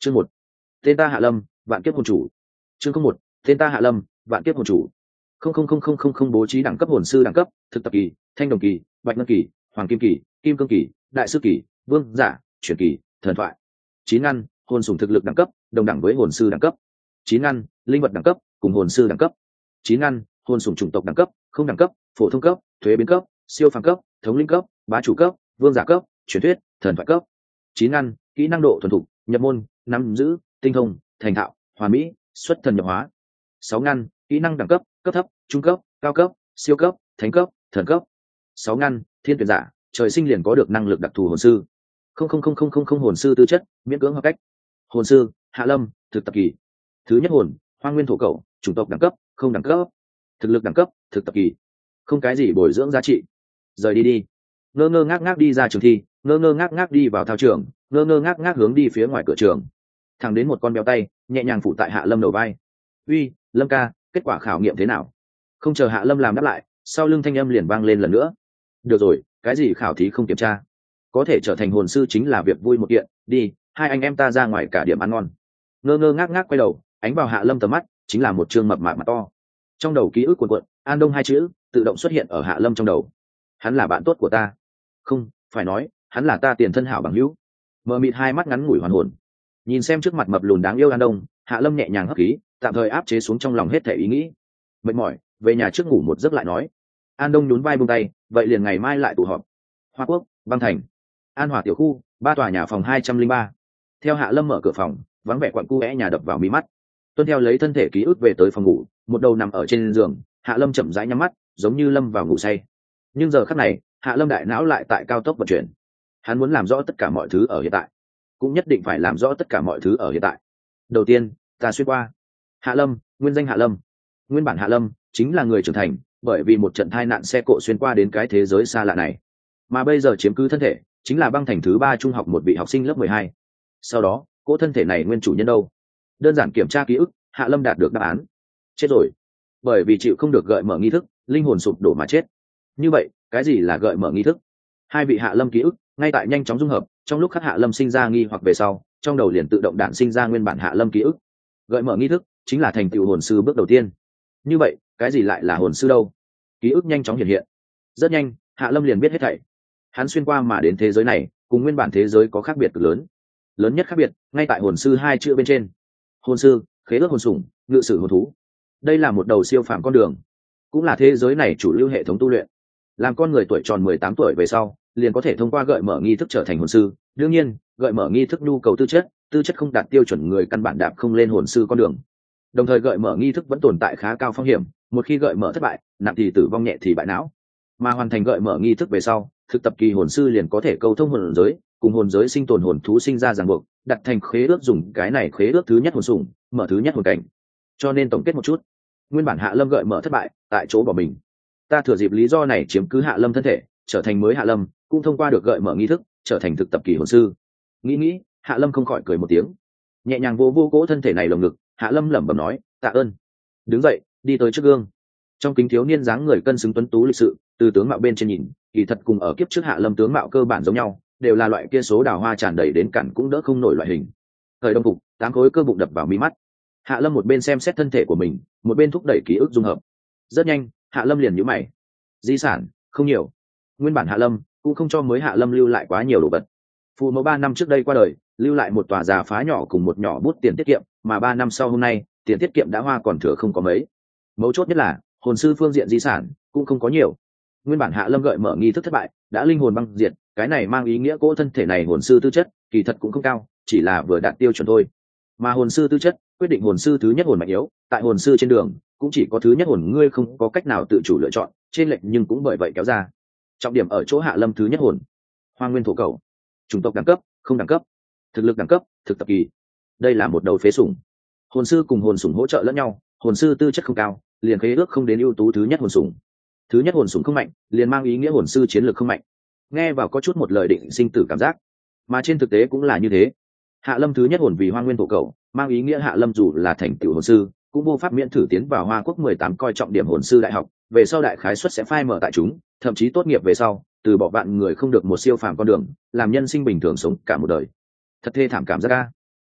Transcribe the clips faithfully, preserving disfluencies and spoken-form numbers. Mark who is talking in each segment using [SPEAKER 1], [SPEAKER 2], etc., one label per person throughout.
[SPEAKER 1] Chương một, tên ta Hạ Lâm, vạn kiếp hồn chủ. Chương không một, tên ta Hạ Lâm, vạn kiếp hồn chủ. Không không không không không không bố trí đẳng cấp hồn sư đẳng cấp, thực tập kỳ, thanh đồng kỳ, bạch ngân kỳ, hoàng kim kỳ, kim cương kỳ, đại sư kỳ, vương giả, chuyển kỳ, thần thoại. Chín ngăn, hồn sủng thực lực đẳng cấp, đồng đẳng với hồn sư đẳng cấp. Chín ngăn, linh vật đẳng cấp, cùng hồn sư đẳng cấp. Chín ngăn, hồn sủng chủng tộc đẳng cấp, không đẳng cấp, phổ thông cấp, thuế biến cấp, siêu phàm cấp, thống linh cấp, bá chủ cấp, vương giả cấp, truyền thuyết, thần thoại cấp. Chín ngăn, kỹ năng độ thuần thục, nhập môn, nắm giữ, tinh thông, thành thạo, hoàn mỹ, xuất thần nhập hóa. Sáu ngăn, kỹ năng đẳng cấp, cấp thấp, trung cấp, cao cấp, siêu cấp, thánh cấp, thần cấp. Sáu ngăn, thiên tuyển giả, trời sinh liền có được năng lực đặc thù hồn sư. Không không không không không không hồn sư tư chất, miễn cưỡng hợp cách. Hồn sư, Hạ Lâm, thực tập kỳ. Thứ nhất hồn, Hoang Nguyên thổ cẩu, chủng tộc đẳng cấp, không đẳng cấp. Thực lực đẳng cấp, thực tập kỳ. Không cái gì bồi dưỡng giá trị. Rời đi đi. Ngơ ngơ ngác ngác đi ra trường thi, ngơ ngơ ngác ngác đi vào thao trường, ngơ ngơ ngác ngác hướng đi phía ngoài cửa trường. Thẳng đến một con béo tay nhẹ nhàng phụ tại Hạ Lâm đầu vai. Uy, Lâm ca, kết quả khảo nghiệm thế nào? Không chờ Hạ Lâm làm đáp lại, sau lưng thanh âm liền vang lên lần nữa. Được rồi, cái gì khảo thí không kiểm tra, có thể trở thành hồn sư chính là việc vui một kiện. Đi, hai anh em ta ra ngoài cả điểm ăn ngon. Ngơ ngơ ngác ngác quay đầu, ánh vào Hạ Lâm tầm mắt chính là một trương mập mạp mặt to. Trong đầu ký ức cuộn cuộn, An Đông hai chữ tự động xuất hiện ở Hạ Lâm trong đầu. Hắn là bạn tốt của ta, không phải nói hắn là ta tiền thân hảo bằng hữu. Mờ mịt hai mắt ngắn ngủi hoàn hồn, nhìn xem trước mặt mập lùn đáng yêu An Đông, Hạ Lâm nhẹ nhàng hấp khí, tạm thời áp chế xuống trong lòng hết thể ý nghĩ. Mệt mỏi, về nhà trước ngủ một giấc lại nói. An Đông nhún vai buông tay, vậy liền ngày mai lại tụ họp. Hoa Quốc, Băng Thành, An Hòa tiểu khu, ba tòa nhà phòng hai trăm linh ba. Theo Hạ Lâm mở cửa phòng, vắng vẻ quặn cu é nhà đập vào mí mắt. Tuân theo lấy thân thể ký ức về tới phòng ngủ, một đầu nằm ở trên giường, Hạ Lâm chậm rãi nhắm mắt, giống như lâm vào ngủ say. Nhưng giờ khắc này, Hạ Lâm đại não lại tại cao tốc vận chuyển. Hắn muốn làm rõ tất cả mọi thứ ở hiện tại, cũng nhất định phải làm rõ tất cả mọi thứ ở hiện tại. Đầu tiên, ta xuyên qua. Hạ Lâm, nguyên danh Hạ Lâm. Nguyên bản Hạ Lâm chính là người trưởng thành, bởi vì một trận tai nạn xe cộ xuyên qua đến cái thế giới xa lạ này, mà bây giờ chiếm cứ thân thể chính là Băng Thành thứ ba trung học một vị học sinh lớp mười hai. Sau đó, cỗ thân thể này nguyên chủ nhân đâu? Đơn giản kiểm tra ký ức, Hạ Lâm đạt được đáp án. Chết rồi, bởi vì chịu không được gợi mở nghi thức, linh hồn sụp đổ mà chết. Như vậy, cái gì là gợi mở nghi thức? Hai vị Hạ Lâm ký ức ngay tại nhanh chóng dung hợp, trong lúc khắc Hạ Lâm sinh ra nghi hoặc về sau, trong đầu liền tự động đản sinh ra nguyên bản Hạ Lâm ký ức. Gợi mở nghi thức chính là thành tựu hồn sư bước đầu tiên. Như vậy, cái gì lại là hồn sư đâu? Ký ức nhanh chóng hiện hiện. Rất nhanh, Hạ Lâm liền biết hết thảy. Hắn xuyên qua mà đến thế giới này, cùng nguyên bản thế giới có khác biệt cực lớn. Lớn nhất khác biệt, ngay tại hồn sư hai chữ bên trên. Hồn sư, khế ước hồn sủng, ngự sử hồn thú. Đây là một đầu siêu phàm con đường, cũng là thế giới này chủ lưu hệ thống tu luyện. Làm con người tuổi tròn mười tám tuổi về sau, liền có thể thông qua gợi mở nghi thức trở thành hồn sư. Đương nhiên, gợi mở nghi thức nhu cầu tư chất, tư chất không đạt tiêu chuẩn người căn bản đạp không lên hồn sư con đường. Đồng thời gợi mở nghi thức vẫn tồn tại khá cao phong hiểm, một khi gợi mở thất bại, nặng thì tử vong, nhẹ thì bại não. Mà hoàn thành gợi mở nghi thức về sau, thực tập kỳ hồn sư liền có thể câu thông hồn giới, cùng hồn giới sinh tồn hồn thú sinh ra ràng buộc, đặt thành khế ước, dùng cái này khế ước thứ nhất hồn sủng, mở thứ nhất hồn cảnh. Cho nên tổng kết một chút, nguyên bản Hạ Lâm gợi mở thất bại, tại chỗ bỏ mình. Ta thừa dịp lý do này chiếm cứ Hạ Lâm thân thể, trở thành mới Hạ Lâm, cũng thông qua được gợi mở nghi thức, trở thành thực tập kỳ hồn sư. Nghĩ nghĩ, Hạ Lâm không khỏi cười một tiếng, nhẹ nhàng vô vô cỗ thân thể này lồng ngực. Hạ Lâm lẩm bẩm nói, tạ ơn. Đứng dậy, đi tới trước gương. Trong kính thiếu niên dáng người cân xứng tuấn tú lịch sự, từ tướng mạo bên trên nhìn, kỳ thật cùng ở kiếp trước Hạ Lâm tướng mạo cơ bản giống nhau, đều là loại kia số đào hoa tràn đầy đến cản cũng đỡ không nổi loại hình. Thời đông phục, tám khối cơ bụng đập vào mí mắt. Hạ Lâm một bên xem xét thân thể của mình, một bên thúc đẩy ký ức dung hợp. Rất nhanh, Hạ Lâm liền nhíu mày. Di sản không nhiều, nguyên bản Hạ Lâm cũng không cho mới Hạ Lâm lưu lại quá nhiều đồ vật. Phụ mẫu ba năm trước đây qua đời, lưu lại một tòa già phá nhỏ cùng một nhỏ bút tiền tiết kiệm, mà ba năm sau hôm nay, tiền tiết kiệm đã hoa còn thừa không có mấy. Mấu chốt nhất là, hồn sư phương diện di sản cũng không có nhiều. Nguyên bản Hạ Lâm gợi mở nghi thức thất bại, đã linh hồn băng diệt, cái này mang ý nghĩa cỗ thân thể này hồn sư tư chất kỳ thật cũng không cao, chỉ là vừa đạt tiêu chuẩn thôi. Mà hồn sư tư chất quyết định hồn sư thứ nhất hồn mạnh yếu, tại hồn sư trên đường cũng chỉ có thứ nhất hồn ngươi không có cách nào tự chủ lựa chọn, trên lệch nhưng cũng bởi vậy kéo ra. Trọng điểm ở chỗ Hạ Lâm thứ nhất hồn, Hoang Nguyên thổ cẩu, chủng tộc đẳng cấp không đẳng cấp, thực lực đẳng cấp thực tập kỳ. Đây là một đầu phế sủng. Hồn sư cùng hồn sủng hỗ trợ lẫn nhau, hồn sư tư chất không cao, liền khế ước không đến ưu tú thứ nhất hồn sủng. Thứ nhất hồn sủng không mạnh, liền mang ý nghĩa hồn sư chiến lược không mạnh. Nghe vào có chút một lời định sinh tử cảm giác, mà trên thực tế cũng là như thế. Hạ Lâm thứ nhất hồn vì Hoang Nguyên thổ cẩu, mang ý nghĩa Hạ Lâm dù là thành tựu hồn sư, cũng vô pháp miễn thử tiến vào Hoa Quốc mười tám coi trọng điểm hồn sư đại học, về sau đại khái suất sẽ phai mở tại chúng, thậm chí tốt nghiệp về sau, từ bỏ vạn người không được một siêu phàm con đường, làm nhân sinh bình thường sống cả một đời. Thật thê thảm cảm giác a.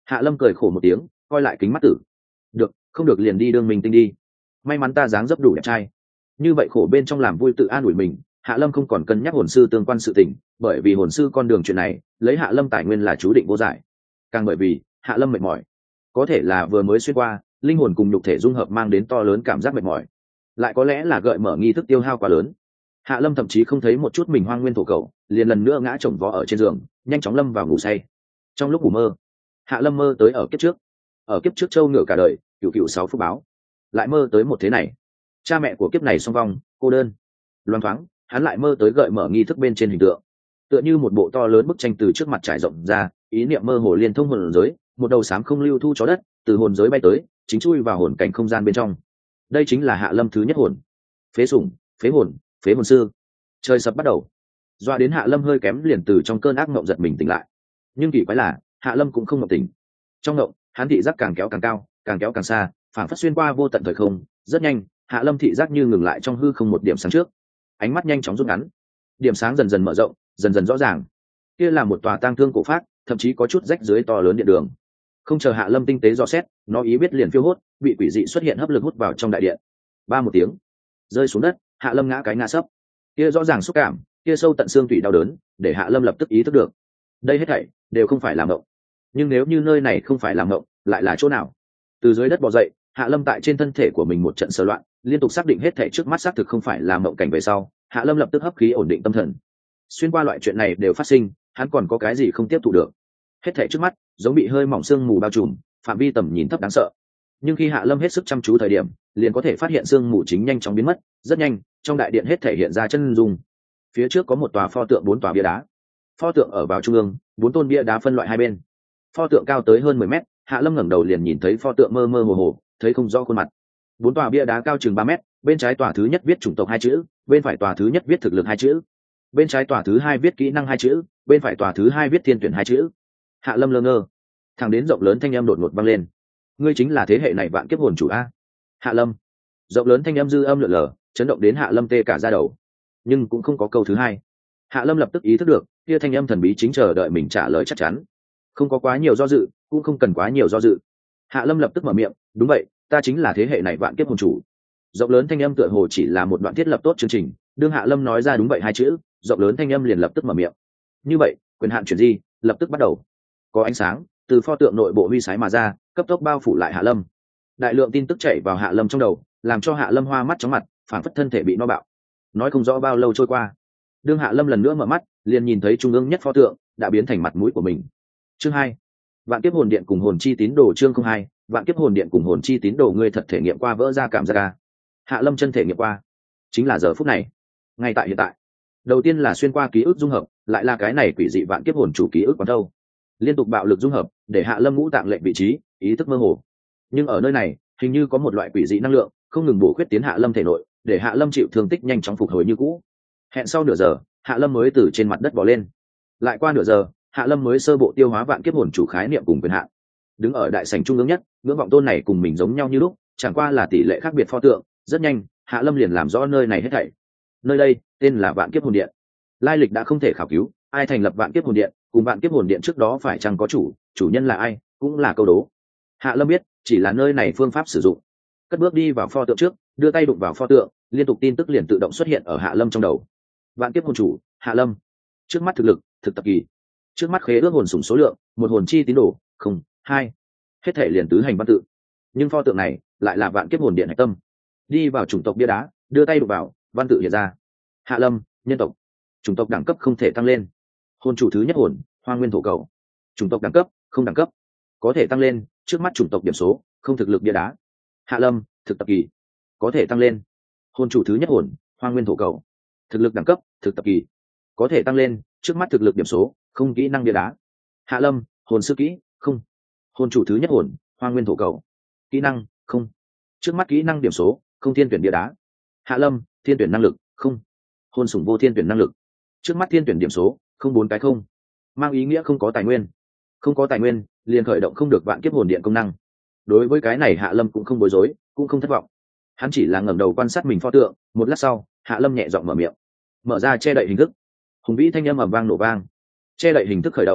[SPEAKER 1] Hạ lâm cười khổ một tiếng, coi lại kính mắt tử. Được, không được liền đi đương mình tinh đi. May mắn ta dáng dấp đủ đẹp trai. Như vậy khổ bên trong làm vui tự an ủi mình, Hạ lâm không còn cân nhắc hồn sư tương quan sự tình, bởi vì hồn sư con đường chuyện này lấy Hạ lâm tài nguyên là chú định vô giải. Càng bởi vì Hạ lâm mệt mỏi, có thể là vừa mới xuyên qua linh hồn cùng nhục thể dung hợp mang đến to lớn cảm giác mệt mỏi, lại có lẽ là gợi mở nghi thức tiêu hao quá lớn. Hạ lâm thậm chí không thấy một chút mình hoang nguyên thổ cầu, liền lần nữa ngã chồng vó ở trên giường, nhanh chóng lâm vào ngủ say. Trong lúc ngủ mơ, Hạ lâm mơ tới ở kiếp trước, ở kiếp trước châu ngựa cả đời cựu cựu sáu phúc báo, lại mơ tới một thế này, cha mẹ của kiếp này song vong cô đơn. Loan thoáng hắn lại mơ tới gợi mở nghi thức bên trên hình tượng, tựa như một bộ to lớn bức tranh từ trước mặt trải rộng ra, ý niệm mơ hồ liên thông hồn giới, một đầu xám không lưu thu chó đất từ hồn giới bay tới, chính chui vào hồn cảnh không gian bên trong. Đây chính là Hạ lâm thứ nhất hồn, phế sủng, phế hồn, phế hồn sư. Trời sập bắt đầu, doa đến Hạ lâm hơi kém liền từ trong cơn ác mộng giật mình tỉnh lại. Nhưng kỳ quái là Hạ lâm cũng không mộng tỉnh. Trong mộng hắn thị giác càng kéo càng cao, càng kéo càng xa, phảng phất xuyên qua vô tận thời không. Rất nhanh Hạ lâm thị giác như ngừng lại trong hư không một điểm sáng trước, ánh mắt nhanh chóng rút ngắn, điểm sáng dần dần mở rộng, dần dần rõ ràng. Kia là một tòa tang thương cổ phác, thậm chí có chút rách dưới to lớn điện đường. Không chờ Hạ lâm tinh tế dò xét, nó ý biết liền phiêu hốt, bị quỷ dị xuất hiện hấp lực hút vào trong đại điện. Ba một tiếng rơi xuống đất, Hạ lâm ngã cái ngã sấp. Kia rõ ràng xúc cảm, kia sâu tận xương tủy đau đớn, để Hạ lâm lập tức ý thức được đây hết thảy đều không phải là mộng. Nhưng nếu như nơi này không phải là mộng, lại là chỗ nào? Từ dưới đất bò dậy, Hạ lâm tại trên thân thể của mình một trận sờ loạn, liên tục xác định hết thảy trước mắt xác thực không phải là mộng cảnh về sau, Hạ lâm lập tức hấp khí ổn định tâm thần. Xuyên qua loại chuyện này đều phát sinh, hắn còn có cái gì không tiếp thụ được? Hết thảy trước mắt giống bị hơi mỏng sương mù bao trùm, phạm vi tầm nhìn thấp đáng sợ. Nhưng khi Hạ lâm hết sức chăm chú thời điểm, liền có thể phát hiện sương mù chính nhanh chóng biến mất. Rất nhanh trong đại điện hết thể hiện ra chân dung. Phía trước có một tòa pho tượng, bốn tòa bia đá. Pho tượng ở vào trung ương, bốn tôn bia đá phân loại hai bên. Pho tượng cao tới hơn mười mét, Hạ lâm ngẩng đầu liền nhìn thấy pho tượng mơ mơ hồ hồ, thấy không rõ khuôn mặt. Bốn tòa bia đá cao chừng ba mét, bên trái tòa thứ nhất viết chủng tộc hai chữ, bên phải tòa thứ nhất viết thực lực hai chữ. Bên trái tòa thứ hai viết kỹ năng hai chữ, bên phải tòa thứ hai viết thiên tuyển hai chữ. Hạ lâm lơ ngơ, thẳng đến rộng lớn thanh âm đột ngột vang lên: ngươi chính là thế hệ này vạn kiếp hồn chủ a? Hạ lâm. Rộng lớn thanh âm dư âm lượn lờ, chấn động đến Hạ lâm tê cả da đầu. Nhưng cũng không có câu thứ hai. Hạ lâm lập tức ý thức được kia thanh âm thần bí chính chờ đợi mình trả lời chắc chắn. Không có quá nhiều do dự, cũng không cần quá nhiều do dự. Hạ lâm lập tức mở miệng: đúng vậy, ta chính là thế hệ này vạn kiếp hồn chủ. Rộng lớn thanh âm tựa hồ chỉ là một đoạn thiết lập tốt chương trình, đương Hạ lâm nói ra đúng vậy hai chữ, rộng lớn thanh âm liền lập tức mở miệng. Như vậy quyền hạn chuyển di lập tức bắt đầu. Có ánh sáng từ pho tượng nội bộ huy sái mà ra, cấp tốc bao phủ lại Hạ lâm. Đại lượng tin tức chảy vào Hạ lâm trong đầu, làm cho Hạ lâm hoa mắt chóng mặt, phản phất thân thể bị no bạo. Nói không rõ bao lâu trôi qua, đương Hạ lâm lần nữa mở mắt, liền nhìn thấy trung ương nhất pho tượng đã biến thành mặt mũi của mình. Chương hai, vạn kiếp hồn điện cùng hồn chi tín đồ. Chương không hai, vạn kiếp hồn điện cùng hồn chi tín đồ. Ngươi thật thể nghiệm qua vỡ ra cảm giác à? Hạ lâm chân thể nghiệm qua, chính là giờ phút này, ngay tại hiện tại. Đầu tiên là xuyên qua ký ức dung hợp, lại là cái này quỷ dị vạn kiếp hồn chủ ký ức quán đâu. Liên tục bạo lực dung hợp để Hạ lâm ngũ tạng lệnh vị trí, ý thức mơ hồ. Nhưng ở nơi này hình như có một loại quỷ dị năng lượng không ngừng bổ khuyết tiến Hạ lâm thể nội, để Hạ lâm chịu thương tích nhanh chóng phục hồi như cũ. Hẹn sau nửa giờ, Hạ lâm mới từ trên mặt đất bò lên. Lại qua nửa giờ, Hạ lâm mới sơ bộ tiêu hóa vạn kiếp hồn chủ khái niệm cùng quyền hạn. Đứng ở đại sảnh trung ương nhất, ngưỡng vọng tôn này cùng mình giống nhau như lúc, chẳng qua là tỷ lệ khác biệt pho tượng. Rất nhanh Hạ lâm liền làm rõ nơi này hết thảy. Nơi đây tên là vạn kiếp hồn điện. Lai lịch đã không thể khảo cứu, ai thành lập vạn kiếp hồn điện, cùng vạn kiếp hồn điện trước đó phải chăng có chủ, chủ nhân là ai, cũng là câu đố. Hạ lâm biết chỉ là nơi này phương pháp sử dụng. Cất bước đi vào pho tượng trước, đưa tay đụng vào pho tượng, liên tục tin tức liền tự động xuất hiện ở Hạ lâm trong đầu. Vạn kiếp hồn chủ Hạ lâm, trước mắt thực lực thực tập kỳ, trước mắt khế ước hồn sủng số lượng một, hồn chi tín đồ không hai, hết thể liền tứ hành văn tự. Nhưng pho tượng này lại là vạn kiếp hồn điện hạch tâm. Đi vào chủng tộc bia đá, đưa tay đụng vào, văn tự hiện ra: Hạ lâm, nhân tộc, chủng tộc đẳng cấp không thể tăng lên, hồn chủ thứ nhất hồn, hoang nguyên thổ cầu, chủng tộc đẳng cấp không đẳng cấp, có thể tăng lên, trước mắt chủng tộc điểm số không, thực lực bia đá. Hạ lâm, thực tập kỳ, có thể tăng lên, hồn chủ thứ nhất hồn, hoang nguyên thổ cầu, thực lực đẳng cấp thực tập kỳ, có thể tăng lên, trước mắt thực lực điểm số không, kỹ năng bia đá. Hạ lâm, hồn sư kỹ không, hồn chủ thứ nhất hồn, hoang nguyên thổ cầu, kỹ năng không, trước mắt kỹ năng điểm số không, thiên tuyển bia đá. Hạ lâm, thiên tuyển năng lực không, hồn sủng vô thiên tuyển năng lực, trước mắt thiên tuyển điểm số không, bốn cái không, mang ý nghĩa không có tài nguyên. Không có tài nguyên liền khởi động không được vạn kiếp hồn điện công năng. Đối với cái này Hạ lâm cũng không bối rối, cũng không thất vọng. Hắn chỉ là ngẩng đầu quan sát mình pho tượng. Một lát sau, Hạ lâm nhẹ giọng mở miệng, mở ra che đậy hình thức. Hùng vĩ thanh âm ầm vang nổ vang, che đậy hình thức khởi động.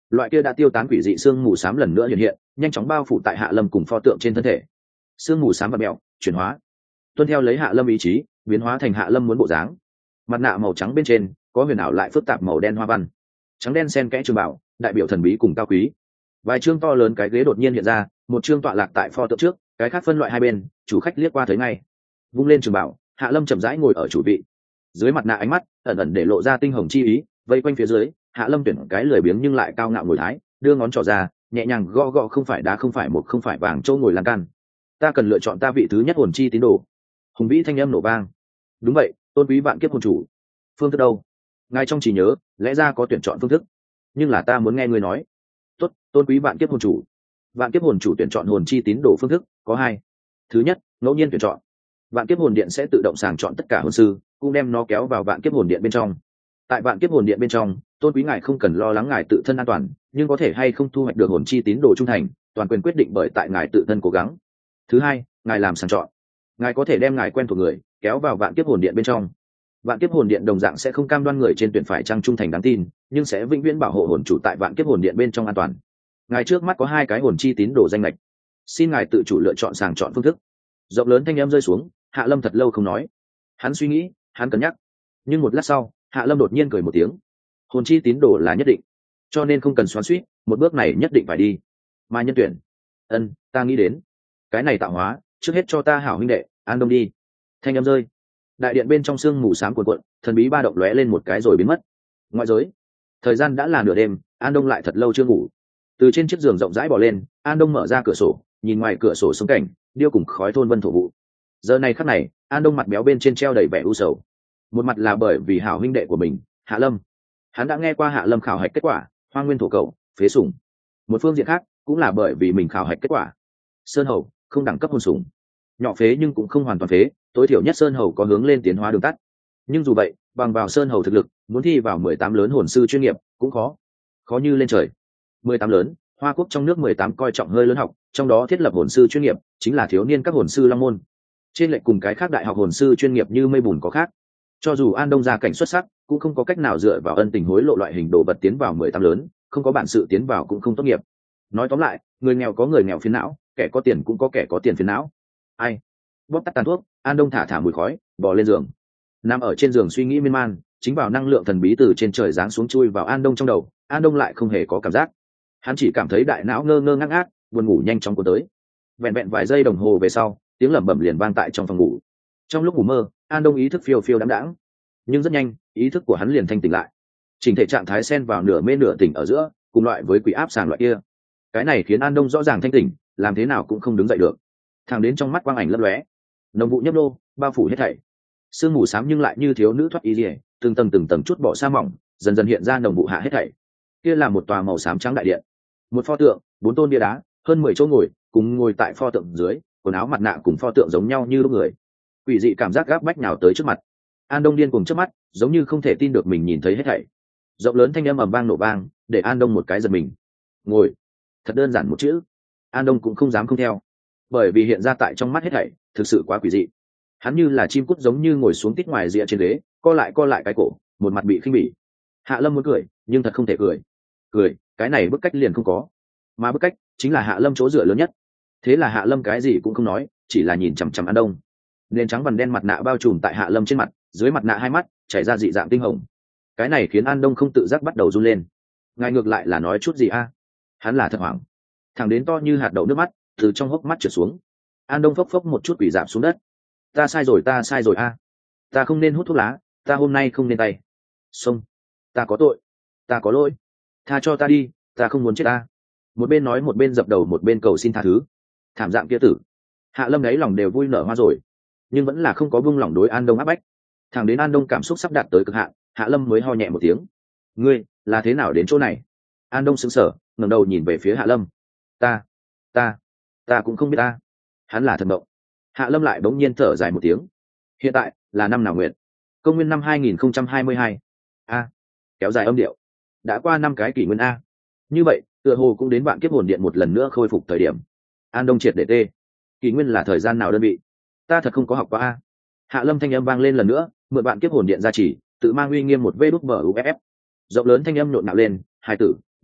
[SPEAKER 1] loại kia đã tiêu tán quỷ dị xương mù xám lần nữa hiện hiện, nhanh chóng bao phủ tại Hạ Lâm cùng pho tượng trên thân thể. Xương mù xám và mèo chuyển hóa, tuân theo lấy Hạ Lâm ý chí, biến hóa thành Hạ Lâm muốn bộ dáng. Mặt nạ màu trắng bên trên có huyền ảo lại phức tạp màu đen hoa văn, trắng đen xen kẽ trường bảo, đại biểu thần bí cùng cao quý. Vài chương to lớn cái ghế đột nhiên hiện ra, một chương tọa lạc tại pho tượng trước, cái khác phân loại hai bên, chủ khách liếc qua thấy ngay. Vung lên trường bảo, Hạ Lâm chậm rãi ngồi ở chủ vị. Dưới mặt nạ ánh mắt ẩn ẩn để lộ ra tinh hồng chi ý, vây quanh phía dưới, Hạ Lâm tuyển cái lười biếng nhưng lại cao ngạo ngồi thái, đưa ngón trỏ ra, nhẹ nhàng gõ gõ không phải đá không phải một không phải vàng châu ngồi lan can. Ta cần lựa chọn ta vị thứ nhất hồn chi tín đồ. Hùng vĩ thanh âm nổ vang. Đúng vậy, tôn quý vạn kiếp hồn chủ. Phương thức đâu? Ngay trong trí nhớ, lẽ ra có tuyển chọn phương thức, nhưng là ta muốn nghe ngươi nói. Tốt, tôn quý vạn kiếp hồn chủ. Vạn kiếp hồn chủ tuyển chọn hồn chi tín đồ phương thức có hai. Thứ nhất, ngẫu nhiên tuyển chọn. Vạn kiếp hồn điện sẽ tự động sàng chọn tất cả hồn sư, cũng đem nó kéo vào vạn kiếp hồn điện bên trong. Tại vạn kiếp hồn điện bên trong, tôn quý ngài không cần lo lắng ngài tự thân an toàn, nhưng có thể hay không thu hoạch được hồn chi tín đồ trung thành, toàn quyền quyết định bởi tại ngài tự thân cố gắng. Thứ hai, ngài làm sàng chọn. Ngài có thể đem ngài quen thuộc người kéo vào vạn kiếp hồn điện bên trong. Vạn kiếp hồn điện đồng dạng sẽ không cam đoan người trên tuyển phải trang trung thành đáng tin, nhưng sẽ vĩnh viễn bảo hộ hồn chủ tại vạn kiếp hồn điện bên trong an toàn. Ngài trước mắt có hai cái hồn chi tín đồ danh lệch, xin ngài tự chủ lựa chọn sàng chọn phương thức. Rộng lớn thanh âm rơi xuống, Hạ Lâm thật lâu không nói. Hắn suy nghĩ, hắn cân nhắc, nhưng một lát sau, Hạ Lâm đột nhiên cười một tiếng. Hồn chi tín đồ là nhất định, cho nên không cần xoắn xuýt, một bước này nhất định phải đi. Mà nhân tuyển, ân, ta nghĩ đến, cái này tạo hóa, trước hết cho ta hảo huynh đệ, An Đông đi. Thanh âm rơi, đại điện bên trong sương mù xám cuộn cuộn, thần bí ba động lóe lên một cái rồi biến mất. Ngoại giới, thời gian đã là nửa đêm, An Đông lại thật lâu chưa ngủ. Từ trên chiếc giường rộng rãi bò lên, An Đông mở ra cửa sổ, nhìn ngoài cửa sổ xuống cảnh điêu cùng khói thôn vân thổ vụ. Giờ này khắc này, An Đông mặt béo bên trên treo đầy vẻ u sầu. Một mặt là bởi vì hảo huynh đệ của mình, Hạ Lâm. Hắn đã nghe qua Hạ Lâm khảo hạch kết quả, Hoang Nguyên thổ cậu, phế sủng. Một phương diện khác, cũng là bởi vì mình khảo hạch kết quả. Sơn Hầu không đẳng cấp hồn sủng, nhỏ phế nhưng cũng không hoàn toàn phế, tối thiểu nhất Sơn Hầu có hướng lên tiến hóa đường tắt. Nhưng dù vậy, bằng vào Sơn Hầu thực lực, muốn thi vào mười tám lớn hồn sư chuyên nghiệp cũng khó, khó như lên trời. mười tám lớn, Hoa Quốc trong nước mười tám coi trọng hơi lớn học, trong đó thiết lập hồn sư chuyên nghiệp chính là thiếu niên các hồn sư Long môn. Trên lệch cùng cái khác đại học hồn sư chuyên nghiệp như mây bùn có khác. Cho dù An Đông gia cảnh xuất sắc, cũng không có cách nào dựa vào ân tình hối lộ loại hình đồ vật tiến vào mười tám lớn, không có bản sự tiến vào cũng không tốt nghiệp. Nói tóm lại, người nghèo có người nghèo phiền não, kẻ có tiền cũng có kẻ có tiền phiền não. Ai? Bóp tắt tàn thuốc, An Đông thả thả mùi khói, bò lên giường. Nằm ở trên giường suy nghĩ miên man, chính vào năng lượng thần bí từ trên trời giáng xuống chui vào An Đông trong đầu, An Đông lại không hề có cảm giác. Hắn chỉ cảm thấy đại não ngơ ngơ ngác ngác, buồn ngủ nhanh chóng cuốn tới. Vẹn vẹn vài giây đồng hồ về sau, tiếng lẩm bẩm liền vang tại trong phòng ngủ. Trong lúc ngủ mơ, An Đông ý thức phiêu phiêu đãng đãng, nhưng rất nhanh, ý thức của hắn liền thanh tỉnh lại. Chỉnh thể trạng thái xen vào nửa mê nửa tỉnh ở giữa, cùng loại với quỷ áp sàng loại kia. Cái này khiến An Đông rõ ràng thanh tỉnh, làm thế nào cũng không đứng dậy được. Thẳng đến trong mắt quang ảnh lấp lóe, nồng vụ nhấp nô, bao phủ hết thảy. Sương mù xám nhưng lại như thiếu nữ thoát y liễu, từng tầng từng tầng chút bỏ sa mỏng, dần dần hiện ra nồng vụ hạ hết thảy. Kia là một tòa màu xám trắng đại điện, một pho tượng, bốn tôn bia đá, hơn mười chỗ ngồi, cùng ngồi tại pho tượng dưới, quần áo mặt nạ cùng pho tượng giống nhau như lúc người. Quỷ dị cảm giác gáp bách nhào tới trước mặt. An Đông điên cuồng trước mắt, giống như không thể tin được mình nhìn thấy hết thảy. Rộng lớn thanh âm ầm vang nổ vang, để An Đông một cái giật mình. Ngồi, thật đơn giản một chữ. An Đông cũng không dám không theo, bởi vì hiện ra tại trong mắt hết thảy thực sự quá quỷ dị. Hắn như là chim cút giống như ngồi xuống tít ngoài rìa trên ghế, co lại co lại cái cổ, một mặt bị khinh bỉ. Hạ Lâm muốn cười, nhưng thật không thể cười. Cười, cái này bức cách liền không có, mà bức cách chính là Hạ Lâm chỗ dựa lớn nhất. Thế là Hạ Lâm cái gì cũng không nói, chỉ là nhìn chằm chằm An Đông. Nền trắng vằn đen mặt nạ bao trùm tại Hạ Lâm trên mặt, dưới mặt nạ hai mắt chảy ra dị dạng tinh hồng. Cái này khiến An Đông không tự giác bắt đầu run lên. Ngài ngược lại là nói chút gì a? Hắn là thật hoảng, thẳng đến to như hạt đậu nước mắt từ trong hốc mắt trượt xuống. An Đông phốc phốc một chút quỷ giảm xuống đất. Ta sai rồi, ta sai rồi a. Ta không nên hút thuốc lá, ta hôm nay không nên tay. Xông, ta có tội, ta có lỗi, tha cho ta đi, ta không muốn chết ta. Một bên nói một bên dập đầu, một bên cầu xin tha thứ. Thảm dạng kia tử. Hạ Lâm đấy lòng đều vui nở hoa rồi, nhưng vẫn là không có buông lỏng đối An Đông áp bách. Thẳng đến An Đông cảm xúc sắp đạt tới cực hạn, Hạ Lâm mới ho nhẹ một tiếng. Ngươi là thế nào đến chỗ này? An Đông sững sờ, ngẩng đầu nhìn về phía Hạ Lâm. Ta, ta, ta cũng không biết ta. Hắn là thần động. Hạ Lâm lại bỗng nhiên thở dài một tiếng. Hiện tại là năm nào nguyện? Công nguyên năm hai nghìn không trăm hai mươi hai. A, kéo dài âm điệu. Đã qua năm cái kỷ nguyên a. Như vậy, tựa hồ cũng đến vạn kiếp hồn điện một lần nữa khôi phục thời điểm. An Đông triệt để tê. Kỷ nguyên là thời gian nào đơn vị? Ta thật không có học qua a. Hạ Lâm thanh âm vang lên lần nữa, mượn vạn kiếp hồn điện gia trì, tự mang uy nghiêm một vê đút bờ u ép ép. Rộng lớn thanh âm nhộn nhạo lên, hai tử,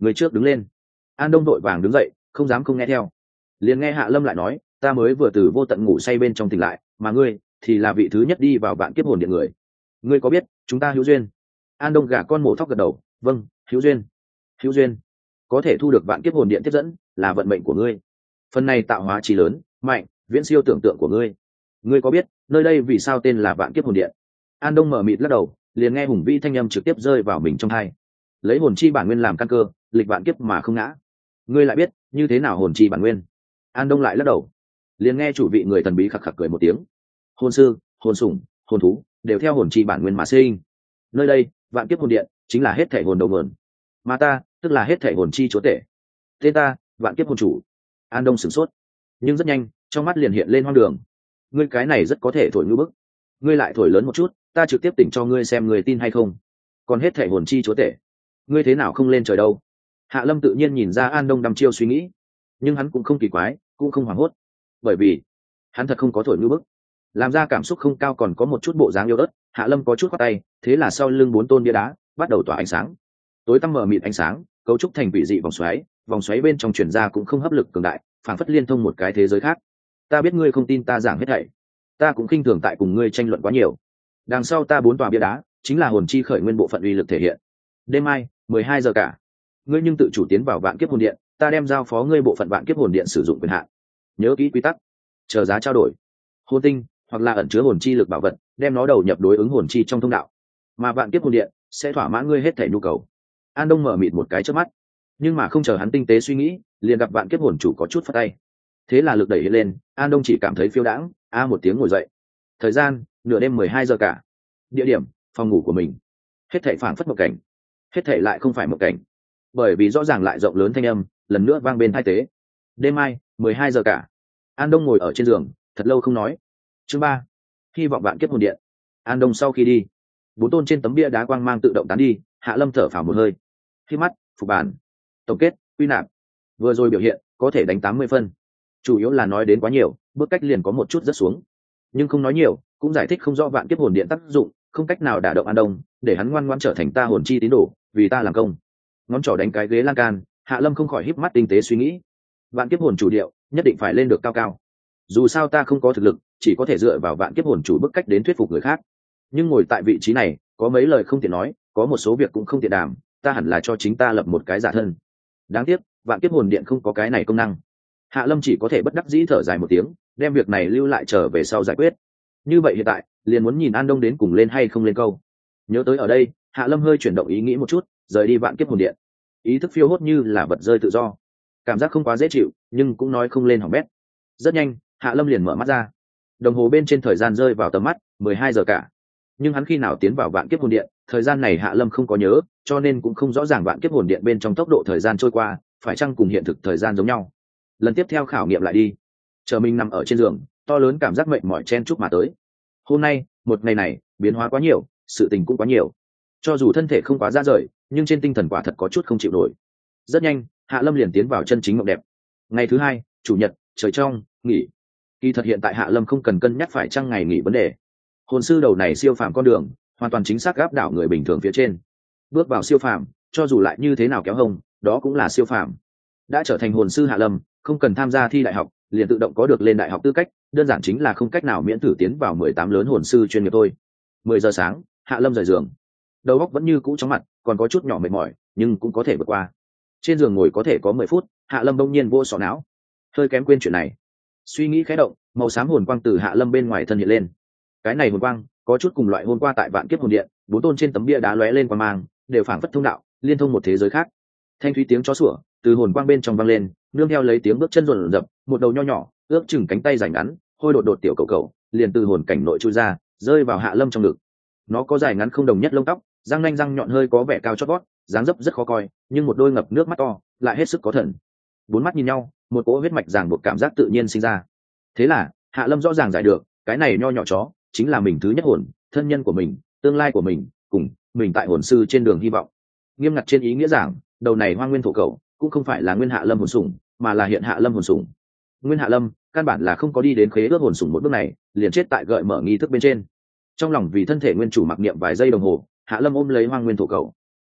[SPEAKER 1] người trước đứng lên. An Đông vội vàng đứng dậy, không dám không nghe theo. Liền nghe Hạ Lâm lại nói, ta mới vừa từ vô tận ngủ say bên trong tỉnh lại, mà ngươi thì là vị thứ nhất đi vào vạn kiếp hồn điện người. Ngươi có biết chúng ta hữu duyên? An Đông gà con mổ thóc gật đầu, vâng, hữu duyên. Hữu duyên. Có thể thu được vạn kiếp hồn điện tiếp dẫn là vận mệnh của ngươi. Phần này tạo hóa trí lớn, mạnh, viễn siêu tưởng tượng của ngươi. Ngươi có biết nơi đây vì sao tên là vạn kiếp hồn điện? An Đông mở mịt lắc đầu, liền nghe hùng vĩ thanh âm trực tiếp rơi vào mình trong tai. Lấy hồn chi bản nguyên làm căn cơ, lịch vạn kiếp mà không ngã. Ngươi lại biết như thế nào hồn chi bản nguyên? An Đông lại lắc đầu, liền nghe chủ vị người thần bí khặc khặc cười một tiếng. Hồn sư, hồn sủng, hồn thú đều theo hồn chi bản nguyên mà sinh. Nơi đây vạn kiếp hồn điện chính là hết thể hồn đầu nguồn, mà ta tức là hết thể hồn chi chúa tể. Tên ta vạn kiếp hồn chủ. An Đông sửng sốt, nhưng rất nhanh trong mắt liền hiện lên hoang đường. Ngươi cái này rất có thể thổi ngư bức, ngươi lại thổi lớn một chút, ta trực tiếp tỉnh cho ngươi xem người tin hay không. Còn hết thể hồn chi chúa tể, ngươi thế nào không lên trời đâu? Hạ Lâm tự nhiên nhìn ra An Đông đăm chiêu suy nghĩ, nhưng hắn cũng không kỳ quái, cũng không hoảng hốt, bởi vì hắn thật không có thổi ngư bức. Làm ra cảm xúc không cao, còn có một chút bộ dáng yếu ớt. Hạ Lâm có chút khoát tay, thế là sau lưng bốn tôn bia đá bắt đầu tỏa ánh sáng, tối tăm mờ mịt ánh sáng cấu trúc thành quỷ dị vòng xoáy, vòng xoáy bên trong truyền ra cũng không hấp lực cường đại, phảng phất liên thông một cái thế giới khác. Ta biết ngươi không tin ta giảng hết thảy, ta cũng khinh thường tại cùng ngươi tranh luận quá nhiều. Đằng sau ta bốn tòa bia đá chính là hồn chi khởi nguyên bộ phận uy lực thể hiện. Đêm mai mười hai giờ cả, ngươi nhưng tự chủ tiến vào vạn kiếp hồn điện, ta đem giao phó ngươi bộ phận vạn kiếp hồn điện sử dụng quyền hạn. Nhớ kỹ quy tắc, chờ giá trao đổi hồn tinh hoặc là ẩn chứa hồn chi lực bảo vật, đem nó đầu nhập đối ứng hồn chi trong thông đạo, mà vạn kiếp hồn điện sẽ thỏa mãn ngươi hết thể nhu cầu. An Đông mở mịt một cái trước mắt, nhưng mà không chờ hắn tinh tế suy nghĩ, liền gặp vạn kiếp hồn chủ có chút phất tay. Thế là lực đẩy lên, An Đông chỉ cảm thấy phiêu đãng, a một tiếng ngồi dậy. Thời gian nửa đêm mười hai giờ cả. Địa điểm phòng ngủ của mình. Hết thảy phảng phất một cảnh, hết thảy lại không phải một cảnh, bởi vì rõ ràng lại rộng lớn thanh âm lần nữa vang bên tai tế. Đêm mai mười hai giờ cả. An Đông ngồi ở trên giường thật lâu không nói. Chương ba, hy vọng vạn kiếp hồn điện. An Đông sau khi đi, bốn tôn trên tấm bia đá quang mang tự động tán đi. Hạ Lâm thở phào một hơi, khi mắt phục bản, tổng kết quy nạp. Vừa rồi biểu hiện có thể đánh tám mươi phân, chủ yếu là nói đến quá nhiều, bước cách liền có một chút rất xuống, nhưng không nói nhiều cũng giải thích không rõ vạn kiếp hồn điện tác dụng, không cách nào đả động An Đông, để hắn ngoan ngoãn trở thành ta hồn chi tín đồ, vì ta làm công. Ngón trỏ đánh cái ghế lan can, Hạ Lâm không khỏi híp mắt tinh tế suy nghĩ. Vạn kiếp hồn chủ điệu nhất định phải lên được cao cao, dù sao ta không có thực lực, chỉ có thể dựa vào vạn kiếp hồn chủ bức cách đến thuyết phục người khác. Nhưng ngồi tại vị trí này, có mấy lời không tiện nói, có một số việc cũng không tiện đàm, ta hẳn là cho chính ta lập một cái giả thân. Đáng tiếc vạn kiếp hồn điện không có cái này công năng. Hạ Lâm chỉ có thể bất đắc dĩ thở dài một tiếng, đem việc này lưu lại trở về sau giải quyết. Như vậy hiện tại liền muốn nhìn An Đông đến cùng lên hay không lên câu. Nhớ tới ở đây, Hạ Lâm hơi chuyển động ý nghĩ một chút, rời đi vạn kiếp hồn điện. Ý thức phiêu hốt như là vật rơi tự do, cảm giác không quá dễ chịu, nhưng cũng nói không lên hỏng bét. Rất nhanh Hạ Lâm liền mở mắt ra, đồng hồ bên trên thời gian rơi vào tầm mắt, mười hai giờ cả. Nhưng hắn khi nào tiến vào vạn kiếp hồn điện, thời gian này Hạ Lâm không có nhớ, cho nên cũng không rõ ràng vạn kiếp hồn điện bên trong tốc độ thời gian trôi qua phải chăng cùng hiện thực thời gian giống nhau. Lần tiếp theo khảo nghiệm lại đi. Chờ mình nằm ở trên giường, to lớn cảm giác mệt mỏi chen chúc mà tới. Hôm nay một ngày này biến hóa quá nhiều, sự tình cũng quá nhiều, cho dù thân thể không quá ra rời, nhưng trên tinh thần quả thật có chút không chịu nổi. Rất nhanh Hạ Lâm liền tiến vào chân chính mộng đẹp. Ngày thứ hai chủ nhật, trời trong nghỉ. Kỳ thật hiện tại Hạ Lâm không cần cân nhắc phải chăng ngày nghỉ vấn đề. Hồn sư đầu này siêu phàm con đường hoàn toàn chính xác gáp đảo người bình thường phía trên. Bước vào siêu phàm, cho dù lại như thế nào kéo hông, đó cũng là siêu phàm. Đã trở thành hồn sư Hạ Lâm không cần tham gia thi đại học, liền tự động có được lên đại học tư cách, đơn giản chính là không cách nào miễn thử tiến vào mười tám lớn hồn sư chuyên nghiệp thôi. Mười giờ sáng, Hạ Lâm rời giường, đầu óc vẫn như cũ chóng mặt, còn có chút nhỏ mệt mỏi, nhưng cũng có thể vượt qua. Trên giường ngồi có thể có mười phút, Hạ Lâm bỗng nhiên vô sọ não, hơi kém quên chuyện này. Suy nghĩ khẽ động, màu xám hồn quang từ Hạ Lâm bên ngoài thân hiện lên. Cái này hồn quang có chút cùng loại hôm qua tại vạn kiếp hồn điện, bốn tôn trên tấm bia đá lóe lên quang mang, đều phảng phất thông đạo, liên thông một thế giới khác. Thanh thúy tiếng chó sủa từ hồn quang bên trong vang lên, nương theo lấy tiếng bước chân rộn rập, một đầu nho nhỏ, ước chừng cánh tay dài ngắn, hôi đột đột tiểu cầu cầu, liền từ hồn cảnh nội chui ra, rơi vào Hạ Lâm trong ngực. Nó có dài ngắn không đồng nhất lông tóc, răng nanh răng nhọn hơi có vẻ cao chót vót, dáng dấp rất khó coi, nhưng một đôi ngập nước mắt to, lại hết sức có thần. Bốn mắt nhìn nhau, một cỗ huyết mạch ràng buộc cảm giác tự nhiên sinh ra. Thế là Hạ Lâm rõ ràng giải được, cái này nho nhỏ chó chính là mình thứ nhất hồn, thân nhân của mình, tương lai của mình, cùng mình tại hồn sư trên đường hy vọng. Nghiêm ngặt trên ý nghĩa giảng, đầu này Hoang Nguyên thổ cầu cũng không phải là nguyên Hạ Lâm hồn sủng, mà là hiện Hạ Lâm hồn sủng. Nguyên Hạ Lâm căn bản là không có đi đến khế ước hồn sủng một bước này, liền chết tại gợi mở nghi thức bên trên. Trong lòng vì thân thể nguyên chủ mặc niệm vài giây đồng hồ, Hạ Lâm ôm lấy Hoang Nguyên thổ cầu,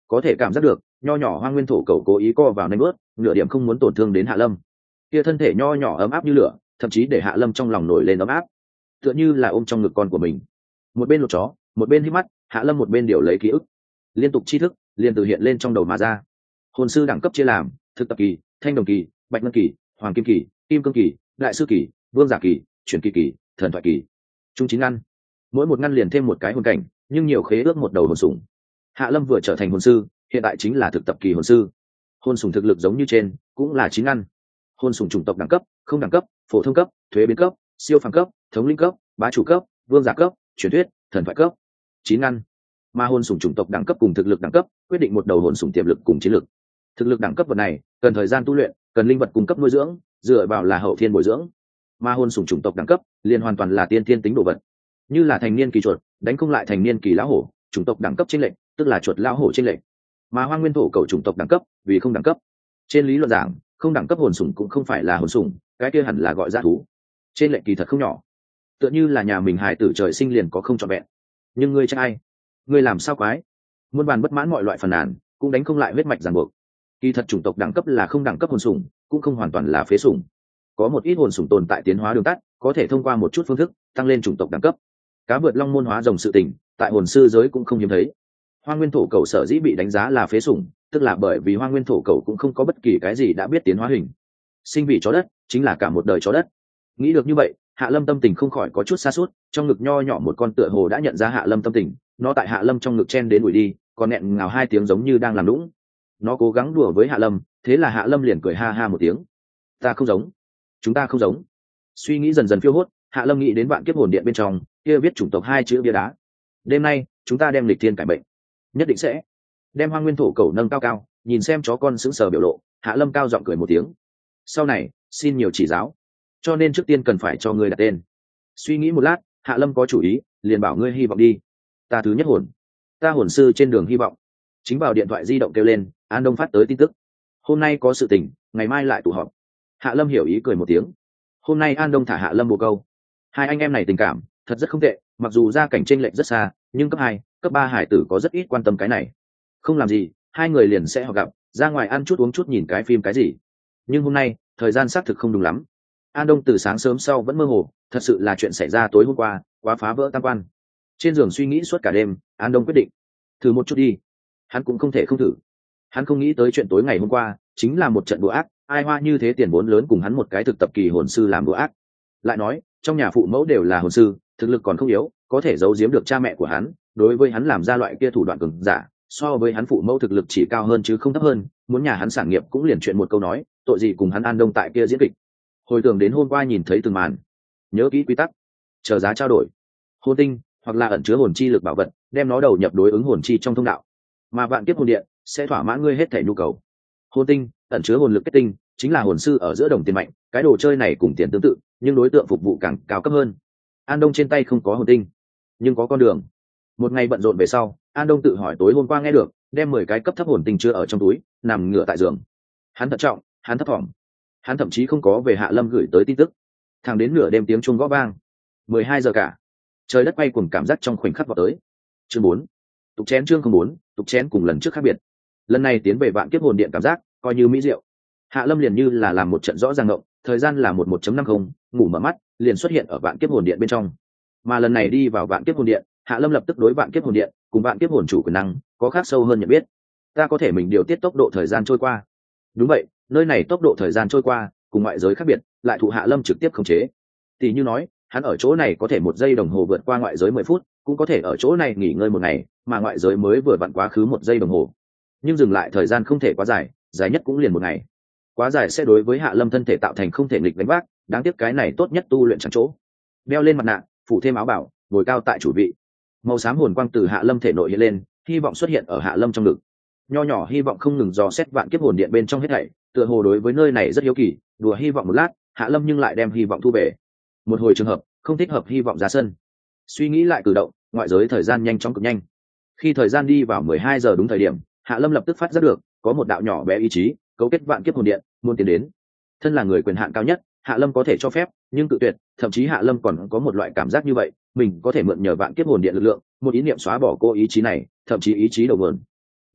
[SPEAKER 1] có thể cảm giác được nho nhỏ hoang nguyên thổ cầu cố ý co vào nanh bớt, nửa điểm không muốn tổn thương đến Hạ Lâm. Kia thân thể nho nhỏ ấm áp như lửa, thậm chí để Hạ Lâm trong lòng nổi lên ấm áp, tựa như là ôm trong ngực con của mình. Một bên lột chó, một bên hít mắt, Hạ Lâm một bên điều lấy ký ức, liên tục tri thức liền từ hiện lên trong đầu mà ra. Hồn sư đẳng cấp chia làm thực tập kỳ, thanh đồng kỳ, bạch ngân kỳ, hoàng kim kỳ, kim cương kỳ, đại sư kỳ, vương giả kỳ, chuyển kỳ kỳ, thần thoại kỳ. Trung chín ngăn, mỗi một ngăn liền thêm một cái hồn cảnh, nhưng nhiều khế ước một đầu hồn sủng. Hạ Lâm vừa trở thành hồn sư, hiện tại chính là thực tập kỳ hồn sư. Hồn sủng thực lực giống như trên, cũng là chín ngăn. Hồn sủng chủng tộc đẳng cấp, không đẳng cấp, phổ thông cấp, thuế biến cấp, siêu phàm cấp, thống lĩnh cấp, bá chủ cấp, vương giả cấp, truyền thuyết, thần thoại cấp. Chín ngăn. Mà hồn sủng chủng tộc đẳng cấp cùng thực lực đẳng cấp quyết định một đầu hồn sủng tiềm lực cùng chiến lực. Thực lực đẳng cấp vật này cần thời gian tu luyện, cần linh vật cung cấp nuôi dưỡng, dựa vào là hậu thiên bồi dưỡng. Mà hồn sủng chủng tộc đẳng cấp liền hoàn toàn là tiên thiên tính đồ vật, như là thành niên kỳ chuột đánh không lại thành niên kỳ lão hổ, chủng tộc đẳng cấp trên lệnh tức là chuột lão hổ trên lệnh. Mà hoang nguyên thổ cầu chủng tộc đẳng cấp vì không đẳng cấp, trên lý luận giảng không đẳng cấp hồn sủng cũng không phải là hồn sủng, cái kia hẳn là gọi dã thú. Trên lệnh kỳ thật không nhỏ, tựa như là nhà mình hài tử trời sinh liền có không trọn vẹn. Nhưng ngươi chắc ai, ngươi làm sao quái, muôn bàn bất mãn mọi loại phàn nàn cũng đánh không lại huyết mạch ràng buộc. Kỳ thật chủng tộc đẳng cấp là không đẳng cấp hồn sủng, cũng không hoàn toàn là phế sủng. Có một ít hồn sủng tồn tại tiến hóa đường tắt, có thể thông qua một chút phương thức tăng lên chủng tộc đẳng cấp. Cá vượt long môn hóa rồng sự tình, tại hồn sư giới cũng không hiếm thấy. Hoang nguyên thổ cầu sở dĩ bị đánh giá là phế sủng, tức là bởi vì hoang nguyên thổ cầu cũng không có bất kỳ cái gì đã biết tiến hóa hình. Sinh vị chó đất chính là cả một đời chó đất. Nghĩ được như vậy, Hạ Lâm tâm tình không khỏi có chút xa suốt, trong ngực nho nhỏ một con tựa hồ đã nhận ra Hạ Lâm tâm tình, nó tại Hạ Lâm trong ngực chen đến đuổi đi, còn nghẹn ngào hai tiếng giống như đang làm lũng. Nó cố gắng đùa với Hạ Lâm, thế là Hạ Lâm liền cười ha ha một tiếng. Ta không giống, chúng ta không giống. Suy nghĩ dần dần phiêu hốt, Hạ Lâm nghĩ đến vạn kiếp hồn điện bên trong kia viết chủng tộc hai chữ bia đá. Đêm nay chúng ta đem lịch thiên cải bệnh, nhất định sẽ đem hoang nguyên thổ cầu nâng cao cao. Nhìn xem chó con sững sờ biểu lộ, Hạ Lâm cao giọng cười một tiếng. Sau này xin nhiều chỉ giáo, cho nên trước tiên cần phải cho ngươi đặt tên. Suy nghĩ một lát, Hạ Lâm có chủ ý, liền bảo ngươi hy vọng đi. Ta thứ nhất hồn, ta hồn sư trên đường hy vọng. Chính vào điện thoại di động kêu lên, An Đông phát tới tin tức. Hôm nay có sự tình, ngày mai lại tụ họp. Hạ Lâm hiểu ý cười một tiếng. Hôm nay An Đông thả Hạ Lâm bồ câu. Hai anh em này tình cảm thật rất không tệ, mặc dù gia cảnh chênh lệch rất xa, nhưng cấp hai, cấp ba hải tử có rất ít quan tâm cái này. Không làm gì, hai người liền sẽ họ gặp, ra ngoài ăn chút uống chút nhìn cái phim cái gì. Nhưng hôm nay, thời gian xác thực không đúng lắm. An Đông từ sáng sớm sau vẫn mơ hồ, thật sự là chuyện xảy ra tối hôm qua, quá phá vỡ tam quan. Trên giường suy nghĩ suốt cả đêm, An Đông quyết định thử một chút đi. Hắn cũng không thể không thử. Hắn không nghĩ tới chuyện tối ngày hôm qua chính là một trận đùa ác, ai hoa như thế tiền vốn lớn cùng hắn một cái thực tập kỳ hồn sư làm đùa ác. Lại nói, trong nhà phụ mẫu đều là hồn sư, thực lực còn không yếu, có thể giấu giếm được cha mẹ của hắn, đối với hắn làm ra loại kia thủ đoạn cường giả, so với hắn phụ mẫu thực lực chỉ cao hơn chứ không thấp hơn, muốn nhà hắn sản nghiệp cũng liền chuyện một câu nói, tội gì cùng hắn An Đông tại kia diễn kịch. Hồi tưởng đến hôm qua nhìn thấy từng màn, nhớ kỹ quy tắc, chờ giá trao đổi hồn tinh hoặc là ẩn chứa hồn chi lực bảo vật, đem nó đầu nhập đối ứng hồn chi trong thông đạo, mà vạn kiếp hồn điện sẽ thỏa mãn ngươi hết thể nhu cầu. Hồn tinh ẩn chứa hồn lực kết tinh, chính là hồn sư ở giữa đồng tiền mạnh, cái đồ chơi này cùng tiền tương tự, nhưng đối tượng phục vụ càng cao cấp hơn. An Đông trên tay không có hồn tinh, nhưng có con đường. Một ngày bận rộn về sau, An Đông tự hỏi tối hôm qua nghe được, đem mười cái cấp thấp hồn tinh chưa ở trong túi, nằm ngửa tại giường. Hắn thận trọng, hắn thấp thỏm, hắn thậm chí không có về Hạ Lâm gửi tới tin tức. Thẳng đến nửa đêm tiếng chuông gõ vang, mười hai giờ cả, trời đất bay cùng cảm giác trong khoảnh khắc vào tới. Chương bốn, tục chén chương không bốn, tục chén cùng lần trước khác biệt. Lần này tiến về vạn kiếp hồn điện cảm giác coi như mỹ diệu. Hạ Lâm liền như là làm một trận rõ ràng ngộng, thời gian là một một chấm năm không, ngủ mở mắt liền xuất hiện ở vạn kiếp hồn điện bên trong. Mà lần này đi vào vạn kiếp hồn điện, Hạ Lâm lập tức đối vạn kiếp hồn điện cùng vạn kiếp hồn chủ quyền năng có khác sâu hơn nhận biết. Ta có thể mình điều tiết tốc độ thời gian trôi qua. Đúng vậy, nơi này tốc độ thời gian trôi qua cùng ngoại giới khác biệt, lại thụ Hạ Lâm trực tiếp khống chế. Tỷ như nói, hắn ở chỗ này có thể một giây đồng hồ vượt qua ngoại giới mười phút, cũng có thể ở chỗ này nghỉ ngơi một ngày, mà ngoại giới mới vừa vặn quá khứ một giây đồng hồ. Nhưng dừng lại thời gian không thể quá dài, dài nhất cũng liền một ngày. Quá dài sẽ đối với Hạ Lâm thân thể tạo thành không thể nghịch đánh vác, đáng tiếc cái này tốt nhất tu luyện chẳng chỗ. Đeo lên mặt nạ, phủ thêm áo bảo, ngồi cao tại chủ vị. Màu xám hồn quang từ Hạ Lâm thể nội hiện lên, hy vọng xuất hiện ở Hạ Lâm trong ngực. Nho nhỏ hy vọng không ngừng dò xét vạn kiếp hồn điện bên trong hết thảy, tựa hồ đối với nơi này rất hiếu kỳ, đùa hy vọng một lát, Hạ Lâm nhưng lại đem hy vọng thu về. Một hồi trường hợp, không thích hợp hy vọng ra sân. Suy nghĩ lại cử động, ngoại giới thời gian nhanh chóng cực nhanh. Khi thời gian đi vào mười hai giờ đúng thời điểm, Hạ Lâm lập tức phát giác được, có một đạo nhỏ bé ý chí, cấu kết vạn kiếp hồn điện, muốn tiến đến. Thân là người quyền hạn cao nhất, Hạ Lâm có thể cho phép, nhưng tự tuyệt, thậm chí Hạ Lâm còn có một loại cảm giác như vậy, mình có thể mượn nhờ vạn kiếp hồn điện lực lượng, một ý niệm xóa bỏ cô ý chí này, thậm chí ý chí đầu nguồn.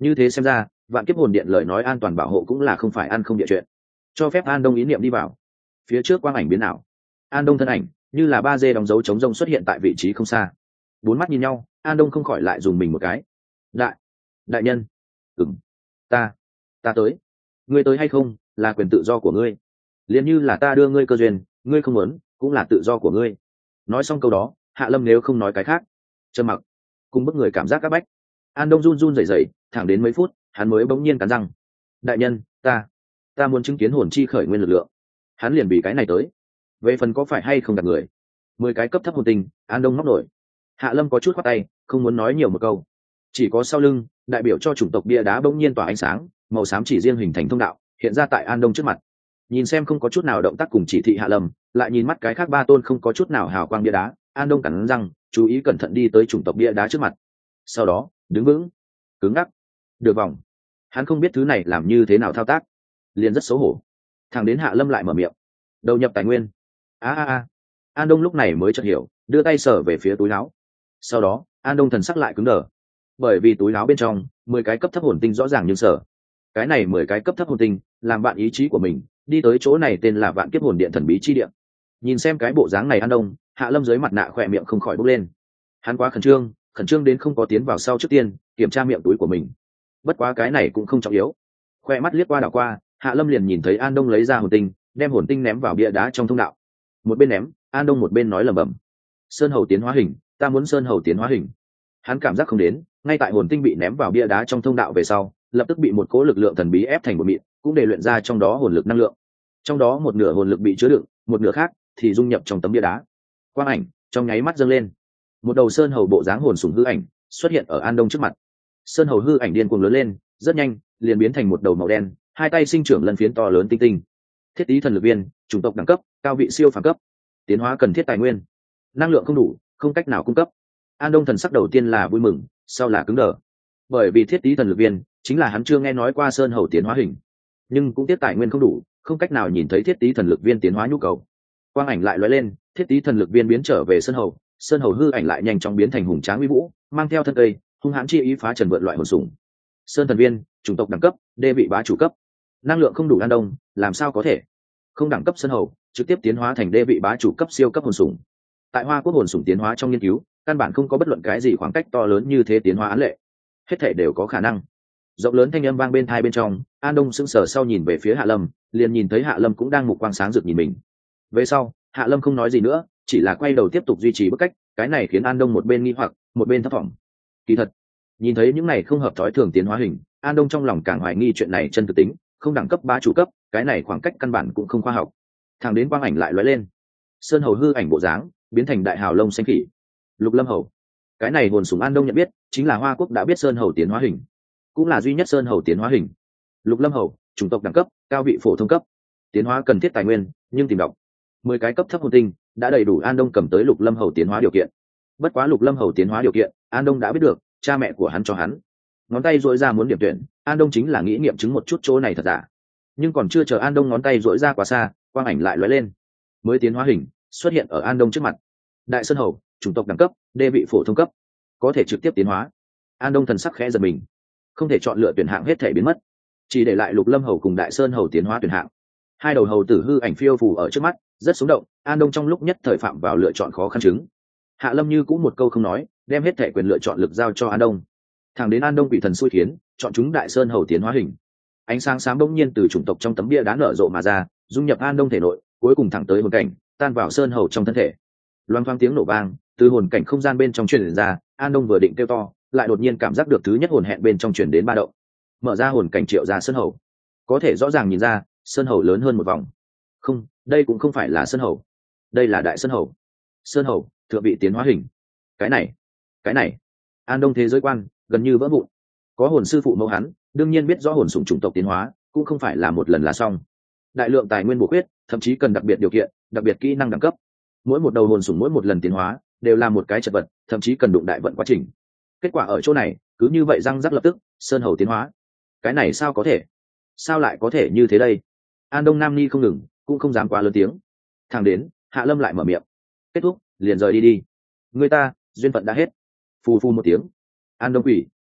[SPEAKER 1] Như thế xem ra vạn kiếp hồn điện lời nói an toàn bảo hộ cũng là không phải ăn không địa chuyện, cho phép An Đông ý niệm đi vào. Phía trước quang ảnh biến ảo, An Đông thân ảnh như là ba dê đóng dấu chống rông xuất hiện tại vị trí không xa. Bốn mắt nhìn nhau, An Đông không khỏi lại dùng mình một cái. Đại, đại nhân, ừm, ta, ta tới. Ngươi tới hay không là quyền tự do của ngươi, liền như là ta đưa ngươi cơ duyên, ngươi không muốn cũng là tự do của ngươi. Nói xong câu đó, Hạ Lâm nếu không nói cái khác, trầm mặc, cùng bức người cảm giác các bách. An Đông run run rẩy rẩy, thẳng đến mấy phút, hắn mới bỗng nhiên cắn răng. Đại nhân, ta, ta muốn chứng kiến hồn chi khởi nguyên lực lượng. Hắn liền bị cái này tới. Về phần có phải hay không đặt người, mười cái cấp thấp hồn tinh, An Đông ngóc nổi. Hạ Lâm có chút khoát tay, không muốn nói nhiều một câu. Chỉ có sau lưng, đại biểu cho chủng tộc bia đá bỗng nhiên tỏa ánh sáng, màu xám chỉ riêng hình thành thông đạo, hiện ra tại An Đông trước mặt. Nhìn xem không có chút nào động tác cùng chỉ thị Hạ Lâm, lại nhìn mắt cái khác ba tôn không có chút nào hào quang bia đá, An Đông cắn răng, chú ý cẩn thận đi tới chủng tộc bia đá trước mặt. Sau đó, đứng vững, cứng ngắc, được vòng. Hắn không biết thứ này làm như thế nào thao tác, liền rất xấu hổ. Thằng đến Hạ Lâm lại mở miệng, đầu nhập tài nguyên. A a a. An Đông lúc này mới chợt hiểu, đưa tay sờ về phía túi áo. Sau đó, An Đông thần sắc lại cứng đờ, bởi vì túi áo bên trong mười cái cấp thấp hồn tinh rõ ràng nhưng sở. Cái này mười cái cấp thấp hồn tinh, làm bạn ý chí của mình, đi tới chỗ này tên là Vạn Kiếp Hồn Điện thần bí chi điện. Nhìn xem cái bộ dáng này An Đông, Hạ Lâm dưới mặt nạ khỏe miệng không khỏi bốc lên. Hắn quá khẩn trương, khẩn trương đến không có tiến vào sau trước tiên kiểm tra miệng túi của mình. Bất quá cái này cũng không trọng yếu. Khoe mắt liếc qua đảo qua, Hạ Lâm liền nhìn thấy An Đông lấy ra hồn tinh, đem hồn tinh ném vào bia đá trong thông đạo. Một bên ném, An Đông một bên nói lẩm bẩm: Sơn hầu tiến hóa hình, ta muốn sơn hầu tiến hóa hình. Hắn cảm giác không đến, ngay tại hồn tinh bị ném vào bia đá trong thông đạo về sau, lập tức bị một cỗ lực lượng thần bí ép thành một mịn, cũng để luyện ra trong đó hồn lực năng lượng. Trong đó một nửa hồn lực bị chứa đựng, một nửa khác thì dung nhập trong tấm bia đá. Quang ảnh trong nháy mắt dâng lên, một đầu sơn hầu bộ dáng hồn sủng hư ảnh xuất hiện ở An Đông trước mặt. Sơn hầu hư ảnh điên cuồng lớn lên, rất nhanh liền biến thành một đầu màu đen, hai tay sinh trưởng lân phiến to lớn tinh tinh. Thiết tí thần lực viên, chủng tộc đẳng cấp, cao vị siêu phàm cấp. Tiến hóa cần thiết tài nguyên, năng lượng không đủ, không cách nào cung cấp. An Đông thần sắc đầu tiên là vui mừng, sau là cứng đờ, bởi vì thiết tí thần lực viên chính là hắn chưa nghe nói qua sơn hầu tiến hóa hình, nhưng cũng tiếc tài nguyên không đủ, không cách nào nhìn thấy thiết tí thần lực viên tiến hóa nhu cầu. Quang ảnh lại lóe lên, thiết tí thần lực viên biến trở về sơn hầu, sơn hầu hư ảnh lại nhanh chóng biến thành hùng tráng uy vũ, mang theo thân cây hung hãn chi ý phá trần vượt loại hồn sủng. Sơn thần viên, chủng tộc đẳng cấp, đê vị bá chủ cấp. Năng lượng không đủ An Đông, làm sao có thể? Không đẳng cấp sơn hầu, trực tiếp tiến hóa thành đê vị bá chủ cấp siêu cấp hồn sủng. Tại Hoa Quốc hồn sủng tiến hóa trong nghiên cứu, căn bản không có bất luận cái gì khoảng cách to lớn như thế tiến hóa án lệ. Hết thể đều có khả năng. Rộng lớn thanh âm vang bên tai bên trong, An Đông sững sờ sau nhìn về phía Hạ Lâm, liền nhìn thấy Hạ Lâm cũng đang mục quang sáng rực nhìn mình. Về sau, Hạ Lâm không nói gì nữa, chỉ là quay đầu tiếp tục duy trì bức cách, cái này khiến An Đông một bên nghi hoặc, một bên thất vọng. Kỳ thật, nhìn thấy những này không hợp thói thường tiến hóa hình, An Đông trong lòng càng hoài nghi chuyện này chân thực tính, không đẳng cấp ba chủ cấp, cái này khoảng cách căn bản cũng không khoa học. Thằng đến quang ảnh lại lóe lên, sơn hầu hư ảnh bộ dáng biến thành đại hào lông xanh khỉ. Lục Lâm hầu, cái này hồn sủng An Đông nhận biết, chính là Hoa Quốc đã biết sơn hầu tiến hóa hình, cũng là duy nhất sơn hầu tiến hóa hình. Lục Lâm hầu, chủng tộc đẳng cấp, cao vị phổ thông cấp. Tiến hóa cần thiết tài nguyên, nhưng tìm đọc mười cái cấp thấp hồn tinh đã đầy đủ An Đông cầm tới Lục Lâm hầu tiến hóa điều kiện. Bất quá Lục Lâm hầu tiến hóa điều kiện, An Đông đã biết được, cha mẹ của hắn cho hắn. Ngón tay duỗi ra muốn điểm tuyển, An Đông chính là nghĩ nghiệm chứng một chút chỗ này thật giả. Nhưng còn chưa chờ An Đông ngón tay duỗi ra quá xa, quang ảnh lại lóe lên, mới tiến hóa hình xuất hiện ở An Đông trước mặt. Đại sơn hầu, chủng tộc đẳng cấp, đê vị phổ thông cấp, có thể trực tiếp tiến hóa. An Đông thần sắc khẽ giật mình, không thể chọn lựa tuyển hạng hết thể biến mất, chỉ để lại Lục Lâm hầu cùng Đại sơn hầu tiến hóa tuyển hạng. Hai đầu hầu tử hư ảnh phiêu phù ở trước mắt, rất sống động. An Đông trong lúc nhất thời phạm vào lựa chọn khó khăn chứng. Hạ Lâm như cũng một câu không nói, đem hết thể quyền lựa chọn lực giao cho An Đông. Thẳng đến An Đông quỷ thần xui khiến, chọn chúng Đại sơn hầu tiến hóa hình. Ánh sáng sáng bỗng nhiên từ chủng tộc trong tấm bia đá nở rộ mà ra, dung nhập An Đông thể nội, cuối cùng thẳng tới hồn cảnh, tan vào sơn hầu trong thân thể. Loang thoáng tiếng nổ vang từ hồn cảnh không gian bên trong truyền ra. An Đông vừa định kêu to, lại đột nhiên cảm giác được thứ nhất hồn hẹn bên trong truyền đến ba động. Mở ra hồn cảnh triệu ra sơn hầu, có thể rõ ràng nhìn ra sơn hầu lớn hơn một vòng. Không, đây cũng không phải là sơn hầu, đây là đại sơn hầu. Sơn hầu thượng vị tiến hóa hình. Cái này, cái này, An Đông thế giới quan gần như vỡ vụn. Có hồn sư phụ mẫu hắn, đương nhiên biết rõ hồn sủng chủng tộc tiến hóa cũng không phải là một lần là xong. Đại lượng tài nguyên bổ khuyết, thậm chí cần đặc biệt điều kiện, đặc biệt kỹ năng đẳng cấp. Mỗi một đầu hồn sủng mỗi một lần tiến hóa đều là một cái chật vật, thậm chí cần đụng đại vận quá trình. Kết quả ở chỗ này cứ như vậy răng rắc lập tức sơn hầu tiến hóa. Cái này sao có thể, sao lại có thể như thế đây? An Đông nam ni không ngừng, cũng không dám quá lớn tiếng. Thẳng đến Hạ Lâm lại mở miệng, kết thúc liền rời đi đi, người ta duyên phận đã hết. Phù phù một tiếng, An Đông quỷ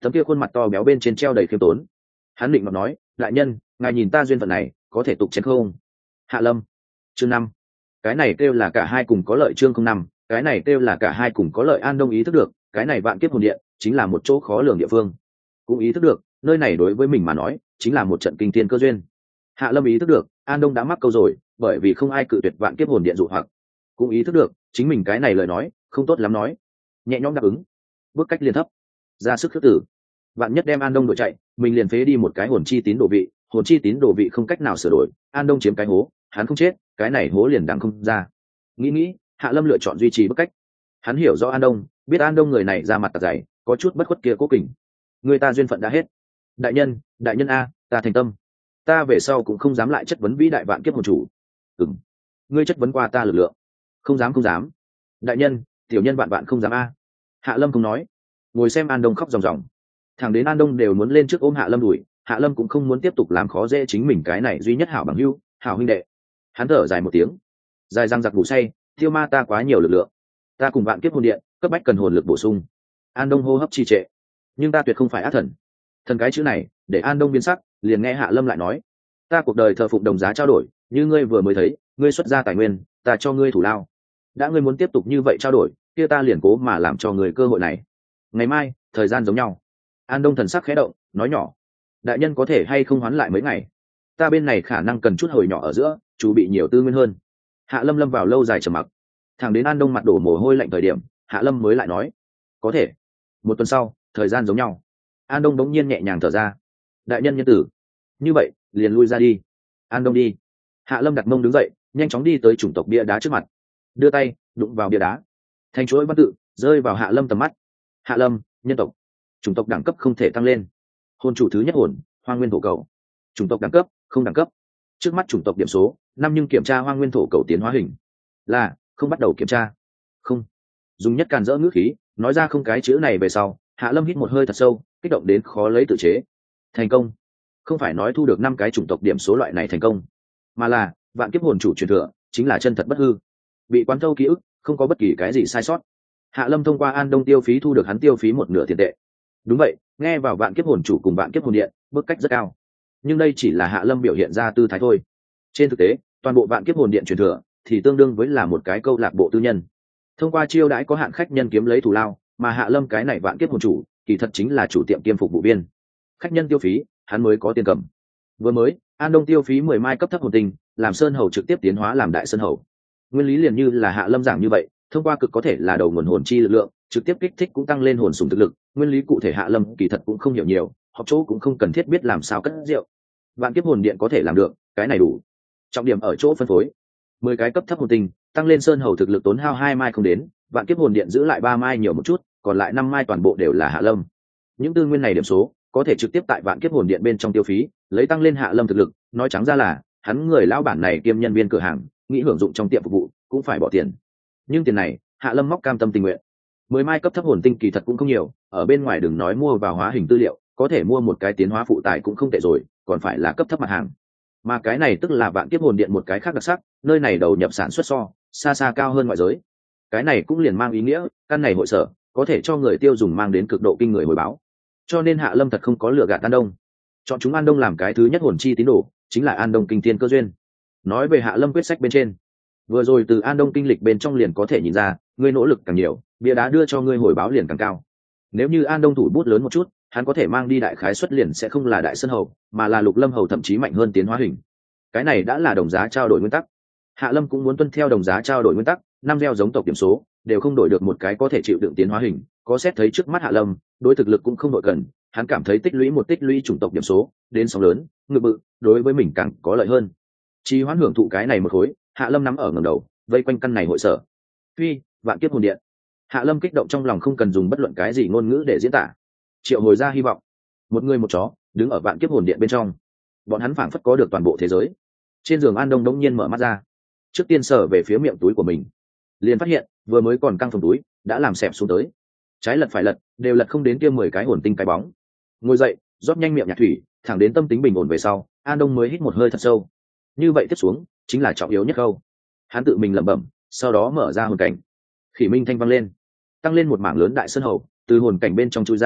[SPEAKER 1] tấm kia khuôn mặt to béo bên trên treo đầy khiêm tốn. Hắn định ngọc nói, đại nhân, ngài nhìn ta duyên phận này có thể tục chén không? Hạ Lâm. Chương năm. Cái này kêu là cả hai cùng có lợi. Chương không năm. Cái này kêu là cả hai cùng có lợi. An Đông ý thức được cái này vạn kiếp hồn điện chính là một chỗ khó lường địa phương, cũng ý thức được nơi này đối với mình mà nói chính là một trận kinh thiên cơ duyên. Hạ Lâm ý thức được An Đông đã mắc câu rồi, bởi vì không ai cự tuyệt vạn kiếp hồn điện dụ hoặc, cũng ý thức được chính mình cái này lời nói không tốt lắm nói, nhẹ nhõm đáp ứng, bước cách liên thấp, ra sức khước tử. Vạn nhất đem An Đông đội chạy, mình liền phế đi một cái hồn chi tín đồ vị, hồn chi tín đồ vị không cách nào sửa đổi, An Đông chiếm cái hố, hắn không chết, cái này hố liền đằng không ra. Nghĩ nghĩ, Hạ Lâm lựa chọn duy trì bước cách. Hắn hiểu rõ An Đông, biết An Đông người này ra mặt tặc dày, có chút bất khuất kia cố kình. Người ta duyên phận đã hết. Đại nhân, đại nhân a, ta thành tâm. Ta về sau cũng không dám lại chất vấn vĩ đại vạn kiếp hồn chủ. Ừm. Ngươi chất vấn qua ta lực lượng. Không dám không dám. Đại nhân, tiểu nhân vạn vạn không dám a. Hạ Lâm không nói, ngồi xem An Đông khóc ròng ròng. Thằng đến An Đông đều muốn lên trước ôm Hạ Lâm đuổi, Hạ Lâm cũng không muốn tiếp tục làm khó dễ chính mình cái này duy nhất hảo bằng hữu, hảo huynh đệ. Hắn thở dài một tiếng, dài răng giặc ngủ say, tiêu ma ta quá nhiều lực lượng, ta cùng vạn kiếp hồn điện cấp bách cần hồn lực bổ sung. An Đông hô hấp trì trệ, nhưng ta tuyệt không phải ác thần. Thần cái chữ này để An Đông biến sắc, liền nghe Hạ Lâm lại nói, ta cuộc đời thờ phụng đồng giá trao đổi, như ngươi vừa mới thấy, ngươi xuất ra tài nguyên, ta cho ngươi thủ lao. Đã ngươi muốn tiếp tục như vậy trao đổi, kia ta liền cố mà làm cho người cơ hội này. Ngày mai thời gian giống nhau. An Đông thần sắc khẽ động, nói nhỏ, đại nhân có thể hay không hoán lại mấy ngày, ta bên này khả năng cần chút hồi nhỏ ở giữa, chú bị nhiều tư nguyên hơn. Hạ Lâm lâm vào lâu dài trầm mặc, thẳng đến An Đông mặt đổ mồ hôi lạnh thời điểm, Hạ Lâm mới lại nói, có thể. Một tuần sau, thời gian giống nhau. An Đông đống nhiên nhẹ nhàng thở ra, đại nhân nhân tử, như vậy liền lui ra đi. An Đông đi. Hạ Lâm đặt mông đứng dậy, nhanh chóng đi tới chủng tộc bia đá trước mặt, đưa tay đụng vào bia đá, thành chuỗi văn tự rơi vào Hạ Lâm tầm mắt. Hạ Lâm, nhân tộc, chủng tộc đẳng cấp không thể tăng lên, hồn chủ thứ nhất hồn, hoang nguyên thổ cầu. Chủng tộc đẳng cấp không đẳng cấp. Trước mắt chủng tộc điểm số năm, nhưng kiểm tra hoang nguyên thổ cầu tiến hóa hình là không. Bắt đầu kiểm tra. Không. Dùng nhất càn rỡ ngữ khí nói ra không cái chữ này về sau, Hạ Lâm hít một hơi thật sâu, kích động đến khó lấy tự chế. Thành công. Không phải nói thu được năm cái chủng tộc điểm số loại này thành công, mà là vạn kiếp hồn chủ truyền thừa chính là chân thật bất hư, bị quán thâu ký ức, không có bất kỳ cái gì sai sót. Hạ Lâm thông qua An Đông tiêu phí thu được hắn tiêu phí một nửa tiền tệ. Đúng vậy, nghe vào vạn kiếp hồn chủ cùng vạn kiếp hồn điện bước cách rất cao, nhưng đây chỉ là Hạ Lâm biểu hiện ra tư thái thôi. Trên thực tế, toàn bộ vạn kiếp hồn điện truyền thừa thì tương đương với là một cái câu lạc bộ tư nhân, thông qua chiêu đãi có hạn khách nhân kiếm lấy thù lao, mà Hạ Lâm cái này vạn kiếp hồn chủ kỳ thật chính là chủ tiệm kiêm phục vụ viên. Khách nhân tiêu phí, hắn mới có tiền cầm. Vừa mới, An Đông tiêu phí mười mai cấp thấp hồn tinh, làm sơn hầu trực tiếp tiến hóa làm đại sơn hầu. Nguyên lý liền như là Hạ Lâm giảng như vậy, thông qua cực có thể là đầu nguồn hồn chi lực lượng, trực tiếp kích thích cũng tăng lên hồn sùng thực lực. Nguyên lý cụ thể Hạ Lâm kỳ thật cũng không hiểu nhiều, học chỗ cũng không cần thiết biết làm sao cất rượu. Vạn kiếp hồn điện có thể làm được, cái này đủ. Trọng điểm ở chỗ phân phối. Mười cái cấp thấp hồn tinh, tăng lên sơn hầu thực lực tốn hao hai mai không đến, vạn kiếp hồn điện giữ lại ba mai nhiều một chút, còn lại năm mai toàn bộ đều là Hạ Lâm. Những tư nguyên này điểm số có thể trực tiếp tại vạn kiếp hồn điện bên trong tiêu phí, lấy tăng lên Hạ Lâm thực lực. Nói trắng ra là hắn người lão bản này kiêm nhân viên cửa hàng, nghĩ hưởng dụng trong tiệm phục vụ cũng phải bỏ tiền, nhưng tiền này Hạ Lâm móc cam tâm tình nguyện. Mười mai cấp thấp hồn tinh kỳ thật cũng không nhiều, ở bên ngoài đừng nói mua vào hóa hình tư liệu, có thể mua một cái tiến hóa phụ tải cũng không tệ rồi, còn phải là cấp thấp mặt hàng. Mà cái này tức là vạn kiếp hồn điện một cái khác đặc sắc, nơi này đầu nhập sản xuất so xa xa cao hơn ngoại giới. Cái này cũng liền mang ý nghĩa căn này hội sở có thể cho người tiêu dùng mang đến cực độ kinh người hồi báo. Cho nên Hạ Lâm thật không có lừa gạt An Đông, chọn chúng An Đông làm cái thứ nhất hồn chi tín đồ, chính là An Đông kinh thiên cơ duyên. Nói về Hạ Lâm quyết sách bên trên, vừa rồi từ An Đông kinh lịch bên trong liền có thể nhìn ra, ngươi nỗ lực càng nhiều, bia đá đưa cho ngươi hồi báo liền càng cao. Nếu như An Đông thủ bút lớn một chút, hắn có thể mang đi đại khái xuất liền sẽ không là đại sơn hầu, mà là lục lâm hầu, thậm chí mạnh hơn tiến hóa hình. Cái này đã là đồng giá trao đổi nguyên tắc. Hạ Lâm cũng muốn tuân theo đồng giá trao đổi nguyên tắc, năm gieo giống tộc điểm số đều không đổi được một cái có thể chịu đựng tiến hóa hình. Có xét thấy trước mắt Hạ Lâm đối thực lực cũng không đội cần, hắn cảm thấy tích lũy một tích lũy chủng tộc điểm số đến sóng lớn ngự bự đối với mình càng có lợi hơn. Chỉ hoãn hưởng thụ cái này một khối, Hạ Lâm nắm ở ngẩng đầu vây quanh căn này hội sở. Phi, vạn kiếp hồn điện. Hạ Lâm kích động trong lòng không cần dùng bất luận cái gì ngôn ngữ để diễn tả. Triệu hồi ra hy vọng. Một người một chó đứng ở vạn kiếp hồn điện bên trong, bọn hắn phảng phất có được toàn bộ thế giới. Trên giường An Đông đống nhiên mở mắt ra, trước tiên sờ về phía miệng túi của mình, liền phát hiện vừa mới còn căng phòng túi đã làm xẹp xuống tới, trái lật phải lật đều lật không đến kia mười cái hồn tinh cái bóng. Ngồi dậy, rót nhanh miệng nhạt thủy, thẳng đến tâm tính bình ổn về sau, An Đông mới hít một hơi thật sâu. Như vậy tiếp xuống chính là trọng yếu nhất câu. Hắn tự mình lẩm bẩm, sau đó mở ra hồn cảnh. Khỉ minh thanh vang lên, tăng lên một mảng lớn đại sơn hầu từ hồn cảnh bên trong chui ra,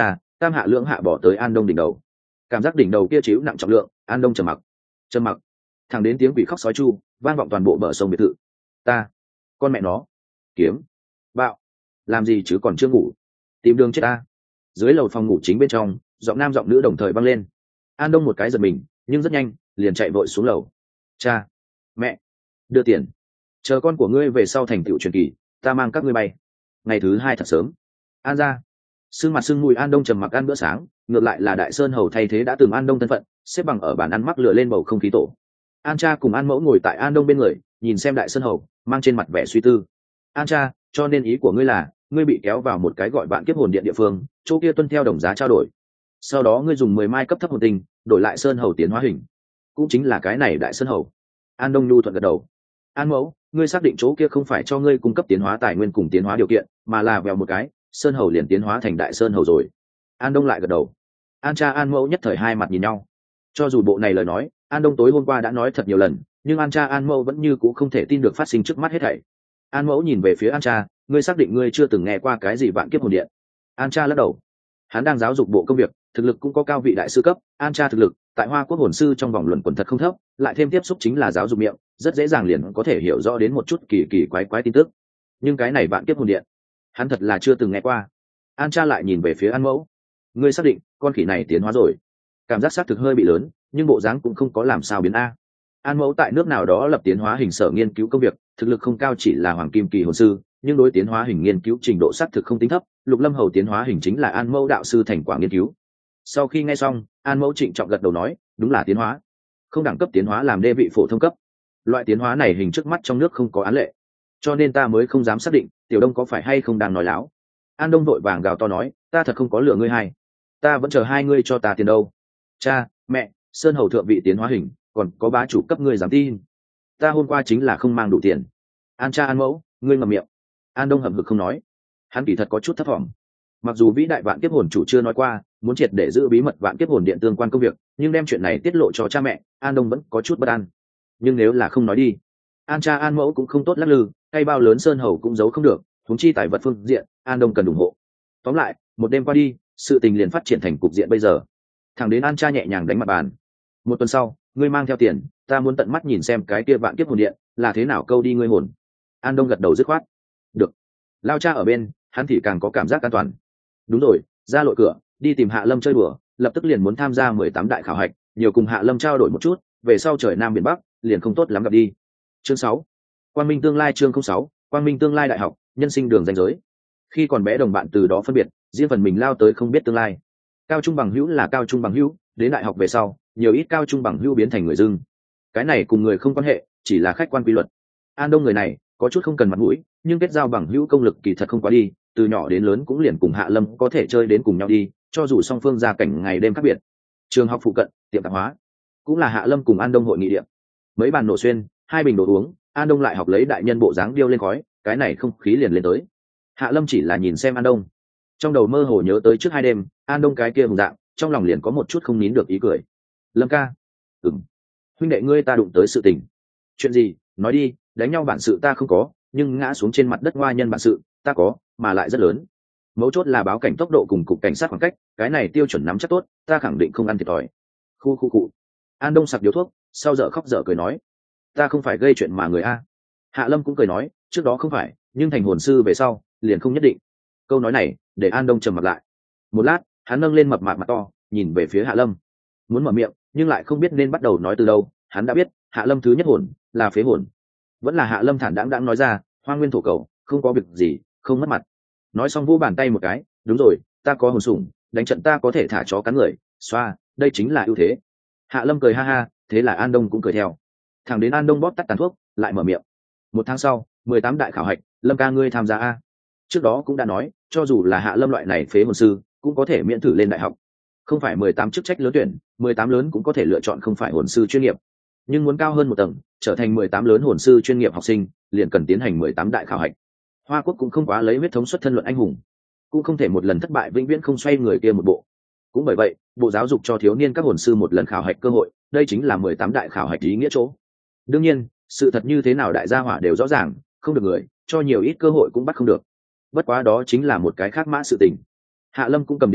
[SPEAKER 1] tam hạ lưỡng hạ bỏ tới An Đông đỉnh đầu. Cảm giác đỉnh đầu kia chịu nặng trọng lượng, An Đông trầm mặc trầm mặc thẳng đến tiếng quỷ khóc sói chu vang vọng toàn bộ bờ sông biệt thự. Ta con mẹ nó, kiếm bạo, làm gì chứ còn chưa ngủ, tìm đường chết ta. Dưới lầu phòng ngủ chính bên trong, giọng nam giọng nữ đồng thời vang lên. An Đông một cái giật mình, nhưng rất nhanh liền chạy vội xuống lầu. Cha, mẹ, đưa tiền, chờ con của ngươi về sau thành tựu truyền kỳ, ta mang các ngươi bay. Ngày thứ hai thật sớm, An ra sưng mặt sưng mùi, An Đông trầm mặc ăn bữa sáng, ngược lại là Đại Sơn Hầu thay thế đã từng An Đông thân phận, xếp bằng ở bàn ăn mắc lửa lên bầu không khí tổ. An cha cùng An mẫu ngồi tại An Đông bên người, nhìn xem Đại Sơn Hầu mang trên mặt vẻ suy tư. An cha, cho nên ý của ngươi là ngươi bị kéo vào một cái gọi Vạn Kiếp Hồn Điện địa phương, chỗ kia tuân theo đồng giá trao đổi, sau đó ngươi dùng mười mai cấp thấp hồn tinh đổi lại Sơn Hầu tiến hóa hình, cũng chính là cái này Đại Sơn Hầu. An Đông nhu thuận gật đầu. An mẫu, ngươi xác định chỗ kia không phải cho ngươi cung cấp tiến hóa tài nguyên cùng tiến hóa điều kiện, mà là vèo một cái Sơn Hầu liền tiến hóa thành Đại Sơn Hầu rồi. An Đông lại gật đầu. An cha An mẫu nhất thời hai mặt nhìn nhau. Cho dù bộ này lời nói An Đông tối hôm qua đã nói thật nhiều lần, nhưng An cha An mẫu vẫn như cũ không thể tin được phát sinh trước mắt hết thảy. An mẫu nhìn về phía An cha, ngươi xác định ngươi chưa từng nghe qua cái gì Vạn Kiếp Hồn Điện? An cha lắc đầu. Hắn đang giáo dục bộ công việc, thực lực cũng có cao vị đại sư cấp. An cha thực lực tại Hoa Quốc hồn sư trong vòng luận quẩn thật không thấp, lại thêm tiếp xúc chính là giáo dục miệng, rất dễ dàng liền có thể hiểu rõ đến một chút kỳ kỳ quái quái tin tức. Nhưng cái này Vạn Kiếp Hồn Điện, hắn thật là chưa từng nghe qua. An cha lại nhìn về phía An mẫu. Ngươi xác định con khỉ này tiến hóa rồi? Cảm giác xác thực hơi bị lớn, nhưng bộ dáng cũng không có làm sao biến a. An mẫu tại nước nào đó lập tiến hóa hình sở nghiên cứu công việc, thực lực không cao, chỉ là hoàng kim kỳ hồn sư, nhưng đối tiến hóa hình nghiên cứu trình độ xác thực không tính thấp. Lục Lâm Hầu tiến hóa hình chính là An mẫu đạo sư thành quả nghiên cứu. Sau khi nghe xong, An mẫu trịnh trọng gật đầu nói, đúng là tiến hóa, không đẳng cấp tiến hóa làm đê vị phổ thông cấp. Loại tiến hóa này hình trước mắt trong nước không có án lệ, cho nên ta mới không dám xác định Tiểu Đông có phải hay không đang nói láo. An Đông vội vàng gào to nói, ta thật không có lừa ngươi hai, ta vẫn chờ hai ngươi cho ta tiền đâu. Cha, mẹ, Sơn Hầu thượng vị tiến hóa hình, còn có bá chủ cấp ngươi dám tin? Ta hôm qua chính là không mang đủ tiền. An cha An mẫu, ngươi ngậm miệng. An Đông hậm hực không nói. Hắn kỳ thật có chút thất vọng. Mặc dù vĩ đại Vạn Kiếp Hồn chủ chưa nói qua muốn triệt để giữ bí mật Vạn Kiếp Hồn Điện tương quan công việc, nhưng đem chuyện này tiết lộ cho cha mẹ, An Đông vẫn có chút bất an. Nhưng nếu là không nói đi, An cha An mẫu cũng không tốt lắc lư, hay bao lớn Sơn Hầu cũng giấu không được, huống chi tài vật phương diện, An Đông cần ủng hộ. Tóm lại, một đêm qua đi, sự tình liền phát triển thành cục diện bây giờ. Thẳng đến An cha nhẹ nhàng đánh mặt bàn. Một tuần sau, ngươi mang theo tiền, ta muốn tận mắt nhìn xem cái kia Vạn Kiếp Hồn Điện là thế nào câu đi ngươi hồn. An Đông gật đầu dứt khoát. Được. Lao cha ở bên, hắn thì càng có cảm giác an toàn. Đúng rồi, ra lội cửa, đi tìm Hạ Lâm chơi đùa, lập tức liền muốn tham gia mười tám đại khảo hạch, nhiều cùng Hạ Lâm trao đổi một chút, về sau trời Nam biển Bắc, liền không tốt lắm gặp đi. Chương sáu. Quang Minh tương lai, chương không sáu, Quang Minh tương lai đại học, nhân sinh đường ranh giới. Khi còn bé đồng bạn từ đó phân biệt, riêng phần mình lao tới không biết tương lai. Cao trung bằng hữu là cao trung bằng hữu, đến đại học về sau, nhiều ít cao trung bằng hữu biến thành người dưng. Cái này cùng người không quan hệ, chỉ là khách quan quy luật. An Đông người này có chút không cần mặt mũi, nhưng kết giao bằng hữu công lực kỳ thật không quá đi, từ nhỏ đến lớn cũng liền cùng Hạ Lâm có thể chơi đến cùng nhau đi, cho dù song phương gia cảnh ngày đêm khác biệt. Trường học phụ cận, tiệm tạp hóa, cũng là Hạ Lâm cùng An Đông hội nghị điểm. Mấy bàn nổ xuyên, hai bình đồ uống, An Đông lại học lấy đại nhân bộ dáng điêu lên khói, cái này không khí liền lên tới. Hạ Lâm chỉ là nhìn xem An Đông, trong đầu mơ hồ nhớ tới trước hai đêm, An Đông cái kia hùng dạng, trong lòng liền có một chút không nín được ý cười. Lâm ca, ừm, huynh đệ ngươi ta đụng tới sự tình. Chuyện gì, nói đi, đánh nhau bản sự ta không có, nhưng ngã xuống trên mặt đất ngoa nhân bản sự ta có, mà lại rất lớn. Mấu chốt là báo cảnh tốc độ cùng cục cảnh sát khoảng cách, cái này tiêu chuẩn nắm chắc tốt, ta khẳng định không ăn thiệt thòi. Khu khu cụ. An Đông sặc điếu thuốc, sau dở khóc dở cười nói, ta không phải gây chuyện mà người a. Hạ Lâm cũng cười nói, trước đó không phải, nhưng thành hồn sư về sau liền không nhất định. Câu nói này để An Đông trầm mặt lại. Một lát, hắn nâng lên mập mạp mặt to, nhìn về phía Hạ Lâm, muốn mở miệng nhưng lại không biết nên bắt đầu nói từ đâu. Hắn đã biết Hạ Lâm thứ nhất hồn là phế hồn. Vẫn là Hạ Lâm thản đãng đãng nói ra, Hoang Nguyên thổ cầu, không có việc gì, không mất mặt. Nói xong vỗ bàn tay một cái, đúng rồi, ta có hồn sủng, đánh trận ta có thể thả chó cắn người, xoa, đây chính là ưu thế. Hạ Lâm cười ha ha, thế là An Đông cũng cười theo. Thẳng đến An Đông bóp tắt tàn thuốc, lại mở miệng. Một tháng sau, mười tám đại khảo hạch, Lâm ca ngươi tham gia a. Trước đó cũng đã nói, cho dù là Hạ Lâm loại này phế hồn sư, cũng có thể miễn thử lên đại học. Không phải mười tám chức trách lớn tuyển, mười tám lớn cũng có thể lựa chọn không phải hồn sư chuyên nghiệp. Nhưng muốn cao hơn một tầng, trở thành mười tám lớn hồn sư chuyên nghiệp học sinh, liền cần tiến hành mười tám đại khảo hạch. Hoa Quốc cũng không quá lấy huyết thống xuất thân luận anh hùng, cũng không thể một lần thất bại vĩnh viễn không xoay người kia một bộ. Cũng bởi vậy, bộ giáo dục cho thiếu niên các hồn sư một lần khảo hạch cơ hội, đây chính là mười tám đại khảo hạch ý nghĩa chỗ. Đương nhiên, sự thật như thế nào đại gia hỏa đều rõ ràng, không được người, cho nhiều ít cơ hội cũng bắt không được. Bất quá đó chính là một cái khác mã sự tình. Hạ Lâm cũng cầm điếu thuốc,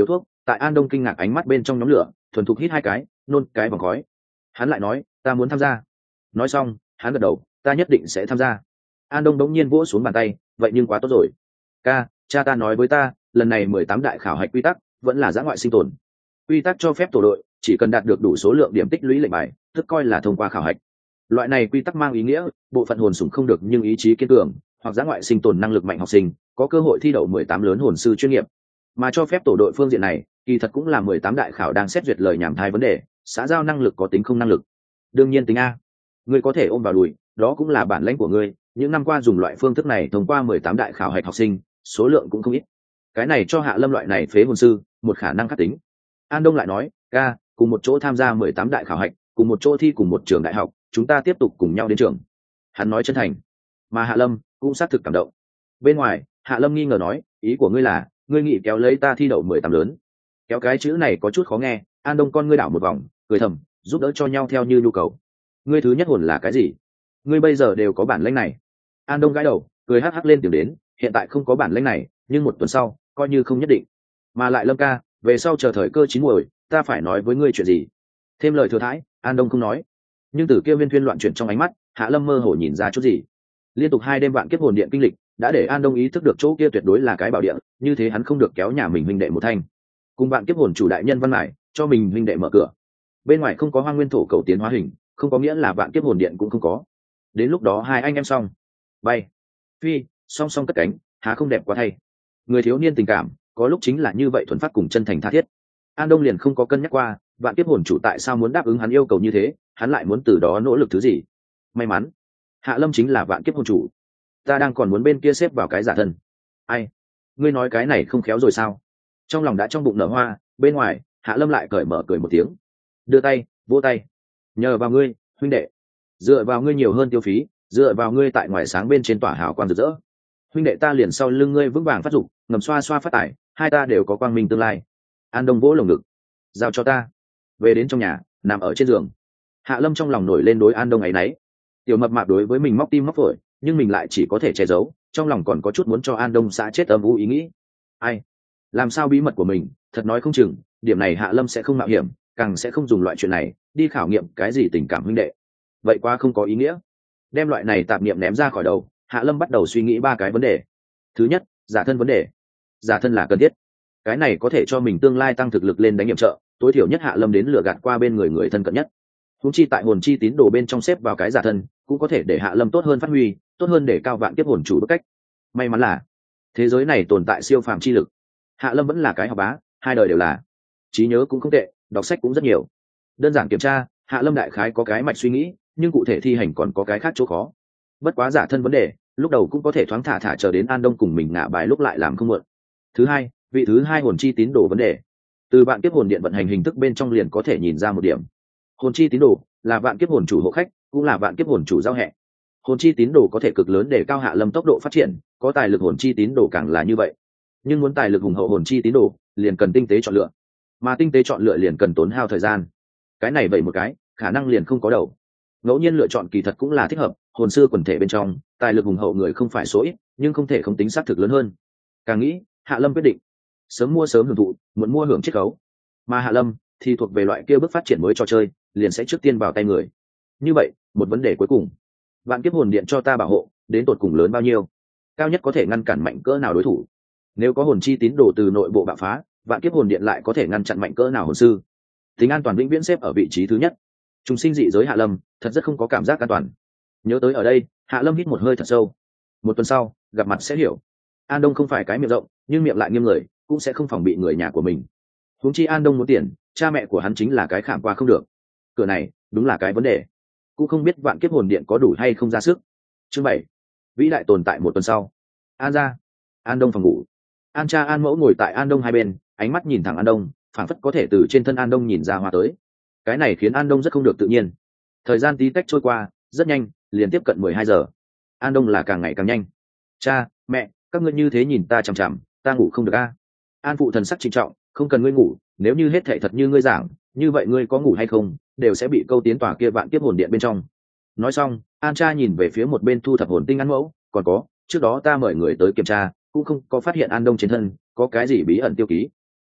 [SPEAKER 1] Tại An Đông kinh ngạc ánh mắt bên trong nhóm lửa thuần thục hít hai cái, nôn cái vòng khói. Hắn lại nói, ta muốn tham gia. Nói xong hắn gật đầu, ta nhất định sẽ tham gia. An Đông đống nhiên vỗ xuống bàn tay, vậy nhưng quá tốt rồi. Ca, cha ta nói với ta, lần này mười tám đại khảo hạch quy tắc vẫn là giã ngoại sinh tồn. Quy tắc cho phép tổ đội chỉ cần đạt được đủ số lượng điểm tích lũy lệnh bài, tức coi là thông qua khảo hạch. Loại này quy tắc mang ý nghĩa bộ phận hồn sủng không được nhưng ý chí kiên cường hoặc giã ngoại sinh tồn năng lực mạnh học sinh có cơ hội thi đậu mười tám lớn hồn sư chuyên nghiệp. Mà cho phép tổ đội phương diện này kỳ thật cũng là mười tám đại khảo đang xét duyệt lời nhảm thai vấn đề, xã giao năng lực có tính không năng lực. Đương nhiên tính a. Ngươi có thể ôm vào đùi, đó cũng là bản lãnh của ngươi, những năm qua dùng loại phương thức này thông qua mười tám đại khảo hạch học sinh, số lượng cũng không ít. Cái này cho Hạ Lâm loại này phế hồn sư một khả năng khắc tính. An Đông lại nói, ca, cùng một chỗ tham gia mười tám đại khảo hạch, cùng một chỗ thi cùng một trường đại học, chúng ta tiếp tục cùng nhau đến trường. Hắn nói chân thành, mà Hạ Lâm cũng xác thực cảm động. Bên ngoài, Hạ Lâm nghi ngờ nói, ý của ngươi là, ngươi nghĩ kéo lấy ta thi đậu mười tám lớn? Kéo cái chữ này có chút khó nghe. An Đông con ngươi đảo một vòng, cười thầm, giúp đỡ cho nhau theo như nhu cầu. Ngươi thứ nhất hồn là cái gì? Ngươi bây giờ đều có bản lĩnh này. An Đông gãi đầu, cười hắc hắc lên tiếng đến, hiện tại không có bản lĩnh này, nhưng một tuần sau, coi như không nhất định. Mà lại Lâm ca, về sau chờ thời cơ chín muồi, ta phải nói với ngươi chuyện gì? Thêm lời thừa thãi, An Đông không nói. Nhưng từ kia viên thuyên loạn chuyển trong ánh mắt, Hạ Lâm mơ hồ nhìn ra chút gì. Liên tục hai đêm vạn kiếp hồn điện kinh lịch, đã để An Đông ý thức được chỗ kia tuyệt đối là cái bảo địa, như thế hắn không được kéo nhà mình huynh đệ một thanh. Cùng vạn kiếp hồn chủ đại nhân văn mải, cho mình huynh đệ mở cửa. Bên ngoài không có Hoang Nguyên Thổ cầu tiến hóa hình, không có nghĩa là vạn kiếp hồn điện cũng không có. Đến lúc đó hai anh em xong, bay, phi, song song cất cánh, há không đẹp quá thay. Người thiếu niên tình cảm, có lúc chính là như vậy thuần phát cùng chân thành tha thiết. An Đông liền không có cân nhắc qua, vạn kiếp hồn chủ tại sao muốn đáp ứng hắn yêu cầu như thế, hắn lại muốn từ đó nỗ lực thứ gì. May mắn, Hạ Lâm chính là vạn kiếp hồn chủ. Ta đang còn muốn bên kia xếp vào cái giả thân. Ai? Ngươi nói cái này không khéo rồi sao? Trong lòng đã trong bụng nở hoa, bên ngoài, Hạ Lâm lại cởi mở cười một tiếng. Đưa tay, vỗ tay. Nhờ vào ngươi, huynh đệ. Dựa vào ngươi nhiều hơn tiêu phí, dựa vào ngươi tại ngoài sáng bên trên tỏa hào quang rực rỡ. Huynh đệ ta liền sau lưng ngươi vững vàng phát dục, ngầm xoa xoa phát tải, hai ta đều có quang minh tương lai. An Đông vỗ lồng ngực. Giao cho ta. Về đến trong nhà, nằm ở trên giường. Hạ Lâm trong lòng nổi lên đối An Đông ấy nấy. Tiểu mập mạp đối với mình móc tim móc phổi, nhưng mình lại chỉ có thể che giấu, trong lòng còn có chút muốn cho An Đông xã chết âm u ý nghĩ. Ai? Làm sao bí mật của mình, thật nói không chừng, điểm này Hạ Lâm sẽ không mạo hiểm, càng sẽ không dùng loại chuyện này đi khảo nghiệm cái gì tình cảm huynh đệ. Vậy quá không có ý nghĩa. Đem loại này tạp niệm ném ra khỏi đầu, Hạ Lâm bắt đầu suy nghĩ ba cái vấn đề. Thứ nhất, giả thân vấn đề. Giả thân là cần thiết. Cái này có thể cho mình tương lai tăng thực lực lên đánh nhiệm trợ, tối thiểu nhất Hạ Lâm đến lừa gạt qua bên người người thân cận nhất. Huống chi tại hồn chi tín đồ bên trong xếp vào cái giả thân, cũng có thể để Hạ Lâm tốt hơn phát huy, tốt hơn để cao vạn kiếp hồn chủ bức cách. May mắn là thế giới này tồn tại siêu phàm chi lực. Hạ Lâm vẫn là cái học bá, hai đời đều là. Trí nhớ cũng không tệ, đọc sách cũng rất nhiều. Đơn giản kiểm tra, Hạ Lâm đại khái có cái mạch suy nghĩ, nhưng cụ thể thi hành còn có cái khác chỗ khó. Bất quá giả thân vấn đề, lúc đầu cũng có thể thoáng thả thả chờ đến An Đông cùng mình ngả bài lúc lại làm không muộn. Thứ hai, vị thứ hai hồn chi tín đồ vấn đề. Từ vạn kiếp hồn điện vận hành hình thức bên trong liền có thể nhìn ra một điểm. Hồn chi tín đồ là vạn kiếp hồn chủ hộ khách, cũng là vạn kiếp hồn chủ giao hẹ. Hồn chi tín đồ có thể cực lớn để cao Hạ Lâm tốc độ phát triển, có tài lực hồn chi tín đồ càng là như vậy. Nhưng muốn tài lực hùng hậu hồn chi tín đồ, liền cần tinh tế chọn lựa, mà tinh tế chọn lựa liền cần tốn hao thời gian. Cái này vậy một cái, khả năng liền không có đầu. Ngẫu nhiên lựa chọn kỳ thật cũng là thích hợp, hồn sư quần thể bên trong, tài lực hùng hậu người không phải số ít, nhưng không thể không tính xác thực lớn hơn. Càng nghĩ, Hạ Lâm quyết định sớm mua sớm hưởng thụ, muộn mua hưởng chiết khấu. Mà Hạ Lâm thì thuộc về loại kia bước phát triển mới cho chơi, liền sẽ trước tiên vào tay người. Như vậy, một vấn đề cuối cùng, vạn kiếp hồn điện cho ta bảo hộ, đến tột cùng lớn bao nhiêu? Cao nhất có thể ngăn cản mạnh cỡ nào đối thủ? Nếu có hồn chi tín đồ từ nội bộ bạo phá, vạn kiếp hồn điện lại có thể ngăn chặn mạnh cỡ nào hồn sư? Tính an toàn vĩnh viễn xếp ở vị trí thứ nhất. Trùng sinh dị giới Hạ Lâm, thật rất không có cảm giác an toàn. Nhớ tới ở đây, Hạ Lâm hít một hơi thật sâu. Một tuần sau, gặp mặt sẽ hiểu. An Đông không phải cái miệng rộng, nhưng miệng lại nghiêm người, cũng sẽ không phòng bị người nhà của mình. Huống chi An Đông muốn tiền, cha mẹ của hắn chính là cái khảm qua không được. Cửa này, đúng là cái vấn đề. Cũng không biết vạn kiếp hồn điện có đủ hay không ra sức. Chương bảy, vĩ đại tồn tại một tuần sau. An ra, An Đông phòng ngủ. An cha An mẫu ngồi tại An Đông hai bên, ánh mắt nhìn thẳng An Đông, phảng phất có thể từ trên thân An Đông nhìn ra hoa tới. Cái này khiến An Đông rất không được tự nhiên. Thời gian tí tách trôi qua, rất nhanh, liền tiếp cận mười hai giờ. An Đông là càng ngày càng nhanh. Cha, mẹ, các ngươi như thế nhìn ta chằm chằm, ta ngủ không được a. An phụ thần sắc trịnh trọng, không cần ngươi ngủ, nếu như hết thảy thật như ngươi giảng, như vậy ngươi có ngủ hay không, đều sẽ bị câu tiến tòa kia vạn kiếp hồn điện bên trong. Nói xong, An cha nhìn về phía một bên thu thập hồn tinh An mẫu, còn có, trước đó ta mời người tới kiểm tra, cũng không có phát hiện An Đông trên thân có cái gì bí ẩn tiêu ký.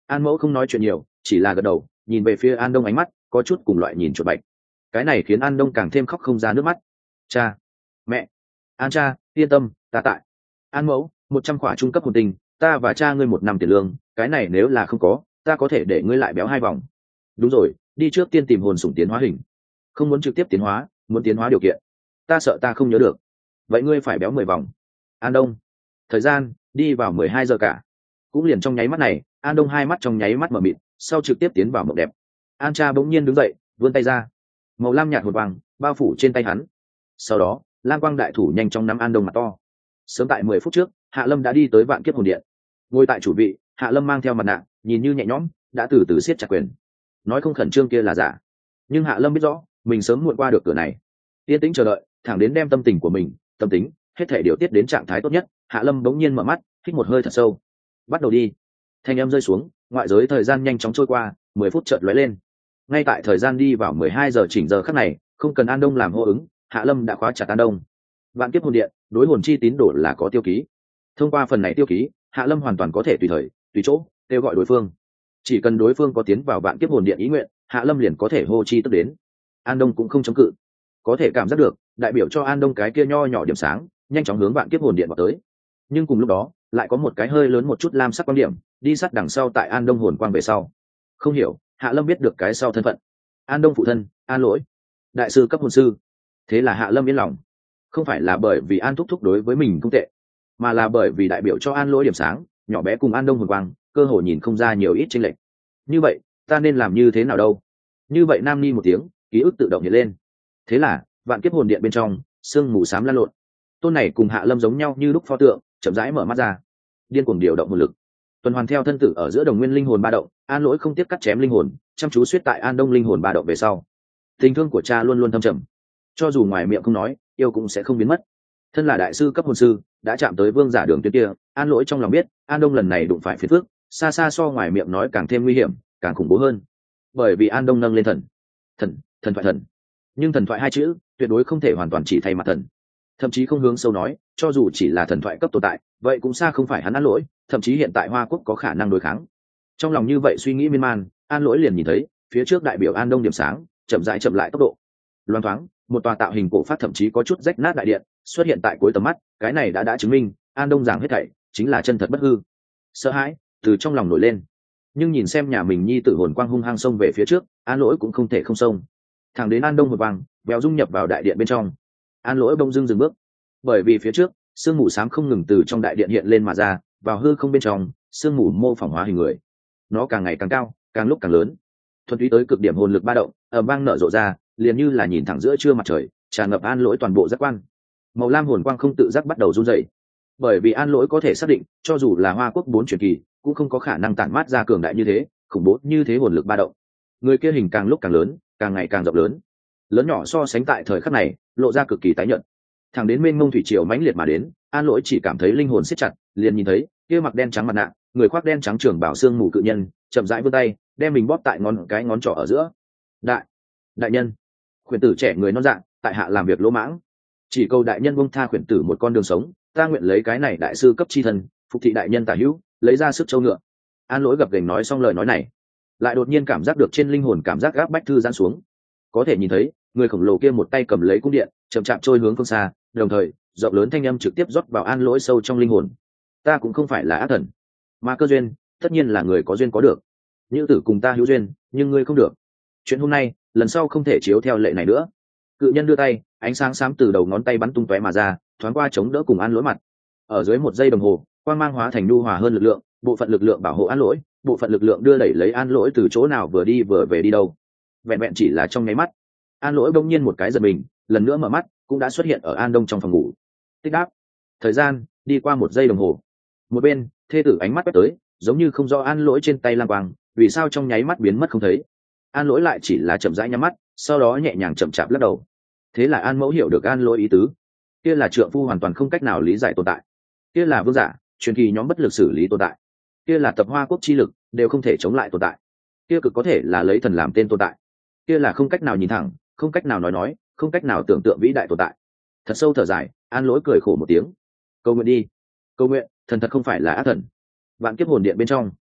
[SPEAKER 1] An mẫu không nói chuyện nhiều, chỉ là gật đầu nhìn về phía An Đông, ánh mắt có chút cùng loại nhìn chuột bạch. Cái này khiến An Đông càng thêm khóc không ra nước mắt. Cha, mẹ, An cha, yên tâm, ta tại. An mẫu, một trăm khỏa trung cấp hồn tinh, ta và cha ngươi một năm tiền lương, cái này nếu là không có, ta có thể để ngươi lại béo hai vòng. Đúng rồi, đi trước tiên tìm hồn sủng tiến hóa hình. Không muốn trực tiếp tiến hóa, muốn tiến hóa điều kiện. Ta sợ ta không nhớ được. Vậy ngươi phải béo mười vòng. An Đông. Thời gian đi vào mười hai giờ cả. Cũng liền trong nháy mắt này, An Đông hai mắt trong nháy mắt mở mịt, sau trực tiếp tiến vào mộng đẹp. An cha bỗng nhiên đứng dậy, vươn tay ra, màu lam nhạt hột vàng bao phủ trên tay hắn. Sau đó, lam quang đại thủ nhanh chóng nắm An Đông mặt to. Sớm tại mười phút trước, Hạ Lâm đã đi tới vạn kiếp hồn điện. Ngồi tại chủ vị, Hạ Lâm mang theo mặt nạ, nhìn như nhẹ nhõm, đã từ từ siết chặt quyền. Nói không khẩn trương kia là giả, nhưng Hạ Lâm biết rõ mình sớm muộn qua được cửa này. Yên tĩnh chờ đợi, thẳng đến đem tâm tình của mình, tâm tính, hết thể điều tiết đến trạng thái tốt nhất. Hạ Lâm bỗng nhiên mở mắt, hít một hơi thật sâu. Bắt đầu đi. Thanh âm rơi xuống, ngoại giới thời gian nhanh chóng trôi qua, mười phút chợt lóe lên. Ngay tại thời gian đi vào mười hai giờ chỉnh giờ khắc này, không cần An Đông làm hô ứng, Hạ Lâm đã khóa chặt An Đông. Vạn kiếp hồn điện, đối hồn chi tín đồ là có tiêu ký. Thông qua phần này tiêu ký, Hạ Lâm hoàn toàn có thể tùy thời, tùy chỗ kêu gọi đối phương. Chỉ cần đối phương có tiến vào vạn kiếp hồn điện ý nguyện, Hạ Lâm liền có thể hô chi tức đến. An Đông cũng không chống cự, có thể cảm giác được đại biểu cho An Đông cái kia nho nhỏ điểm sáng nhanh chóng hướng vạn kiếp hồn điện vào tới. Nhưng cùng lúc đó lại có một cái hơi lớn một chút lam sắc quan điểm đi sát đằng sau tại An Đông hồn quang về sau. Không hiểu, Hạ Lâm biết được cái sau thân phận. An Đông phụ thân, An Lỗi, đại sư cấp hồn sư. Thế là Hạ Lâm yên lòng, không phải là bởi vì An thúc thúc đối với mình không tệ, mà là bởi vì đại biểu cho An Lỗi điểm sáng nhỏ bé cùng An Đông hồn quang cơ hội nhìn không ra nhiều ít chênh lệch. Như vậy ta nên làm như thế nào đâu? Như vậy nam ni một tiếng, ký ức tự động hiện lên. Thế là vạn kiếp hồn điện bên trong sương mù xám lan lộn, tôn này cùng Hạ Lâm giống nhau như lúc pho tượng chậm rãi mở mắt ra, điên cuồng điều động hồn lực tuần hoàn theo thân tử ở giữa đồng nguyên linh hồn ba động. An Lỗi không tiếc cắt chém linh hồn, chăm chú suýt tại An Đông linh hồn ba động về sau. Tình thương của cha luôn luôn thâm trầm, cho dù ngoài miệng không nói, yêu cũng sẽ không biến mất. Thân là đại sư cấp hồn sư, đã chạm tới vương giả đường tuyến kia, An Lỗi trong lòng biết An Đông lần này đụng phải phiền phức, xa xa so ngoài miệng nói càng thêm nguy hiểm, càng khủng bố hơn. Bởi vì An Đông nâng lên thần thần thần thoại thần, nhưng thần thoại hai chữ tuyệt đối không thể hoàn toàn chỉ thay mặt thần, thậm chí không hướng sâu nói, cho dù chỉ là thần thoại cấp tồn tại, vậy cũng xa không phải hắn An Lỗi, thậm chí hiện tại Hoa Quốc có khả năng đối kháng. Trong lòng như vậy suy nghĩ miên man, An Lỗi liền nhìn thấy phía trước đại biểu An Đông điểm sáng chậm rãi chậm lại tốc độ. Loan thoáng, một tòa tạo hình cổ phát thậm chí có chút rách nát đại điện xuất hiện tại cuối tầm mắt. Cái này đã đã chứng minh An Đông giảng hết thảy chính là chân thật bất hư. Sợ hãi từ trong lòng nổi lên, nhưng nhìn xem nhà mình nhi tử hồn quang hung hăng xông về phía trước, An Lỗi cũng không thể không xông. Thẳng đến An Đông hồn quang béo dung nhập vào đại điện bên trong, An Lỗi bỗng dưng dừng bước, bởi vì phía trước sương mù xám không ngừng từ trong đại điện hiện lên mà ra, vào hư không bên trong sương mù mô phỏng hóa hình người, nó càng ngày càng cao, càng lúc càng lớn, thuần túy tới cực điểm hồn lực ba động ầm vang nở rộ ra, liền như là nhìn thẳng giữa trưa mặt trời, tràn ngập An Lỗi toàn bộ giác quan. Màu lam hồn quang không tự giác bắt đầu run rẩy, bởi vì An Lỗi có thể xác định, cho dù là Hoa Quốc bốn truyền kỳ cũng không có khả năng tản mát ra cường đại như thế, khủng bố như thế hồn lực ba động. Người kia hình càng lúc càng lớn, càng ngày càng rộng lớn, lớn nhỏ so sánh tại thời khắc này lộ ra cực kỳ tái nhợt. Thẳng đến mênh mông thủy triều mãnh liệt mà đến, An Lỗi chỉ cảm thấy linh hồn siết chặt, liền nhìn thấy kia mặc đen trắng mặt nạ, người khoác đen trắng trường bảo xương mù cự nhân chậm rãi vươn tay, đem mình bóp tại ngón cái ngón trỏ ở giữa. Đại, đại nhân, khuyển tử trẻ người non dạng, tại hạ làm việc lỗ mãng, chỉ cầu đại nhân buông tha khuyển tử một con đường sống, ta nguyện lấy cái này đại sư cấp chi thân phục thị đại nhân tả hữu, lấy ra sức châu ngựa. An Lỗi gập ghềnh nói xong lời nói này, lại đột nhiên cảm giác được trên linh hồn cảm giác gáp bách thư giãn xuống, có thể nhìn thấy người khổng lồ kia một tay cầm lấy cung điện chậm chạp trôi hướng phương xa, đồng thời rộng lớn thanh âm trực tiếp rót vào An Lỗi sâu trong linh hồn. Ta cũng không phải là ác thần, mà cơ duyên tất nhiên là người có duyên có được. Như tử cùng ta hữu duyên, nhưng ngươi không được. Chuyện hôm nay lần sau không thể chiếu theo lệ này nữa. Cự nhân đưa tay, ánh sáng xám từ đầu ngón tay bắn tung tóe mà ra, thoáng qua chống đỡ cùng An Lỗi mặt. Ở dưới một giây đồng hồ, quang mang hóa thành nhu hòa hơn lực lượng, bộ phận lực lượng bảo hộ An Lỗi, bộ phận lực lượng đưa đẩy lấy An Lỗi từ chỗ nào vừa đi vừa về đi đâu. Vẹn vẹn chỉ là trong nháy mắt, An Lỗi bỗng nhiên một cái giật mình, lần nữa mở mắt, cũng đã xuất hiện ở An Đông trong phòng ngủ. Tích đáp, thời gian đi qua một giây đồng hồ. Một bên thê tử ánh mắt quét tới, giống như không rõ An Lỗi trên tay lang quang vì sao trong nháy mắt biến mất không thấy. An Lỗi lại chỉ là chậm rãi nhắm mắt, sau đó nhẹ nhàng chậm chạp lắc đầu. Thế là An Mẫu hiểu được An Lỗi ý tứ, kia là trượng phu hoàn toàn không cách nào lý giải tồn tại, kia là vương giả truyền kỳ nhóm bất lực xử lý tồn tại, kia là tập Hoa Quốc chi lực đều không thể chống lại tồn tại, kia cực có thể là lấy thần làm tên tồn tại, kia là không cách nào nhìn thẳng, không cách nào nói nói, không cách nào tưởng tượng vĩ đại tồn tại. Thật sâu thở dài, An Lỗi cười khổ một tiếng. Cầu nguyện đi, cầu nguyện thần thật không phải là ác thần. Vạn kiếp hồn điện bên trong,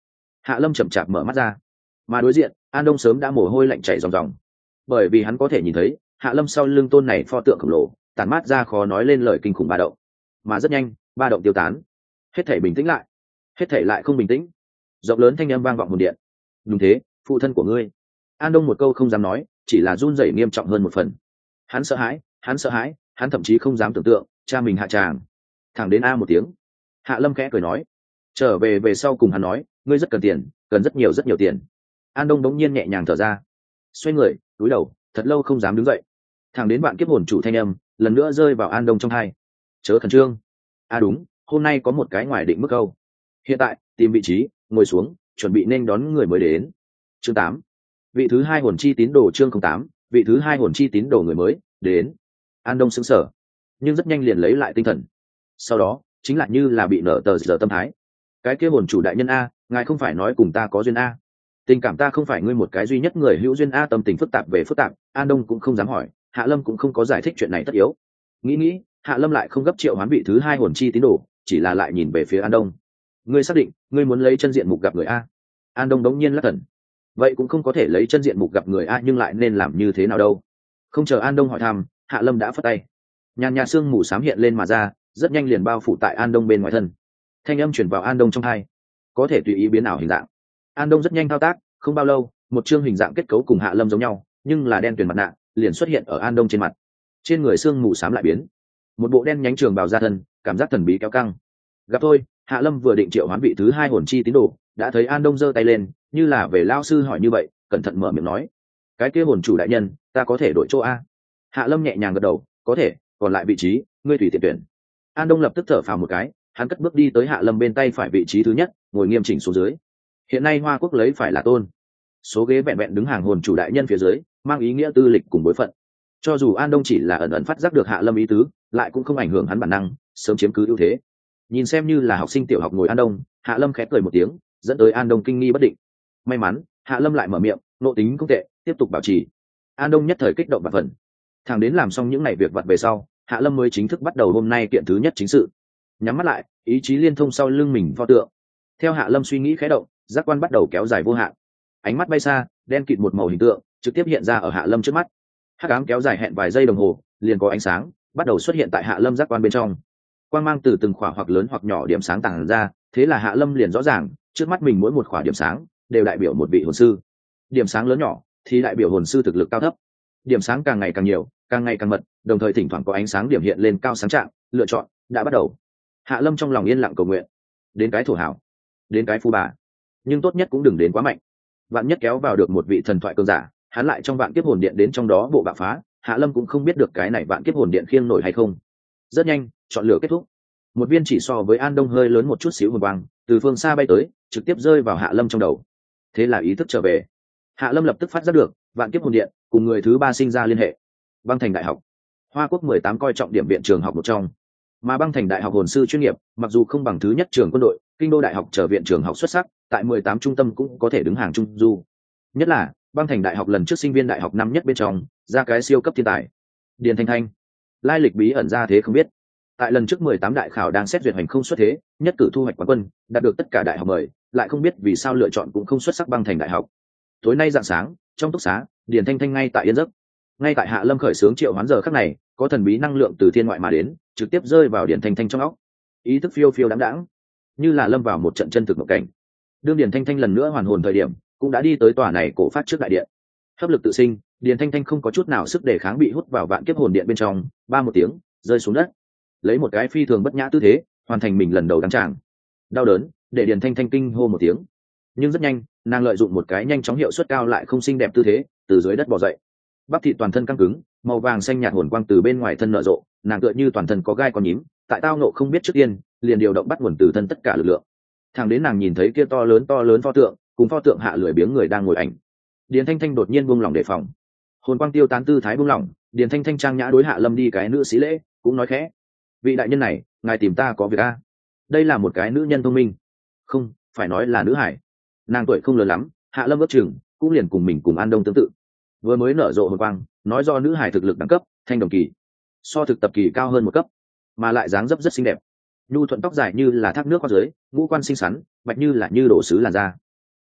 [SPEAKER 1] Hạ Lâm chậm chạp mở mắt ra, mà đối diện An Đông sớm đã mồ hôi lạnh chảy ròng ròng, bởi vì hắn có thể nhìn thấy Hạ Lâm sau lưng tôn này pho tượng khổng lồ tản mát ra khó nói lên lời kinh khủng ba động, mà rất nhanh ba động tiêu tán, hết thảy bình tĩnh lại, hết thảy lại không bình tĩnh. Rộng lớn thanh âm vang vọng hồn điện. Đúng thế, phụ thân của ngươi. An Đông một câu không dám nói, chỉ là run rẩy nghiêm trọng hơn một phần. Hắn sợ hãi, hắn sợ hãi, hắn thậm chí không dám tưởng tượng cha mình hạ tràng. Thẳng đến a một tiếng, Hạ Lâm khẽ cười nói, trở về về sau cùng hắn nói, ngươi rất cần tiền, cần rất nhiều rất nhiều tiền. An Đông đống nhiên nhẹ nhàng thở ra, xoay người cúi đầu, thật lâu không dám đứng dậy. Thẳng đến bạn kiếp hồn chủ thanh âm lần nữa rơi vào An Đông trong tai. Chớ khẩn trương. À đúng, hôm nay có một cái ngoài định mức câu. Hiện tại tìm vị trí, ngồi xuống, chuẩn bị nên đón người mới đến. Chương tám, vị thứ hai hồn chi tín đồ. Chương không tám, vị thứ hai hồn chi tín đồ người mới đến. An Đông sững sờ, nhưng rất nhanh liền lấy lại tinh thần. Sau đó chính là như là bị nở tờ giờ tâm thái. Cái kia hồn chủ đại nhân a, ngài không phải nói cùng ta có duyên a? Tình cảm ta không phải ngươi một cái duy nhất người hữu duyên a. Tâm tình phức tạp về phức tạp, An Đông cũng không dám hỏi, Hạ Lâm cũng không có giải thích chuyện này tất yếu. Nghĩ nghĩ, Hạ Lâm lại không gấp triệu hoán vị thứ hai hồn chi tín đồ, chỉ là lại nhìn về phía An Đông. Ngươi xác định ngươi muốn lấy chân diện mục gặp người a? An Đông đống nhiên lắc thần. Vậy cũng không có thể lấy chân diện mục gặp người a, nhưng lại nên làm như thế nào đâu? Không chờ An Đông hỏi thăm, Hạ Lâm đã phất tay, nhàn nhạt sương mù xám hiện lên mà ra, rất nhanh liền bao phủ tại An Đông bên ngoài thân. Thanh âm truyền vào An Đông trong tai, có thể tùy ý biến ảo hình dạng. An Đông rất nhanh thao tác, không bao lâu, một chương hình dạng kết cấu cùng Hạ Lâm giống nhau, nhưng là đen tuyền mặt nạ, liền xuất hiện ở An Đông trên mặt. Trên người sương mù xám lại biến, một bộ đen nhánh trường bào ra thân, cảm giác thần bí kéo căng. Gặp thôi, Hạ Lâm vừa định triệu hoán vị thứ hai hồn chi tín đồ, đã thấy An Đông giơ tay lên, như là về lao sư hỏi như vậy, cẩn thận mở miệng nói, cái kia hồn chủ đại nhân, ta có thể đổi chỗ a? Hạ Lâm nhẹ nhàng gật đầu, có thể, còn lại vị trí ngươi tùy tiện tuyển. An Đông lập tức thở phào một cái, hắn cất bước đi tới Hạ Lâm bên tay phải vị trí thứ nhất, ngồi nghiêm chỉnh xuống dưới. Hiện nay Hoa Quốc lấy phải là tôn, số ghế vẹn vẹn đứng hàng hồn chủ đại nhân phía dưới, mang ý nghĩa tư lịch cùng bối phận. Cho dù An Đông chỉ là ẩn ẩn phát giác được Hạ Lâm ý tứ, lại cũng không ảnh hưởng hắn bản năng sớm chiếm cứ ưu thế. Nhìn xem như là học sinh tiểu học ngồi An Đông, Hạ Lâm khẽ cười một tiếng, dẫn tới An Đông kinh nghi bất định. May mắn, Hạ Lâm lại mở miệng, nộ tính không tệ, tiếp tục bảo trì. An Đông nhất thời kích động và phần. Thằng đến làm xong những ngày việc vặt về sau, Hạ Lâm mới chính thức bắt đầu hôm nay kiện thứ nhất chính sự. Nhắm mắt lại, ý chí liên thông sau lưng mình pho tượng. Theo Hạ Lâm suy nghĩ khẽ động, giác quan bắt đầu kéo dài vô hạn. Ánh mắt bay xa, đen kịt một màu hình tượng trực tiếp hiện ra ở Hạ Lâm trước mắt. Hắc ám kéo dài hẹn vài giây đồng hồ, liền có ánh sáng bắt đầu xuất hiện tại Hạ Lâm giác quan bên trong. Quang mang từ từng khỏa hoặc lớn hoặc nhỏ điểm sáng tàng ra, thế là Hạ Lâm liền rõ ràng, trước mắt mình mỗi một khỏa điểm sáng đều đại biểu một vị hồn sư. Điểm sáng lớn nhỏ thì đại biểu hồn sư thực lực cao thấp. Điểm sáng càng ngày càng nhiều, càng ngày càng mật, đồng thời thỉnh thoảng có ánh sáng điểm hiện lên cao sáng trạng, lựa chọn đã bắt đầu. Hạ Lâm trong lòng yên lặng cầu nguyện, đến cái thổ hảo, đến cái phu bà, nhưng tốt nhất cũng đừng đến quá mạnh. Vạn nhất kéo vào được một vị thần thoại cường giả, hắn lại trong vạn kiếp hồn điện đến trong đó bộ bạo phá, Hạ Lâm cũng không biết được cái này vạn kiếp hồn điện khiêng nổi hay không. Rất nhanh, chọn lựa kết thúc. Một viên chỉ so với An Đông hơi lớn một chút xíu hồn quang từ phương xa bay tới, trực tiếp rơi vào Hạ Lâm trong đầu. Thế là ý thức trở về. Hạ Lâm lập tức phát giác được, vạn kiếp hồn điện cùng người thứ ba sinh ra liên hệ. Băng Thành Đại học, Hoa Quốc mười tám coi trọng điểm viện trường học một trong. Mà Băng Thành Đại học hồn sư chuyên nghiệp, mặc dù không bằng thứ nhất trường quân đội, Kinh đô Đại học trở viện trường học xuất sắc, tại mười tám trung tâm cũng có thể đứng hàng trung du. Nhất là, Băng Thành Đại học lần trước sinh viên đại học năm nhất bên trong, ra cái siêu cấp thiên tài. Điền Thanh Thanh, lai lịch bí ẩn ra thế không biết. Tại lần trước mười tám đại khảo đang xét duyệt hành không xuất thế, nhất cử thu hoạch quán quân, đạt được tất cả đại học mời, lại không biết vì sao lựa chọn cũng không xuất sắc Băng Thành Đại học. Tối nay rạng sáng, trong túc xá, Điền Thanh Thanh ngay tại yên giấc. Ngay tại Hạ Lâm khởi xướng triệu hoán giờ khắc này, có thần bí năng lượng từ thiên ngoại mà đến, trực tiếp rơi vào Điền Thanh Thanh trong óc. Ý thức phiêu phiêu đãng đãng, như là lâm vào một trận chân thực mộng cảnh. Đương Điền Thanh Thanh lần nữa hoàn hồn thời điểm, cũng đã đi tới tòa này cổ phát trước đại điện. Hấp lực tự sinh, Điền Thanh Thanh không có chút nào sức đề kháng, bị hút vào vạn kiếp hồn điện bên trong, ba một tiếng, rơi xuống đất. Lấy một cái phi thường bất nhã tư thế, hoàn thành mình lần đầu đăng tràng. Đau đớn, để Điền Thanh Thanh kinh hô một tiếng. Nhưng rất nhanh, nàng lợi dụng một cái nhanh chóng hiệu suất cao lại không xinh đẹp tư thế, từ dưới đất bò dậy. Bắp thịt toàn thân căng cứng, màu vàng xanh nhạt hồn quang từ bên ngoài thân nở rộ, nàng tựa như toàn thân có gai có nhím, tại tao nộ không biết trước tiên, liền điều động bắt nguồn từ thân tất cả lực lượng. Thẳng đến nàng nhìn thấy kia to lớn to lớn pho tượng, cùng pho tượng hạ lười biếng người đang ngồi ảnh. Điền Thanh Thanh đột nhiên buông lỏng đề phòng. Hồn quang tiêu tán, tư thái buông lỏng, Điền Thanh Thanh trang nhã đối Hạ Lâm đi cái nữ sĩ lễ, cũng nói khẽ: "Vị đại nhân này, ngài tìm ta có việc a?" Đây là một cái nữ nhân thông minh, không, phải nói là nữ hải. Nàng tuổi không lớn lắm, Hạ Lâm ước chừng cũng liền cùng mình cùng An Đông tương tự. Vừa mới nở rộ hồn quang, nói do nữ hải thực lực đẳng cấp, thanh đồng kỳ, so thực tập kỳ cao hơn một cấp, mà lại dáng dấp rất xinh đẹp. Nhu thuận tóc dài như là thác nước qua dưới, ngũ quan xinh xắn, bạch như là như đổ sứ làn da.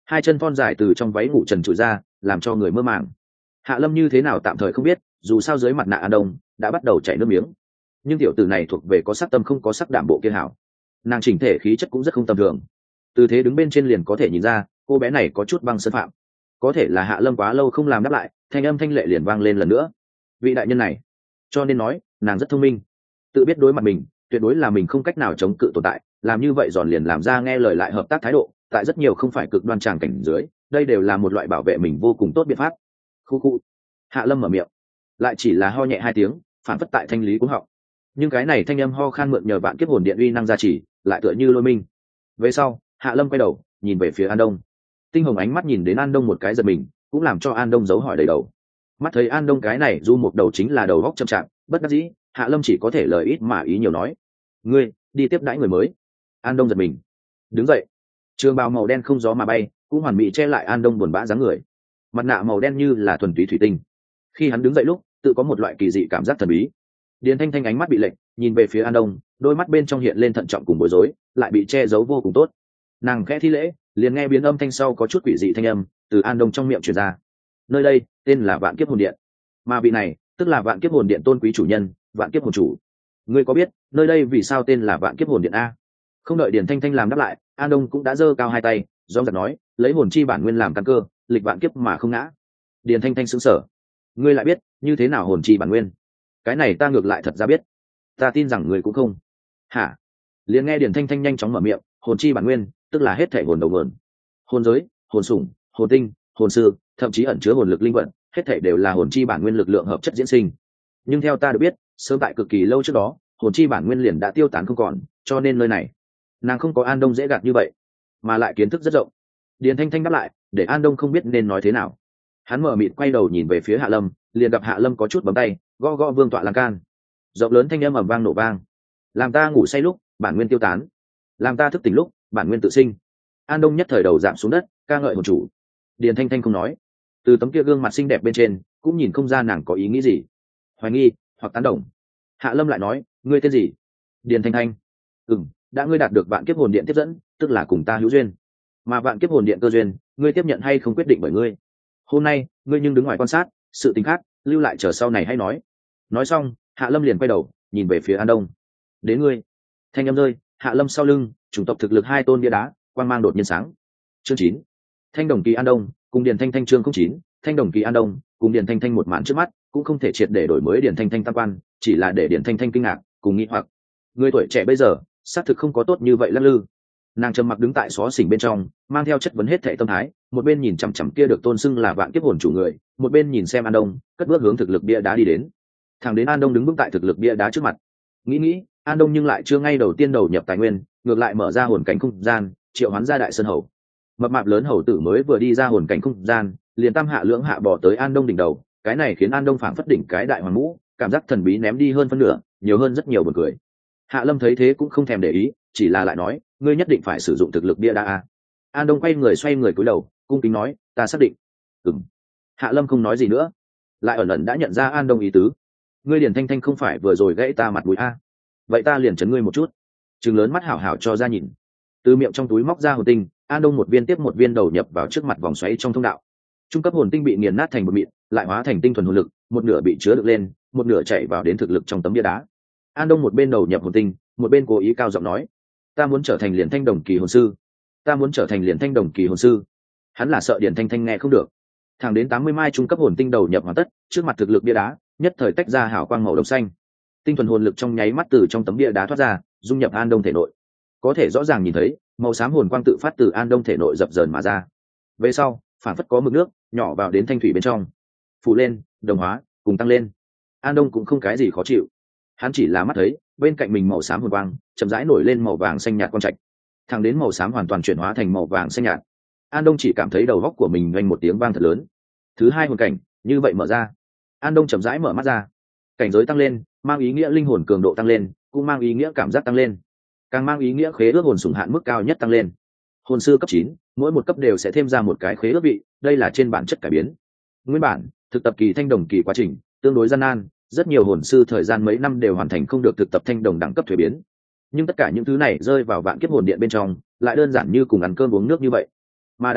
[SPEAKER 1] hai chân thon dài từ trong váy ngủ trần trụi ra, làm cho người mơ màng. Hạ Lâm như thế nào tạm thời không biết, dù sao dưới mặt nạ An Đông đã bắt đầu chảy nước miếng. Nhưng tiểu tử này thuộc về có sắc tâm không có sắc đảm bộ kia hảo. Nàng chỉnh thể khí chất cũng rất không tầm thường. Từ thế đứng bên trên liền có thể nhìn ra, cô bé này có chút băng sơn phạm. Có thể là Hạ Lâm quá lâu không làm đáp lại, thanh âm thanh lệ liền vang lên lần nữa. Vị đại nhân này, cho nên nói, nàng rất thông minh, tự biết đối mặt mình, tuyệt đối là mình không cách nào chống cự tồn tại, làm như vậy giòn liền làm ra nghe lời lại hợp tác thái độ, tại rất nhiều không phải cực đoan tràng cảnh dưới, đây đều là một loại bảo vệ mình vô cùng tốt biện pháp. Khu khu. Hạ Lâm mở miệng, lại chỉ là ho nhẹ hai tiếng, phản phất tại thanh lý cũng họng. Nhưng cái này thanh âm ho khan mượn nhờ vạn kiếp hồn điện uy năng gia trì, lại tựa như lôi minh. Về sau, Hạ Lâm quay đầu, nhìn về phía An Đông. Tinh hồng ánh mắt nhìn đến An Đông một cái giật mình, cũng làm cho An Đông giấu hỏi đầy đầu. Mắt thấy An Đông cái này du một đầu chính là đầu góc chậm chạp, bất đắc dĩ, Hạ Lâm chỉ có thể lời ít mà ý nhiều nói. Ngươi, đi tiếp đãi người mới. An Đông giật mình, đứng dậy. Trường bào màu đen không gió mà bay, cũng hoàn mỹ che lại An Đông buồn bã dáng người. Mặt nạ màu đen như là thuần túy thủy tinh. Khi hắn đứng dậy lúc, tự có một loại kỳ dị cảm giác thần bí. Điền Thanh Thanh ánh mắt bị lệnh, nhìn về phía An Đông, đôi mắt bên trong hiện lên thận trọng cùng bối rối, lại bị che giấu vô cùng tốt. Nàng khẽ thi lễ, liền nghe biến âm thanh sau có chút quỷ dị thanh âm từ An Đông trong miệng truyền ra. Nơi đây tên là Vạn Kiếp Hồn Điện, mà vị này tức là Vạn Kiếp Hồn Điện tôn quý chủ nhân, Vạn Kiếp Hồn chủ. Ngươi có biết nơi đây vì sao tên là Vạn Kiếp Hồn Điện a? Không đợi Điền Thanh Thanh làm đáp lại, An Đông cũng đã giơ cao hai tay, do giật nói, lấy hồn chi bản nguyên làm căn cơ, lịch vạn kiếp mà không ngã. Điền Thanh Thanh sững sờ, ngươi lại biết như thế nào hồn chi bản nguyên? Cái này ta ngược lại thật ra biết, ta tin rằng ngươi cũng không. Hả? Liền nghe Điền Thanh Thanh nhanh chóng mở miệng, hồn chi bản nguyên tức là hết thể hồn đầu nguồn, hồn giới, hồn sủng, hồn tinh, hồn sư, thậm chí ẩn chứa hồn lực linh vận, hết thể đều là hồn chi bản nguyên lực lượng hợp chất diễn sinh. Nhưng theo ta được biết, sớm tại cực kỳ lâu trước đó, hồn chi bản nguyên liền đã tiêu tán không còn, cho nên nơi này nàng không có An Đông dễ gạt như vậy, mà lại kiến thức rất rộng. Điền Thanh Thanh đáp lại, để An Đông không biết nên nói thế nào. Hắn mở mịt quay đầu nhìn về phía Hạ Lâm, liền gặp Hạ Lâm có chút bấm tay, gõ gõ vương tọa lan can. Rộng lớn thanh âm ầm vang nổ vang. Làm ta ngủ say lúc, bản nguyên tiêu tán; làm ta thức tỉnh lúc, bản nguyên tự sinh. An Đông nhất thời đầu giảm xuống đất, ca ngợi hồn chủ. Điền Thanh Thanh không nói, từ tấm kia gương mặt xinh đẹp bên trên cũng nhìn không ra nàng có ý nghĩ gì, hoài nghi hoặc tán đồng. Hạ Lâm lại nói, ngươi tên gì? Điền Thanh Thanh. Ừm, đã ngươi đạt được Vạn Kiếp Hồn Điện tiếp dẫn, tức là cùng ta hữu duyên. Mà Vạn Kiếp Hồn Điện cơ duyên, ngươi tiếp nhận hay không quyết định bởi ngươi. Hôm nay, ngươi nhưng đứng ngoài quan sát, sự tình khác, lưu lại chờ sau này hay nói. Nói xong, Hạ Lâm liền quay đầu, nhìn về phía An Đông. Đến ngươi. Thanh âm rơi, Hạ Lâm sau lưng, chủng tộc thực lực hai tôn bia đá, quang mang đột nhiên sáng. Chương chín. Thanh đồng kỳ An Đông, cùng Điền Thanh Thanh chương không chín, Thanh đồng kỳ An Đông, cùng Điền Thanh Thanh một màn trước mắt, cũng không thể triệt để đổi mới Điền Thanh Thanh tam quan, chỉ là để Điền Thanh Thanh kinh ngạc, cùng nghi hoặc. Người tuổi trẻ bây giờ, xác thực không có tốt như vậy lắc lư. Nàng trầm mặc đứng tại xó xỉnh bên trong, mang theo chất vấn hết thảy tâm thái, một bên nhìn chằm chằm kia được tôn xưng là Vạn Kiếp Hồn chủ người, một bên nhìn xem An Đông, cất bước hướng thực lực bia đá đi đến. Thẳng đến An Đông đứng vững tại thực lực bia đá trước mặt. Nghĩ nghĩ, An Đông nhưng lại chưa ngay đầu tiên đầu nhập tài nguyên, ngược lại mở ra hồn cảnh không gian, triệu hoán ra đại sơn hầu. Mập mạp lớn hầu tử mới vừa đi ra hồn cảnh không gian, liền tam hạ lưỡng hạ bỏ tới An Đông đỉnh đầu, cái này khiến An Đông phảng phất đỉnh cái đại hoàng mũ, cảm giác thần bí ném đi hơn phân nửa, nhiều hơn rất nhiều buồn cười. Hạ Lâm thấy thế cũng không thèm để ý, chỉ là lại nói, ngươi nhất định phải sử dụng thực lực bia đá a. An Đông quay người xoay người cúi đầu, cung kính nói, ta xác định. Ừm. Hạ Lâm không nói gì nữa, lại ẩn ẩn đã nhận ra An Đông ý tứ. Ngươi Điền Thanh Thanh không phải vừa rồi gãy ta mặt mũi a? Vậy ta liền chấn ngươi một chút. Trừng lớn mắt hảo hảo cho ra nhìn. Từ miệng trong túi móc ra hồn tinh, An Đông một viên tiếp một viên đầu nhập vào trước mặt vòng xoáy trong thông đạo. Trung cấp hồn tinh bị nghiền nát thành một mịn, lại hóa thành tinh thuần hồn lực, một nửa bị chứa được lên, một nửa chạy vào đến thực lực trong tấm bia đá. An Đông một bên đầu nhập hồn tinh, một bên cố ý cao giọng nói, ta muốn trở thành liền thanh đồng kỳ hồn sư, ta muốn trở thành liền thanh đồng kỳ hồn sư. Hắn là sợ Điền Thanh Thanh nghe không được. Thẳng đến tám mươi mai trung cấp hồn tinh đầu nhập hoàn tất, trước mặt thực lực bia đá nhất thời tách ra hào quang màu đồng xanh, tinh thuần hồn lực trong nháy mắt từ trong tấm bia đá thoát ra, dung nhập An Đông thể nội. Có thể rõ ràng nhìn thấy màu xám hồn quang tự phát từ An Đông thể nội dập dờn mà ra. Về sau, phản phất có mực nước nhỏ vào đến thanh thủy bên trong, phủ lên, đồng hóa, cùng tăng lên. An Đông cũng không cái gì khó chịu, hắn chỉ là mắt thấy bên cạnh mình màu xám hồn quang chậm rãi nổi lên màu vàng xanh nhạt quang trạch, thẳng đến màu xám hoàn toàn chuyển hóa thành màu vàng xanh nhạt. An Đông chỉ cảm thấy đầu góc của mình vang một tiếng vang thật lớn. Thứ hai hồn cảnh như vậy mở ra. An Đông chậm rãi mở mắt ra. Cảnh giới tăng lên, mang ý nghĩa linh hồn cường độ tăng lên, cũng mang ý nghĩa cảm giác tăng lên, càng mang ý nghĩa khế ước hồn sủng hạn mức cao nhất tăng lên. Hồn sư cấp chín, mỗi một cấp đều sẽ thêm ra một cái khế ước vị, đây là trên bản chất cải biến. Nguyên bản, thực tập kỳ thanh đồng kỳ quá trình tương đối gian nan, rất nhiều hồn sư thời gian mấy năm đều hoàn thành không được thực tập thanh đồng đẳng cấp thuế biến. Nhưng tất cả những thứ này rơi vào Vạn Kiếp Hồn Điện bên trong, lại đơn giản như cùng ăn cơm uống nước như vậy. Mà đại giới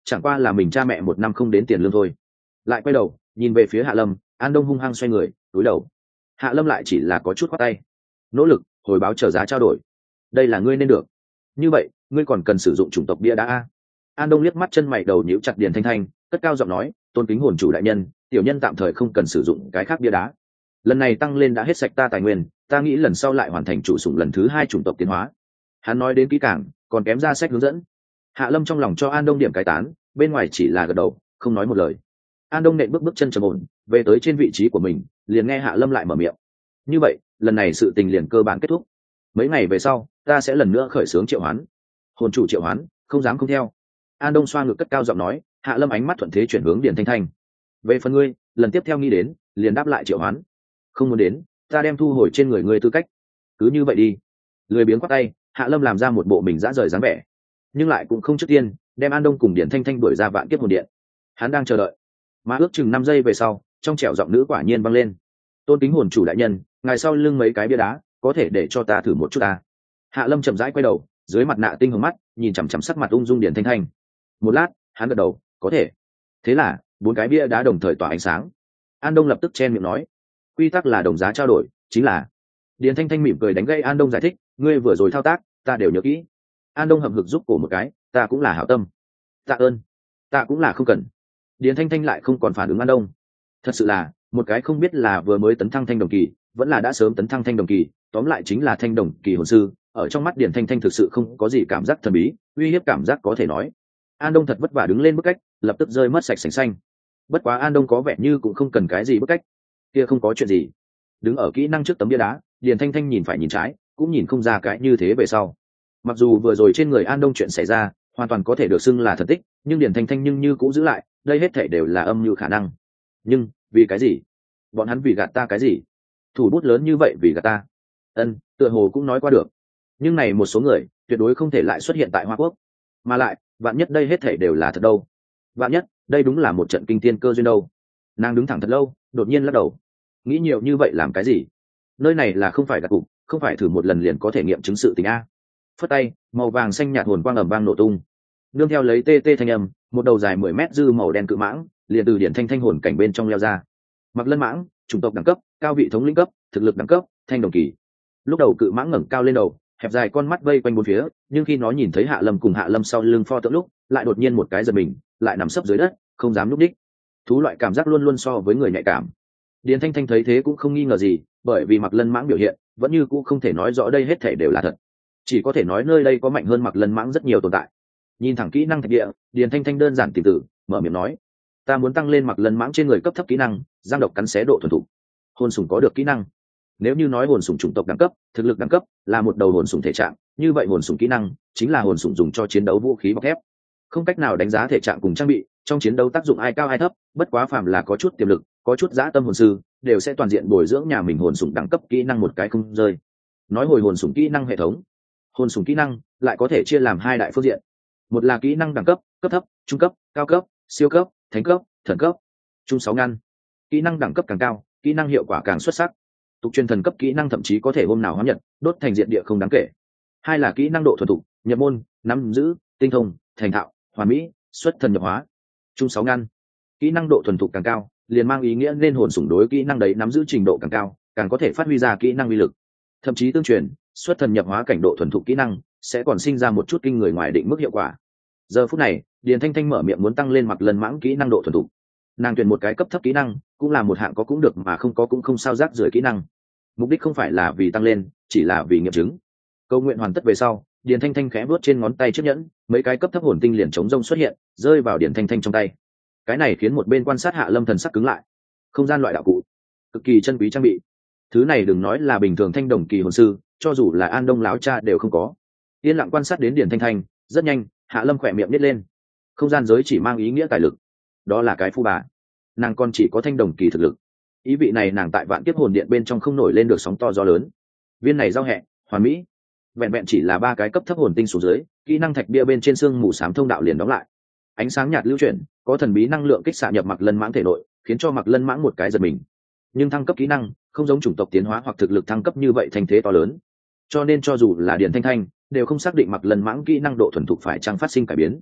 [SPEAKER 1] chẳng qua là mình cha mẹ một năm không đến tiền lương thôi. Lại quay đầu nhìn về phía Hạ Lâm, An Đông hung hăng xoay người cúi đầu. Hạ Lâm lại chỉ là có chút khoát tay, nỗ lực hồi báo trở giá trao đổi. Đây là ngươi nên được. Như vậy ngươi còn cần sử dụng chủng tộc bia đá a? An Đông liếc mắt chân mày đầu nhíu chặt Điền Thanh Thanh, cất cao giọng nói, tôn kính hồn chủ đại nhân, tiểu nhân tạm thời không cần sử dụng cái khác bia đá. Lần này tăng lên đã hết sạch ta tài nguyên, ta nghĩ lần sau lại hoàn thành chủ sủng lần thứ hai chủng tộc tiến hóa. Hắn nói đến kỹ càng, còn kém ra sách hướng dẫn. Hạ Lâm trong lòng cho An Đông điểm cái tán, bên ngoài chỉ là gật đầu, không nói một lời. An Đông nện bước bước chân trầm ổn, về tới trên vị trí của mình, liền nghe Hạ Lâm lại mở miệng. Như vậy, lần này sự tình liền cơ bản kết thúc. Mấy ngày về sau, ta sẽ lần nữa khởi xướng triệu hoán. Hồn chủ triệu hoán, không dám không theo. An Đông xoa ngực cất cao giọng nói. Hạ Lâm ánh mắt thuận thế chuyển hướng Điền Thanh Thanh. Về phần ngươi, lần tiếp theo nghĩ đến, liền đáp lại triệu hoán. Không muốn đến, ta đem thu hồi trên người ngươi tư cách. Cứ như vậy đi. Lười biếng quát tay, Hạ Lâm làm ra một bộ mình dã rời dáng vẻ, nhưng lại cũng không trước tiên đem An Đông cùng Điền Thanh Thanh đuổi ra vạn kiếp hồn điện. Hắn đang chờ đợi, mà ước chừng năm giây về sau, trong trẻo giọng nữ quả nhiên vang lên. Tôn kính hồn chủ đại nhân, ngài sau lưng mấy cái bia đá, có thể để cho ta thử một chút ta. Hạ Lâm chậm rãi quay đầu, dưới mặt nạ tinh hồng mắt, nhìn chằm chằm sắc mặt ung dung Điền Thanh Thanh. Một lát, hắn gật đầu, có thể. Thế là, bốn cái bia đá đồng thời tỏa ánh sáng. An Đông lập tức chen miệng nói, quy tắc là đồng giá trao đổi, chính là. Điền Thanh Thanh mỉm cười đánh gây An Đông giải thích, ngươi vừa rồi thao tác, ta đều nhớ kỹ. An Đông hậm hực giúp cổ một cái, ta cũng là hảo tâm. Tạ ơn. Ta cũng là không cần. Điền Thanh Thanh lại không còn phản ứng An Đông. Thật sự là, một cái không biết là vừa mới tấn thăng thanh đồng kỳ, vẫn là đã sớm tấn thăng thanh đồng kỳ, tóm lại chính là thanh đồng kỳ hồn sư, ở trong mắt Điền Thanh Thanh thực sự không có gì cảm giác thần bí, uy hiếp cảm giác có thể nói. An Đông thật vất vả đứng lên bức cách, lập tức rơi mất sạch sành xanh. Bất quá An Đông có vẻ như cũng không cần cái gì bức cách, kia không có chuyện gì. Đứng ở kỹ năng trước tấm bia đá, Điền Thanh Thanh nhìn phải nhìn trái, cũng nhìn không ra cái như thế về sau. Mặc dù vừa rồi trên người An Đông chuyện xảy ra, hoàn toàn có thể được xưng là thần tích, nhưng Điền Thanh Thanh nhưng như cũng giữ lại, đây hết thảy đều là âm mưu khả năng. Nhưng vì cái gì? Bọn hắn vì gạt ta cái gì? Thủ bút lớn như vậy vì gạt ta? Ân, tựa hồ cũng nói qua được. Nhưng này một số người, tuyệt đối không thể lại xuất hiện tại Hoa Quốc. Mà lại, vạn nhất đây hết thảy đều là thật đâu. Vạn nhất, đây đúng là một trận kinh thiên cơ duyên đâu. Nàng đứng thẳng thật lâu, đột nhiên lắc đầu. Nghĩ nhiều như vậy làm cái gì? Nơi này là không phải gạt cục, không phải thử một lần liền có thể nghiệm chứng sự tình a. Phất tay, màu vàng xanh nhạt hồn quang ầm vang nổ tung. Nương theo lấy tê tê thanh âm, một đầu dài mười mét dư màu đen cự mãng, liền từ Điển Thanh Thanh hồn cảnh bên trong leo ra. Mặc lân mãng, chủng tộc đẳng cấp, cao vị thống lĩnh cấp, thực lực đẳng cấp, thanh đồng kỳ. Lúc đầu cự mãng ngẩng cao lên đầu, hẹp dài con mắt vây quanh bốn phía, nhưng khi nó nhìn thấy Hạ Lâm cùng Hạ Lâm sau lưng pho tượng lúc, lại đột nhiên một cái giật mình, lại nằm sấp dưới đất, không dám lúc đích. Thú loại cảm giác luôn luôn so với người nhạy cảm. Điền Thanh Thanh thấy thế cũng không nghi ngờ gì, bởi vì Mặc Lân Mãng biểu hiện, vẫn như cũ không thể nói rõ đây hết thể đều là thật, chỉ có thể nói nơi đây có mạnh hơn Mặc Lân Mãng rất nhiều tồn tại. Nhìn thẳng kỹ năng thạch địa, Điền Thanh Thanh đơn giản tìm tử, mở miệng nói: "Ta muốn tăng lên Mặc Lân Mãng trên người cấp thấp kỹ năng, giang độc cắn xé độ thuần thục." Hồn sủng có được kỹ năng. Nếu như nói hồn sủng chủng tộc đẳng cấp, thực lực đẳng cấp là một đầu hồn sủng thể trạng, như vậy hồn sủng kỹ năng chính là hồn sủng dùng cho chiến đấu vũ khí bọc thép. Không cách nào đánh giá thể trạng cùng trang bị, trong chiến đấu tác dụng ai cao ai thấp, bất quá phàm là có chút tiềm lực, có chút dã tâm hồn sư, đều sẽ toàn diện bồi dưỡng nhà mình hồn sủng đẳng cấp kỹ năng một cái không rơi. Nói hồi hồn sủng kỹ năng hệ thống, hồn sủng kỹ năng lại có thể chia làm hai đại phương diện. Một là kỹ năng đẳng cấp, cấp thấp, trung cấp, cao cấp, siêu cấp, thánh cấp, thần cấp. Chung sáu ngăn. Kỹ năng đẳng cấp càng cao, kỹ năng hiệu quả càng xuất sắc. Tục truyền thần cấp kỹ năng thậm chí có thể hôm nào hóa nhật, đốt thành diện địa không đáng kể. Hai là kỹ năng độ thuần thục, nhập môn, nắm giữ, tinh thông, thành thạo, hoàn mỹ, xuất thần nhập hóa. Chung sáu ngăn. Kỹ năng độ thuần thục càng cao, liền mang ý nghĩa nên hồn sủng đối kỹ năng đấy nắm giữ trình độ càng cao, càng có thể phát huy ra kỹ năng uy lực. Thậm chí tương truyền, xuất thần nhập hóa cảnh độ thuần thục kỹ năng sẽ còn sinh ra một chút kinh người ngoài định mức hiệu quả. Giờ phút này, Điền Thanh Thanh mở miệng muốn tăng lên Mặc Lân Mãng kỹ năng độ thuần thục. Nàng tuyển một cái cấp thấp kỹ năng, cũng là một hạng có cũng được mà không có cũng không sao rác rưởi kỹ năng. Mục đích không phải là vì tăng lên, chỉ là vì nghiệm chứng. Câu nguyện hoàn tất về sau, Điền Thanh Thanh khẽ vuốt trên ngón tay chiếc nhẫn, mấy cái cấp thấp hồn tinh liền chống rông xuất hiện, rơi vào Điền Thanh Thanh trong tay. Cái này khiến một bên quan sát Hạ Lâm thần sắc cứng lại. Không gian loại đạo cụ, cực kỳ chân quý trang bị. Thứ này đừng nói là bình thường thanh đồng kỳ hồn sư, cho dù là An Đông lão cha đều không có. Yên lặng quan sát đến Điền Thanh Thanh, rất nhanh, Hạ Lâm khỏe miệng nít lên. Không gian giới chỉ mang ý nghĩa tài lực, đó là cái phu bà. Nàng còn chỉ có thanh đồng kỳ thực lực. Ý vị này nàng tại vạn kiếp hồn điện bên trong không nổi lên được sóng to gió lớn. Viên này giao hẹ, hoàn mỹ. Vẹn vẹn chỉ là ba cái cấp thấp hồn tinh xuống dưới, kỹ năng thạch bia bên trên xương mù xám thông đạo liền đóng lại. Ánh sáng nhạt lưu chuyển, có thần bí năng lượng kích xạ nhập Mặc Lân Mãng thể nội, khiến cho Mặc Lân Mãng một cái giật mình. Nhưng thăng cấp kỹ năng không giống chủng tộc tiến hóa hoặc thực lực thăng cấp như vậy thành thế to lớn, cho nên cho dù là Điền Thanh Thanh đều không xác định Mặc Lân Mãng kỹ năng độ thuần thục phải chăng phát sinh cải biến.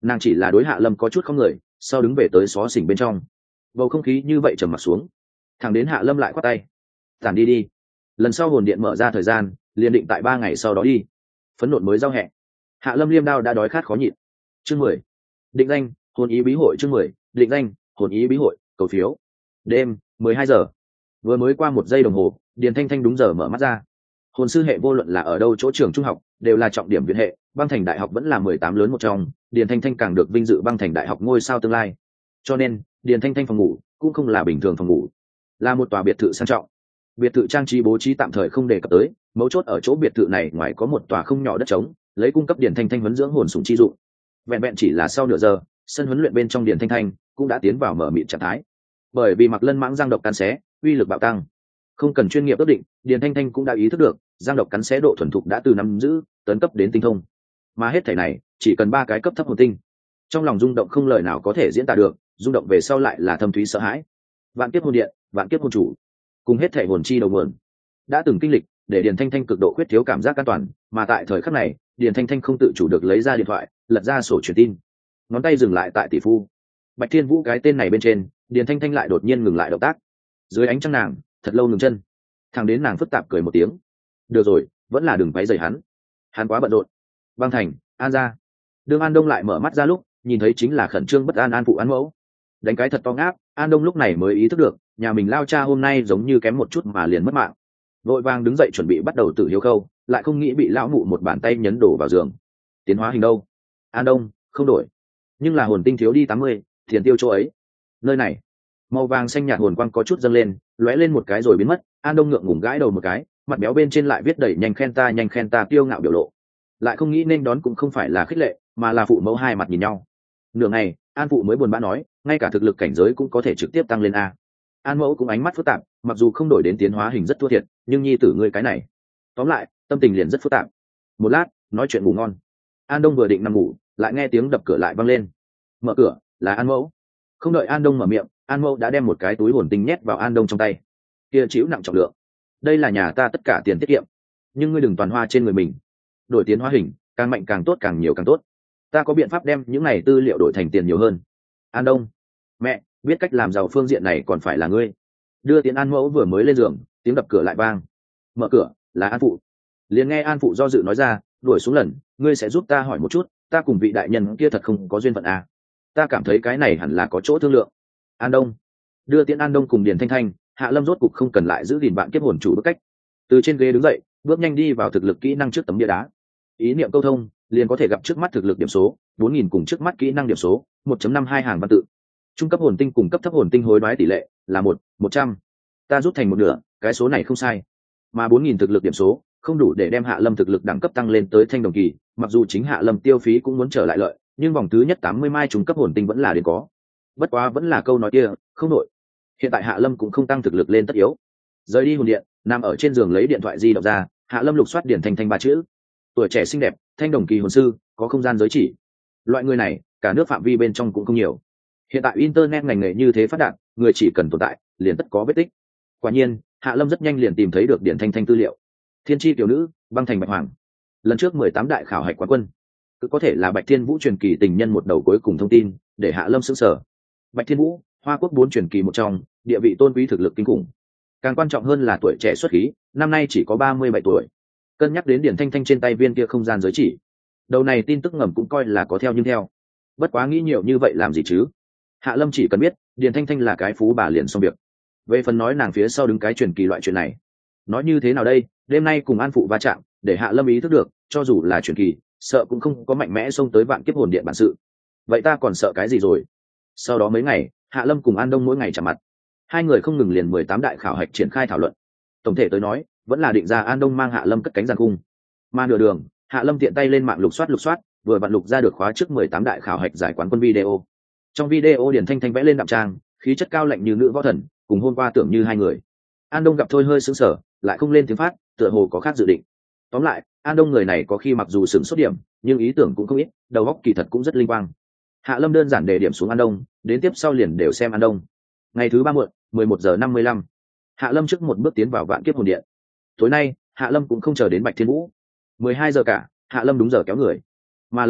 [SPEAKER 1] nàng chỉ là đối Hạ Lâm có chút không người, sau đứng về tới xó xỉnh bên trong. Bầu không khí như vậy trầm mặc xuống, thẳng đến Hạ Lâm lại quát tay: tản đi đi, lần sau hồn điện mở ra thời gian liền định tại ba ngày sau đó đi. Phấn nộn mới giao hẹn. Hạ Lâm liêm đao đã đói khát khó nhịn. Chương mười, định danh hồn ý bí hội. Chương mười, định danh hồn ý bí hội. Cầu phiếu. Đêm mười hai giờ, vừa mới qua một giây đồng hồ, Điền Thanh Thanh đúng giờ mở mắt ra. Hồn sư hệ vô luận là ở đâu chỗ trường trung học đều là trọng điểm viện hệ, băng thành đại học vẫn là mười tám lớn một trong, Điền Thanh Thanh càng được vinh dự băng thành đại học ngôi sao tương lai. Cho nên Điền Thanh Thanh phòng ngủ cũng không là bình thường phòng ngủ, là một tòa biệt thự sang trọng. Biệt thự trang trí bố trí tạm thời không đề cập tới, mấu chốt ở chỗ biệt thự này ngoài có một tòa không nhỏ đất trống, lấy cung cấp Điền Thanh Thanh huấn dưỡng hồn sủng chi dụng. Vẹn vẹn chỉ là sau nửa giờ, sân huấn luyện bên trong Điền Thanh Thanh cũng đã tiến vào mở mịt trạng thái. Bởi vì mặc lân mãng giang độc cắn xé, uy lực bạo tăng. Không cần chuyên nghiệp ước định, Điền Thanh Thanh cũng đã ý thức được, giang độc cắn xé độ thuần thục đã từ nắm giữ tấn cấp đến tinh thông. Mà hết thảy này, chỉ cần ba cái cấp thấp hồn tinh. Trong lòng rung động không lời nào có thể diễn tả được, rung động về sau lại là thâm thúy sợ hãi. Vạn kiếp hồn điện, vạn kiếp hồn chủ, cùng hết thảy hồn chi đầu nguồn, đã từng kinh lịch, để Điền Thanh Thanh cực độ khuyết thiếu cảm giác an toàn, mà tại thời khắc này, Điền Thanh Thanh không tự chủ được lấy ra điện thoại, lật ra sổ truyền tin. Ngón tay dừng lại tại tỷ phu Bạch Thiên Vũ cái tên này bên trên, Điền Thanh Thanh lại đột nhiên ngừng lại động tác. Dưới ánh trăng nàng, thật lâu ngừng chân. Thằng đến nàng phức tạp cười một tiếng. Được rồi, vẫn là đừng váy dày hắn. Hắn quá bận rộn. Băng thành, An gia. Đương An Đông lại mở mắt ra lúc, nhìn thấy chính là khẩn trương bất an An phụ An mẫu. Đánh cái thật to ngáp, An Đông lúc này mới ý thức được, nhà mình lao cha hôm nay giống như kém một chút mà liền mất mạng. Vội vàng đứng dậy chuẩn bị bắt đầu tự hiếu khâu, lại không nghĩ bị lão mụ một bàn tay nhấn đổ vào giường. Tiến hóa hình đâu? An Đông, không đổi. Nhưng là hồn tinh thiếu đi tám mươi, tiền tiêu chỗ ấy. Nơi này, màu vàng xanh nhạt hồn quang có chút dâng lên, lóe lên một cái rồi biến mất. An Đông ngượng ngùng gãi đầu một cái, mặt béo bên trên lại viết đầy nhanh khen ta nhanh khen ta tiêu ngạo biểu lộ. Lại không nghĩ nên đón cũng không phải là khích lệ, mà là phụ mẫu hai mặt nhìn nhau. Nửa ngày, An phụ mới buồn bã nói, ngay cả thực lực cảnh giới cũng có thể trực tiếp tăng lên a. An mẫu cũng ánh mắt phức tạp, mặc dù không đổi đến tiến hóa hình rất thua thiệt, nhưng nhi tử ngươi cái này, tóm lại tâm tình liền rất phức tạp. Một lát, nói chuyện ngủ ngon. An Đông vừa định nằm ngủ, lại nghe tiếng đập cửa lại vang lên. Mở cửa, là An mẫu. Không đợi An Đông mở miệng, An mẫu đã đem một cái túi hồn tinh nhét vào An Đông trong tay. Kia chịu nặng trọng lượng, đây là nhà ta tất cả tiền tiết kiệm, nhưng ngươi đừng toàn hoa trên người mình. Đổi tiến hóa hình, càng mạnh càng tốt, càng nhiều càng tốt. Ta có biện pháp đem những này tư liệu đổi thành tiền nhiều hơn. An Đông, mẹ, biết cách làm giàu phương diện này còn phải là ngươi. Đưa tiến An mẫu vừa mới lên giường, tiếng đập cửa lại vang. Mở cửa, là An phụ. Liền nghe An phụ do dự nói ra, đuổi xuống lần, ngươi sẽ giúp ta hỏi một chút, ta cùng vị đại nhân kia thật không có duyên phận à. Ta cảm thấy cái này hẳn là có chỗ thương lượng. An Đông. Đưa tiến An Đông cùng Điền Thanh Thanh, Hạ Lâm rốt cục không cần lại giữ gìn bạn kiếp hồn chủ bức cách. Từ trên ghế đứng dậy, bước nhanh đi vào thực lực kỹ năng trước tấm bia đá. Ý niệm câu thông, liền có thể gặp trước mắt thực lực điểm số bốn nghìn cùng trước mắt kỹ năng điểm số một chấm năm hai hàng văn tự. Trung cấp hồn tinh cùng cấp thấp hồn tinh hối đoái tỷ lệ là một một trăm. Ta rút thành một nửa, cái số này không sai. Mà bốn nghìn thực lực điểm số không đủ để đem Hạ Lâm thực lực đẳng cấp tăng lên tới thanh đồng kỳ, mặc dù chính Hạ Lâm tiêu phí cũng muốn trở lại lợi, nhưng vòng thứ nhất tám mươi mai trung cấp hồn tinh vẫn là đến có. Bất quá vẫn là câu nói kia, không nội. Hiện tại Hạ Lâm cũng không tăng thực lực lên tất yếu. Rời đi hồn điện, nằm ở trên giường lấy điện thoại di động ra, Hạ Lâm lục soát Điển Thanh Thanh ba chữ. Tuổi trẻ xinh đẹp, thanh đồng kỳ hồn sư, có không gian giới chỉ. Loại người này, cả nước phạm vi bên trong cũng không nhiều. Hiện tại internet ngành nghề như thế phát đạt, người chỉ cần tồn tại, liền tất có vết tích. Quả nhiên, Hạ Lâm rất nhanh liền tìm thấy được Điển Thanh Thanh tư liệu. Thiên chi tiểu nữ, băng thành bạch hoàng. Lần trước mười tám đại khảo hạch quán quân, cứ có thể là Bạch Thiên Vũ truyền kỳ tình nhân một đầu cuối cùng thông tin, để Hạ Lâm sững sờ. Bạch Thiên Vũ, Hoa Quốc bốn truyền kỳ một trong, địa vị tôn quý thực lực kinh khủng. Càng quan trọng hơn là tuổi trẻ xuất khí, năm nay chỉ có ba mươi bảy tuổi. Cân nhắc đến Điển Thanh Thanh trên tay viên kia không gian giới chỉ, đầu này tin tức ngầm cũng coi là có theo nhưng theo. Bất quá nghĩ nhiều như vậy làm gì chứ? Hạ Lâm chỉ cần biết, Điển Thanh Thanh là cái phú bà liền xong việc. Về phần nói nàng phía sau đứng cái truyền kỳ loại chuyện này, nói như thế nào đây? Đêm nay cùng An phụ va chạm, để Hạ Lâm ý thức được, cho dù là truyền kỳ, sợ cũng không có mạnh mẽ xông tới vạn kiếp hồn điện bản sự. Vậy ta còn sợ cái gì rồi? Sau đó mấy ngày, Hạ Lâm cùng An Đông mỗi ngày chạm mặt, hai người không ngừng liền mười tám đại khảo hạch triển khai thảo luận. Tổng thể tới nói, vẫn là định ra An Đông mang Hạ Lâm cất cánh giàn cung. Mà nửa đường, Hạ Lâm tiện tay lên mạng lục soát lục soát, vừa vặn lục ra được khóa trước mười tám đại khảo hạch giải quán quân video. Trong video Điển Thanh Thanh vẽ lên đạm trang, khí chất cao lạnh như nữ võ thần, cùng hôm qua tưởng như hai người. An Đông gặp thôi hơi sững sờ, lại không lên tiếng phát, tựa hồ có khác dự định. Tóm lại, An Đông người này có khi mặc dù sửng sốt điểm, nhưng ý tưởng cũng không ít, đầu óc kỳ thật cũng rất linh quang. Hạ Lâm đơn giản đề điểm xuống An Đông, đến tiếp sau liền đều xem An Đông. Ngày thứ ba muộn, mười một giờ năm mươi lăm, Hạ Lâm trước một bước tiến vào vạn kiếp hồn điện. Tối nay, Hạ Lâm cũng không chờ đến Bạch Thiên Vũ. mười hai giờ cả, Hạ Lâm đúng giờ kéo người. Mà lần này,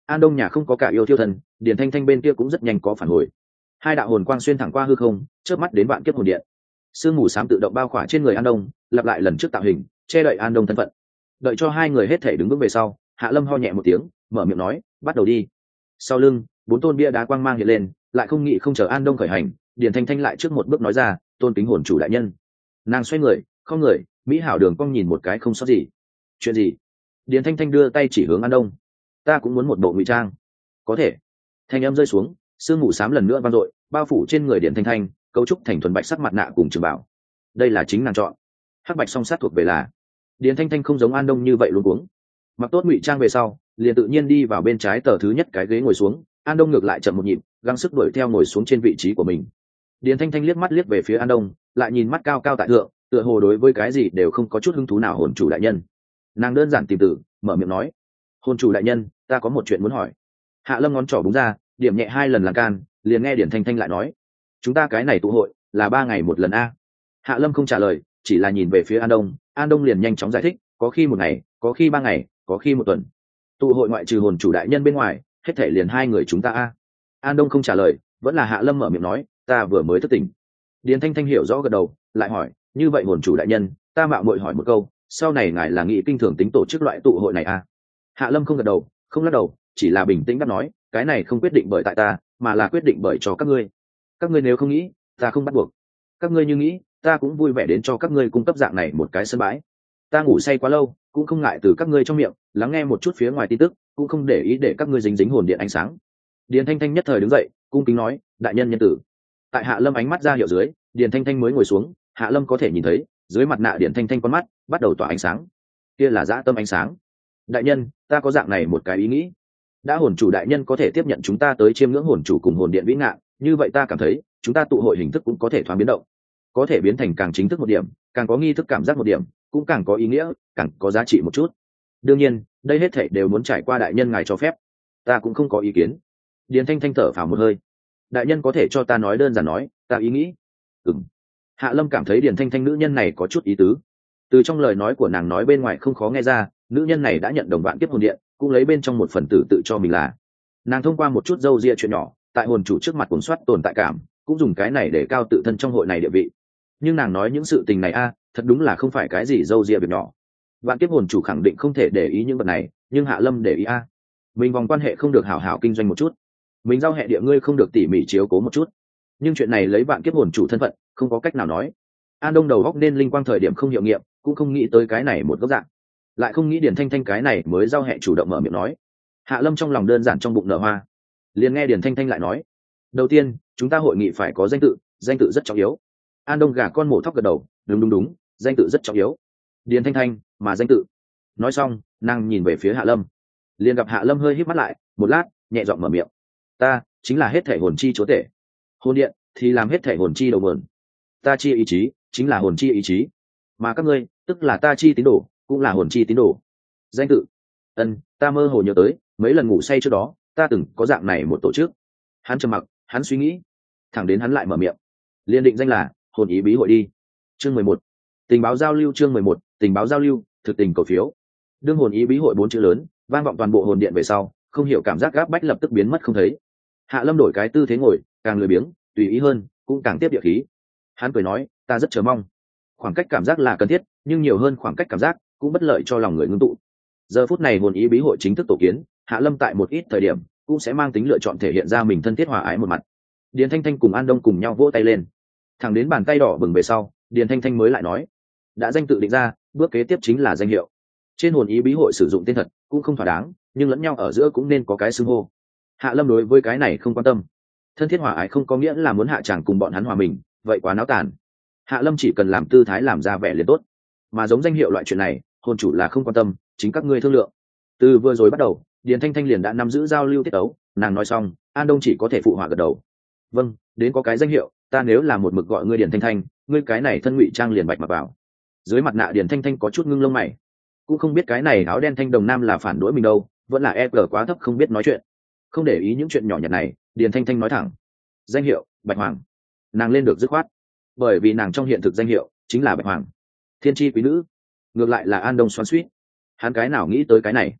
[SPEAKER 1] An Đông nhà không có cả yêu thiêu thần, Điền Thanh Thanh bên kia cũng rất nhanh có phản hồi. Hai đạo hồn quang xuyên thẳng qua hư không, chớp mắt đến vạn kiếp hồn điện. Sương mù xám tự động bao khỏa trên người An Đông, lặp lại lần trước tạo hình, che đậy An Đông thân phận. Đợi cho hai người hết thể đứng vững về sau, Hạ Lâm ho nhẹ một tiếng, mở miệng nói, bắt đầu đi. Sau lưng, bốn tôn bia đá quang mang hiện lên, lại không nghĩ không chờ An Đông khởi hành, Điền Thanh Thanh lại trước một bước nói ra, tôn kính hồn chủ đại nhân. Nàng xoay người, không người, mỹ hảo đường cong nhìn một cái không sót gì. Chuyện gì? Điền Thanh Thanh đưa tay chỉ hướng An Đông. Ta cũng muốn một bộ ngụy trang. Có thể. Thanh âm rơi xuống, sương mù xám lần nữa vang dội, bao phủ trên người Điền Thanh Thanh, cấu trúc thành thuần bạch sắc mặt nạ cùng trường bảo. Đây là chính nàng chọn. Hắc bạch song sát thuộc về là. Điền Thanh Thanh không giống An Đông như vậy luôn cuống. Mặc tốt ngụy trang về sau, liền tự nhiên đi vào bên trái tờ thứ nhất cái ghế ngồi xuống. An Đông ngược lại chậm một nhịp, gắng sức đuổi theo ngồi xuống trên vị trí của mình. Điền Thanh Thanh liếc mắt liếc về phía An Đông, lại nhìn mắt cao cao tại thượng, tựa hồ đối với cái gì đều không có chút hứng thú nào. Hồn chủ đại nhân. Nàng đơn giản tìm từ, mở miệng nói, hồn chủ đại nhân, ta có một chuyện muốn hỏi. Hạ Lâm ngón trỏ búng ra, điểm nhẹ hai lần lan can, liền nghe Điền Thanh Thanh lại nói, chúng ta cái này tụ hội là ba ngày một lần a. Hạ Lâm không trả lời, chỉ là nhìn về phía An Đông. An Đông liền nhanh chóng giải thích, có khi một ngày, có khi ba ngày, có khi một tuần. Tụ hội ngoại trừ hồn chủ đại nhân bên ngoài, hết thể liền hai người chúng ta a. An Đông không trả lời, vẫn là Hạ Lâm mở miệng nói, ta vừa mới thức tỉnh. Điền Thanh Thanh hiểu rõ gật đầu, lại hỏi, như vậy hồn chủ đại nhân, ta mạo muội hỏi một câu, sau này ngài là nghị kinh thường tính tổ chức loại tụ hội này a? Hạ Lâm không gật đầu, không lắc đầu, chỉ là bình tĩnh đáp nói, cái này không quyết định bởi tại ta, mà là quyết định bởi cho các ngươi. Các ngươi nếu không nghĩ, ta không bắt buộc. Các ngươi như nghĩ, ta cũng vui vẻ đến cho các ngươi cung cấp dạng này một cái sân bãi. Ta ngủ say quá lâu, cũng không ngại từ các ngươi trong miệng lắng nghe một chút phía ngoài tin tức, cũng không để ý để các ngươi dính dính hồn điện ánh sáng. Điền Thanh Thanh nhất thời đứng dậy, cung kính nói, đại nhân nhân tử. Tại Hạ Lâm ánh mắt ra hiệu dưới, Điền Thanh Thanh mới ngồi xuống. Hạ Lâm có thể nhìn thấy, dưới mặt nạ Điền Thanh Thanh con mắt bắt đầu tỏa ánh sáng. Kia là dã tâm ánh sáng. Đại nhân, ta có dạng này một cái ý nghĩ. Đã hồn chủ đại nhân có thể tiếp nhận chúng ta tới chiêm ngưỡng hồn chủ cùng hồn điện vĩ ngạn, như vậy ta cảm thấy chúng ta tụ hội hình thức cũng có thể thoáng biến động, có thể biến thành càng chính thức một điểm, càng có nghi thức cảm giác một điểm, cũng càng có ý nghĩa, càng có giá trị một chút. Đương nhiên, đây hết thảy đều muốn trải qua đại nhân ngài cho phép. Ta cũng không có ý kiến. Điền Thanh Thanh thở phào một hơi. Đại nhân có thể cho ta nói đơn giản nói, ta ý nghĩ. Ừm. Hạ Lâm cảm thấy Điền Thanh Thanh nữ nhân này có chút ý tứ. Từ trong lời nói của nàng nói bên ngoài không khó nghe ra, nữ nhân này đã nhận đồng vạn kiếp hồn điện, cũng lấy bên trong một phần tử tự cho mình là. Nàng thông qua một chút dâu ria chuyện nhỏ, tại hồn chủ trước mặt cuốn soát tồn tại cảm, cũng dùng cái này để cao tự thân trong hội này địa vị. Nhưng nàng nói những sự tình này a, thật đúng là không phải cái gì dâu ria việc nhỏ. Vạn kiếp hồn chủ khẳng định không thể để ý những vật này, nhưng Hạ Lâm để ý a. Mình vòng quan hệ không được hảo hảo kinh doanh một chút, mình giao hệ địa ngươi không được tỉ mỉ chiếu cố một chút. Nhưng chuyện này lấy vạn kiếp hồn chủ thân phận, không có cách nào nói. An Đông đầu góc nên linh quang thời điểm không hiệu nghiệm, cũng không nghĩ tới cái này một góc dạng, lại không nghĩ Điền Thanh Thanh cái này mới giao hệ chủ động mở miệng nói. Hạ Lâm trong lòng đơn giản trong bụng nở hoa, liền nghe Điền Thanh Thanh lại nói, đầu tiên chúng ta hội nghị phải có danh tự, danh tự rất trọng yếu. An Đông gà con mổ thóc gật đầu, đúng đúng đúng, danh tự rất trọng yếu. Điền Thanh Thanh, mà danh tự. Nói xong, nàng nhìn về phía Hạ Lâm, liền gặp Hạ Lâm hơi híp mắt lại, một lát, nhẹ giọng mở miệng, ta chính là hết thể hồn chi chúa tể, hồn điện thì làm hết thể hồn chi đầu nguồn, ta chi ý chí chính là hồn chi ý chí, mà các ngươi tức là ta chi tín đồ, cũng là hồn chi tín đồ. Danh tự. Ân, ta mơ hồ nhớ tới mấy lần ngủ say trước đó ta từng có dạng này một tổ chức. Hắn trầm mặc, hắn suy nghĩ, thẳng đến hắn lại mở miệng, liên định danh là hồn ý bí hội đi. Chương mười một, tình báo giao lưu. Chương mười một, tình báo giao lưu, thực tình cầu phiếu. Đương hồn ý bí hội bốn chữ lớn vang vọng toàn bộ hồn điện về sau, không hiểu cảm giác gáp bách lập tức biến mất không thấy. Hạ Lâm đổi cái tư thế ngồi, càng lười biếng tùy ý hơn, cũng càng tiếp địa khí. Hắn cười nói, ta rất chờ mong. Khoảng cách cảm giác là cần thiết, nhưng nhiều hơn khoảng cách cảm giác cũng bất lợi cho lòng người ngưng tụ. Giờ phút này hồn ý bí hội chính thức tổ kiến, Hạ Lâm tại một ít thời điểm cũng sẽ mang tính lựa chọn thể hiện ra mình thân thiết hòa ái một mặt. Điền Thanh Thanh cùng An Đông cùng nhau vỗ tay lên, thẳng đến bàn tay đỏ bừng về sau, Điền Thanh Thanh mới lại nói, đã danh tự định ra, bước kế tiếp chính là danh hiệu. Trên hồn ý bí hội sử dụng tên thật cũng không thỏa đáng, nhưng lẫn nhau ở giữa cũng nên có cái xưng hô. Hạ Lâm đối với cái này không quan tâm. Thân thiết hòa ái không có nghĩa là muốn hạ chàng cùng bọn hắn hòa mình, vậy quá náo tàn. Hạ Lâm chỉ cần làm tư thái làm ra vẻ liền tốt, mà giống danh hiệu loại chuyện này hồn chủ là không quan tâm, chính các ngươi thương lượng. Từ vừa rồi bắt đầu, Điền Thanh Thanh liền đã nắm giữ giao lưu tiết tấu, nàng nói xong, An Đông chỉ có thể phụ họa gật đầu. Vâng, đến có cái danh hiệu, ta nếu là một mực gọi ngươi Điền Thanh Thanh, ngươi cái này thân ngụy trang liền bạch mặc vào. Dưới mặt nạ Điền Thanh Thanh có chút ngưng lông mày, cũng không biết cái này áo đen thanh đồng nam là phản đối mình đâu, vẫn là e cờ quá thấp không biết nói chuyện. Không để ý những chuyện nhỏ nhặt này, Điền Thanh Thanh nói thẳng, danh hiệu Bạch Hoàng. Nàng lên được dứt khoát, bởi vì nàng trong hiện thực danh hiệu chính là Bạch Hoàng, thiên chi quý nữ. Ngược lại là An Đông xoắn xuýt, hắn cái nào nghĩ tới cái này.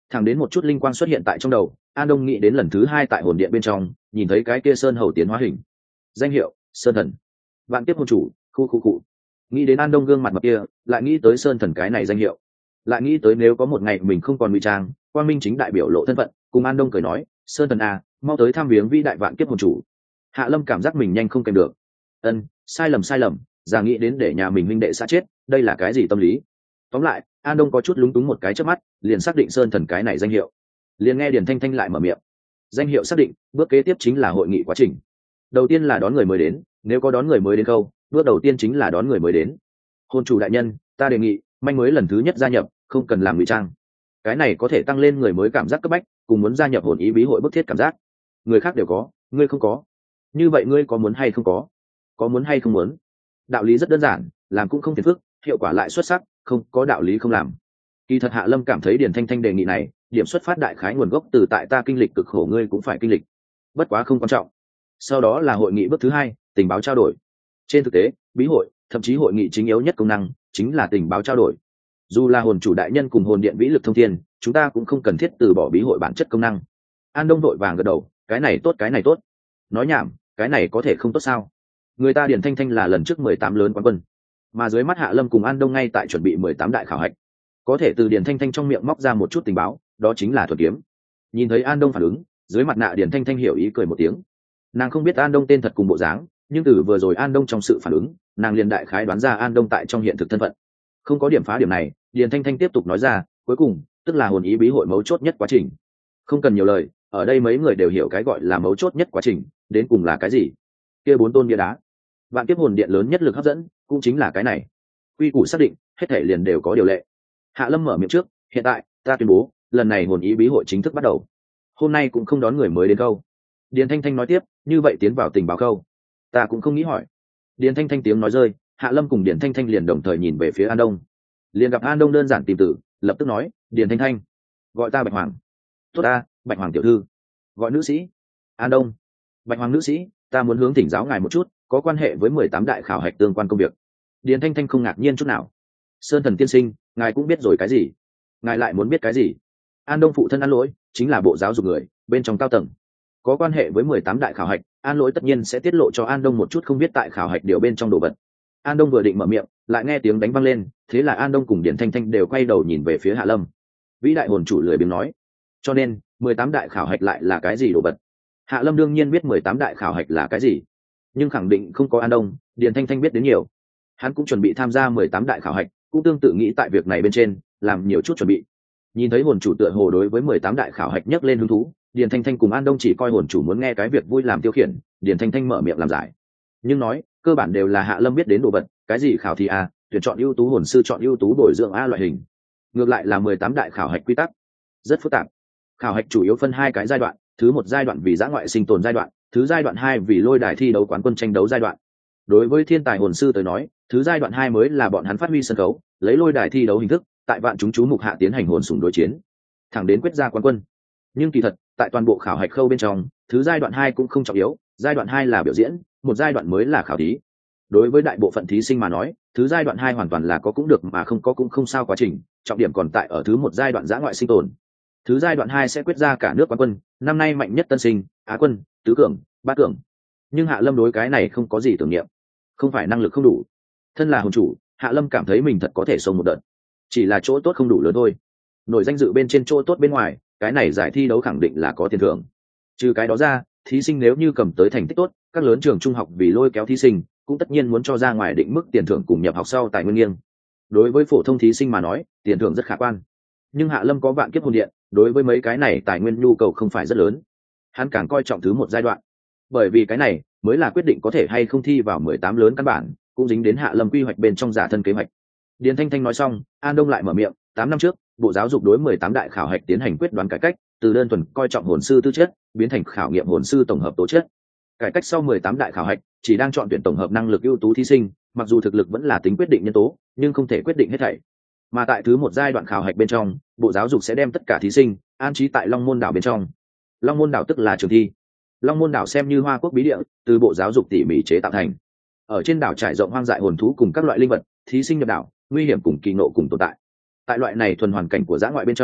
[SPEAKER 1] Thẳng đến một chút linh quang xuất hiện tại trong đầu, An Đông nghĩ đến lần thứ hai tại hồn điện bên trong nhìn thấy cái kia sơn hầu tiến hóa hình, danh hiệu sơn thần, vạn kiếp hồn chủ. Khu khu cụ nghĩ đến An Đông gương mặt mập kia, lại nghĩ tới sơn thần cái này danh hiệu, lại nghĩ tới nếu có một ngày mình không còn ngụy trang, quang minh chính đại biểu lộ thân phận, cùng An Đông cười nói sơn thần a, mau tới thăm viếng vĩ đại vạn kiếp hồn chủ. Hạ Lâm cảm giác mình nhanh không kèm được. Ân, sai lầm sai lầm, già nghĩ đến để nhà mình huynh đệ xã chết, đây là cái gì tâm lý? Tóm lại, An Đông có chút lúng túng một cái chớp mắt, liền xác định sơn thần cái này danh hiệu. Liền nghe Điền Thanh Thanh lại mở miệng. Danh hiệu xác định, bước kế tiếp chính là hội nghị quá trình. Đầu tiên là đón người mới đến, nếu có đón người mới đến câu, bước đầu tiên chính là đón người mới đến. Hồn chủ đại nhân, ta đề nghị, manh mới lần thứ nhất gia nhập, không cần làm ngụy trang. Cái này có thể tăng lên người mới cảm giác cấp bách, cùng muốn gia nhập hồn ý bí hội bức thiết cảm giác. Người khác đều có, ngươi không có. Như vậy ngươi có muốn hay không có? Có muốn hay không muốn? Đạo lý rất đơn giản, làm cũng không phiền phức, hiệu quả lại xuất sắc, không có đạo lý không làm. Kỳ thật Hạ Lâm cảm thấy Điền Thanh Thanh đề nghị này, điểm xuất phát đại khái nguồn gốc từ tại ta kinh lịch cực khổ, ngươi cũng phải kinh lịch. Bất quá không quan trọng. Sau đó là hội nghị bước thứ hai, tình báo trao đổi. Trên thực tế, bí hội, thậm chí hội nghị chính yếu nhất công năng chính là tình báo trao đổi. Dù là hồn chủ đại nhân cùng hồn điện vĩ lực thông thiên, chúng ta cũng không cần thiết từ bỏ bí hội bản chất công năng. An Đông đội vàng gật đầu, cái này tốt cái này tốt. Nói nhảm, cái này có thể không tốt sao? Người ta Điền Thanh Thanh là lần trước mười tám lớn quán quân, mà dưới mắt Hạ Lâm cùng An Đông ngay tại chuẩn bị mười tám đại khảo hạch, có thể từ Điền Thanh Thanh trong miệng móc ra một chút tình báo, đó chính là thuật kiếm. Nhìn thấy An Đông phản ứng, dưới mặt nạ Điền Thanh Thanh hiểu ý cười một tiếng. Nàng không biết An Đông tên thật cùng bộ dáng, nhưng từ vừa rồi An Đông trong sự phản ứng, nàng liền đại khái đoán ra An Đông tại trong hiện thực thân phận. Không có điểm phá điểm này, Điền Thanh Thanh tiếp tục nói ra, cuối cùng, tức là hồn ý bí hội mấu chốt nhất quá trình. Không cần nhiều lời, ở đây mấy người đều hiểu cái gọi là mấu chốt nhất quá trình, đến cùng là cái gì? Kia bốn tôn bia đá, vạn kiếp hồn điện lớn nhất lực hấp dẫn, cũng chính là cái này. Quy củ xác định, hết thể liền đều có điều lệ. Hạ Lâm mở miệng trước, hiện tại, ta tuyên bố, lần này hồn ý bí hội chính thức bắt đầu. Hôm nay cũng không đón người mới đến câu. Điền Thanh Thanh nói tiếp, như vậy tiến vào tình báo câu. Ta cũng không nghĩ hỏi. Điền Thanh Thanh tiếng nói rơi, Hạ Lâm cùng Điền Thanh Thanh liền đồng thời nhìn về phía An Đông. Liền gặp An Đông đơn giản tìm tử, lập tức nói, Điền Thanh Thanh, gọi ta Bạch Hoàng. Tốt ta, Bạch Hoàng tiểu thư. Gọi nữ sĩ. An Đông. Bạch Hoàng nữ sĩ, ta muốn hướng thỉnh giáo ngài một chút, có quan hệ với mười tám đại khảo hạch tương quan công việc. Điền Thanh Thanh không ngạc nhiên chút nào. Sơn thần tiên sinh, ngài cũng biết rồi cái gì? Ngài lại muốn biết cái gì? An Đông phụ thân An Lỗi, chính là bộ giáo dục người, bên trong cao tầng. Có quan hệ với mười tám đại khảo hạch, An Lỗi tất nhiên sẽ tiết lộ cho An Đông một chút không biết tại khảo hạch điều bên trong đồ vật. An Đông vừa định mở miệng, lại nghe tiếng đánh văng lên, thế là An Đông cùng Điền Thanh Thanh đều quay đầu nhìn về phía Hạ Lâm. Vĩ đại hồn chủ lười biếng nói, cho nên mười tám đại khảo hạch lại là cái gì đồ vật? Hạ Lâm đương nhiên biết mười tám đại khảo hạch là cái gì, nhưng khẳng định không có An Đông, Điền Thanh Thanh biết đến nhiều. Hắn cũng chuẩn bị tham gia mười tám đại khảo hạch, cũng tương tự nghĩ tại việc này bên trên làm nhiều chút chuẩn bị. Nhìn thấy hồn chủ tựa hồ đối với mười tám đại khảo hạch nhấc lên hứng thú, Điền Thanh Thanh cùng An Đông chỉ coi hồn chủ muốn nghe cái việc vui làm tiêu khiển, Điền Thanh Thanh mở miệng làm giải. Nhưng nói, cơ bản đều là Hạ Lâm biết đến đồ vật, cái gì khảo thí a, tuyển chọn ưu tú hồn sư, chọn ưu tú bồi dưỡng a loại hình. Ngược lại là mười tám đại khảo hạch quy tắc rất phức tạp. Khảo hạch chủ yếu phân hai cái giai đoạn, thứ một giai đoạn vì dã ngoại sinh tồn giai đoạn, thứ giai đoạn hai vì lôi đài thi đấu quán quân tranh đấu giai đoạn. Đối với thiên tài hồn sư tới nói, thứ giai đoạn hai mới là bọn hắn phát huy sân khấu, lấy lôi đài thi đấu hình thức, tại vạn chúng chú mục hạ tiến hành hồn sủng đối chiến, thẳng đến quyết ra quán quân. Nhưng kỳ thật, tại toàn bộ khảo hạch khâu bên trong, thứ giai đoạn hai cũng không trọng yếu, giai đoạn hai là biểu diễn, một giai đoạn mới là khảo thí. Đối với đại bộ phận thí sinh mà nói, thứ giai đoạn hai hoàn toàn là có cũng được mà không có cũng không sao quá trình, trọng điểm còn tại ở thứ một giai đoạn dã ngoại sinh tồn. Thứ giai đoạn hai sẽ quyết ra cả nước quán quân, năm nay mạnh nhất tân sinh, á quân, tứ cường, bát cường. Nhưng Hạ Lâm đối cái này không có gì tưởng niệm, không phải năng lực không đủ. Thân là hồn chủ, Hạ Lâm cảm thấy mình thật có thể xông một đợt, chỉ là chỗ tốt không đủ lớn thôi. Nổi danh dự bên trên chỗ tốt bên ngoài, cái này giải thi đấu khẳng định là có tiền thưởng. Trừ cái đó ra, thí sinh nếu như cầm tới thành tích tốt, các lớn trường trung học vì lôi kéo thí sinh, cũng tất nhiên muốn cho ra ngoài định mức tiền thưởng cùng nhập học sau tài nguyên nghiêng. Đối với phổ thông thí sinh mà nói, tiền thưởng rất khả quan. Nhưng Hạ Lâm có vạn kiếp hồn điện, đối với mấy cái này tài nguyên nhu cầu không phải rất lớn. Hắn càng coi trọng thứ một giai đoạn, bởi vì cái này mới là quyết định có thể hay không thi vào mười tám lớn căn bản, cũng dính đến Hạ Lâm quy hoạch bên trong giả thân kế hoạch. Điền Thanh Thanh nói xong, An Đông lại mở miệng, tám năm trước, Bộ Giáo dục đối mười tám đại khảo hạch tiến hành quyết đoán cải cách, từ đơn thuần coi trọng hồn sư tư chất, biến thành khảo nghiệm hồn sư tổng hợp tố chất. Cải cách sau mười tám đại khảo hạch, chỉ đang chọn tuyển tổng hợp năng lực ưu tú thí sinh, mặc dù thực lực vẫn là tính quyết định nhân tố, nhưng không thể quyết định hết thảy. Mà tại thứ một giai đoạn khảo hạch bên trong, Bộ Giáo dục sẽ đem tất cả thí sinh an trí tại Long Môn đảo bên trong. Long Môn đảo tức là trường thi. Long Môn đảo xem như Hoa Quốc bí địa, từ Bộ Giáo dục tỉ mỉ chế tạo thành. Ở trên đảo trải rộng hoang dại hồn thú cùng các loại linh vật, thí sinh nhập đảo, nguy hiểm cùng kỳ ngộ cùng tồn tại. Tại loại này thuần hoàn cảnh của dã ngoại bên trong,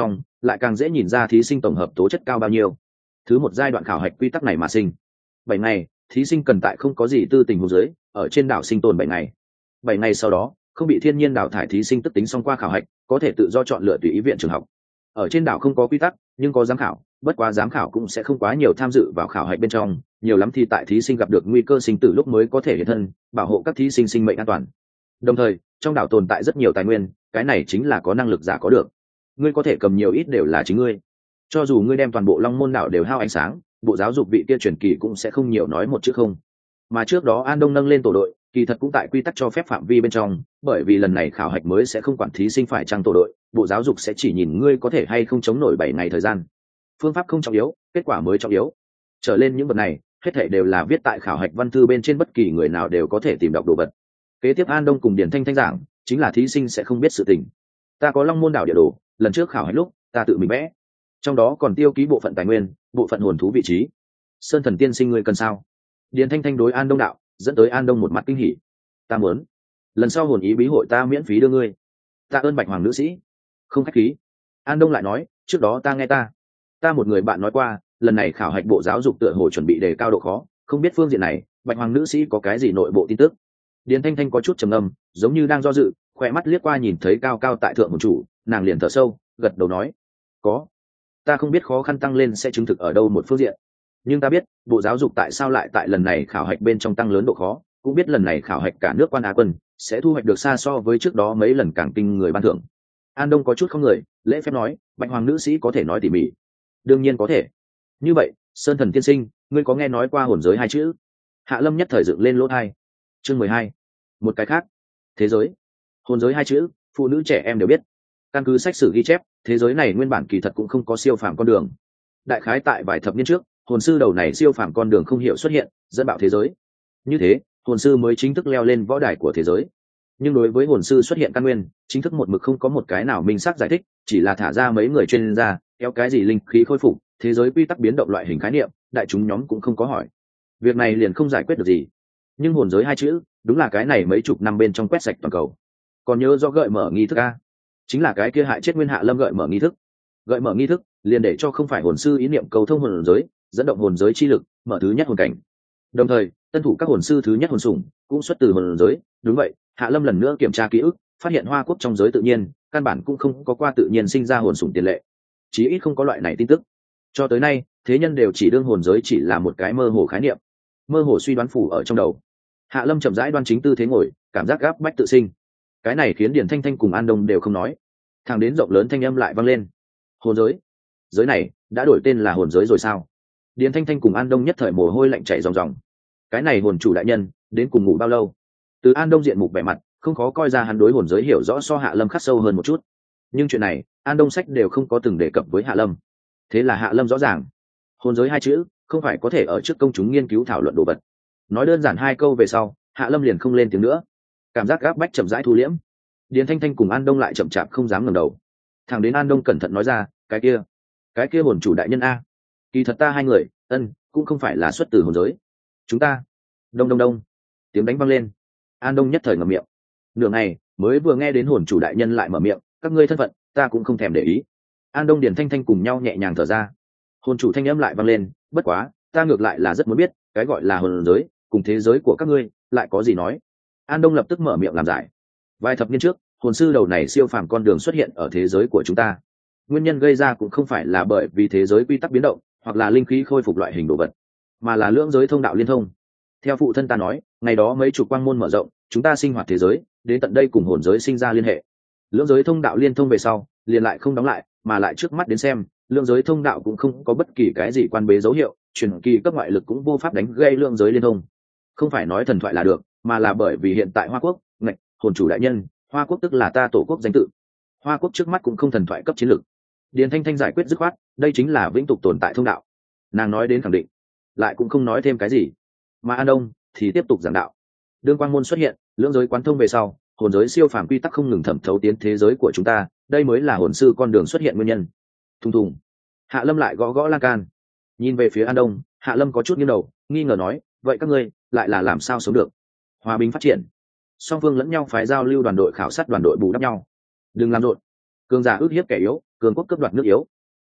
[SPEAKER 1] lại càng dễ nhìn ra thí sinh tổng hợp tố chất cao bao nhiêu. Thứ một giai đoạn khảo hạch quy tắc này mà sinh. Bảy ngày, thí sinh cần tại không có gì tư tình huống dưới, ở trên đảo sinh tồn bảy ngày. Bảy ngày sau đó, không bị thiên nhiên đào thải thí sinh tức tính xong qua khảo hạch, có thể tự do chọn lựa tùy ý viện trường học. Ở trên đảo không có quy tắc, nhưng có giám khảo, bất quá giám khảo cũng sẽ không quá nhiều tham dự vào khảo hạch bên trong, nhiều lắm thì tại thí sinh gặp được nguy cơ sinh tử lúc mới có thể hiện thân, bảo hộ các thí sinh sinh mệnh an toàn. Đồng thời, trong đảo tồn tại rất nhiều tài nguyên, cái này chính là có năng lực giả có được. Ngươi có thể cầm nhiều ít đều là chính ngươi. Cho dù ngươi đem toàn bộ Long Môn đảo đều hao ánh sáng, bộ giáo dục vị kia truyền kỳ cũng sẽ không nhiều nói một chữ không. Mà trước đó An Đông nâng lên tổ đội, kỳ thật cũng tại quy tắc cho phép phạm vi bên trong, bởi vì lần này khảo hạch mới sẽ không quản thí sinh phải trang tổ đội, bộ giáo dục sẽ chỉ nhìn ngươi có thể hay không chống nổi bảy ngày thời gian. Phương pháp không trọng yếu, kết quả mới trọng yếu. Trở lên những vật này, hết thảy đều là viết tại khảo hạch văn thư bên trên, bất kỳ người nào đều có thể tìm đọc đồ vật. Kế tiếp An Đông cùng Điển Thanh Thanh giảng, chính là thí sinh sẽ không biết sự tình. Ta có Long Môn đảo địa đồ, lần trước khảo hạch lúc, ta tự mình vẽ. Trong đó còn tiêu ký bộ phận tài nguyên, bộ phận hồn thú vị trí. Sơn Thần tiên sinh ngươi cần sao? Điển Thanh Thanh đối An Đông đạo, dẫn tới An Đông một mặt kinh hỉ. Ta muốn, lần sau hồn ý bí hội ta miễn phí đưa ngươi. Ta ơn Bạch Hoàng nữ sĩ. Không khách khí. An Đông lại nói, trước đó ta nghe ta, ta một người bạn nói qua, lần này khảo hạch bộ giáo dục tựa hồ chuẩn bị đề cao độ khó, không biết phương diện này, Bạch Hoàng nữ sĩ có cái gì nội bộ tin tức? Điền Thanh Thanh có chút trầm ngâm, giống như đang do dự, khỏe mắt liếc qua nhìn thấy cao cao tại thượng một chủ, nàng liền thở sâu, gật đầu nói, có. Ta không biết khó khăn tăng lên sẽ chứng thực ở đâu một phương diện, nhưng ta biết bộ giáo dục tại sao lại tại lần này khảo hạch bên trong tăng lớn độ khó, cũng biết lần này khảo hạch cả nước quan á quân sẽ thu hoạch được xa so với trước đó mấy lần càng kinh người ban thưởng. An Đông có chút không người, lễ phép nói, Bạch Hoàng nữ sĩ có thể nói tỉ mỉ. Đương nhiên có thể. Như vậy, Sơn Thần tiên sinh, ngươi có nghe nói qua hồn giới hai chữ? Hạ Lâm nhất thời dựng lên lỗ tai. Chương mười hai. Một cái khác. Thế giới. Hồn giới hai chữ, phụ nữ trẻ em đều biết. Căn cứ sách sử ghi chép, thế giới này nguyên bản kỳ thật cũng không có siêu phàm con đường. Đại khái tại vài thập niên trước, hồn sư đầu này siêu phàm con đường không hiểu xuất hiện, dẫn bạo thế giới. Như thế, hồn sư mới chính thức leo lên võ đài của thế giới. Nhưng đối với hồn sư xuất hiện căn nguyên, chính thức một mực không có một cái nào minh xác giải thích, chỉ là thả ra mấy người chuyên gia, kéo cái gì linh khí khôi phục, thế giới quy tắc biến động loại hình khái niệm, đại chúng nhóm cũng không có hỏi. Việc này liền không giải quyết được gì. Nhưng hồn giới hai chữ, đúng là cái này mấy chục năm bên trong quét sạch toàn cầu. Còn nhớ do gợi mở nghi thức a, chính là cái kia hại chết Nguyên Hạ Lâm gợi mở nghi thức. Gợi mở nghi thức, liền để cho không phải hồn sư ý niệm cầu thông hồn giới, dẫn động hồn giới chi lực, mở thứ nhất hồn cảnh. Đồng thời, tân thủ các hồn sư thứ nhất hồn sủng cũng xuất từ hồn giới. Đúng vậy, Hạ Lâm lần nữa kiểm tra ký ức, phát hiện Hoa Quốc trong giới tự nhiên, căn bản cũng không có qua tự nhiên sinh ra hồn sủng tiền lệ. Chí ít không có loại này tin tức. Cho tới nay, thế nhân đều chỉ đương hồn giới chỉ là một cái mơ hồ khái niệm, mơ hồ suy đoán phủ ở trong đầu. Hạ Lâm chậm rãi đoan chính tư thế ngồi, cảm giác gáp bách tự sinh. Cái này khiến Điền Thanh Thanh cùng An Đông đều không nói. Thằng đến rộng lớn thanh âm lại vang lên. Hồn giới, giới này đã đổi tên là hồn giới rồi sao? Điền Thanh Thanh cùng An Đông nhất thời mồ hôi lạnh chảy ròng ròng. Cái này hồn chủ đại nhân đến cùng ngủ bao lâu? Từ An Đông diện mục vẻ mặt, không khó coi ra hắn đối hồn giới hiểu rõ so Hạ Lâm khắc sâu hơn một chút. Nhưng chuyện này, An Đông sách đều không có từng đề cập với Hạ Lâm. Thế là Hạ Lâm rõ ràng, hồn giới hai chữ không phải có thể ở trước công chúng nghiên cứu thảo luận đồ vật. Nói đơn giản hai câu về sau, Hạ Lâm liền không lên tiếng nữa, cảm giác gáp bách chậm rãi thu liễm. Điền Thanh Thanh cùng An Đông lại chậm chạp không dám ngẩng đầu. Thằng đến An Đông cẩn thận nói ra, cái kia, cái kia hồn chủ đại nhân a, kỳ thật ta hai người, ân, cũng không phải là xuất từ hồn giới. Chúng ta, đông đông đông, tiếng đánh vang lên. An Đông nhất thời ngậm miệng. Nửa ngày mới vừa nghe đến hồn chủ đại nhân lại mở miệng, các ngươi thân phận, ta cũng không thèm để ý. An Đông Điền Thanh Thanh cùng nhau nhẹ nhàng thở ra. Hồn chủ thanh âm lại vang lên, bất quá, ta ngược lại là rất muốn biết, cái gọi là hồn giới, cùng thế giới của các ngươi, lại có gì nói. An Đông lập tức mở miệng làm giải. Vài thập niên trước, hồn sư đầu này siêu phàm con đường xuất hiện ở thế giới của chúng ta. Nguyên nhân gây ra cũng không phải là bởi vì thế giới quy tắc biến động, hoặc là linh khí khôi phục loại hình đồ vật, mà là lưỡng giới thông đạo liên thông. Theo phụ thân ta nói, ngày đó mấy chục quang môn mở rộng, chúng ta sinh hoạt thế giới, đến tận đây cùng hồn giới sinh ra liên hệ. Lưỡng giới thông đạo liên thông về sau, liền lại không đóng lại, mà lại trước mắt đến xem, lưỡng giới thông đạo cũng không có bất kỳ cái gì quan bế dấu hiệu, truyền kỳ cấp ngoại lực cũng vô pháp đánh gây lưỡng giới liên thông. Không phải nói thần thoại là được, mà là bởi vì hiện tại Hoa Quốc, ngạch, hồn chủ đại nhân, Hoa Quốc tức là ta tổ quốc danh tự. Hoa Quốc trước mắt cũng không thần thoại cấp chiến lược. Điền Thanh Thanh giải quyết dứt khoát, đây chính là vĩnh tục tồn tại thông đạo. Nàng nói đến khẳng định, lại cũng không nói thêm cái gì. Mà An Đông thì tiếp tục giảng đạo. Đương quang môn xuất hiện, lưỡng giới quán thông về sau, hồn giới siêu phàm quy tắc không ngừng thẩm thấu tiến thế giới của chúng ta, đây mới là hồn sư con đường xuất hiện nguyên nhân. Thùng thùng. Hạ Lâm lại gõ gõ lan can. Nhìn về phía An Đông, Hạ Lâm có chút nghiêng đầu, nghi ngờ nói, vậy các ngươi lại là làm sao sống được? Hòa bình phát triển. Song phương lẫn nhau phái giao lưu đoàn đội khảo sát đoàn đội bù đắp nhau. Đừng làm rộn. Cường giả ước hiếp kẻ yếu, cường quốc cướp đoạt nước yếu,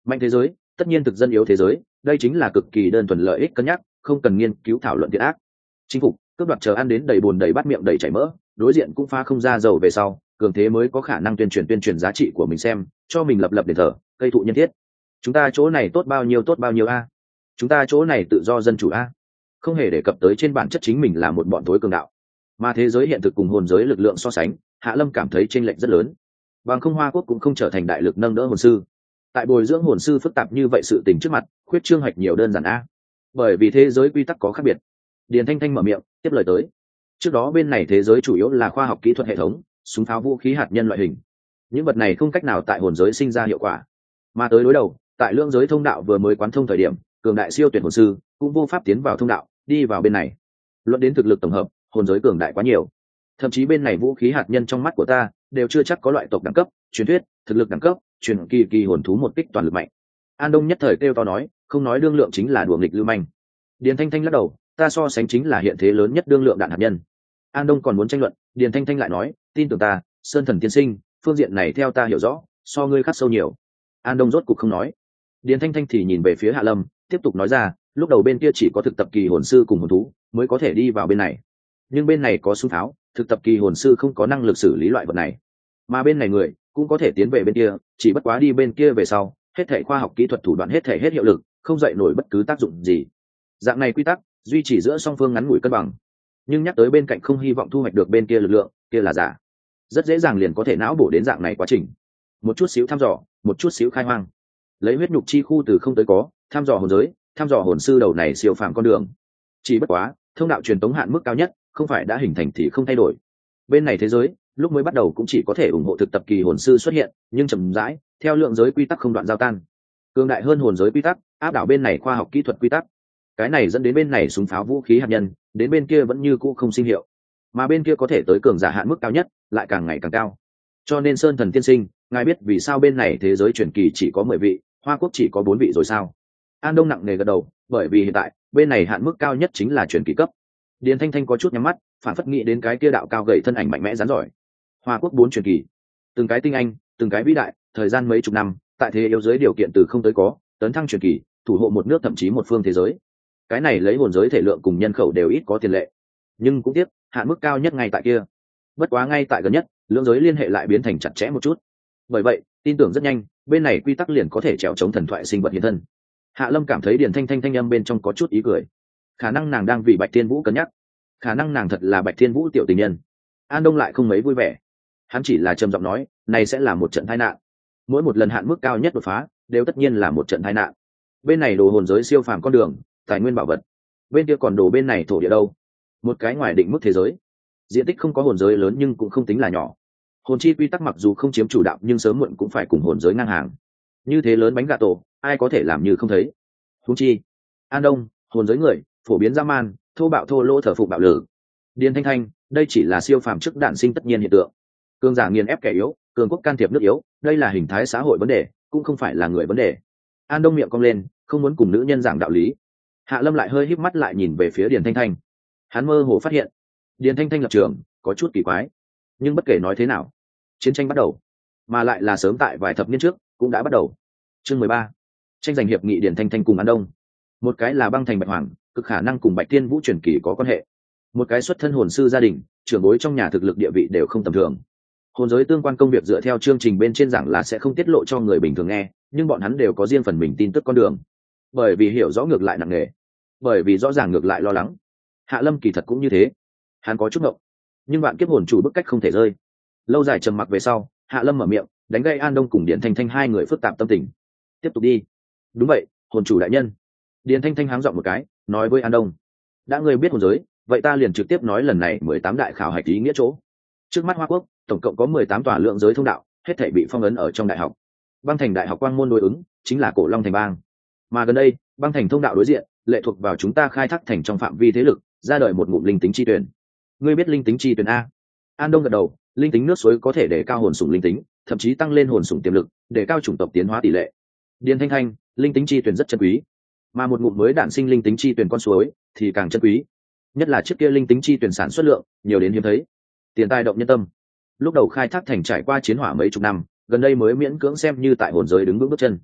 [SPEAKER 1] Mạnh thế giới tất nhiên thực dân yếu thế giới, đây chính là cực kỳ đơn thuần lợi ích cân nhắc, không cần nghiên cứu thảo luận thiện ác. Chính phục cướp đoạt chờ ăn đến đầy bùn đầy bát miệng đầy chảy mỡ, đối diện cũng pha không ra dầu về sau, cường thế mới có khả năng tuyên truyền tuyên truyền giá trị của mình, xem cho mình lập lập đền thờ cây thụ nhân thiết. Chúng ta chỗ này tốt bao nhiêu tốt bao nhiêu a, chúng ta chỗ này tự do dân chủ a, không hề đề cập tới trên bản chất chính mình là một bọn tối cường đạo. Mà thế giới hiện thực cùng hồn giới lực lượng so sánh, Hạ Lâm cảm thấy chênh lệch rất lớn. Bằng không Hoa Quốc cũng không trở thành đại lực nâng đỡ hồn sư. Tại bồi dưỡng hồn sư phức tạp như vậy sự tình trước mặt, khuyết trương hoạch nhiều đơn giản a. Bởi vì thế giới quy tắc có khác biệt. Điền Thanh Thanh mở miệng tiếp lời tới. Trước đó bên này thế giới chủ yếu là khoa học kỹ thuật hệ thống, súng pháo vũ khí hạt nhân loại hình. Những vật này không cách nào tại hồn giới sinh ra hiệu quả. Mà tới đối đầu, tại lưỡng giới thông đạo vừa mới quán thông thời điểm, cường đại siêu tuyển hồn sư cũng vô pháp tiến vào thông đạo, đi vào bên này. Luận đến thực lực tổng hợp, hồn giới cường đại quá nhiều. Thậm chí bên này vũ khí hạt nhân trong mắt của ta đều chưa chắc có loại tộc đẳng cấp, truyền thuyết, thực lực đẳng cấp, truyền kỳ kỳ hồn thú một kích toàn lực mạnh. An Đông nhất thời kêu to nói, không nói đương lượng chính là đùa nghịch lưu manh. Điền Thanh Thanh lắc đầu, ta so sánh chính là hiện thế lớn nhất đương lượng đạn hạt nhân. An Đông còn muốn tranh luận, Điền Thanh Thanh lại nói, tin tưởng ta, Sơn Thần tiên sinh, phương diện này theo ta hiểu rõ, so ngươi khắc sâu nhiều. An Đông rốt cục không nói. Điền Thanh Thanh thì nhìn về phía Hạ Lâm, tiếp tục nói ra, lúc đầu bên kia chỉ có thực tập kỳ hồn sư cùng hồn thú mới có thể đi vào bên này, nhưng bên này có súng pháo, thực tập kỳ hồn sư không có năng lực xử lý loại vật này, mà bên này người cũng có thể tiến về bên kia, chỉ bất quá đi bên kia về sau, hết thể khoa học kỹ thuật thủ đoạn hết thể hết hiệu lực, không dậy nổi bất cứ tác dụng gì. Dạng này quy tắc duy trì giữa song phương ngắn ngủi cân bằng, nhưng nhắc tới bên cạnh không hy vọng thu hoạch được bên kia lực lượng, kia là giả. Rất dễ dàng liền có thể não bổ đến dạng này quá trình, một chút xíu thăm dò, một chút xíu khai hoang, lấy huyết nhục chi khu từ không tới có, thăm dò hồn giới, thăm dò hồn sư đầu này siêu phàm con đường. Chỉ bất quá thông đạo truyền tống hạn mức cao nhất không phải đã hình thành thì không thay đổi. Bên này thế giới lúc mới bắt đầu cũng chỉ có thể ủng hộ thực tập kỳ hồn sư xuất hiện, nhưng chậm rãi theo lượng giới quy tắc không đoạn giao tan, cường đại hơn hồn giới quy tắc áp đảo bên này khoa học kỹ thuật quy tắc. Cái này dẫn đến bên này súng pháo vũ khí hạt nhân, đến bên kia vẫn như cũ không sinh hiệu, mà bên kia có thể tới cường giả hạn mức cao nhất lại càng ngày càng cao. Cho nên Sơn Thần tiên sinh, ngài biết vì sao bên này thế giới truyền kỳ chỉ có mười vị, Hoa Quốc chỉ có bốn vị rồi sao? An Đông nặng nề gật đầu, bởi vì hiện tại bên này hạn mức cao nhất chính là truyền kỳ cấp. Điền Thanh Thanh có chút nhắm mắt, phản phất nghĩ đến cái kia đạo cao gầy thân ảnh mạnh mẽ rắn giỏi. Hoa Quốc bốn truyền kỳ, từng cái tinh anh, từng cái vĩ đại, thời gian mấy chục năm, tại thế yếu giới điều kiện từ không tới có, tấn thăng truyền kỳ, thủ hộ một nước thậm chí một phương thế giới. Cái này lấy hồn giới thể lượng cùng nhân khẩu đều ít có tiền lệ, nhưng cũng tiếc hạn mức cao nhất ngay tại kia. Bất quá ngay tại gần nhất, lưỡng giới liên hệ lại biến thành chặt chẽ một chút. Bởi vậy, tin tưởng rất nhanh, bên này quy tắc liền có thể trèo chống thần thoại sinh vật hiện thân. Hạ Lâm cảm thấy Điền Thanh Thanh thanh âm bên trong có chút ý cười. Khả năng nàng đang vì Bạch Thiên Vũ cân nhắc, khả năng nàng thật là Bạch Thiên Vũ tiểu tình nhân. An Đông lại không mấy vui vẻ, hắn chỉ là trầm giọng nói, này sẽ là một trận tai nạn. Mỗi một lần hạn mức cao nhất đột phá, đều tất nhiên là một trận tai nạn. Bên này đồ hồn giới siêu phàm con đường, tài nguyên bảo vật, bên kia còn đồ bên này thổ địa đâu. Một cái ngoài định mức thế giới, diện tích không có hồn giới lớn nhưng cũng không tính là nhỏ. Hồn chi quy tắc mặc dù không chiếm chủ đạo nhưng sớm muộn cũng phải cùng hồn giới ngang hàng. Như thế lớn bánh gà tổ, ai có thể làm như không thấy. Huống chi An Đông, hồn giới người phổ biến dã man, thô bạo thô lỗ thờ phục bạo lử. Điền Thanh Thanh, đây chỉ là siêu phàm trước đản sinh tất nhiên hiện tượng. Cường giả nghiền ép kẻ yếu, cường quốc can thiệp nước yếu, đây là hình thái xã hội vấn đề, cũng không phải là người vấn đề. An Đông miệng cong lên, không muốn cùng nữ nhân giảng đạo lý. Hạ Lâm lại hơi híp mắt lại nhìn về phía Điền Thanh Thanh. Hắn mơ hồ phát hiện, Điền Thanh Thanh lập trường có chút kỳ quái, nhưng bất kể nói thế nào, chiến tranh bắt đầu, mà lại là sớm tại vài thập niên trước cũng đã bắt đầu. Chương mười ba, tranh giành hiệp nghị Điền Thanh Thanh cùng An Đông. Một cái là băng thành Bạch Hoàng, cực khả năng cùng Bạch Tiên Vũ truyền kỳ có quan hệ. Một cái xuất thân hồn sư gia đình, trưởng bối trong nhà thực lực địa vị đều không tầm thường. Hồn giới tương quan công việc dựa theo chương trình bên trên giảng là sẽ không tiết lộ cho người bình thường nghe, nhưng bọn hắn đều có riêng phần mình tin tức con đường. Bởi vì hiểu rõ ngược lại nặng nề, bởi vì rõ ràng ngược lại lo lắng. Hạ Lâm kỳ thật cũng như thế, hắn có chút ngộng, nhưng bạn kiếp hồn chủ bức cách không thể rơi. Lâu dài trầm mặc về sau, Hạ Lâm mở miệng, đánh gây An Đông cùng Điền Thanh Thanh hai người phức tạp tâm tình. Tiếp tục đi. Đúng vậy, hồn chủ đại nhân. Điền Thanh Thanh háng giọng một cái, nói với An Đông, đã ngươi biết hồn giới, vậy ta liền trực tiếp nói lần này mười tám đại khảo hạch ý nghĩa chỗ. Trước mắt Hoa Quốc, tổng cộng có mười tám tòa lượng giới thông đạo, hết thảy bị phong ấn ở trong đại học. Băng thành đại học quang môn đối ứng, chính là Cổ Long thành bang. Mà gần đây, băng thành thông đạo đối diện, lệ thuộc vào chúng ta khai thác thành trong phạm vi thế lực, ra đời một ngụm linh tính chi tuyển. Ngươi biết linh tính chi tuyển a? An Đông gật đầu, linh tính nước suối có thể để cao hồn sủng linh tính, thậm chí tăng lên hồn sủng tiềm lực, để cao chủng tộc tiến hóa tỷ lệ. Điền Thanh Thanh, linh tính chi tuyển rất chân quý, mà một ngụm mới đản sinh linh tính chi tuyển con suối thì càng chân quý, nhất là trước kia linh tính chi tuyển sản xuất lượng nhiều đến hiếm thấy, tiền tài động nhân tâm. Lúc đầu khai thác thành trải qua chiến hỏa mấy chục năm, gần đây mới miễn cưỡng xem như tại hồn giới đứng vững bước chân.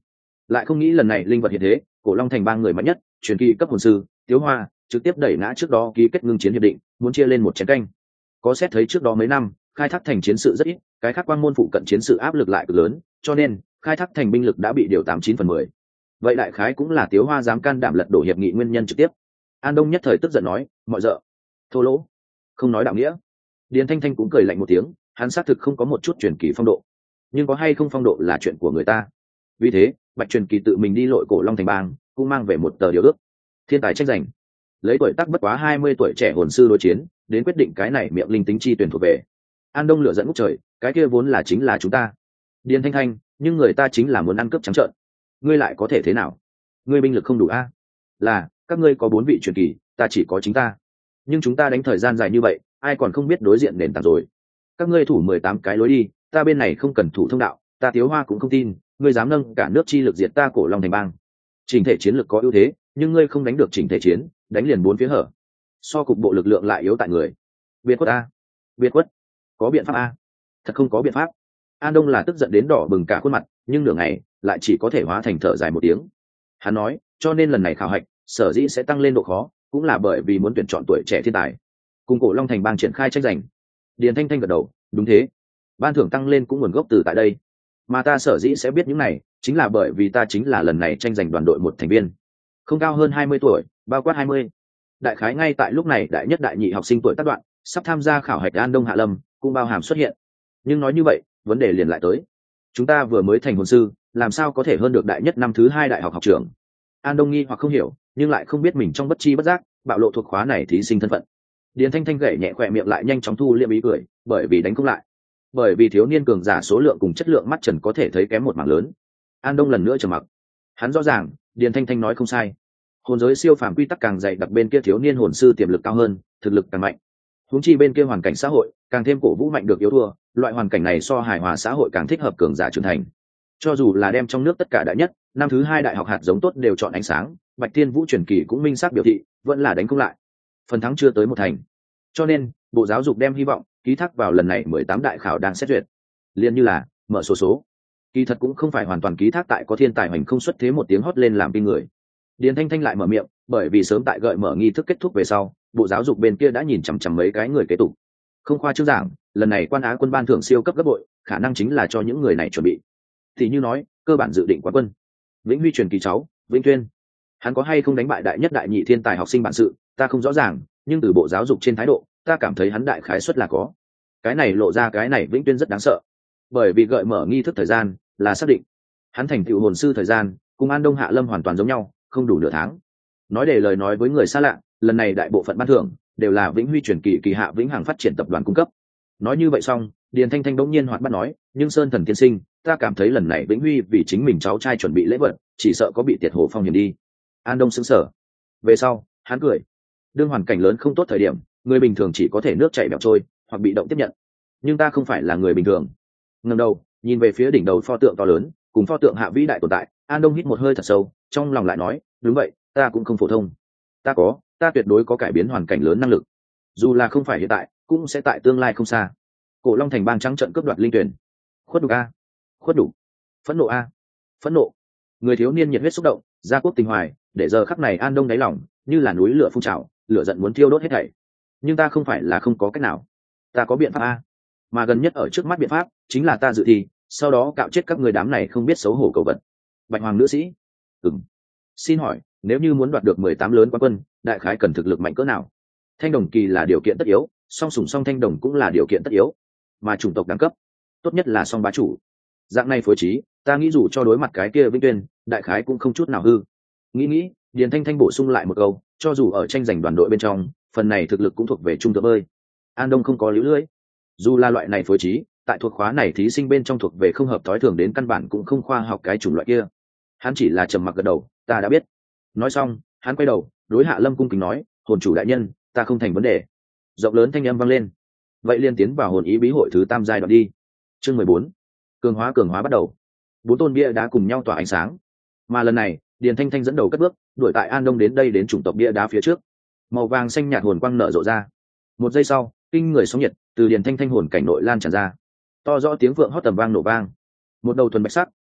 [SPEAKER 1] lại không nghĩ lần này linh vật hiện thế, cổ long thành ba người mạnh nhất truyền kỳ cấp hồn sư Tiếu Hoa trực tiếp đẩy ngã trước đó ký kết ngưng chiến hiệp định, muốn chia lên một chén canh. Có xét thấy trước đó mấy năm khai thác thành chiến sự rất ít, cái khác quang môn phụ cận chiến sự áp lực lại cực lớn, cho nên khai thác thành binh lực đã bị điều tám chín phần mười. Vậy đại khái cũng là Tiếu Hoa dám can đảm lật đổ hiệp nghị nguyên nhân trực tiếp. An Đông nhất thời tức giận nói, mọi dợ thô lỗ, không nói đạo nghĩa. Điền Thanh Thanh cũng cười lạnh một tiếng, hắn xác thực không có một chút truyền kỳ phong độ, nhưng có hay không phong độ là chuyện của người ta. Vì thế Bạch Truyền Kỳ tự mình đi lội cổ long thành bang, cũng mang về một tờ điều ước, thiên tài tranh giành, lấy tuổi tác bất quá hai mươi tuổi trẻ hồn sư đối chiến, đến quyết định cái này miệng linh tính chi tuyển thuộc về. An Đông lửa dẫn ngút trời, cái kia vốn là chính là chúng ta. Điền Thanh Thanh, nhưng người ta chính là muốn ăn cướp trắng trợn, ngươi lại có thể thế nào? Ngươi binh lực không đủ a? Là các ngươi có bốn vị truyền kỳ, ta chỉ có chính ta, nhưng chúng ta đánh thời gian dài như vậy, ai còn không biết đối diện nền tảng rồi. Các ngươi thủ mười tám cái lối đi, ta bên này không cần thủ thông đạo, ta Tiếu Hoa cũng không tin ngươi dám nâng cả nước chi lực diệt ta cổ long thành bang. Chỉnh thể chiến lực có ưu thế, nhưng ngươi không đánh được chỉnh thể chiến, đánh liền bốn phía hở, so cục bộ lực lượng lại yếu tại người. Biệt quất a, biệt quất, có biện pháp a? Thật không có biện pháp. An Đông là tức giận đến đỏ bừng cả khuôn mặt, nhưng nửa ngày lại chỉ có thể hóa thành thở dài một tiếng. Hắn nói, cho nên lần này khảo hạch sở dĩ sẽ tăng lên độ khó, cũng là bởi vì muốn tuyển chọn tuổi trẻ thiên tài, cùng cổ long thành bang triển khai tranh giành. Điền Thanh Thanh gật đầu, đúng thế, ban thưởng tăng lên cũng nguồn gốc từ tại đây, mà ta sở dĩ sẽ biết những này chính là bởi vì ta chính là lần này tranh giành đoàn đội một thành viên, không cao hơn hai mươi tuổi, bao quát hai mươi. Đại khái ngay tại lúc này đại nhất đại nhị học sinh tuổi tác đoạn sắp tham gia khảo hạch An Đông Hạ Lâm cũng bao hàm xuất hiện. Nhưng nói như vậy vấn đề liền lại tới, chúng ta vừa mới thành hồn sư, làm sao có thể hơn được đại nhất năm thứ hai đại học học trưởng? An Đông nghi hoặc không hiểu, nhưng lại không biết mình trong bất chi bất giác bạo lộ thuộc khóa này thí sinh thân phận. Điền Thanh Thanh gảy nhẹ khỏe miệng lại nhanh chóng thu liệm ý cười, bởi vì đánh không lại, bởi vì thiếu niên cường giả số lượng cùng chất lượng mắt trần có thể thấy kém một mảng lớn. An Đông lần nữa trầm mặc, hắn rõ ràng Điền Thanh Thanh nói không sai, hồn giới siêu phàm quy tắc càng dày đặc bên kia thiếu niên hồn sư tiềm lực cao hơn, thực lực càng mạnh. Huống chi bên kia hoàn cảnh xã hội càng thêm cổ vũ mạnh được yếu thua, loại hoàn cảnh này so hài hòa xã hội càng thích hợp cường giả trưởng thành. Cho dù là đem trong nước tất cả đại nhất năm thứ hai đại học hạt giống tốt đều chọn ánh sáng, Bạch Thiên Vũ truyền kỳ cũng minh xác biểu thị vẫn là đánh không lại, phần thắng chưa tới một thành. Cho nên bộ giáo dục đem hy vọng ký thác vào lần này mười tám đại khảo đang xét duyệt, liền như là mở số số, kỳ thật cũng không phải hoàn toàn ký thác tại có thiên tài hoành không xuất thế một tiếng hót lên làm tin người. Điền Thanh Thanh lại mở miệng, bởi vì sớm tại gợi mở nghi thức kết thúc về sau, bộ giáo dục bên kia đã nhìn chằm chằm mấy cái người kế tục, không khoa trương giảng, lần này quan á quân ban thưởng siêu cấp gấp bội, khả năng chính là cho những người này chuẩn bị. Thì như nói cơ bản dự định quán quân Vĩnh Huy truyền kỳ cháu Vĩnh Tuyên, hắn có hay không đánh bại đại nhất đại nhị thiên tài học sinh bản sự ta không rõ ràng, nhưng từ bộ giáo dục trên thái độ ta cảm thấy hắn đại khái suất là có. Cái này lộ ra cái này Vĩnh Tuyên rất đáng sợ, bởi vì gợi mở nghi thức thời gian là xác định, hắn thành tựu hồn sư thời gian cùng An Đông Hạ Lâm hoàn toàn giống nhau, không đủ nửa tháng. Nói để lời nói với người xa lạ, lần này đại bộ phận ban thưởng đều là Vĩnh Huy truyền kỳ kỳ hạ Vĩnh Hằng phát triển tập đoàn cung cấp. Nói như vậy xong, Điền Thanh Thanh bỗng nhiên hoạt bát nói, nhưng Sơn Thần tiên sinh, ta cảm thấy lần này Vĩnh Huy vì chính mình cháu trai chuẩn bị lễ vật, chỉ sợ có bị tiệt hồ phong hiểm đi. An Đông sững sờ, về sau hắn cười, đương hoàn cảnh lớn không tốt thời điểm, người bình thường chỉ có thể nước chảy bẹo trôi hoặc bị động tiếp nhận, nhưng ta không phải là người bình thường. Ngẩng đầu nhìn về phía đỉnh đầu pho tượng to lớn cùng pho tượng hạ vĩ đại tồn tại, An Đông hít một hơi thật sâu, trong lòng lại nói, đúng vậy, ta cũng không phổ thông, ta có ta tuyệt đối có cải biến hoàn cảnh lớn năng lực, dù là không phải hiện tại cũng sẽ tại tương lai không xa. Cổ Long thành bang trắng trận cướp đoạt linh tuyển, khuất đục a, khuất đục, phẫn nộ a, phẫn nộ. Người thiếu niên nhiệt huyết xúc động, gia quốc tình hoài, để giờ khắc này An Đông đáy lòng như là núi lửa phun trào, lửa giận muốn thiêu đốt hết thảy. Nhưng ta không phải là không có cách nào, ta có biện pháp a, mà gần nhất ở trước mắt biện pháp chính là ta dự thi, sau đó cạo chết các người đám này không biết xấu hổ cầu vật. Bạch Hoàng nữ sĩ, ừm, xin hỏi nếu như muốn đoạt được mười tám lớn quán quân, đại khái cần thực lực mạnh cỡ nào? Thanh đồng kỳ là điều kiện tất yếu, song sủng song thanh đồng cũng là điều kiện tất yếu, mà chủng tộc đẳng cấp tốt nhất là song bá chủ. Dạng này phối trí, ta nghĩ dù cho đối mặt cái kia Vĩnh Tuyên, đại khái cũng không chút nào hư. Nghĩ nghĩ, Điền Thanh Thanh bổ sung lại một câu, cho dù ở tranh giành đoàn đội bên trong, phần này thực lực cũng thuộc về trung thượng ơi. An Đông không có líu lưỡi, dù là loại này phối trí, tại thuộc khóa này thí sinh bên trong thuộc về không hợp thói thường đến căn bản cũng không khoa học cái chủng loại kia. Hắn chỉ là trầm mặc gật đầu, ta đã biết. Nói xong, hắn quay đầu đối Hạ Lâm cung kính nói, hồn chủ đại nhân, ta không thành vấn đề. Rộng lớn thanh âm vang lên, vậy liên tiến vào hồn ý bí hội thứ tam giai đoạn đi. Chương mười bốn, cường hóa cường hóa bắt đầu. Bốn tôn bia đá cùng nhau tỏa ánh sáng, mà lần này Điền Thanh Thanh dẫn đầu cất bước đuổi tại An Đông đến đây đến chủng tộc bia đá phía trước. Màu vàng xanh nhạt hồn quang nở rộ ra, một giây sau kinh người sóng nhiệt từ Điền Thanh Thanh hồn cảnh nội lan tràn ra, to rõ tiếng vượng hót tầm vang nổ vang, một đầu thuần bạch sắc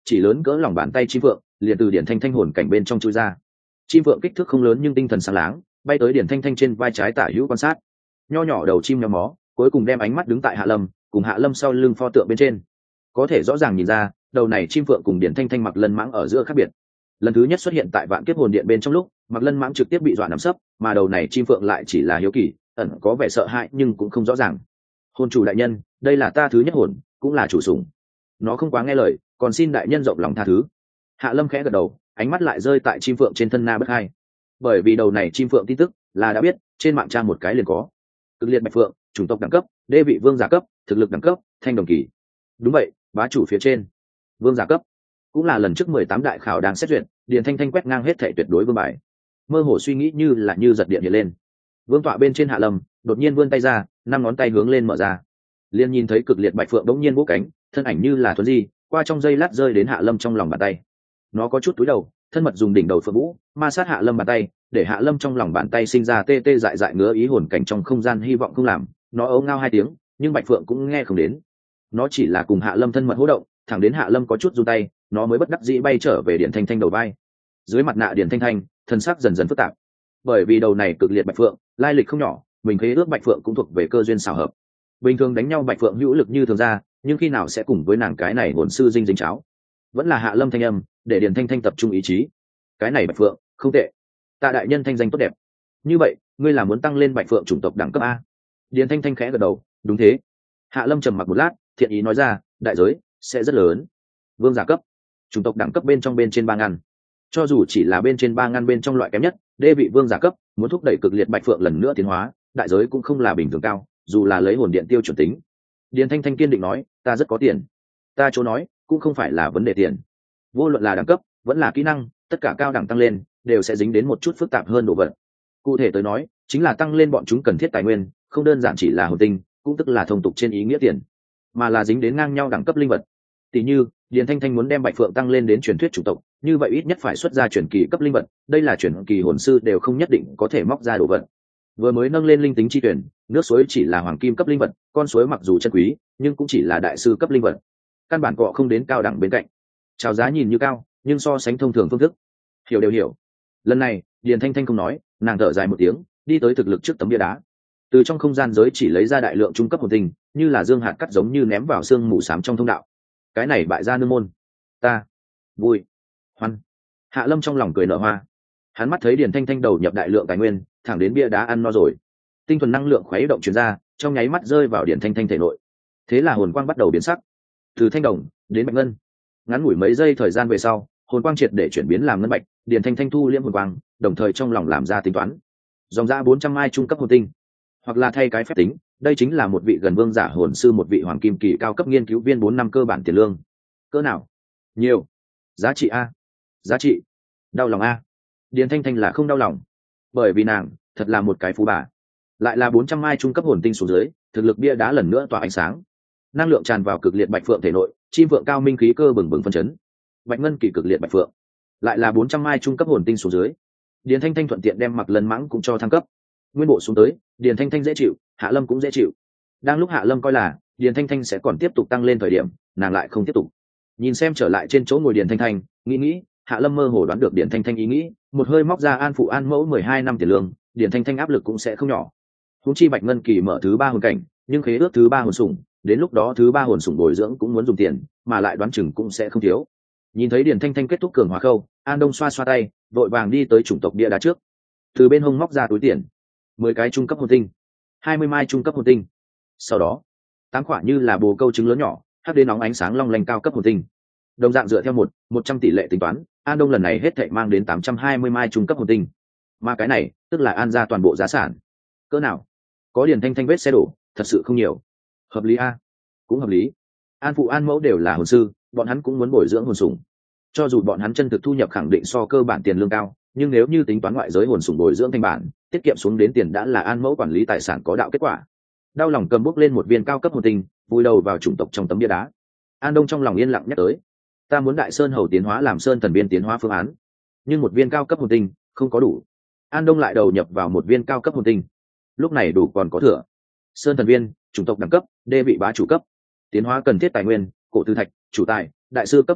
[SPEAKER 1] chỉ lớn cỡ lòng bàn tay chim phượng liền từ điển thanh thanh hồn cảnh bên trong chui ra. Chim phượng kích thước không lớn nhưng tinh thần sáng láng, bay tới điển thanh thanh trên vai trái tả hữu quan sát. Nho nhỏ đầu chim nhóm mó cuối cùng đem ánh mắt đứng tại hạ lâm, cùng hạ lâm sau lưng pho tượng bên trên. Có thể rõ ràng nhìn ra đầu này chim phượng cùng điển thanh thanh mặc lân mãng ở giữa khác biệt. Lần thứ nhất xuất hiện tại vạn kiếp hồn điện bên trong lúc, mặc lân mãng trực tiếp bị dọa nằm sấp, mà đầu này chim phượng lại chỉ là hiếu kỳ, ẩn có vẻ sợ hãi nhưng cũng không rõ ràng. Hồn chủ đại nhân, đây là ta thứ nhất hồn, cũng là chủ sủng. Nó không quá nghe lời, còn xin đại nhân rộng lòng tha thứ. Hạ lâm khẽ gật đầu, ánh mắt lại rơi tại chim phượng trên thân na bất hai. Bởi vì đầu này chim phượng tin tức là đã biết, trên mạng trang một cái liền có. Cực liệt bạch phượng, chủng tộc đẳng cấp, đê vị vương giả cấp, thực lực đẳng cấp, thanh đồng kỳ. Đúng vậy, bá chủ phía trên, vương giả cấp. Cũng là lần trước mười tám đại khảo đang xét duyệt, điền thanh thanh quét ngang hết thể tuyệt đối vương bài. Mơ hồ suy nghĩ như là như giật điện hiện lên. Vương tọa bên trên hạ lâm đột nhiên vươn tay ra, năm ngón tay hướng lên mở ra, liền nhìn thấy cực liệt bạch phượng đống nhiên bốc cánh, thân ảnh như là thuấn di qua trong dây lát rơi đến hạ lâm trong lòng bàn tay. Nó có chút túi đầu, thân mật dùng đỉnh đầu phượng vũ ma sát hạ lâm bàn tay, để hạ lâm trong lòng bàn tay sinh ra tê tê dại dại ngứa ý hồn cảnh trong không gian hy vọng không làm. Nó ấu ngao hai tiếng nhưng bạch phượng cũng nghe không đến, nó chỉ là cùng hạ lâm thân mật hỗ động, thẳng đến hạ lâm có chút run tay, nó mới bất đắc dĩ bay trở về điển thanh thanh đầu vai. Dưới mặt nạ điển thanh thanh thân sắc dần dần phức tạp, bởi vì đầu này cực liệt bạch phượng lai lịch không nhỏ, mình khế ước bạch phượng cũng thuộc về cơ duyên xảo hợp. Bình thường đánh nhau bạch phượng hữu lực như thường ra, nhưng khi nào sẽ cùng với nàng cái này hồn sư dinh dính cháo. Vẫn là hạ lâm thanh âm để điển thanh thanh tập trung ý chí. Cái này bạch phượng không tệ, tạ đại nhân thanh danh tốt đẹp. Như vậy ngươi là muốn tăng lên bạch phượng chủng tộc đẳng cấp a? Điển thanh thanh khẽ gật đầu, đúng thế. Hạ lâm trầm mặc một lát, thiện ý nói ra, đại giới sẽ rất lớn. Vương giả cấp, chủng tộc đẳng cấp bên trong bên trên ba ngăn, cho dù chỉ là bên trên ba ngăn bên trong loại kém nhất, đê vị vương giả cấp muốn thúc đẩy cực liệt bạch phượng lần nữa tiến hóa, đại giới cũng không là bình thường cao, dù là lấy hồn điện tiêu chuẩn tính. Điền thanh thanh kiên định nói, ta rất có tiền. Ta chỗ nói cũng không phải là vấn đề tiền, vô luận là đẳng cấp vẫn là kỹ năng, tất cả cao đẳng tăng lên đều sẽ dính đến một chút phức tạp hơn đồ vật. Cụ thể tới nói chính là tăng lên bọn chúng cần thiết tài nguyên, không đơn giản chỉ là hồn tinh, cũng tức là thông tục trên ý nghĩa tiền, mà là dính đến ngang nhau đẳng cấp linh vật. Tỷ như Điền thanh thanh muốn đem bạch phượng tăng lên đến truyền thuyết chủng tộc, như vậy ít nhất phải xuất ra truyền kỳ cấp linh vật, đây là truyền kỳ hồn sư đều không nhất định có thể móc ra đồ vật. Vừa mới nâng lên linh tính chi tuyển, nước suối chỉ là hoàng kim cấp linh vật, con suối mặc dù chân quý nhưng cũng chỉ là đại sư cấp linh vật, căn bản cọ không đến cao đẳng bên cạnh. Chào giá nhìn như cao nhưng so sánh thông thường phương thức, hiểu đều hiểu. Lần này Điền thanh thanh không nói, nàng thở dài một tiếng, đi tới thực lực trước tấm bia đá, từ trong không gian giới chỉ lấy ra đại lượng trung cấp hồn tinh, như là dương hạt cắt giống như ném vào xương mù xám trong thông đạo. Cái này bại gia nương môn, ta vui hoan. Hạ lâm trong lòng cười nở hoa, hắn mắt thấy Điền thanh thanh đầu nhập đại lượng tài nguyên, thẳng đến bia đá ăn no rồi, tinh thuần năng lượng khuấy động chuyển ra, trong nháy mắt rơi vào Điền thanh thanh thể nội. Thế là hồn quang bắt đầu biến sắc, từ thanh đồng đến bạch ngân. Ngắn ngủi mấy giây thời gian về sau, hồn quang triệt để chuyển biến làm ngân bạch. Điền thanh thanh thu liễm hồn quang, đồng thời trong lòng làm ra tính toán, dòng ra bốn trăm mai trung cấp hồn tinh, hoặc là thay cái phép tính, đây chính là một vị gần vương giả hồn sư, một vị hoàng kim kỳ cao cấp nghiên cứu viên bốn năm cơ bản tiền lương. Cỡ nào? Nhiều. Giá trị a. Giá trị. Đau lòng a. Điền thanh thanh là không đau lòng, bởi vì nàng thật là một cái phú bà. Lại là bốn trăm mai trung cấp hồn tinh xuống dưới, thực lực bia đá lần nữa tỏa ánh sáng. Năng lượng tràn vào cực liệt bạch phượng thể nội, chim phượng cao minh khí cơ bừng bừng phân chấn. Bạch ngân kỳ cực liệt bạch phượng, lại là bốn trăm mai trung cấp hồn tinh xuống dưới. Điền thanh thanh thuận tiện đem mặc lân mãng cũng cho thăng cấp. Nguyên bộ xuống tới, Điền thanh thanh dễ chịu, hạ lâm cũng dễ chịu. Đang lúc hạ lâm coi là Điền thanh thanh sẽ còn tiếp tục tăng lên thời điểm, nàng lại không tiếp tục. Nhìn xem trở lại trên chỗ ngồi Điền thanh thanh, nghĩ nghĩ, hạ lâm mơ hồ đoán được Điền thanh thanh ý nghĩ, một hơi móc ra an phụ an mẫu mười hai năm tiền lương. Điền thanh thanh áp lực cũng sẽ không nhỏ. Huống chi bạch ngân kỳ mở thứ ba hồn cảnh, nhưng khế ước thứ ba hồn sủng, đến lúc đó thứ ba hồn sủng bồi dưỡng cũng muốn dùng tiền, mà lại đoán chừng cũng sẽ không thiếu. Nhìn thấy Điền thanh thanh kết thúc cường hóa khâu, An Đông xoa xoa tay, vội vàng đi tới chủng tộc bia đá trước, từ bên hông móc ra túi tiền, mười cái trung cấp hồn tinh, hai mươi mai trung cấp hồn tinh, sau đó tám quả như là bồ câu trứng lớn nhỏ, hắc đến nóng ánh sáng long lanh cao cấp hồn tinh. Đồng dạng dựa theo một một trăm tỷ lệ tính toán, An Đông lần này hết thảy mang đến tám trăm hai mươi mai trung cấp hồn tinh, mà cái này tức là An ra toàn bộ giá sản. Cỡ nào? Có Điền thanh thanh vết xe đổ, thật sự không nhiều. Hợp lý a? Cũng hợp lý. An phụ An mẫu đều là hồn sư, bọn hắn cũng muốn bồi dưỡng hồn sủng. Cho dù bọn hắn chân thực thu nhập khẳng định so cơ bản tiền lương cao, nhưng nếu như tính toán ngoại giới hồn sủng bồi dưỡng thành bản, tiết kiệm xuống đến tiền đã là An mẫu quản lý tài sản có đạo kết quả. Đau lòng cầm bút lên một viên cao cấp hồn tinh, vùi đầu vào chủng tộc trong tấm bia đá. An Đông trong lòng yên lặng nhắc tới, ta muốn Đại Sơn Hầu tiến hóa làm Sơn Thần Viên tiến hóa phương án, nhưng một viên cao cấp hồn tinh không có đủ. An Đông lại đầu nhập vào một viên cao cấp hồn tinh, lúc này đủ còn có thừa. Sơn Thần Viên, chủng tộc đẳng cấp, đê vị bá chủ cấp, tiến hóa cần thiết tài nguyên, cổ tư thạch, chủ tài, đại sư cấp linh vật,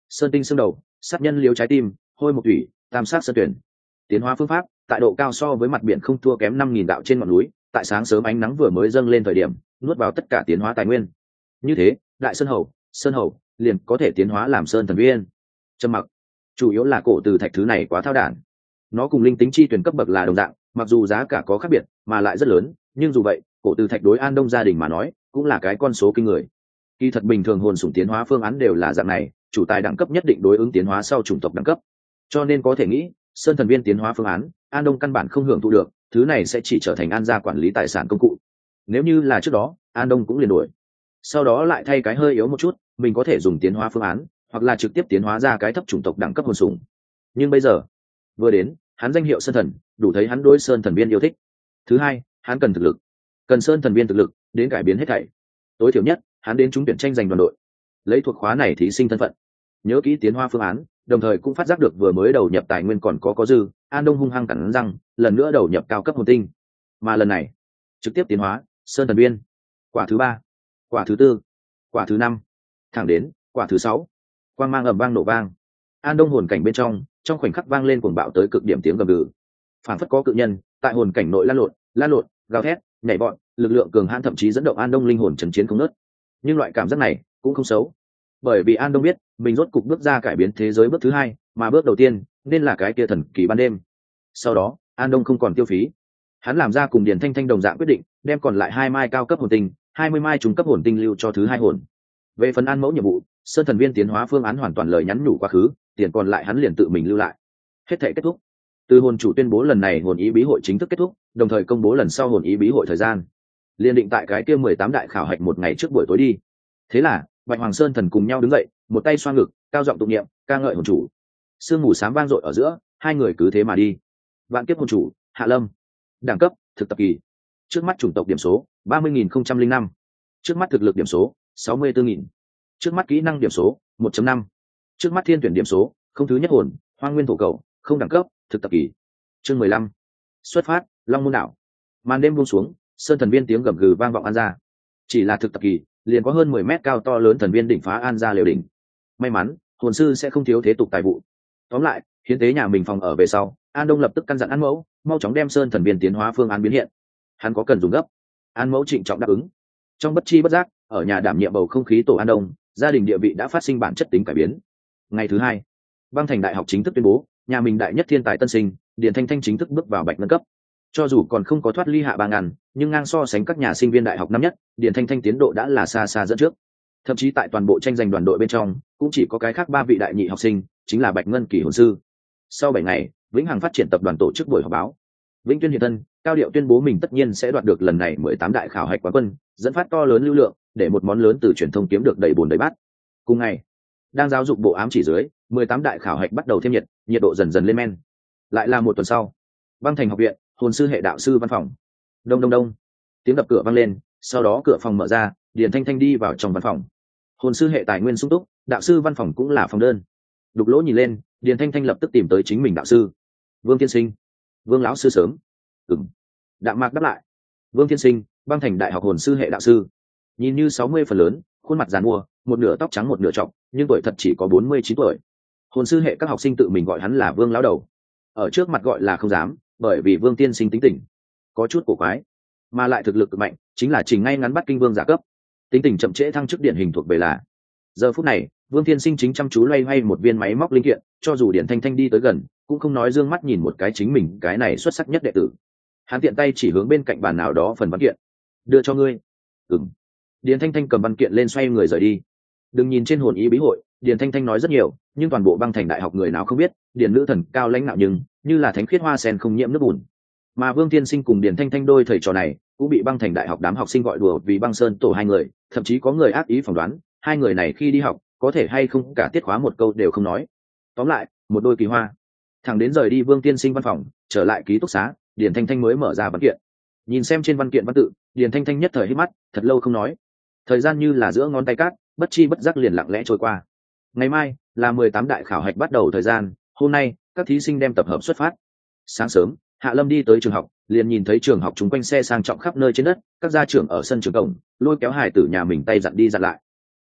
[SPEAKER 1] sơn tinh xương đầu, sát nhân liếu trái tim, hôi mộc thủy, tam sát sơn tuyển. Tiến hóa phương pháp tại độ cao so với mặt biển không thua kém năm nghìn đạo trên ngọn núi, tại sáng sớm ánh nắng vừa mới dâng lên thời điểm nuốt vào tất cả tiến hóa tài nguyên. Như thế đại sơn hầu, sơn hầu liền có thể tiến hóa làm sơn thần viên. Trầm mặc, chủ yếu là cổ từ thạch thứ này quá thao đản, nó cùng linh tính chi tuyển cấp bậc là đồng dạng, mặc dù giá cả có khác biệt mà lại rất lớn, nhưng dù vậy cổ từ thạch đối An Đông gia đình mà nói cũng là cái con số kinh người. Kỳ thật bình thường hồn sủng tiến hóa phương án đều là dạng này, chủ tài đẳng cấp nhất định đối ứng tiến hóa sau chủng tộc đẳng cấp, cho nên có thể nghĩ sơn thần viên tiến hóa phương án An Đông căn bản không hưởng thụ được, thứ này sẽ chỉ trở thành An gia quản lý tài sản công cụ. Nếu như là trước đó An Đông cũng liền đổi, sau đó lại thay cái hơi yếu một chút, mình có thể dùng tiến hóa phương án hoặc là trực tiếp tiến hóa ra cái thấp chủng tộc đẳng cấp hồn sủng. Nhưng bây giờ vừa đến hắn danh hiệu sơn thần đủ thấy hắn đối sơn thần viên yêu thích. Thứ hai, hắn cần thực lực, cần sơn thần viên thực lực đến cải biến hết thảy. Tối thiểu nhất hắn đến trúng tuyển tranh giành đoàn đội, lấy thuộc khóa này thí sinh thân phận, nhớ kỹ tiến hóa phương án, đồng thời cũng phát giác được vừa mới đầu nhập tài nguyên còn có có dư. An Đông hung hăng cắn răng lần nữa đầu nhập cao cấp hồn tinh, mà lần này trực tiếp tiến hóa sơn thần viên. Quả thứ ba, quả thứ tư, quả thứ năm, thẳng đến quả thứ sáu, quang mang ầm vang nổ vang. An Đông hồn cảnh bên trong trong khoảnh khắc vang lên cuồng bạo tới cực điểm tiếng gầm gừ, phản phất có cự nhân tại hồn cảnh nội lan lộn lan lộn gào thét nhảy bọn, lực lượng cường hãn thậm chí dẫn động An Đông linh hồn chấn chiến không nớt. Nhưng loại cảm giác này cũng không xấu, bởi vì An Đông biết mình rốt cục bước ra cải biến thế giới bước thứ hai, mà bước đầu tiên nên là cái kia thần kỳ ban đêm. Sau đó An Đông không còn tiêu phí, hắn làm ra cùng Điền Thanh Thanh đồng dạng quyết định, đem còn lại hai mai cao cấp hồn tinh, hai mươi mai trung cấp hồn tinh lưu cho thứ hai hồn. Về phần An Mẫu nhiệm vụ, sơn thần viên tiến hóa phương án hoàn toàn lời nhắn nhủ quá khứ, tiền còn lại hắn liền tự mình lưu lại. Hết thể kết thúc, từ hồn chủ tuyên bố lần này hồn ý bí hội chính thức kết thúc, đồng thời công bố lần sau hồn ý bí hội thời gian liên định tại cái kia mười tám đại khảo hạch một ngày trước buổi tối đi. Thế là Bạch Hoàng Sơn thần cùng nhau đứng dậy, một tay xoa ngực cao giọng tụng niệm ca ngợi hồn chủ. Sương mù sám vang dội ở giữa, hai người cứ thế mà đi. Vạn kiếp hồn chủ Hạ Lâm, đẳng cấp thực tập kỳ, trước mắt chủng tộc điểm số ba mươi nghìn không trăm linh năm, trước mắt thực lực điểm số sáu mươi tư nghìn, trước mắt kỹ năng điểm số một chấm năm, trước mắt thiên tuyển điểm số không thứ nhất hồn hoang nguyên thổ cầu không đẳng cấp thực tập kỳ. Chương mười lăm, xuất phát Long Môn đảo. Màn đêm buông xuống, sơn thần viên tiếng gầm gừ vang vọng An gia. Chỉ là thực tập kỳ liền có hơn mười mét cao to lớn thần viên đỉnh phá An gia lều đỉnh. May mắn hồn sư sẽ không thiếu thế tục tài vụ. Tóm lại hiến tế nhà mình phòng ở về sau, An Đông lập tức căn dặn An Mẫu mau chóng đem sơn thần viên tiến hóa phương án biến hiện. Hắn có cần dùng gấp. An Mẫu trịnh trọng đáp ứng. Trong bất chi bất giác, ở nhà đảm nhiệm bầu không khí tổ An Đông, gia đình địa vị đã phát sinh bản chất tính cải biến. Ngày thứ hai, Băng Thành Đại học chính thức tuyên bố nhà mình đại nhất thiên tài tân sinh Điền Thanh Thanh chính thức bước vào bạch ngân cấp. Cho dù còn không có thoát ly hạ ba ngàn, nhưng ngang so sánh các nhà sinh viên đại học năm nhất, Điền Thanh Thanh tiến độ đã là xa xa dẫn trước. Thậm chí tại toàn bộ tranh giành đoàn đội bên trong cũng chỉ có cái khác ba vị đại nhị học sinh, chính là bạch ngân kỳ hồn sư. Sau bảy ngày, Vĩnh Hằng phát triển tập đoàn tổ chức buổi họp báo. Vĩnh Tuyên hiện thân, cao điệu tuyên bố mình tất nhiên sẽ đoạt được lần này mười tám đại khảo hạch quán quân, dẫn phát to lớn lưu lượng, để một món lớn từ truyền thông kiếm được đầy bồn đầy bát. Cùng ngày, đang giáo dục bộ ám chỉ dưới, mười tám đại khảo hạch bắt đầu thêm nhiệt, nhiệt độ dần dần lên men. Lại là một tuần sau, Băng Thành học viện, hồn sư hệ đạo sư văn phòng. Đông đông đông, tiếng đập cửa vang lên, sau đó cửa phòng mở ra, Điền Thanh Thanh đi vào trong văn phòng. Hồn sư hệ tài nguyên sung túc, đạo sư văn phòng cũng là phòng đơn. Đục lỗ nhìn lên, Điền Thanh Thanh lập tức tìm tới chính mình đạo sư. Vương Tiên Sinh. Vương lão sư sớm. Ừm. Đạm Mạc đáp lại. Vương Tiên Sinh, Băng Thành đại học hồn sư hệ đạo sư. Nhìn như sáu mươi phần lớn, khuôn mặt giàn mua, một nửa tóc trắng một nửa trọc, nhưng tuổi thật chỉ có bốn mươi chín tuổi. Hồn sư hệ các học sinh tự mình gọi hắn là Vương lão đầu. Ở trước mặt gọi là không dám, bởi vì Vương Tiên Sinh tính tình có chút cổ quái, mà lại thực lực cực mạnh, chính là trình ngay ngắn bắt kinh vương giả cấp. Tính tình chậm trễ thăng chức điển hình thuộc về là. Giờ phút này, Vương Tiên Sinh chính chăm chú loay hoay một viên máy móc linh kiện, cho dù Điền Thanh Thanh đi tới gần, cũng không nói dương mắt nhìn một cái chính mình cái này xuất sắc nhất đệ tử. Hắn tiện tay chỉ hướng bên cạnh bàn nào đó phần văn kiện. Đưa cho ngươi. Ừm. Điền Thanh Thanh cầm văn kiện lên xoay người rời đi. Đừng nhìn trên hồn ý bí hội, Điền Thanh Thanh nói rất nhiều, nhưng toàn bộ Băng Thành đại học người nào không biết, Điền nữ thần cao lãnh nạo nhưng như là thánh khiết hoa sen không nhiễm nước bùn. Mà Vương Tiên Sinh cùng Điền Thanh Thanh đôi thầy trò này cũng bị Băng Thành đại học đám học sinh gọi đùa vì băng sơn tổ hai người, thậm chí có người ác ý phỏng đoán hai người này khi đi học có thể hay không cả tiết khóa một câu đều không nói. Tóm lại, một đôi kỳ hoa. Thẳng đến rời đi Vương Tiên Sinh văn phòng, trở lại ký túc xá, Điền Thanh Thanh mới mở ra văn kiện. Nhìn xem trên văn kiện văn tự, Điền Thanh Thanh nhất thời hít mắt, thật lâu không nói. Thời gian như là giữa ngón tay cát, bất chi bất giác liền lặng lẽ trôi qua. Ngày mai là mười tám đại khảo hạch bắt đầu thời gian, hôm nay các thí sinh đem tập hợp xuất phát. Sáng sớm, Hạ Lâm đi tới trường học, liền nhìn thấy trường học chúng quanh xe sang trọng khắp nơi trên đất, các gia trưởng ở sân trường cổng lôi kéo hài tử nhà mình tay dặn đi dặn lại.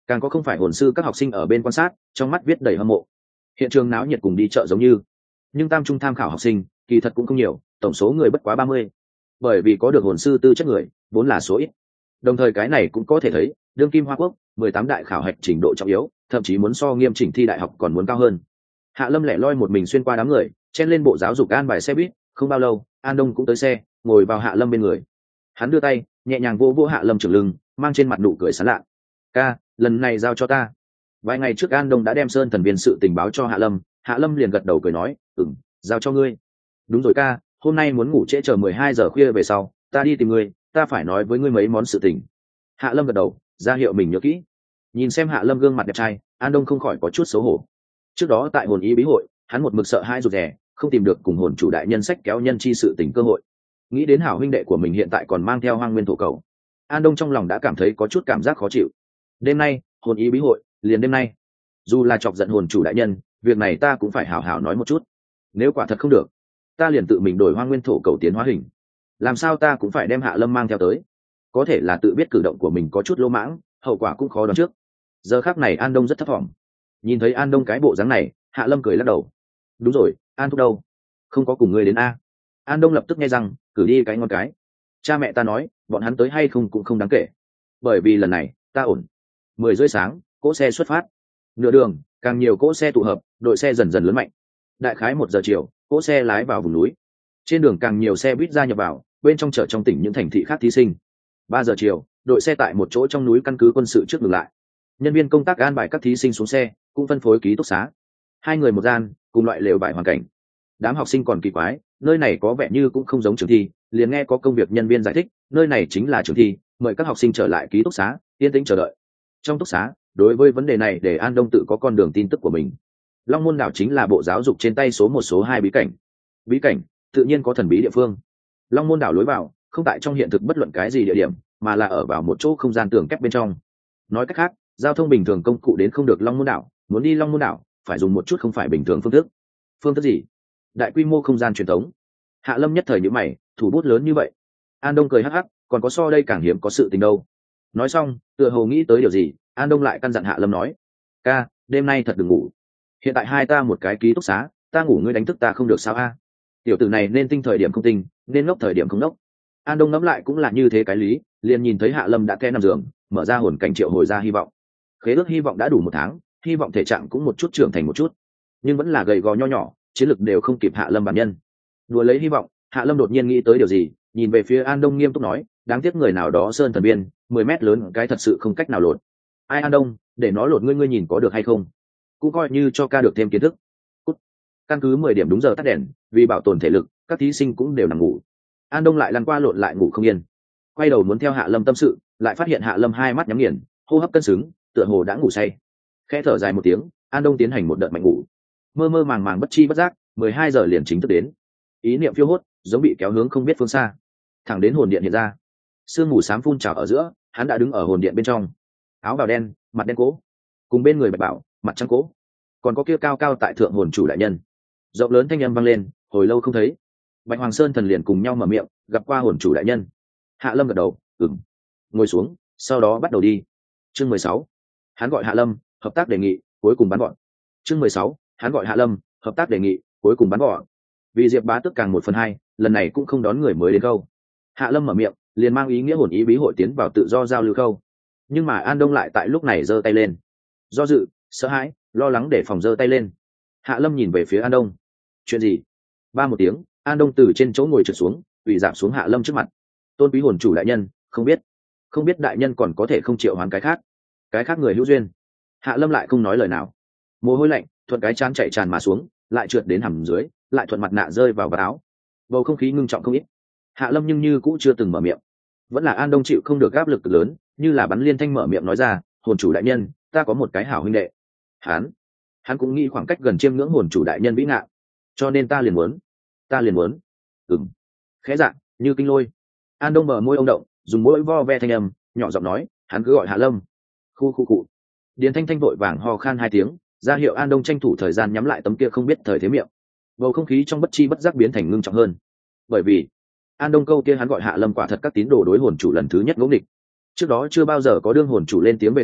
[SPEAKER 1] càng có không phải hồn sư các học sinh ở bên quan sát, trong mắt viết đầy hâm mộ. Hiện trường náo nhiệt cùng đi chợ giống như, nhưng tam trung tham khảo học sinh kỳ thật cũng không nhiều, tổng số người bất quá ba mươi. Bởi vì có được hồn sư tư chất người vốn là số ít, đồng thời cái này cũng có thể thấy đương kim Hoa Quốc mười tám đại khảo hạch trình độ trọng yếu, thậm chí muốn so nghiêm chỉnh thi đại học còn muốn cao hơn. Hạ Lâm lẻ loi một mình xuyên qua đám người, chen lên bộ giáo dục an bài xe buýt. Không bao lâu An Đông cũng tới xe, ngồi vào Hạ Lâm bên người. Hắn đưa tay nhẹ nhàng vỗ vỗ Hạ Lâm trưởng lưng, mang trên mặt nụ cười sán lạ. Ca, lần này giao cho ta. Vài ngày trước An Đông đã đem Sơn Thần Viên sự tình báo cho Hạ Lâm, Hạ Lâm liền gật đầu cười nói, ừm, giao cho ngươi. Đúng rồi ca, hôm nay muốn ngủ trễ chờ mười hai giờ khuya về sau, ta đi tìm ngươi, ta phải nói với ngươi mấy món sự tình. Hạ Lâm gật đầu, ra hiệu mình nhớ kỹ. Nhìn xem Hạ Lâm gương mặt đẹp trai, An Đông không khỏi có chút xấu hổ. Trước đó tại hồn ý bí hội, hắn một mực sợ hai rụt rè, không tìm được cùng hồn chủ đại nhân sách kéo nhân chi sự tình cơ hội. Nghĩ đến hảo huynh đệ của mình hiện tại còn mang theo Hoang Nguyên Thổ Cầu, An Đông trong lòng đã cảm thấy có chút cảm giác khó chịu. Đêm nay hồn ý bí hội, liền đêm nay, dù là chọc giận hồn chủ đại nhân, việc này ta cũng phải hảo hảo nói một chút. Nếu quả thật không được, ta liền tự mình đổi Hoang Nguyên Thổ Cầu tiến hóa hình. Làm sao ta cũng phải đem Hạ Lâm mang theo tới. Có thể là tự biết cử động của mình có chút lỗ mãng, hậu quả cũng khó đoán trước. Giờ khắc này An Đông rất thất vọng. Nhìn thấy An Đông cái bộ dáng này, Hạ Lâm cười lắc đầu. Đúng rồi, An thúc đâu? Không có cùng ngươi đến a? An Đông lập tức nghe rằng cử đi cái ngon cái. Cha mẹ ta nói bọn hắn tới hay không cũng không đáng kể, bởi vì lần này ta ổn. Mười rưỡi sáng cỗ xe xuất phát, nửa đường càng nhiều cỗ xe tụ hợp, đội xe dần dần lớn mạnh. Đại khái một giờ chiều cỗ xe lái vào vùng núi, trên đường càng nhiều xe buýt ra nhập vào, bên trong chợ trong tỉnh những thành thị khác thí sinh. Ba giờ chiều đội xe tại một chỗ trong núi căn cứ quân sự trước ngừng lại, nhân viên công tác an bài các thí sinh xuống xe, cũng phân phối ký túc xá. Hai người một gian, cùng loại lều vải hoàn cảnh. Đám học sinh còn kỳ quái, nơi này có vẻ như cũng không giống trường thi, liền nghe có công việc nhân viên giải thích, nơi này chính là trường thi, mời các học sinh trở lại ký túc xá, yên tĩnh chờ đợi. Trong túc xá, đối với vấn đề này để An Đông tự có con đường tin tức của mình. Long Môn đảo chính là bộ giáo dục trên tay số một số hai bí cảnh. Bí cảnh, tự nhiên có thần bí địa phương. Long Môn đảo lối vào, không tại trong hiện thực bất luận cái gì địa điểm, mà là ở vào một chỗ không gian tường kép bên trong. Nói cách khác, giao thông bình thường công cụ đến không được Long Môn đảo, muốn đi Long Môn đảo phải dùng một chút không phải bình thường phương thức. Phương thức gì? Đại quy mô không gian truyền thống. Hạ Lâm nhất thời nhíu mày, thủ bút lớn như vậy. An Đông cười hắc hắc, còn có so đây càng hiếm có sự tình đâu. Nói xong, tựa hồ nghĩ tới điều gì, An Đông lại căn dặn Hạ Lâm nói: "Ca, đêm nay thật đừng ngủ. Hiện tại hai ta một cái ký túc xá, ta ngủ ngươi đánh thức ta không được sao a? Tiểu tử này nên tinh thời điểm không tinh, nên ngốc thời điểm không ngốc." An Đông ngẫm lại cũng là như thế cái lý, liền nhìn thấy Hạ Lâm đã kẽ nằm giường, mở ra hồn cảnh triệu hồi ra hy vọng. Khế ước hy vọng đã đủ một tháng, hy vọng thể trạng cũng một chút trưởng thành một chút, nhưng vẫn là gầy gò nho nhỏ, chiến lực đều không kịp Hạ Lâm bản nhân. Đùa lấy hy vọng, Hạ Lâm đột nhiên nghĩ tới điều gì, nhìn về phía An Đông nghiêm túc nói: "Đáng tiếc người nào đó sơn thần biên, mười mét lớn cái thật sự không cách nào lột. Ai An Đông, để nó lột ngươi ngươi nhìn có được hay không? Cũng coi như cho ca được thêm kiến thức." Cút. Căn cứ mười điểm đúng giờ tắt đèn, vì bảo tồn thể lực, các thí sinh cũng đều nằm ngủ. An Đông lại lăn qua lộn lại ngủ không yên. Quay đầu muốn theo Hạ Lâm tâm sự, lại phát hiện Hạ Lâm hai mắt nhắm nghiền, hô hấp cân xứng, tựa hồ đã ngủ say. Khẽ thở dài một tiếng, An Đông tiến hành một đợt mạnh ngủ. Mơ mơ màng màng bất chi bất giác, mười hai giờ liền chính thức đến. Ý niệm phiêu hốt, giống bị kéo hướng không biết phương xa, thẳng đến hồn điện hiện ra. Sương mù xám phun trào ở giữa, hắn đã đứng ở hồn điện bên trong. Áo bào đen, mặt đen cố, cùng bên người Bạch Bảo, mặt trắng cố, còn có kia cao cao tại thượng hồn chủ đại nhân. Rộng lớn thanh âm vang lên, hồi lâu không thấy. Bạch Hoàng Sơn thần liền cùng nhau mở miệng, gặp qua hồn chủ đại nhân. Hạ Lâm gật đầu, ừm. Ngồi xuống, sau đó bắt đầu đi. Chương mười sáu, hắn gọi Hạ Lâm, hợp tác đề nghị, cuối cùng bắn gọn. Chương mười sáu, hắn gọi Hạ Lâm, hợp tác đề nghị, cuối cùng bắn gọn. Vì Diệp Bá Tước càng một phần hai, lần này cũng không đón người mới đến câu. Hạ Lâm mở miệng, liền mang ý nghĩa hồn ý bí hội tiến vào tự do giao lưu khâu. Nhưng mà An Đông lại tại lúc này giơ tay lên. Do dự, sợ hãi, lo lắng để phòng giơ tay lên. Hạ Lâm nhìn về phía An Đông. Chuyện gì? Ba một tiếng, An Đông từ trên chỗ ngồi trượt xuống, quỳ dạp xuống Hạ Lâm trước mặt. Tôn quý hồn chủ đại nhân, không biết, không biết đại nhân còn có thể không triệu hoán cái khác, cái khác người hữu duyên. Hạ Lâm lại không nói lời nào. Mồ hôi lạnh thuận cái chán chạy tràn mà xuống, lại trượt đến hầm dưới, lại thuận mặt nạ rơi vào vào áo. Bầu không khí ngưng trọng không ít. Hạ Lâm nhưng như cũng chưa từng mở miệng. Vẫn là An Đông chịu không được áp lực lớn, như là bắn liên thanh mở miệng nói ra: "Hồn chủ đại nhân, ta có một cái hảo huynh đệ." Hắn, hắn cũng nghĩ khoảng cách gần chiêm ngưỡng hồn chủ đại nhân vĩ ngạn, cho nên ta liền muốn, ta liền muốn. Ừm. Khẽ dạng, như kinh lôi. An Đông mở môi ông động, dùng mũi vo ve thanh âm, nhỏ giọng nói: "Hắn cứ gọi Hạ Lâm." Khu khu cụ. Điền Thanh Thanh vội vàng ho khan hai tiếng, ra hiệu An Đông tranh thủ thời gian nhắm lại tấm kia không biết thời thế miệng. Bầu không khí trong bất chi bất giác biến thành ngưng trọng hơn, bởi vì An Đông câu kia hắn gọi Hạ Lâm quả thật các tín đồ đối hồn chủ lần thứ nhất ngỗ nghịch. Trước đó chưa bao giờ có đương hồn chủ lên tiếng về sau,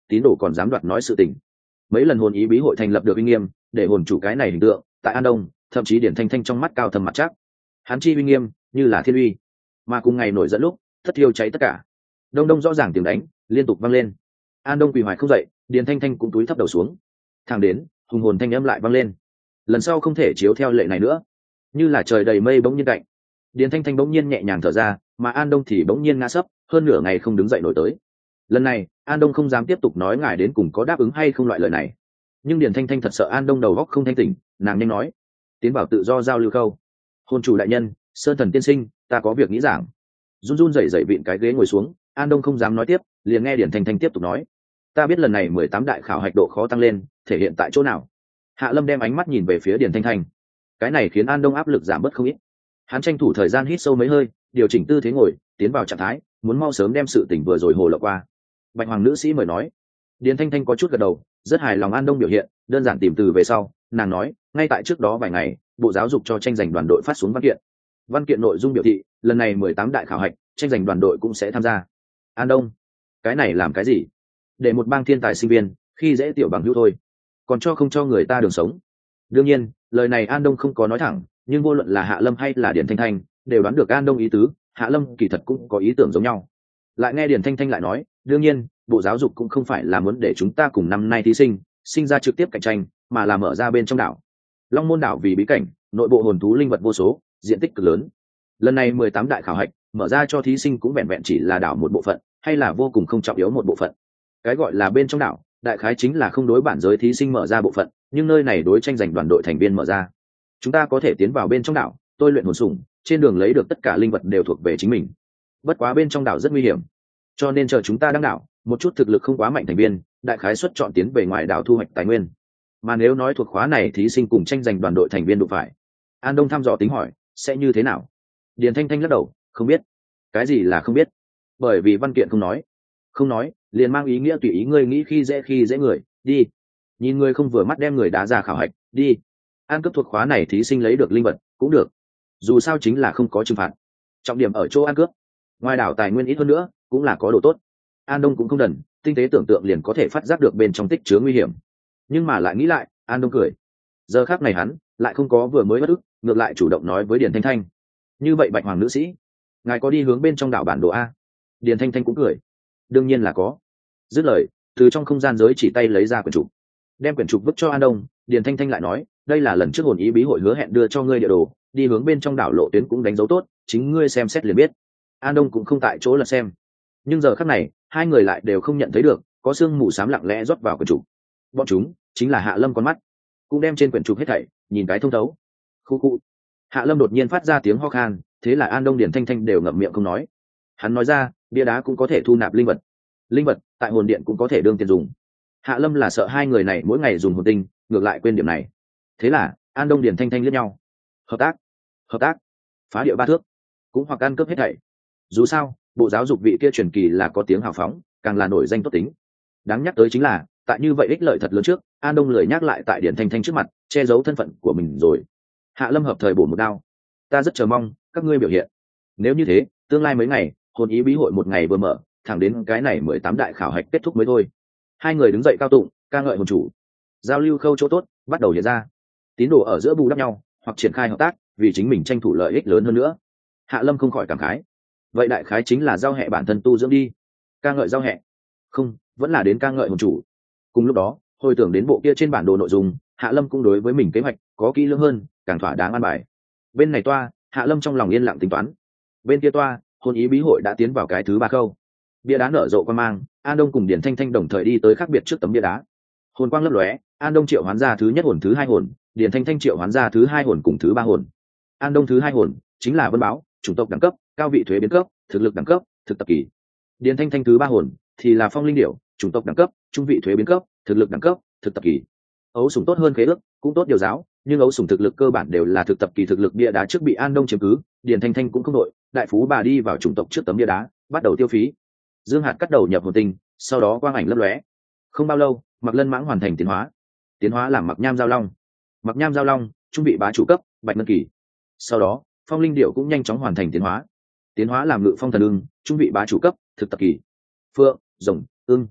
[SPEAKER 1] tín đồ còn dám đoạt nói sự tình. Mấy lần hồn ý bí hội thành lập được uy nghiêm, để hồn chủ cái này hình tượng tại An Đông, thậm chí Điển Thanh Thanh trong mắt cao thầm mặt chắc. Hắn chi uy nghiêm như là thiên uy, mà cùng ngày nổi dẫn lúc thất thiêu cháy tất cả. Đông đông rõ ràng tiếng đánh liên tục vang lên. An Đông quỳ hoài không dậy, Điển Thanh Thanh cũng túi thấp đầu xuống. Thẳng đến hùng hồn thanh âm lại vang lên. Lần sau không thể chiếu theo lệ này nữa. Như là trời đầy mây bỗng nhiên cạnh, Điển Thanh Thanh bỗng nhiên nhẹ nhàng thở ra, mà An Đông thì bỗng nhiên ngã sấp, hơn nửa ngày không đứng dậy nổi tới. Lần này An Đông không dám tiếp tục nói ngài đến cùng có đáp ứng hay không loại lời này, nhưng Điển Thanh Thanh thật sợ An Đông đầu óc không thanh tỉnh, nàng nhanh nói: tiến vào tự do giao lưu khâu. Hồn chủ đại nhân, Sơn Thần tiên sinh, ta có việc nghĩ giảng. Run run rẩy rẩy vịn cái ghế ngồi xuống. An Đông không dám nói tiếp, liền nghe Điển Thanh Thanh tiếp tục nói: ta biết lần này mười tám đại khảo hạch độ khó tăng lên, thể hiện tại chỗ nào? Hạ Lâm đem ánh mắt nhìn về phía Điển Thanh Thanh. Cái này khiến An Đông áp lực giảm bớt không ít. Hắn tranh thủ thời gian hít sâu mấy hơi, điều chỉnh tư thế ngồi, tiến vào trạng thái, muốn mau sớm đem sự tỉnh vừa rồi hồ lộ qua. Bạch Hoàng nữ sĩ mời nói. Điển Thanh Thanh có chút gật đầu, rất hài lòng An Đông biểu hiện, đơn giản tìm từ về sau, nàng nói: ngay tại trước đó vài ngày, bộ giáo dục cho tranh giành đoàn đội phát xuống văn kiện. Văn kiện nội dung biểu thị, lần này mười tám đại khảo hạch, tranh giành đoàn đội cũng sẽ tham gia. An Đông, cái này làm cái gì? Để một bang thiên tài sinh viên khi dễ tiểu bằng hữu thôi, còn cho không cho người ta đường sống. Đương nhiên, lời này An Đông không có nói thẳng, nhưng vô luận là Hạ Lâm hay là Điển Thanh Thanh đều đoán được An Đông ý tứ. Hạ Lâm kỳ thật cũng có ý tưởng giống nhau. Lại nghe Điển Thanh Thanh lại nói: đương nhiên, bộ giáo dục cũng không phải là muốn để chúng ta cùng năm nay thí sinh sinh ra trực tiếp cạnh tranh, mà là mở ra bên trong đảo. Long Môn đảo vì bí cảnh, nội bộ hồn thú linh vật vô số, diện tích cực lớn. Lần này mười tám đại khảo hạch mở ra cho thí sinh cũng vẹn vẹn chỉ là đảo một bộ phận, hay là vô cùng không trọng yếu một bộ phận. Cái gọi là bên trong đảo, đại khái chính là không đối bản giới thí sinh mở ra bộ phận, nhưng nơi này đối tranh giành đoàn đội thành viên mở ra. Chúng ta có thể tiến vào bên trong đảo, tôi luyện hồn sủng, trên đường lấy được tất cả linh vật đều thuộc về chính mình. Bất quá bên trong đảo rất nguy hiểm, cho nên chờ chúng ta đăng đảo, một chút thực lực không quá mạnh thành viên, đại khái xuất chọn tiến về ngoài đảo thu hoạch tài nguyên. Mà nếu nói thuộc khóa này thí sinh cùng tranh giành đoàn đội thành viên đụng phải, An Đông thăm dò tính hỏi: sẽ như thế nào? Điển Thanh Thanh lắc đầu: không biết. Cái gì là không biết? Bởi vì văn kiện không nói. Không nói liền mang ý nghĩa tùy ý ngươi nghĩ khi dễ khi dễ người, đi. Nhìn người không vừa mắt đem người đá ra khảo hạch, đi. An cướp thuộc khóa này thí sinh lấy được linh vật cũng được, dù sao chính là không có trừng phạt. Trọng điểm ở chỗ ăn cướp. Ngoài đảo tài nguyên ít hơn nữa cũng là có đồ tốt. An Đông cũng không đần, tinh tế tưởng tượng liền có thể phát giác được bên trong tích chứa nguy hiểm. Nhưng mà lại nghĩ lại, An Đông cười. Giờ khác này hắn lại không có vừa mới bất ức, ngược lại chủ động nói với Điển Thanh Thanh: như vậy Bạch Hoàng nữ sĩ, ngài có đi hướng bên trong đảo bản đồ a? Điển Thanh Thanh cũng cười: đương nhiên là có. Dứt lời, từ trong không gian giới chỉ tay lấy ra quyển trục, đem quyển trục vứt cho An Đông. Điển Thanh Thanh lại nói: đây là lần trước hồn ý bí hội hứa hẹn đưa cho ngươi địa đồ, đi hướng bên trong đảo lộ tuyến cũng đánh dấu tốt, chính ngươi xem xét liền biết. An Đông cũng không tại chỗ là xem, nhưng giờ khắc này hai người lại đều không nhận thấy được có sương mù xám lặng lẽ rót vào quyển trục. Bọn chúng chính là Hạ Lâm con mắt, cũng đem trên quyển trục hết thảy nhìn cái thông thấu. Khu khu. Hạ Lâm đột nhiên phát ra tiếng ho khan, thế là An Đông Điển Thanh Thanh đều ngậm miệng không nói. Hắn nói ra: bia đá cũng có thể thu nạp linh vật, linh vật tại hồn điện cũng có thể đương tiền dùng. Hạ Lâm là sợ hai người này mỗi ngày dùng hồn tinh, ngược lại quên điểm này. Thế là An Đông Điển Thanh Thanh liếc nhau. Hợp tác, hợp tác, phá địa ba thước, cũng hoặc ăn cướp hết thảy. Dù sao bộ giáo dục vị kia truyền kỳ là có tiếng hào phóng, càng là nổi danh tốt tính. Đáng nhắc tới chính là tại như vậy ích lợi thật lớn trước, An Đông lười nhắc lại tại Điển Thanh Thanh trước mặt che giấu thân phận của mình rồi. Hạ Lâm hợp thời bổ một đao: ta rất chờ mong các ngươi biểu hiện. Nếu như thế, tương lai mấy ngày hồn ý bí hội một ngày vừa mở, thẳng đến cái này mười tám đại khảo hạch kết thúc mới thôi. Hai người đứng dậy cao tụng ca ngợi hồn chủ. Giao lưu khâu chỗ tốt bắt đầu hiện ra. Tín đồ ở giữa bù đắp nhau, hoặc triển khai hợp tác vì chính mình tranh thủ lợi ích lớn hơn nữa. Hạ Lâm không khỏi cảm khái: vậy đại khái chính là giao hệ bản thân tu dưỡng đi. Ca ngợi giao hệ? Không, vẫn là đến ca ngợi hồn chủ. Cùng lúc đó, hồi tưởng đến bộ kia trên bản đồ nội dung, Hạ Lâm cũng đối với mình kế hoạch có kỹ lưỡng hơn, càng thỏa đáng an bài. Bên này toa, Hạ Lâm trong lòng yên lặng tính toán. Bên kia toa, hồn ý bí hội đã tiến vào cái thứ ba khâu. Bia đá nở rộ quan mang, An Đông cùng Điển Thanh Thanh đồng thời đi tới khác biệt trước tấm bia đá. Hồn quang lấp lóe, An Đông triệu hoán ra thứ nhất hồn thứ hai hồn, Điển Thanh Thanh triệu hoán ra thứ hai hồn cùng thứ ba hồn. An Đông thứ hai hồn chính là Vân Báo, chủng tộc đẳng cấp, cao vị thuế biến cấp, thực lực đẳng cấp, thực tập kỳ. Điển Thanh Thanh thứ ba hồn thì là Phong Linh Điểu, chủng tộc đẳng cấp, trung vị thuế biến cấp, thực lực đẳng cấp, thực tập kỳ. Ấu sủng tốt hơn khế ước, cũng tốt điều giáo, nhưng ấu sủng thực lực cơ bản đều là thực tập kỳ thực lực. Bia đá trước bị An Đông chiếm cứ, Điển Thanh Thanh cũng không đội, đại phú bà đi vào chủng tộc trước tấm bia đá, bắt đầu tiêu phí. Dương hạt cắt đầu nhập hồn tinh, sau đó quang ảnh lấp lóe. Không bao lâu, Mặc Lân mãng hoàn thành tiến hóa. Tiến hóa làm Mặc Nham giao long. Mặc Nham giao long, trung vị bá chủ cấp, bạch ngân kỳ. Sau đó, Phong Linh Điểu cũng nhanh chóng hoàn thành tiến hóa. Tiến hóa làm Ngự Phong thần ưng, trung vị bá chủ cấp, thực tập kỳ. Phượng, rồng, ưng.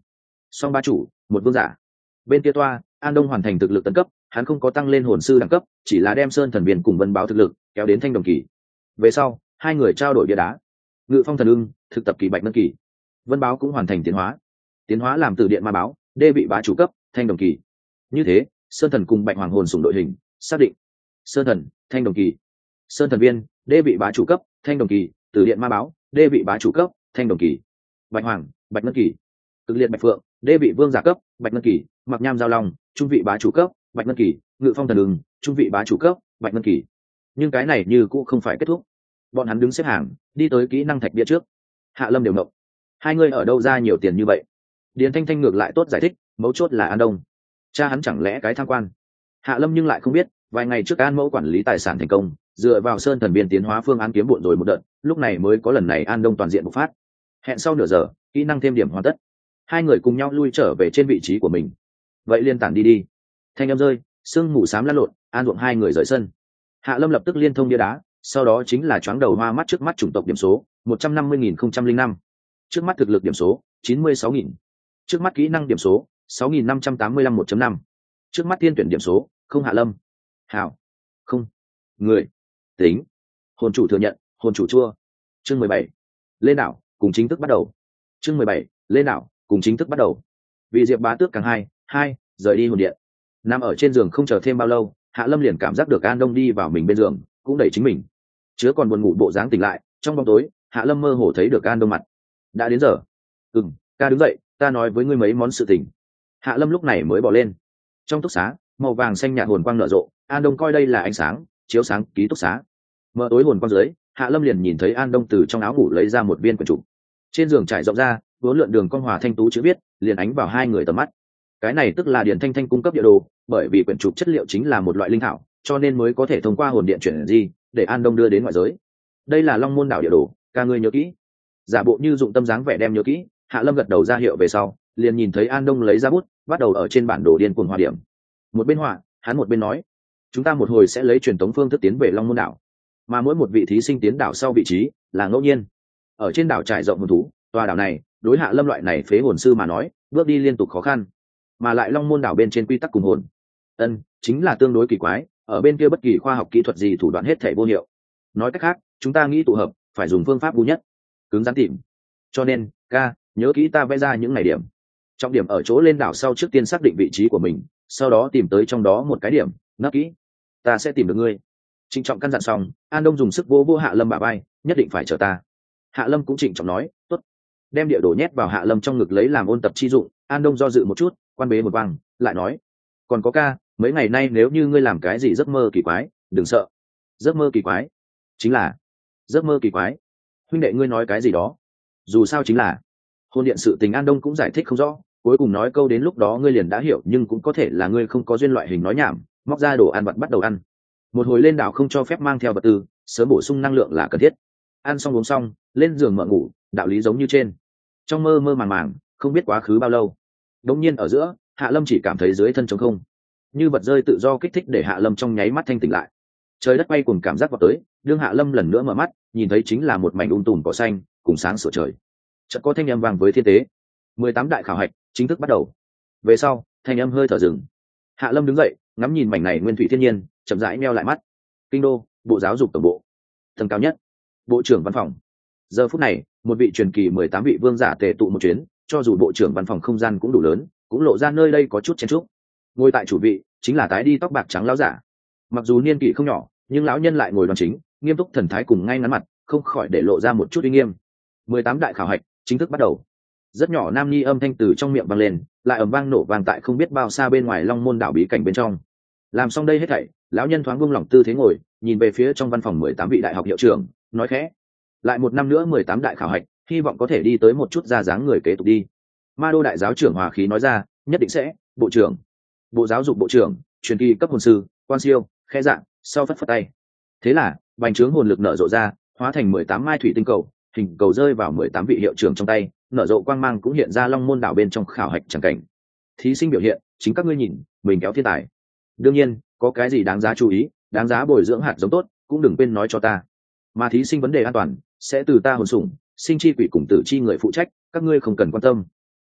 [SPEAKER 1] song ba chủ, một vương giả. Bên kia toa, An Đông hoàn thành thực lực tấn cấp, hắn không có tăng lên hồn sư đẳng cấp, chỉ là đem Sơn Thần Viên cùng Vân Báo thực lực kéo đến thanh đồng kỳ. Về sau, hai người trao đổi bia đá. Ngự Phong Thần Ưng, thực tập kỳ Bạch Ngân kỳ. Vân Báo cũng hoàn thành tiến hóa. Tiến hóa làm từ điện ma báo, đê vị bá chủ cấp, thanh đồng kỳ. Như thế, Sơn Thần cùng Bạch Hoàng hồn sủng đội hình, xác định. Sơn Thần, thanh đồng kỳ. Sơn Thần Viên, đê vị bá chủ cấp, thanh đồng kỳ, từ điện ma báo, đê vị bá chủ cấp, thanh đồng kỳ. Bạch Hoàng, Bạch Ngân kỳ. Cực liệt Bạch Phượng, đê vị vương giả cấp, Bạch Ngân kỳ. Mặc Nham Giao Long, trung vị bá chủ cấp, Bạch Ngân kỳ. Ngự Phong Thần Ưng, trung vị bá chủ cấp, Bạch Ngân kỳ. Nhưng cái này như cũng không phải kết thúc. Bọn hắn đứng xếp hàng, đi tới kỹ năng thạch bia trước. Hạ Lâm đều ngộng. Hai người ở đâu ra nhiều tiền như vậy? Điền Thanh Thanh ngược lại tốt giải thích, mấu chốt là An Đông. Cha hắn chẳng lẽ cái tham quan? Hạ Lâm nhưng lại không biết, vài ngày trước An Mẫu quản lý tài sản thành công, dựa vào Sơn Thần Viên tiến hóa phương án kiếm bộn rồi một đợt, lúc này mới có lần này An Đông toàn diện bộc phát. Hẹn sau nửa giờ, kỹ năng thêm điểm hoàn tất. Hai người cùng nhau lui trở về trên vị trí của mình. Vậy liên tản đi đi. Thanh âm rơi, sương mù xám lăn lộn, An ruộng hai người rời sân. Hạ Lâm lập tức liên thông bia đá, sau đó chính là choáng đầu hoa mắt trước mắt chủng tộc điểm số một trăm năm mươi nghìn không trăm linh năm, trước mắt thực lực điểm số chín mươi sáu nghìn, trước mắt kỹ năng điểm số sáu nghìn năm trăm tám mươi lăm một chấm năm, trước mắt tiên tuyển điểm số không. Hạ Lâm hảo không người tính hồn chủ thừa nhận hồn chủ chua. Chương mười bảy lên đảo cùng chính thức bắt đầu. Chương mười bảy lên đảo cùng chính thức bắt đầu. Vì Diệp Bá Tước càng hai hai rời đi hồn điện, nằm ở trên giường không chờ thêm bao lâu, Hạ Lâm liền cảm giác được An Đông đi vào mình bên giường, cũng đẩy chính mình chứa còn buồn ngủ bộ dáng tỉnh lại. Trong bóng tối, Hạ Lâm mơ hồ thấy được An Đông mặt. Đã đến giờ. Ừm, ca đứng dậy, ta nói với ngươi mấy món sự tình. Hạ Lâm lúc này mới bỏ lên. Trong túc xá, màu vàng xanh nhạt hồn quang nở rộ, An Đông coi đây là ánh sáng chiếu sáng ký túc xá. Mở tối hồn quang dưới, Hạ Lâm liền nhìn thấy An Đông từ trong áo ngủ lấy ra một viên quyển trục. Trên giường trải rộng ra, vốn lượn đường con hòa thanh tú chữ viết, liền ánh vào hai người tầm mắt. Cái này tức là Điền Thanh Thanh cung cấp địa đồ, bởi vì quyển trục chất liệu chính là một loại linh thảo, cho nên mới có thể thông qua hồn điện chuyển di để An Đông đưa đến ngoại giới. Đây là Long Môn đảo địa đồ, ca ngươi nhớ kỹ. Giả bộ như dụng tâm dáng vẻ đem nhớ kỹ, Hạ Lâm gật đầu ra hiệu về sau, liền nhìn thấy An Đông lấy ra bút, bắt đầu ở trên bản đồ điên cuồng hòa điểm. Một bên họa, hắn một bên nói: chúng ta một hồi sẽ lấy truyền thống phương thức tiến về Long Môn đảo, mà mỗi một vị thí sinh tiến đảo sau vị trí là ngẫu nhiên. Ở trên đảo trải rộng hồn thú, tòa đảo này đối Hạ Lâm loại này phế hồn sư mà nói, bước đi liên tục khó khăn, mà lại Long Môn đảo bên trên quy tắc cùng hồn ân chính là tương đối kỳ quái, ở bên kia bất kỳ khoa học kỹ thuật gì thủ đoạn hết thảy vô hiệu. Nói cách khác, chúng ta nghĩ tụ hợp phải dùng phương pháp ngu nhất, cứng rắn tìm. Cho nên ca nhớ kỹ ta vẽ ra những ngày điểm trọng điểm ở chỗ lên đảo sau, trước tiên xác định vị trí của mình, sau đó tìm tới trong đó một cái điểm nấp kỹ, ta sẽ tìm được ngươi. Trịnh trọng căn dặn xong, An Đông dùng sức vô vô Hạ Lâm bả vai, nhất định phải chờ ta. Hạ Lâm cũng trịnh trọng nói tốt. Đem địa đồ nhét vào Hạ Lâm trong ngực lấy làm ôn tập chi dụng. An Đông do dự một chút, quan bế một vang, lại nói: còn có ca, mấy ngày nay nếu như ngươi làm cái gì giấc mơ kỳ quái, đừng sợ. Giấc mơ kỳ quái? Chính là giấc mơ kỳ quái. Huynh đệ ngươi nói cái gì đó? Dù sao chính là hôn điện sự tình. An Đông cũng giải thích không rõ, cuối cùng nói câu đến lúc đó ngươi liền đã hiểu, nhưng cũng có thể là ngươi không có duyên loại hình nói nhảm, móc ra đồ ăn vặt bắt đầu ăn. Một hồi lên đảo không cho phép mang theo vật tư, sớm bổ sung năng lượng là cần thiết. Ăn xong uống xong, lên giường mở ngủ, đạo lý giống như trên. Trong mơ mơ màng màng, không biết quá khứ bao lâu. Đống nhiên ở giữa, Hạ Lâm chỉ cảm thấy dưới thân trống không, như vật rơi tự do kích thích để Hạ Lâm trong nháy mắt thanh tỉnh lại. Trời đất bay cùng cảm giác vào tới, đương Hạ Lâm lần nữa mở mắt, nhìn thấy chính là một mảnh um tùm cỏ xanh cùng sáng sủa trời. Chợt có thanh âm vang với thiên tế: mười tám đại khảo hạch chính thức bắt đầu. Về sau, thanh âm hơi thở dừng. Hạ Lâm đứng dậy, ngắm nhìn mảnh này nguyên thủy thiên nhiên, chậm rãi meo lại mắt. Kinh đô, bộ giáo dục tổng bộ, tầng cao nhất, bộ trưởng văn phòng. Giờ phút này, một vị truyền kỳ mười tám vị vương giả tề tụ một chuyến, cho dù bộ trưởng văn phòng không gian cũng đủ lớn, cũng lộ ra nơi đây có chút chen chúc. Ngồi tại chủ vị chính là tái đi tóc bạc trắng lão giả. Mặc dù niên kỷ không nhỏ, nhưng lão nhân lại ngồi đoan chính, nghiêm túc thần thái cùng ngay ngắn mặt, không khỏi để lộ ra một chút uy nghiêm. mười tám đại khảo hạch chính thức bắt đầu. Rất nhỏ nam nhi âm thanh từ trong miệng vang lên, lại ầm vang nổ vang tại không biết bao xa bên ngoài Long Môn đảo bí cảnh bên trong. Làm xong đây hết thảy, lão nhân thoáng buông lỏng tư thế ngồi, nhìn về phía trong văn phòng mười tám vị đại học hiệu trưởng, nói khẽ: lại một năm nữa mười tám đại khảo hạch, hy vọng có thể đi tới một chút ra dáng người kế tục đi. Ma Đô đại giáo trưởng hòa khí nói ra: nhất định sẽ, bộ trưởng. Bộ giáo dục bộ trưởng, truyền kỳ cấp hồn sư, quan siêu, khe dạng, sau phất phất tay. Thế là, bành trướng hồn lực nở rộ ra, hóa thành mười tám mai thủy tinh cầu, hình cầu rơi vào mười tám vị hiệu trưởng trong tay, nở rộ quang mang cũng hiện ra Long Môn đảo bên trong khảo hạch chẳng cảnh. Thí sinh biểu hiện, chính các ngươi nhìn, mình kéo thiên tài. Đương nhiên, có cái gì đáng giá chú ý, đáng giá bồi dưỡng hạt giống tốt, cũng đừng quên nói cho ta. Mà thí sinh vấn đề an toàn sẽ từ ta hồn sủng, sinh chi quỷ cùng tử chi người phụ trách, các ngươi không cần quan tâm.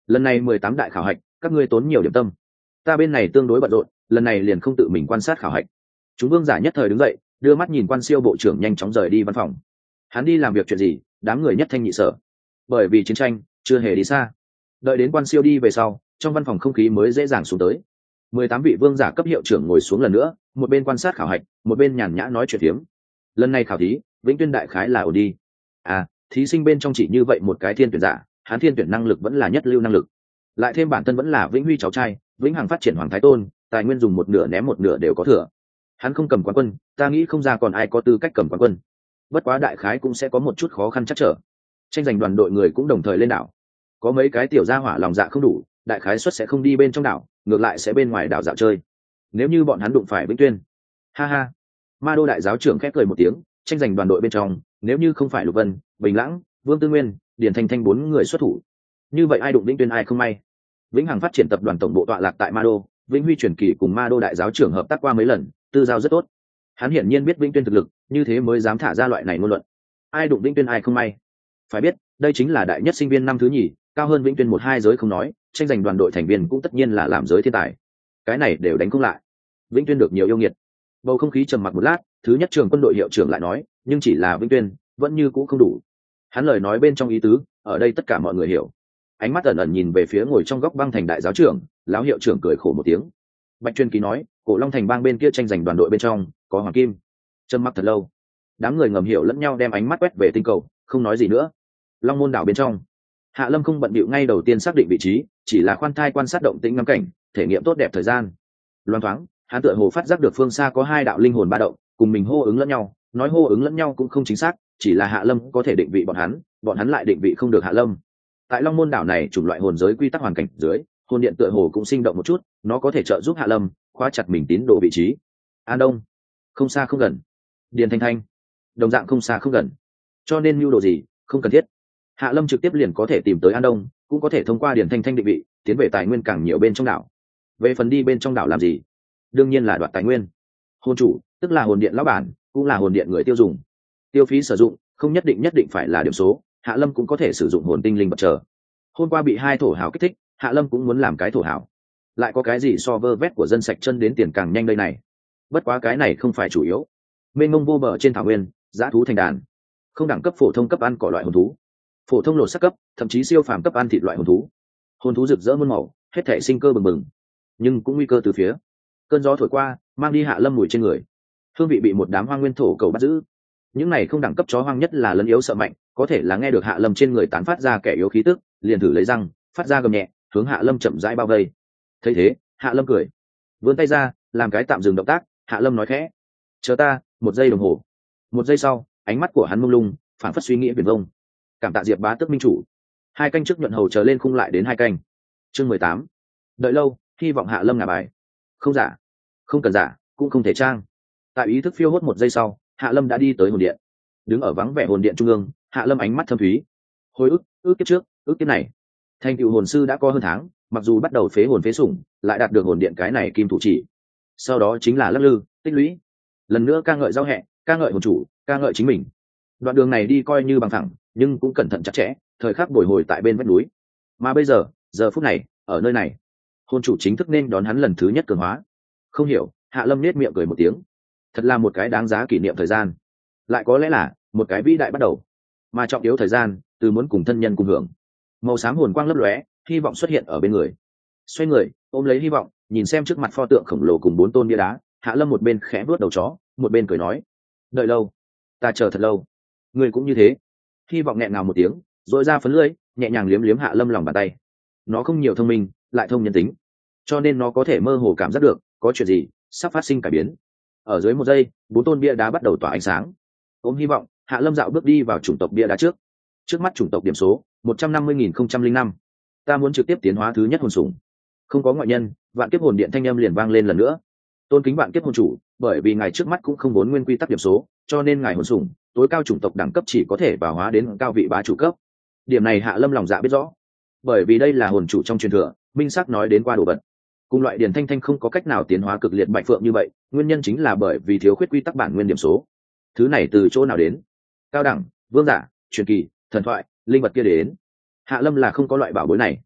[SPEAKER 1] lần này mười tám đại khảo hạch các ngươi tốn nhiều điểm tâm, ta bên này tương đối bận rộn, lần này liền không tự mình quan sát khảo hạch. Chúng vương giả nhất thời đứng dậy, đưa mắt nhìn Quan Siêu bộ trưởng nhanh chóng rời đi văn phòng. Hắn đi làm việc chuyện gì, đám người nhất thanh nhị sở. Bởi vì chiến tranh chưa hề đi xa. Đợi đến Quan Siêu đi về sau, trong văn phòng không khí mới dễ dàng xuống tới. mười tám vị vương giả cấp hiệu trưởng ngồi xuống lần nữa, một bên quan sát khảo hạch, một bên nhàn nhã nói chuyện phiếm. Lần này khảo thí, Vĩnh Tuyên đại khái là ổn đi. À, thí sinh bên trong chỉ như vậy một cái thiên tuyển giả, hắn thiên tuyển năng lực vẫn là nhất lưu năng lực. Lại thêm bản thân vẫn là Vĩnh Huy cháu trai, Vĩnh Hằng phát triển Hoàng Thái Tôn, tài nguyên dùng một nửa ném một nửa đều có thừa. Hắn không cầm quán quân, ta nghĩ không ra còn ai có tư cách cầm quán quân. Bất quá đại khái cũng sẽ có một chút khó khăn chắc trở. Tranh giành đoàn đội người cũng đồng thời lên đảo. Có mấy cái tiểu gia hỏa lòng dạ không đủ, đại khái suất sẽ không đi bên trong đảo, ngược lại sẽ bên ngoài đảo dạo chơi. Nếu như bọn hắn đụng phải Vĩnh Tuyên, ha ha. Ma Đô đại giáo trưởng khép cười một tiếng, tranh giành đoàn đội bên trong, nếu như không phải Lục Vân, Bình Lãng, Vương Tư Nguyên, Điền Thanh Thanh bốn người xuất thủ, như vậy ai đụng Vĩnh Tuyên ai không may. Vĩnh Hằng phát triển tập đoàn tổng bộ tọa lạc tại Ma Đô, Vĩnh Huy truyền kỳ cùng Ma Đô đại giáo trưởng hợp tác qua mấy lần, tư giao rất tốt. Hắn hiển nhiên biết Vĩnh Tuyên thực lực, như thế mới dám thả ra loại này ngôn luận. Ai đụng Vĩnh Tuyên ai không may. Phải biết, đây chính là đại nhất sinh viên năm thứ nhì, cao hơn Vĩnh Tuyên một hai giới không nói, tranh giành đoàn đội thành viên cũng tất nhiên là làm giới thiên tài. Cái này đều đánh không lại. Vĩnh Tuyên được nhiều yêu nghiệt. Bầu không khí trầm mặc một lát, thứ nhất trường quân đội hiệu trưởng lại nói, nhưng chỉ là Vĩnh Tuyên, vẫn như cũ không đủ. Hắn lời nói bên trong ý tứ, ở đây tất cả mọi người hiểu. Ánh mắt ẩn ẩn nhìn về phía ngồi trong góc băng thành đại giáo trưởng, lão hiệu trưởng cười khổ một tiếng. Bạch Truyền Kỳ nói, cổ Long thành bang bên kia tranh giành đoàn đội bên trong có Hoàng Kim. Trầm mặc thật lâu, đám người ngầm hiểu lẫn nhau đem ánh mắt quét về tinh cầu, không nói gì nữa. Long Môn đảo bên trong, Hạ Lâm không bận bịu ngay đầu tiên xác định vị trí, chỉ là khoan thai quan sát động tĩnh ngắm cảnh, thể nghiệm tốt đẹp thời gian. Loan thoáng, hắn tựa hồ phát giác được phương xa có hai đạo linh hồn ba động, cùng mình hô ứng lẫn nhau, nói hô ứng lẫn nhau cũng không chính xác, chỉ là Hạ Lâm có thể định vị bọn hắn, bọn hắn lại định vị không được Hạ Lâm. Tại Long Môn đảo này chủng loại hồn giới quy tắc hoàn cảnh dưới, hồn điện tựa hồ cũng sinh động một chút, nó có thể trợ giúp Hạ Lâm khóa chặt mình tín đồ vị trí. An Đông, không xa không gần. Điền Thanh Thanh, đồng dạng không xa không gần. Cho nên mưu đồ gì, không cần thiết. Hạ Lâm trực tiếp liền có thể tìm tới An Đông, cũng có thể thông qua Điền Thanh Thanh định vị, tiến về tài nguyên càng nhiều bên trong đảo. Về phần đi bên trong đảo làm gì? Đương nhiên là đoạt tài nguyên. Hồn chủ, tức là hồn điện lão bản, cũng là hồn điện người tiêu dùng. Tiêu phí sử dụng, không nhất định nhất định phải là điểm số, Hạ Lâm cũng có thể sử dụng hồn tinh linh vật trở. Hôm qua bị hai thổ hào kích thích, Hạ Lâm cũng muốn làm cái thổ hào. Lại có cái gì so vơ vét của dân sạch chân đến tiền càng nhanh đây này? Bất quá cái này không phải chủ yếu. Mênh mông vô bờ trên thảo nguyên, dã thú thành đàn, không đẳng cấp phổ thông cấp ăn cỏ loại hồn thú, phổ thông lột sắc cấp, thậm chí siêu phàm cấp ăn thịt loại hồn thú. Hồn thú rực rỡ muôn màu, hết thể sinh cơ bừng bừng, nhưng cũng nguy cơ từ phía. Cơn gió thổi qua, mang đi Hạ Lâm mùi trên người. Hương vị bị một đám hoang nguyên thổ cầu bắt giữ. Những này không đẳng cấp chó hoang nhất là lấn yếu sợ mạnh, có thể là nghe được Hạ Lâm trên người tán phát ra kẻ yếu khí tức, liền thử lấy răng, phát ra gầm nhẹ, hướng Hạ Lâm chậm rãi bao vây. Thấy thế, Hạ Lâm cười, vươn tay ra, làm cái tạm dừng động tác. Hạ Lâm nói khẽ, chờ ta một giây đồng hồ. Một giây sau, ánh mắt của hắn mông lung, phản phất suy nghĩ viển vông. Cảm tạ Diệp bá tước minh chủ. Hai canh trước nhuận hầu chờ lên khung lại đến hai canh. Chương mười tám. Đợi lâu, hy vọng Hạ Lâm ngả bài. Không giả, không cần giả, cũng không thể trang. Tại ý thức phiêu hốt một giây sau, Hạ Lâm đã đi tới hồn điện. Đứng ở vắng vẻ hồn điện trung ương, Hạ Lâm ánh mắt thâm thúy. Hồi ức, ước kiếp trước, ước kiếp này. Thành tựu hồn sư đã có hơn tháng, mặc dù bắt đầu phế hồn phế sủng, lại đạt được hồn điện cái này kim thủ chỉ. Sau đó chính là lắc lư, tích lũy. Lần nữa ca ngợi giao hẹ, ca ngợi hồn chủ, ca ngợi chính mình. Đoạn đường này đi coi như bằng thẳng, nhưng cũng cẩn thận chặt chẽ, thời khắc bồi hồi tại bên vách núi. Mà bây giờ, giờ phút này, ở nơi này, hồn chủ chính thức nên đón hắn lần thứ nhất cường hóa. Không hiểu, Hạ Lâm nết miệng cười một tiếng. Thật là một cái đáng giá kỷ niệm thời gian, lại có lẽ là một cái vĩ đại bắt đầu. Mà trọng yếu thời gian, từ muốn cùng thân nhân cùng hưởng. Màu xám hồn quang lấp lóe, hy vọng xuất hiện ở bên người. Xoay người, ôm lấy hy vọng, nhìn xem trước mặt pho tượng khổng lồ cùng bốn tôn bia đá. Hạ Lâm một bên khẽ vuốt đầu chó, một bên cười nói, đợi lâu, ta chờ thật lâu. Người cũng như thế. Hy vọng nghẹn ngào một tiếng, rồi ra phấn lưỡi, nhẹ nhàng liếm liếm Hạ Lâm lòng bàn tay. Nó không nhiều thông minh, lại thông nhân tính, cho nên nó có thể mơ hồ cảm giác được có chuyện gì sắp phát sinh cải biến. Ở dưới một giây, bốn tôn bia đá bắt đầu tỏa ánh sáng. Ôm hy vọng, Hạ Lâm dạo bước đi vào chủng tộc bia đá trước. Trước mắt chủng tộc điểm số một trăm năm mươi nghìn không trăm linh năm. Ta muốn trực tiếp tiến hóa thứ nhất hồn sủng. Không có ngoại nhân, vạn kiếp hồn điện thanh âm liền vang lên lần nữa. Tôn kính vạn kiếp hồn chủ, bởi vì ngài trước mắt cũng không vốn nguyên quy tắc điểm số, cho nên ngài hồn sủng tối cao chủng tộc đẳng cấp chỉ có thể vào hóa đến cao vị bá chủ cấp. Điểm này Hạ Lâm lòng dạ biết rõ, bởi vì đây là hồn chủ trong truyền thừa, minh xác nói đến qua đồ vật. Cùng loại Điền Thanh Thanh không có cách nào tiến hóa cực liệt bạch phượng như vậy, nguyên nhân chính là bởi vì thiếu khuyết quy tắc bản nguyên điểm số. Thứ này từ chỗ nào đến? Cao đẳng, vương giả, truyền kỳ, thần thoại, linh vật kia đến. Hạ Lâm là không có loại bảo bối này.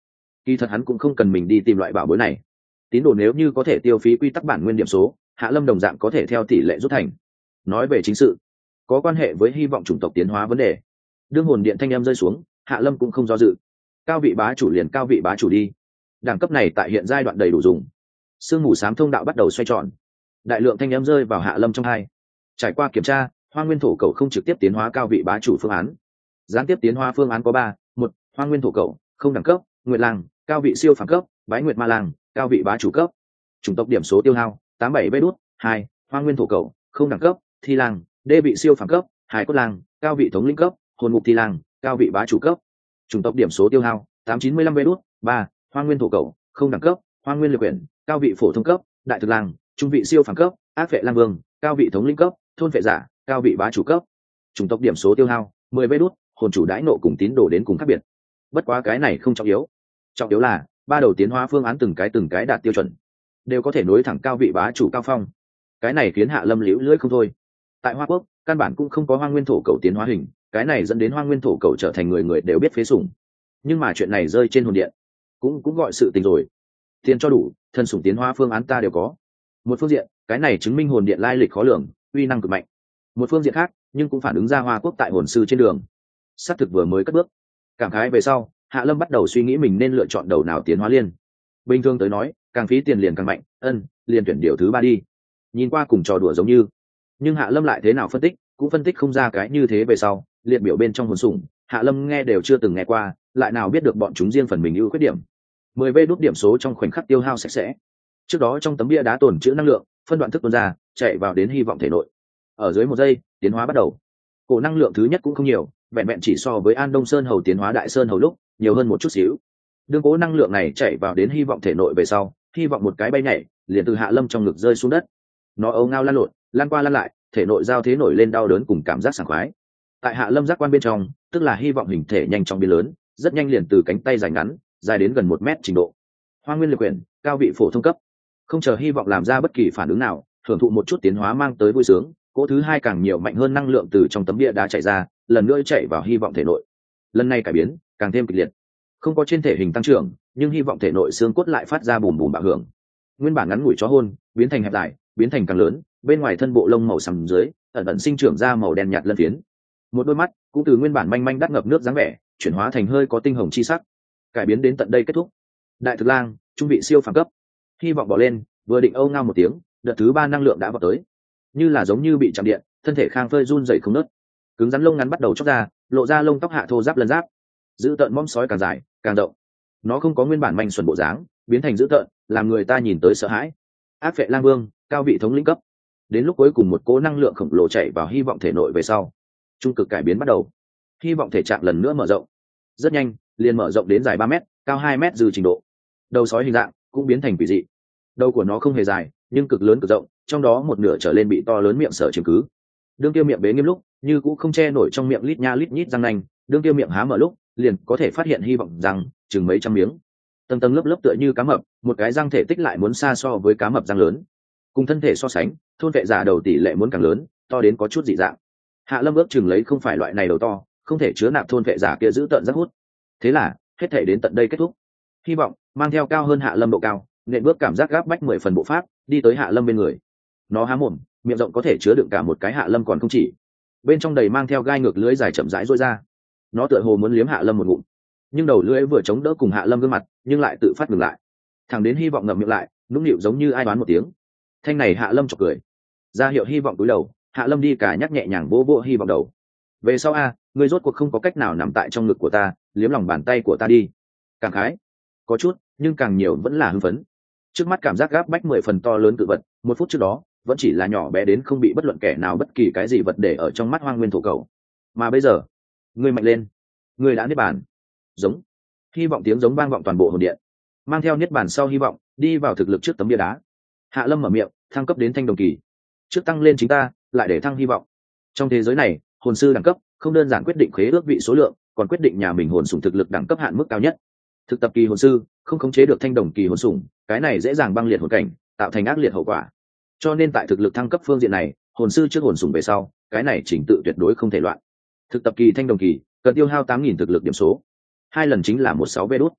[SPEAKER 1] kỳ thật hắn cũng không cần mình đi tìm loại bảo bối này. Tín đồ nếu như có thể tiêu phí quy tắc bản nguyên điểm số, Hạ Lâm đồng dạng có thể theo tỷ lệ rút thành. Nói về chính sự, có quan hệ với hy vọng chủng tộc tiến hóa vấn đề, đương hồn điện thanh em rơi xuống, Hạ Lâm cũng không do dự. Cao vị bá chủ liền cao vị bá chủ đi. Đẳng cấp này tại hiện giai đoạn đầy đủ dùng. Sương mù xám thông đạo bắt đầu xoay tròn, đại lượng thanh em rơi vào Hạ Lâm trong hai. Trải qua kiểm tra, Hoang Nguyên Thổ Cẩu không trực tiếp tiến hóa cao vị bá chủ phương án. Gián tiếp tiến hóa phương án có ba: một, Hoang Nguyên Thổ Cẩu, không đẳng cấp, Nguyệt Lang, cao vị siêu phàm cấp, Bái Nguyệt Ma Lang, cao vị bá chủ cấp. Chủng tộc điểm số tiêu hao tám bảy vé đút. Hai, Hoang Nguyên Thổ Cẩu, không đẳng cấp, Thi Lang, đê vị siêu phàm cấp, Hải Cốt Lang, cao vị thống lĩnh cấp, Hồn Ngục Thi Lang, cao vị bá chủ cấp. Chủng tộc điểm số tiêu hao tám chín mươi lăm vé đút. Ba, Hoang Nguyên Thổ Cẩu, không đẳng cấp, Hoang Nguyên Liệt Quyển, cao vị phổ thông cấp, Đại Thực Lang, trung vị siêu phàm cấp, Ác Vệ Lang Vương, cao vị thống lĩnh cấp, Thôn Vệ Giả, cao vị bá chủ cấp. Chủng tộc điểm số tiêu hao mười vé đút. Hồn chủ đãi nộ cùng tín đồ đến cùng khác biệt, bất quá cái này không trọng yếu. Trọng yếu là ba đầu tiến hóa phương án từng cái từng cái đạt tiêu chuẩn, đều có thể nối thẳng cao vị bá chủ cao phong. Cái này khiến Hạ Lâm liễu lưỡi không thôi. Tại Hoa Quốc căn bản cũng không có Hoang Nguyên Thổ Cẩu tiến hóa hình, cái này dẫn đến Hoang Nguyên Thổ Cẩu trở thành người người đều biết phế sủng. Nhưng mà chuyện này rơi trên hồn điện, cũng cũng gọi sự tình rồi. Tiền cho đủ, thân sủng tiến hóa phương án ta đều có. Một phương diện, cái này chứng minh hồn điện lai lịch khó lường, uy năng cực mạnh. Một phương diện khác, nhưng cũng phản ứng ra Hoa Quốc tại hồn sư trên đường xác thực vừa mới cất bước. Cảm khái về sau, Hạ Lâm bắt đầu suy nghĩ mình nên lựa chọn đầu nào tiến hóa liên. Bình thường tới nói, càng phí tiền liền càng mạnh, ân, liền tuyển điều thứ ba đi. Nhìn qua cùng trò đùa giống như, nhưng Hạ Lâm lại thế nào phân tích, cũng phân tích không ra cái như thế về sau, liệt biểu bên trong hồn sủng, Hạ Lâm nghe đều chưa từng nghe qua, lại nào biết được bọn chúng riêng phần mình ưu khuyết điểm. mười vé đút điểm số trong khoảnh khắc tiêu hao sạch sẽ. Trước đó trong tấm bia đá tồn trữ năng lượng, phân đoạn thức tuôn ra, chạy vào đến hy vọng thể nội. Ở dưới một giây, tiến hóa bắt đầu. Cổ năng lượng thứ nhất cũng không nhiều, vẹn vẹn chỉ so với An Đông Sơn Hầu tiến hóa Đại Sơn Hầu lúc nhiều hơn một chút xíu. Đương cố năng lượng này chạy vào đến hy vọng thể nội về sau, hy vọng một cái bay nhảy, liền từ Hạ Lâm trong ngực rơi xuống đất. Nó âu ngao lăn lộn, lăn qua lăn lại, thể nội giao thế nổi lên đau đớn cùng cảm giác sảng khoái. Tại Hạ Lâm giác quan bên trong, tức là hy vọng hình thể nhanh chóng biến lớn, rất nhanh liền từ cánh tay dài ngắn, dài đến gần một mét trình độ. Hoang Nguyên Liệt Quyển, cao vị phổ thông cấp. Không chờ hy vọng làm ra bất kỳ phản ứng nào, hưởng thụ một chút tiến hóa mang tới vui sướng, cỗ thứ hai càng nhiều mạnh hơn năng lượng từ trong tấm bia đá chạy ra, lần nữa chạy vào hy vọng thể nội. Lần này cải biến càng thêm kịch liệt, không có trên thể hình tăng trưởng, nhưng hy vọng thể nội xương cốt lại phát ra bùm bùm bạo hưởng. Nguyên bản ngắn ngủi chó hôn biến thành hẹp dài, biến thành càng lớn, bên ngoài thân bộ lông màu sẫm dưới ẩn ẩn sinh trưởng ra màu đen nhạt lân phiến. Một đôi mắt cũng từ nguyên bản manh manh đắt ngập nước dáng vẻ chuyển hóa thành hơi có tinh hồng chi sắc. Cải biến đến tận đây kết thúc. Đại Thực Lang, trung vị siêu phàm cấp. Hy vọng bỏ lên, vừa định âu ngao một tiếng, đợt thứ ba năng lượng đã vào tới, như là giống như bị chạm điện, thân thể khang phơi run rẩy không nớt, cứng rắn lông ngắn bắt đầu chóc ra, lộ ra lông tóc hạ thô giáp lân giáp, giữ tợn mõm sói càng dài càng rộng. Nó không có nguyên bản manh xuẩn bộ dáng, biến thành dữ tợn, làm người ta nhìn tới sợ hãi. Ác Vệ Lang Vương, cao vị thống lĩnh cấp. Đến lúc cuối cùng một cỗ năng lượng khổng lồ chạy vào hy vọng thể nội về sau, trung cực cải biến bắt đầu. Hy vọng thể trạng lần nữa mở rộng, rất nhanh liền mở rộng đến dài ba mét, cao hai mét dư trình độ. Đầu sói hình dạng cũng biến thành quỷ dị. Đầu của nó không hề dài, nhưng cực lớn cực rộng, trong đó một nửa trở lên bị to lớn miệng sở chiếm cứ. Đương kia miệng bế nghiêm lúc, như cũng không che nổi trong miệng lít nha lít nhít răng nanh, đương kia miệng há mở lúc, liền có thể phát hiện hy vọng rằng chừng mấy trăm miếng. Tầng tầng lớp lớp tựa như cá mập, một cái răng thể tích lại muốn xa so với cá mập răng lớn. Cùng thân thể so sánh, thôn vệ giả đầu tỷ lệ muốn càng lớn, to đến có chút dị dạng. Hạ Lâm ước chừng lấy không phải loại này đầu to, không thể chứa nạp thôn vệ giả kia giữ tận rất hút. Thế là, hết thể đến tận đây kết thúc. Hy vọng mang theo cao hơn Hạ Lâm độ cao, nện bước cảm giác gáp bách mười phần bộ pháp, đi tới Hạ Lâm bên người. Nó há mồm, miệng rộng có thể chứa đựng cả một cái Hạ Lâm còn không chỉ. Bên trong đầy mang theo gai ngược lưỡi dài chậm rãi rối ra. Nó tựa hồ muốn liếm Hạ Lâm một ngụm, nhưng đầu lưỡi vừa chống đỡ cùng Hạ Lâm gương mặt, nhưng lại tự phát ngừng lại. Thẳng đến Hy vọng ngậm miệng lại, nũng nịu giống như ai đoán một tiếng. Thanh này Hạ Lâm chọc cười, ra hiệu Hy vọng cúi đầu. Hạ Lâm đi cả nhắc nhẹ nhàng vỗ vỗ Hy vọng đầu. Về sau a, ngươi rốt cuộc không có cách nào nằm tại trong ngực của ta, liếm lòng bàn tay của ta đi. Càng khái, có chút, nhưng càng nhiều vẫn là hưng phấn. Trước mắt cảm giác gáp bách mười phần to lớn tự vật, một phút trước đó vẫn chỉ là nhỏ bé đến không bị bất luận kẻ nào bất kỳ cái gì vật để ở trong mắt Hoang Nguyên Thổ Cẩu. Mà bây giờ, ngươi mạnh lên, ngươi đã niết bàn. Giống. Hy vọng tiếng giống vang vọng toàn bộ hồn điện, mang theo niết bàn sau hy vọng đi vào thực lực trước tấm bia đá. Hạ Lâm mở miệng, thăng cấp đến thanh đồng kỳ. Trước tăng lên chính ta, lại để thăng hy vọng. Trong thế giới này, hồn sư đẳng cấp không đơn giản quyết định khế ước vị số lượng, còn quyết định nhà mình hồn sủng thực lực đẳng cấp hạn mức cao nhất. Thực tập kỳ hồn sư không khống chế được thanh đồng kỳ hồn sủng, cái này dễ dàng băng liệt hồn cảnh, tạo thành ác liệt hậu quả. Cho nên tại thực lực thăng cấp phương diện này, hồn sư trước hồn sủng về sau, cái này chỉnh tự tuyệt đối không thể loạn. Thực tập kỳ thanh đồng kỳ cần tiêu hao tám nghìn thực lực điểm số, hai lần chính là một sáu vé đút.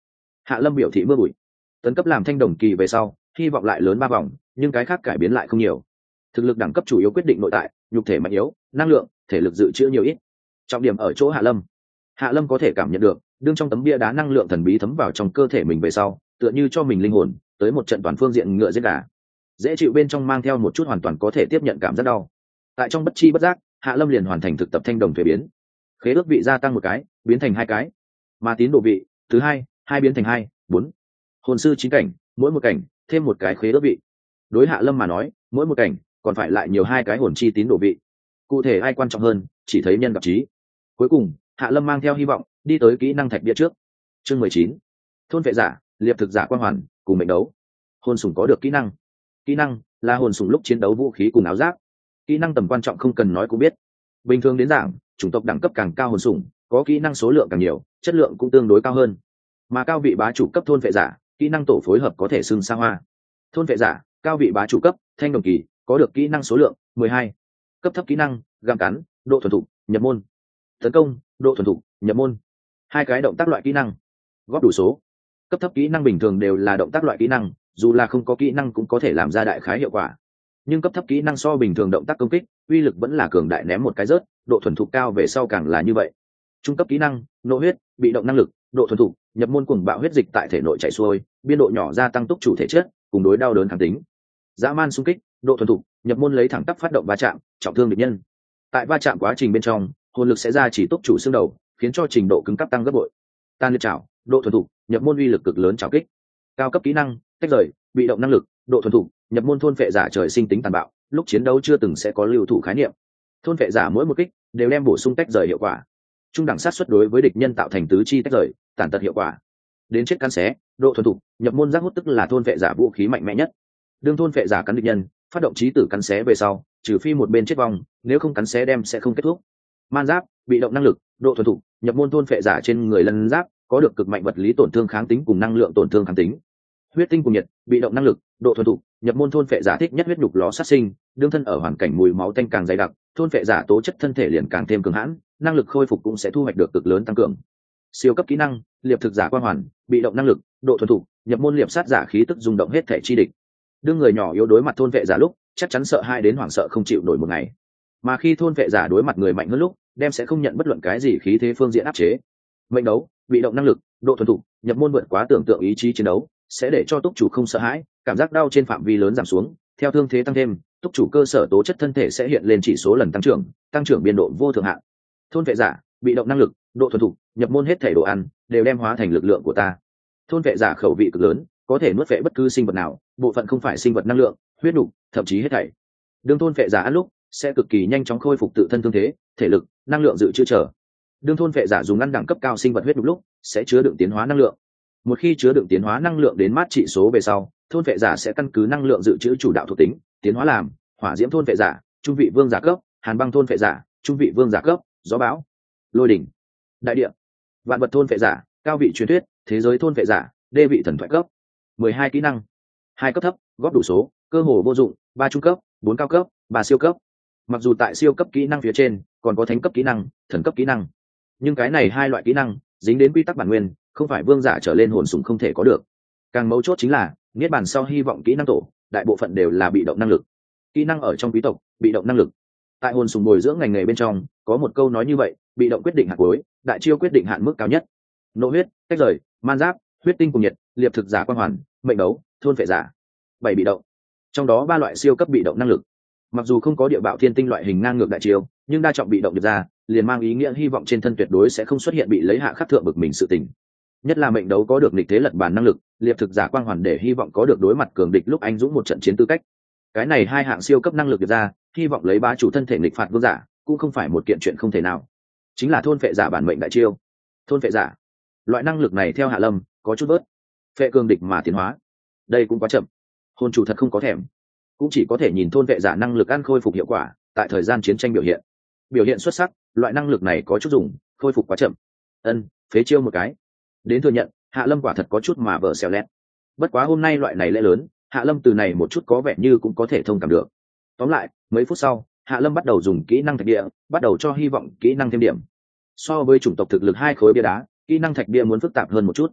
[SPEAKER 1] Hạ lâm biểu thị mưa bụi. Tấn cấp làm thanh đồng kỳ về sau hy vọng lại lớn ba vòng, nhưng cái khác cải biến lại không nhiều. Thực lực đẳng cấp chủ yếu quyết định nội tại, nhục thể mạnh yếu, năng lượng, thể lực dự trữ nhiều ít. Trọng điểm ở chỗ hạ lâm. Hạ lâm có thể cảm nhận được đương trong tấm bia đá năng lượng thần bí thấm vào trong cơ thể mình về sau, tựa như cho mình linh hồn tới một trận toàn phương diện ngựa giết gà, dễ chịu bên trong mang theo một chút hoàn toàn có thể tiếp nhận cảm giác đau. Tại trong bất chi bất giác, hạ lâm liền hoàn thành thực tập thanh đồng thuế biến. Khế ước vị gia tăng một cái, biến thành hai cái. Ma tín đồ vị thứ hai, hai biến thành hai, bốn. Hồn sư chín cảnh, mỗi một cảnh thêm một cái khế ước vị. Đối hạ lâm mà nói, mỗi một cảnh còn phải lại nhiều hai cái hồn chi tín đồ vị. Cụ thể ai quan trọng hơn, chỉ thấy nhân gặp trí. Cuối cùng hạ lâm mang theo hy vọng đi tới kỹ năng thạch bia trước. Chương mười chín, thôn vệ giả, liệp thực giả quan hoàn cùng mệnh đấu. Hồn sủng có được kỹ năng. Kỹ năng là hồn sủng lúc chiến đấu vũ khí cùng áo giáp. Kỹ năng tầm quan trọng không cần nói cũng biết. Bình thường đến giảng, chủng tộc đẳng cấp càng cao hồn sủng có kỹ năng số lượng càng nhiều, chất lượng cũng tương đối cao hơn. Mà cao vị bá chủ cấp thôn vệ giả, kỹ năng tổ phối hợp có thể xưng xa hoa. Thôn vệ giả, cao vị bá chủ cấp, thanh đồng kỳ, có được kỹ năng số lượng mười hai. Cấp thấp kỹ năng, găm cắn, độ thuần thục, nhập môn. Tấn công, độ thuần thục, nhập môn. Hai cái động tác loại kỹ năng. Góp đủ số. Cấp thấp kỹ năng bình thường đều là động tác loại kỹ năng, dù là không có kỹ năng cũng có thể làm ra đại khái hiệu quả. Nhưng cấp thấp kỹ năng so bình thường động tác công kích, uy lực vẫn là cường đại, ném một cái rớt, độ thuần thục cao về sau càng là như vậy. Trung cấp kỹ năng, nộ huyết, bị động năng lực, độ thuần thục, nhập môn cuồng bạo huyết dịch tại thể nội chảy xuôi, biên độ nhỏ gia tăng túc chủ thể chất, cùng đối đau đớn kháng tính. Dã man xung kích, độ thuần thục, nhập môn lấy thẳng tắp phát động va chạm, trọng thương địch nhân. Tại va chạm quá trình bên trong, hồn lực sẽ ra chỉ túc chủ xương đầu, khiến cho trình độ cứng cấp tăng gấp bội. Tan liệt chảo, độ thuần thục, nhập môn uy lực cực lớn chảo kích. Cao cấp kỹ năng, tách rời, bị động năng lực, độ thuần thục, nhập môn thôn phệ giả trời sinh tính tàn bạo, lúc chiến đấu chưa từng sẽ có lưu thủ khái niệm. Thôn phệ giả mỗi một kích đều đem bổ sung tách rời hiệu quả. Trung đẳng sát suất đối với địch nhân tạo thành tứ chi tách rời, tàn tật hiệu quả. Đến chết cắn xé, độ thuần thục, nhập môn giác hút tức là thôn phệ giả vũ khí mạnh mẽ nhất. Đương thôn phệ giả cắn địch nhân, phát động chí tử cắn xé về sau, trừ phi một bên chết vong, nếu không cắn xé đem sẽ không kết thúc. Man giáp, bị động năng lực, độ thuần thục, nhập môn thôn phệ giả trên người lân giáp, có được cực mạnh vật lý tổn thương kháng tính cùng năng lượng tổn thương kháng tính. Huyết tinh cùng nhiệt, bị động năng lực, độ thuần thục, nhập môn thôn phệ giả thích nhất huyết nhục ló sát sinh, đương thân ở hoàn cảnh mùi máu tanh càng dày đặc, thôn phệ giả tố chất thân thể liền càng thêm cường hãn, năng lực khôi phục cũng sẽ thu hoạch được cực lớn tăng cường. Siêu cấp kỹ năng, liệp thực giả quan hoàn, bị động năng lực, độ thuần thục, nhập môn liệp sát giả khí tức rung động hết thể chi địch. Đương người nhỏ yếu đối mặt thôn vệ giả lúc, chắc chắn sợ hãi đến hoảng sợ không chịu nổi một ngày. Mà khi thôn vệ giả đối mặt người mạnh hơn lúc, đem sẽ không nhận bất luận cái gì khí thế phương diện áp chế. Mệnh đấu, bị động năng lực, độ thuần thục, nhập môn vượt quá tưởng tượng ý chí chiến đấu, sẽ để cho túc chủ không sợ hãi, cảm giác đau trên phạm vi lớn giảm xuống, theo thương thế tăng thêm, túc chủ cơ sở tố chất thân thể sẽ hiện lên chỉ số lần tăng trưởng, tăng trưởng biên độ vô thượng hạn. Thôn vệ giả, bị động năng lực, độ thuần thục, nhập môn hết thể đồ ăn đều đem hóa thành lực lượng của ta. Thôn vệ giả khẩu vị cực lớn, có thể nuốt vệ bất cứ sinh vật nào, bộ phận không phải sinh vật năng lượng, huyết đủ, thậm chí hết thảy. Đương thôn vệ giả ăn lúc sẽ cực kỳ nhanh chóng khôi phục tự thân thương thế, thể lực, năng lượng dự trữ trở. Đương thôn vệ giả dùng ăn đẳng cấp cao sinh vật huyết đủ lúc sẽ chứa đựng tiến hóa năng lượng. Một khi chứa đựng tiến hóa năng lượng đến mát trị số về sau, thôn vệ giả sẽ căn cứ năng lượng dự trữ chủ đạo thuộc tính, tiến hóa làm hỏa diễm thôn vệ giả, trung vị vương giả cấp, hàn băng thôn vệ giả, trung vị vương giả cấp, gió bão, lôi đỉnh, đại địa, vạn vật thôn vệ giả, cao vị truyền thuyết, thế giới thôn vệ giả, đê vị thần thoại cấp. mười hai kỹ năng, hai cấp thấp, góp đủ số, cơ hồ vô dụng, ba trung cấp, bốn cao cấp, ba siêu cấp. Mặc dù tại siêu cấp kỹ năng phía trên còn có thánh cấp kỹ năng, thần cấp kỹ năng, nhưng cái này hai loại kỹ năng dính đến quy tắc bản nguyên, không phải vương giả trở lên hồn sủng không thể có được. Càng mấu chốt chính là niết bàn sau hy vọng kỹ năng tổ, đại bộ phận đều là bị động năng lực. Kỹ năng ở trong quý tộc, bị động năng lực. Tại hồn sủng bồi dưỡng ngành nghề bên trong, có một câu nói như vậy, bị động quyết định hạn cuối, đại chiêu quyết định hạn mức cao nhất. Nộ huyết, tách rời, man giáp, huyết tinh cùng nhiệt, liệp thực giả quan hoàn, mệnh đấu, thôn vệ giả. Bảy bị động. Trong đó ba loại siêu cấp bị động năng lực. Mặc dù không có địa bạo thiên tinh loại hình ngang ngược đại chiêu, nhưng đa trọng bị động được ra, liền mang ý nghĩa hy vọng trên thân tuyệt đối sẽ không xuất hiện bị lấy hạ khắc thượng bực mình sự tình. Nhất là mệnh đấu có được nghịch thế lật bàn năng lực, liệp thực giả quang hoàn để hy vọng có được đối mặt cường địch lúc anh dũng một trận chiến tư cách. Cái này hai hạng siêu cấp năng lực được ra, hy vọng lấy bá chủ thân thể nghịch phạt vương giả, cũng không phải một kiện chuyện không thể nào. Chính là thôn phệ giả bản mệnh đại chiêu. Thôn phệ giả, loại năng lực này theo Hạ Lâm có chút bớt, phệ cường địch mà tiến hóa, đây cũng quá chậm. Hồn chủ thật không có thèm, cũng chỉ có thể nhìn thôn vệ giả năng lực ăn khôi phục hiệu quả tại thời gian chiến tranh biểu hiện biểu hiện xuất sắc. Loại năng lực này có chút dùng, khôi phục quá chậm. Ân, phế chiêu một cái. Đến thừa nhận, Hạ Lâm quả thật có chút mà vợ xèo lét. Bất quá hôm nay loại này lẽ lớn, Hạ Lâm từ này một chút có vẻ như cũng có thể thông cảm được. Tóm lại, mấy phút sau, Hạ Lâm bắt đầu dùng kỹ năng thạch địa, bắt đầu cho hy vọng kỹ năng thêm điểm. So với chủng tộc thực lực hai khối bia đá, kỹ năng thạch bia muốn phức tạp hơn một chút.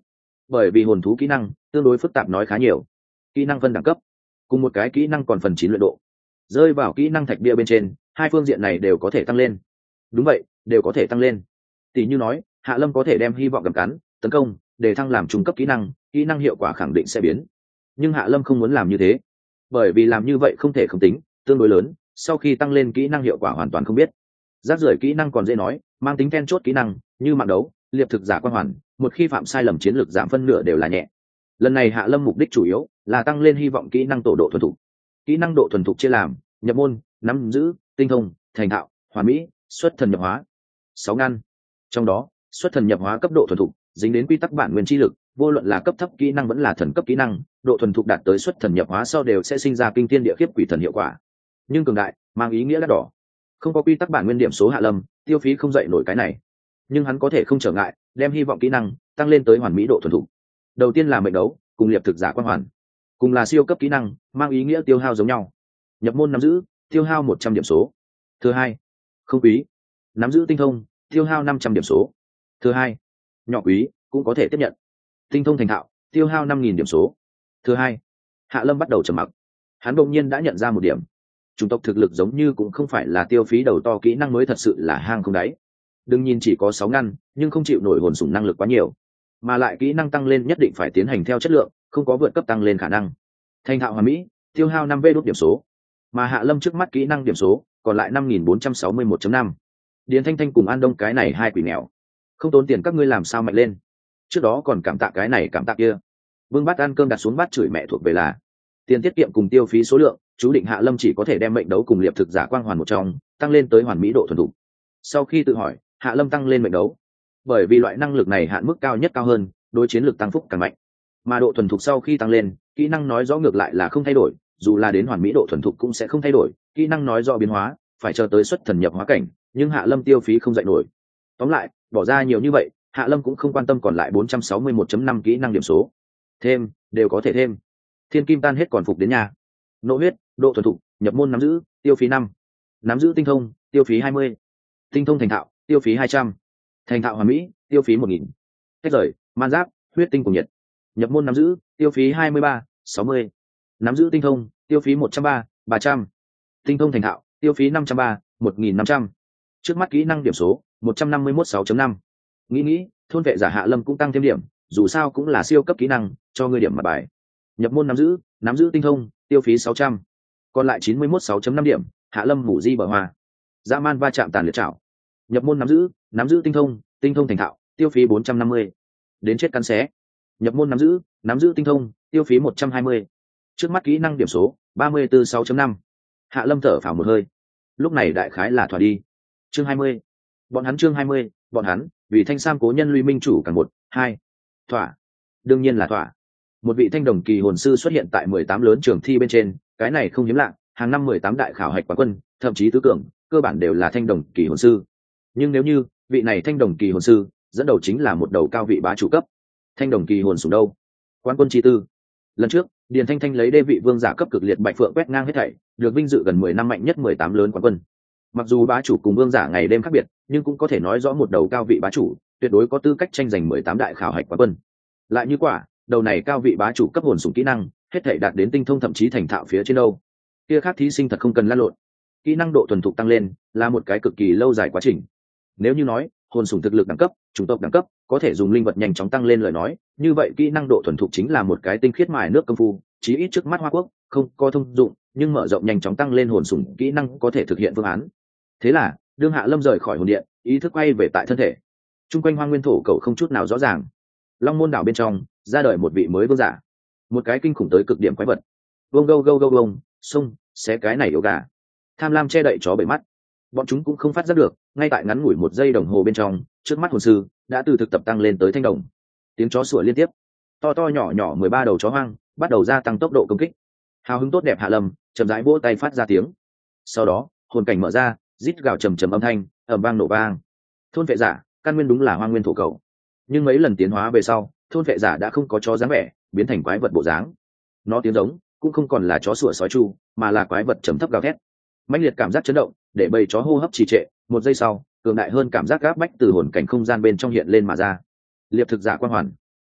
[SPEAKER 1] bởi vì hồn thú kỹ năng tương đối phức tạp nói khá nhiều, kỹ năng phân đẳng cấp cùng một cái kỹ năng còn phần chín luyện độ rơi vào kỹ năng thạch bia bên trên, hai phương diện này đều có thể tăng lên. Đúng vậy, đều có thể tăng lên. Tỷ như nói Hạ Lâm có thể đem hy vọng gầm cắn tấn công để thăng làm trung cấp kỹ năng, kỹ năng hiệu quả khẳng định sẽ biến. Nhưng Hạ Lâm không muốn làm như thế, bởi vì làm như vậy không thể không tính tương đối lớn, sau khi tăng lên kỹ năng hiệu quả hoàn toàn không biết. Rác rưởi kỹ năng còn dễ nói, mang tính then chốt kỹ năng như mạng đấu, liệp thực giả quan hoàn, một khi phạm sai lầm chiến lược giảm phân nửa đều là nhẹ. Lần này Hạ Lâm mục đích chủ yếu là tăng lên hy vọng kỹ năng tổ độ thuần thục. Kỹ năng độ thuần thục chia làm nhập môn, nắm giữ, tinh thông, thành thạo, hoàn mỹ, xuất thần nhập hóa, sáu ngăn. Trong đó xuất thần nhập hóa cấp độ thuần thục dính đến quy tắc bản nguyên chi lực, vô luận là cấp thấp kỹ năng vẫn là thần cấp kỹ năng, độ thuần thục đạt tới xuất thần nhập hóa sau đều sẽ sinh ra kinh thiên địa khiếp quỷ thần hiệu quả. Nhưng cường đại mang ý nghĩa đắt đỏ, không có quy tắc bản nguyên điểm số Hạ Lâm tiêu phí không dậy nổi cái này. Nhưng hắn có thể không trở ngại đem hy vọng kỹ năng tăng lên tới hoàn mỹ độ thuần thục. Đầu tiên là mệnh đấu cùng liệp thực giả quan hoàn, cùng là siêu cấp kỹ năng, mang ý nghĩa tiêu hao giống nhau. Nhập môn nắm giữ tiêu hao một trăm điểm số. Thứ hai, không quý nắm giữ tinh thông tiêu hao năm trăm điểm số. Thứ hai, nhỏ quý cũng có thể tiếp nhận. Tinh thông thành thạo tiêu hao năm nghìn điểm số. Thứ hai, Hạ Lâm bắt đầu trầm mặc. Hắn đột nhiên đã nhận ra một điểm, chủng tộc thực lực giống như cũng không phải là tiêu phí đầu to kỹ năng mới thật sự là hang không đáy. Đừng nhìn chỉ có sáu ngăn nhưng không chịu nổi hồn sủng năng lực quá nhiều, mà lại kỹ năng tăng lên nhất định phải tiến hành theo chất lượng, không có vượt cấp tăng lên khả năng. Thành thạo hoàn mỹ tiêu hao năm v đốt điểm số, mà Hạ Lâm trước mắt kỹ năng điểm số còn lại năm nghìn bốn trăm sáu mươi mốt năm. Điền Thanh Thanh cùng An Đông cái này hai quỷ nghèo, không tốn tiền các ngươi làm sao mạnh lên. Trước đó còn cảm tạ cái này cảm tạ kia, vương bát ăn cơm đặt xuống bát chửi mẹ thuộc về là tiền tiết kiệm cùng tiêu phí số lượng, chú định Hạ Lâm chỉ có thể đem mệnh đấu cùng liệp thực giả quang hoàn một trong tăng lên tới hoàn mỹ độ thuần thục. Sau khi tự hỏi, Hạ Lâm tăng lên mệnh đấu, bởi vì loại năng lực này hạn mức cao nhất cao hơn, đối chiến lực tăng phúc càng mạnh. Mà độ thuần thục sau khi tăng lên, kỹ năng nói rõ ngược lại là không thay đổi, dù là đến hoàn mỹ độ thuần thục cũng sẽ không thay đổi, kỹ năng nói rõ biến hóa phải chờ tới xuất thần nhập hóa cảnh, nhưng Hạ Lâm tiêu phí không dậy nổi. Tóm lại, bỏ ra nhiều như vậy, Hạ Lâm cũng không quan tâm còn lại bốn trăm sáu mươi mốt năm kỹ năng điểm số. Thêm, đều có thể thêm. Thiên kim tan hết còn phục đến nhà. Nộ huyết, độ thuần thục, nhập môn nắm giữ, tiêu phí năm. Nắm giữ tinh thông, tiêu phí hai mươi. Tinh thông thành thạo, tiêu phí hai trăm. Thành thạo hoàn mỹ, tiêu phí một nghìn. Tách rời, man giáp, huyết tinh cùng nhiệt. Nhập môn nắm giữ, tiêu phí hai mươi ba, sáu mươi. Nắm giữ tinh thông, tiêu phí một trăm ba, ba trăm. Tinh thông thành thạo, tiêu phí năm trăm ba, một nghìn năm trăm. Trước mắt kỹ năng điểm số một trăm năm mươi mốt sáu năm. Nghĩ nghĩ, thôn vệ giả Hạ Lâm cũng tăng thêm điểm, dù sao cũng là siêu cấp kỹ năng, cho ngươi điểm mặt bài. Nhập môn nắm giữ, nắm giữ tinh thông, tiêu phí sáu trăm. Còn lại chín mươi mốt sáu năm điểm, Hạ Lâm mủ di bờ hoa. Dã man va chạm tàn liệt trảo. Nhập môn nắm giữ, nắm giữ tinh thông, tinh thông thành thạo, tiêu phí bốn trăm năm mươi. Đến chết cắn xé. Nhập môn nắm giữ, nắm giữ tinh thông, tiêu phí một trăm hai mươi. Trước mắt kỹ năng điểm số ba mươi tư sáu năm. Hạ Lâm thở phào một hơi. Lúc này đại khái là thỏa đi. Chương hai mươi. Bọn hắn chương hai mươi, bọn hắn, vì Thanh Sam cố nhân Luy Minh chủ càng một, hai. Thỏa. Đương nhiên là thỏa. Một vị thanh đồng kỳ hồn sư xuất hiện tại mười tám lớn trường thi bên trên, cái này không hiếm lạ, hàng năm mười tám đại khảo hạch quán quân, thậm chí tứ cường, cơ bản đều là thanh đồng kỳ hồn sư. Nhưng nếu như vị này thanh đồng kỳ hồn sư dẫn đầu chính là một đầu cao vị bá chủ cấp thanh đồng kỳ hồn sủng đâu, quán quân chi tư. Lần trước Điền Thanh Thanh lấy đê vị vương giả cấp cực liệt bạch phượng quét ngang hết thảy, được vinh dự gần mười năm mạnh nhất mười tám lớn quán quân. Mặc dù bá chủ cùng vương giả ngày đêm khác biệt, nhưng cũng có thể nói rõ một đầu cao vị bá chủ tuyệt đối có tư cách tranh giành mười tám đại khảo hạch quán quân. Lại như quả đầu này cao vị bá chủ cấp hồn sủng kỹ năng hết thảy đạt đến tinh thông thậm chí thành thạo phía trên đâu, kia khác thí sinh thật không cần lăn lộn. Kỹ năng độ thuần thục tăng lên là một cái cực kỳ lâu dài quá trình. Nếu như nói hồn sủng thực lực đẳng cấp, chủng tộc đẳng cấp có thể dùng linh vật nhanh chóng tăng lên lời nói, như vậy kỹ năng độ thuần thục chính là một cái tinh khiết mài nước công phu, chí ít trước mắt Hoa Quốc không có thông dụng, nhưng mở rộng nhanh chóng tăng lên hồn sủng kỹ năng có thể thực hiện phương án. Thế là đương Hạ Lâm rời khỏi hồn điện, ý thức quay về tại thân thể. Trung quanh hoang nguyên thổ cầu không chút nào rõ ràng. Long môn đảo bên trong ra đời một vị mới vương giả, một cái kinh khủng tới cực điểm quái vật. Vông gâu gâu gâu vông, xung, xé cái này yếu gà. Tham lam che đậy chó bảy mắt. Bọn chúng cũng không phát giác được, ngay tại ngắn ngủi một giây đồng hồ bên trong, trước mắt hồn sư đã từ thực tập tăng lên tới thanh đồng. Tiếng chó sủa liên tiếp, to to nhỏ nhỏ mười ba đầu chó hoang bắt đầu gia tăng tốc độ công kích. Hào hứng tốt đẹp Hạ Lâm chậm rãi vỗ tay phát ra tiếng. Sau đó hồn cảnh mở ra, rít gào trầm trầm âm thanh ầm vang nổ vang. Thôn vệ giả căn nguyên đúng là hoang nguyên thổ cầu, nhưng mấy lần tiến hóa về sau, thôn vệ giả đã không có chó dáng vẻ, biến thành quái vật bộ dáng. Nó tiếng giống cũng không còn là chó sủa sói chu, mà là quái vật trầm thấp gào thét. Mãnh liệt cảm giác chấn động để bầy chó hô hấp trì trệ, một giây sau cường đại hơn cảm giác gáp bách từ hồn cảnh không gian bên trong hiện lên mà ra. Liệp thực giả quan hoàn.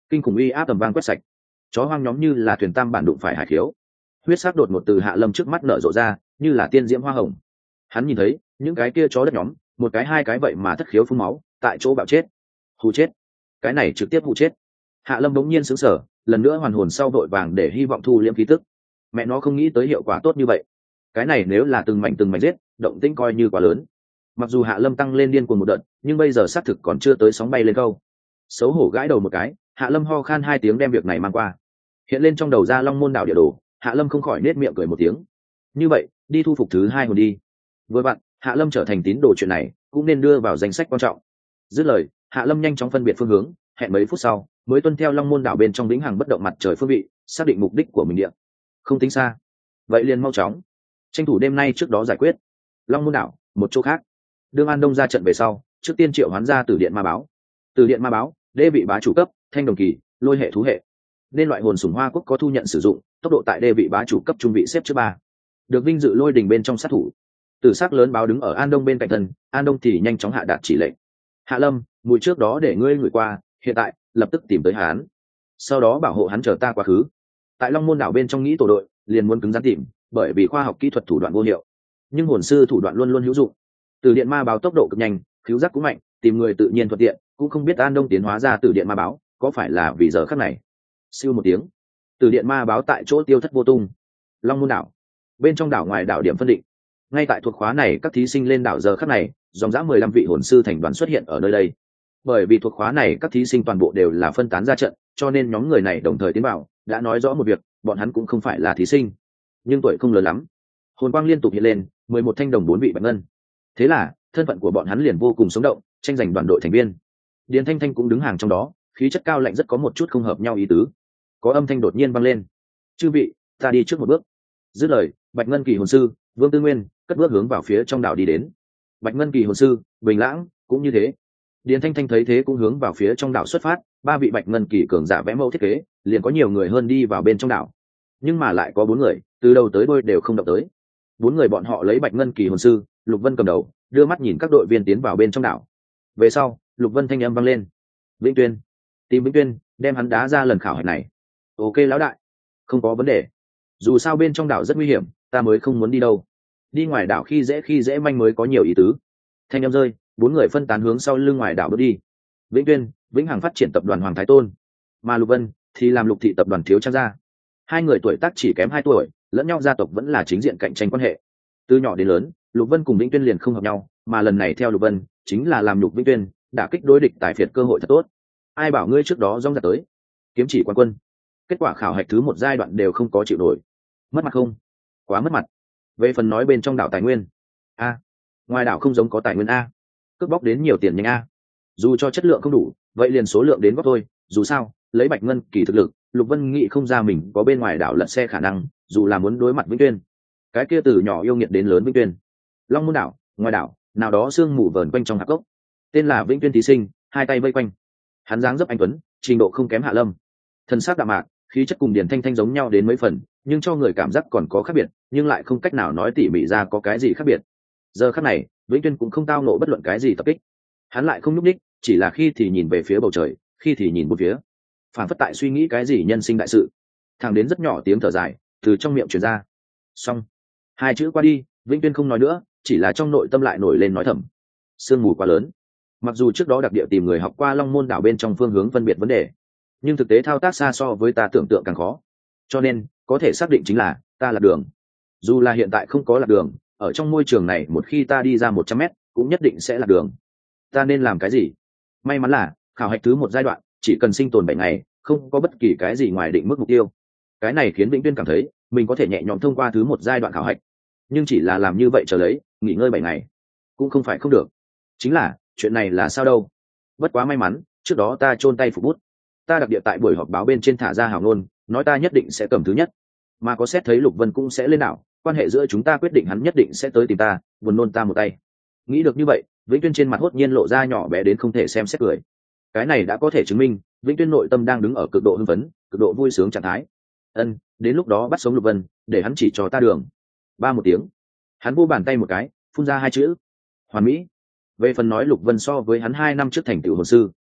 [SPEAKER 1] kinh khủng uy áp tầm vang quét sạch, chó hoang nhóm như là thuyền tam bản đụng phải hải khiếu, huyết sắc đột ngột từ Hạ Lâm trước mắt nở rộ ra, như là tiên diễm hoa hồng. Hắn nhìn thấy những cái kia chó đất nhóm, một cái hai cái vậy mà thất khiếu phun máu, tại chỗ bạo chết. Hù chết, cái này trực tiếp hù chết. Hạ Lâm bỗng nhiên sững sờ, lần nữa hoàn hồn sau vội vàng để hy vọng thu liễm khí tức. Mẹ nó không nghĩ tới hiệu quả tốt như vậy. Cái này nếu là từng mảnh từng mảnh giết, động tĩnh coi như quá lớn. Mặc dù Hạ Lâm tăng lên điên cuồng một đợt, nhưng bây giờ xác thực còn chưa tới sóng bay lên câu. Xấu hổ gãi đầu một cái, Hạ Lâm ho khan hai tiếng đem việc này mang qua. Hiện lên trong đầu ra Long Môn đảo địa đồ, Hạ Lâm không khỏi nết miệng cười một tiếng. Như vậy, đi thu phục thứ hai hồn đi. Với bạn, Hạ Lâm trở thành tín đồ chuyện này, cũng nên đưa vào danh sách quan trọng. Dứt lời, Hạ Lâm nhanh chóng phân biệt phương hướng, hẹn mấy phút sau, mới tuân theo Long Môn đảo bên trong vĩnh hằng bất động mặt trời phương vị, xác định mục đích của mình địa. Không tính xa. Vậy liền mau chóng, tranh thủ đêm nay trước đó giải quyết. Long Môn đảo, một chỗ khác. Đương An Đông ra trận về sau, trước tiên triệu hoán ra Tử Điện Ma Báo. Tử Điện Ma Báo, đê vị bá chủ cấp, thanh đồng kỳ, lôi hệ thú hệ. Nên loại hồn sủng Hoa Quốc có thu nhận sử dụng, tốc độ tại đê vị bá chủ cấp trung vị xếp trước ba. Được vinh dự lôi đình bên trong sát thủ. Tử sắc lớn báo đứng ở An Đông bên cạnh thân, An Đông thì nhanh chóng hạ đạt chỉ lệnh. Hạ Lâm, mùi trước đó để ngươi gửi qua, hiện tại lập tức tìm tới hắn. Sau đó bảo hộ hắn chờ ta quá khứ. Tại Long Môn đảo bên trong nghĩ tổ đội, liền muốn cứng rắn tìm, bởi vì khoa học kỹ thuật thủ đoạn vô hiệu, nhưng hồn sư thủ đoạn luôn luôn hữu dụng. Từ điện ma báo tốc độ cực nhanh, cứu giác cũng mạnh, tìm người tự nhiên thuận tiện, cũng không biết An Đông tiến hóa ra từ điện ma báo, có phải là vì giờ khắc này. Siêu một tiếng, từ điện ma báo tại chỗ tiêu thất vô tung. Long Môn đảo, bên trong đảo ngoài đảo điểm phân định, ngay tại thuộc khóa này các thí sinh lên đảo giờ khắc này, dòng dã mười lăm vị hồn sư thành đoàn xuất hiện ở nơi đây. Bởi vì thuộc khóa này các thí sinh toàn bộ đều là phân tán ra trận, cho nên nhóm người này đồng thời tiến vào, đã nói rõ một việc, bọn hắn cũng không phải là thí sinh, nhưng tuổi không lớn lắm. Hồn quang liên tục hiện lên, mười một thanh đồng bốn vị bạch ngân. Thế là thân phận của bọn hắn liền vô cùng sống động, tranh giành đoàn đội thành viên. Điền Thanh Thanh cũng đứng hàng trong đó, khí chất cao lạnh rất có một chút không hợp nhau ý tứ. Có âm thanh đột nhiên vang lên: "Chư vị, ta đi trước một bước." Dứt lời, Bạch Ngân Kỳ hồn sư Vương Tư Nguyên cất bước hướng vào phía trong đảo đi đến. Bạch Ngân Kỳ hồn sư Bình Lãng cũng như thế. Điền Thanh Thanh thấy thế cũng hướng vào phía trong đảo xuất phát, ba vị Bạch Ngân Kỳ cường giả vẽ mẫu thiết kế, liền có nhiều người hơn đi vào bên trong đảo. Nhưng mà lại có bốn người, từ đầu tới đuôi đều không động tới. Bốn người bọn họ lấy Bạch Ngân Kỳ hồn sư Lục Vân cầm đầu, đưa mắt nhìn các đội viên tiến vào bên trong đảo. Về sau, Lục Vân thanh âm vang lên: "Vĩnh Tuyên, tìm Vĩnh Tuyên, đem hắn đá ra lần khảo hạch này." "Ok lão đại, không có vấn đề. Dù sao bên trong đảo rất nguy hiểm, ta mới không muốn đi đâu. Đi ngoài đảo khi dễ khi dễ manh mới có nhiều ý tứ." Thanh âm rơi, bốn người phân tán hướng sau lưng ngoài đảo bước đi. Vĩnh Tuyên, Vĩnh Hằng phát triển tập đoàn Hoàng Thái Tôn, mà Lục Vân thì làm Lục thị tập đoàn Thiếu Trang gia. Hai người tuổi tác chỉ kém hai tuổi, lẫn nhau gia tộc vẫn là chính diện cạnh tranh quan hệ. Từ nhỏ đến lớn, Lục Vân cùng Vĩnh Tuyên liền không hợp nhau, mà lần này theo Lục Vân chính là làm Lục Vĩnh Tuyên đả kích đối địch tài phiệt cơ hội thật tốt. Ai bảo ngươi trước đó rong ra tới kiếm chỉ quan quân, kết quả khảo hạch thứ một giai đoạn đều không có chịu nổi, mất mặt không? Quá mất mặt. Về phần nói bên trong đảo tài nguyên, a, ngoài đảo không giống có tài nguyên a, cướp bóc đến nhiều tiền nhanh a. Dù cho chất lượng không đủ, vậy liền số lượng đến góp thôi. Dù sao, lấy Bạch Ngân Kỳ thực lực, Lục Vân nghĩ không ra mình có bên ngoài đảo lật xe khả năng, dù là muốn đối mặt Vĩnh Tuyên, cái kia từ nhỏ yêu nghiệt đến lớn Vĩnh Tuyên. Long Môn đảo, ngoài đảo, nào đó sương mù vờn quanh trong hạp gốc, tên là Vĩnh Tuyên thí sinh, hai tay vây quanh. Hắn dáng dấp anh tuấn, trình độ không kém Hạ Lâm. Thân xác đạm mạc, khí chất cùng Điền Thanh Thanh giống nhau đến mấy phần, nhưng cho người cảm giác còn có khác biệt, nhưng lại không cách nào nói tỉ mỉ ra có cái gì khác biệt. Giờ khắc này, Vĩnh Tuyên cũng không tao nộ bất luận cái gì tập kích. Hắn lại không nhúc nhích, chỉ là khi thì nhìn về phía bầu trời, khi thì nhìn một phía, phản phất tại suy nghĩ cái gì nhân sinh đại sự. Thẳng đến rất nhỏ tiếng thở dài từ trong miệng truyền ra. Xong. Hai chữ qua đi, Vĩnh Tuyên không nói nữa, chỉ là trong nội tâm lại nổi lên nói thầm. Sương mù quá lớn. Mặc dù trước đó đặc địa tìm người học qua Long Môn đảo bên trong phương hướng phân biệt vấn đề, nhưng thực tế thao tác xa so với ta tưởng tượng càng khó. Cho nên, có thể xác định chính là ta lạc đường. Dù là hiện tại không có lạc đường, ở trong môi trường này một khi ta đi ra một trăm mét, cũng nhất định sẽ lạc đường. Ta nên làm cái gì? May mắn là khảo hạch thứ một giai đoạn, chỉ cần sinh tồn bảy ngày, không có bất kỳ cái gì ngoài định mức mục tiêu. Cái này khiến Vĩnh Tuyên cảm thấy mình có thể nhẹ nhõm thông qua thứ một giai đoạn khảo hạch. Nhưng chỉ là làm như vậy chờ lấy, nghỉ ngơi bảy ngày, cũng không phải không được. Chính là, chuyện này là sao đâu? Bất quá may mắn, trước đó ta chôn tay phục bút. Ta đặc địa tại buổi họp báo bên trên thả ra hào ngôn, nói ta nhất định sẽ cầm thứ nhất. Mà có xét thấy Lục Vân cũng sẽ lên đảo, quan hệ giữa chúng ta quyết định hắn nhất định sẽ tới tìm ta, buồn nôn ta một tay. Nghĩ được như vậy, Vĩnh Tuyên trên mặt hốt nhiên lộ ra nhỏ bé đến không thể xem xét cười. Cái này đã có thể chứng minh, Vĩnh Tuyên nội tâm đang đứng ở cực độ hưng phấn, cực độ vui sướng trạng thái. Ân, đến lúc đó bắt sống Lục Vân, để hắn chỉ cho ta đường. Ba một tiếng, hắn vô bàn tay một cái, phun ra hai chữ: hoàn mỹ. Về phần nói Lục Vân so với hắn hai năm trước thành tựu hồn sư,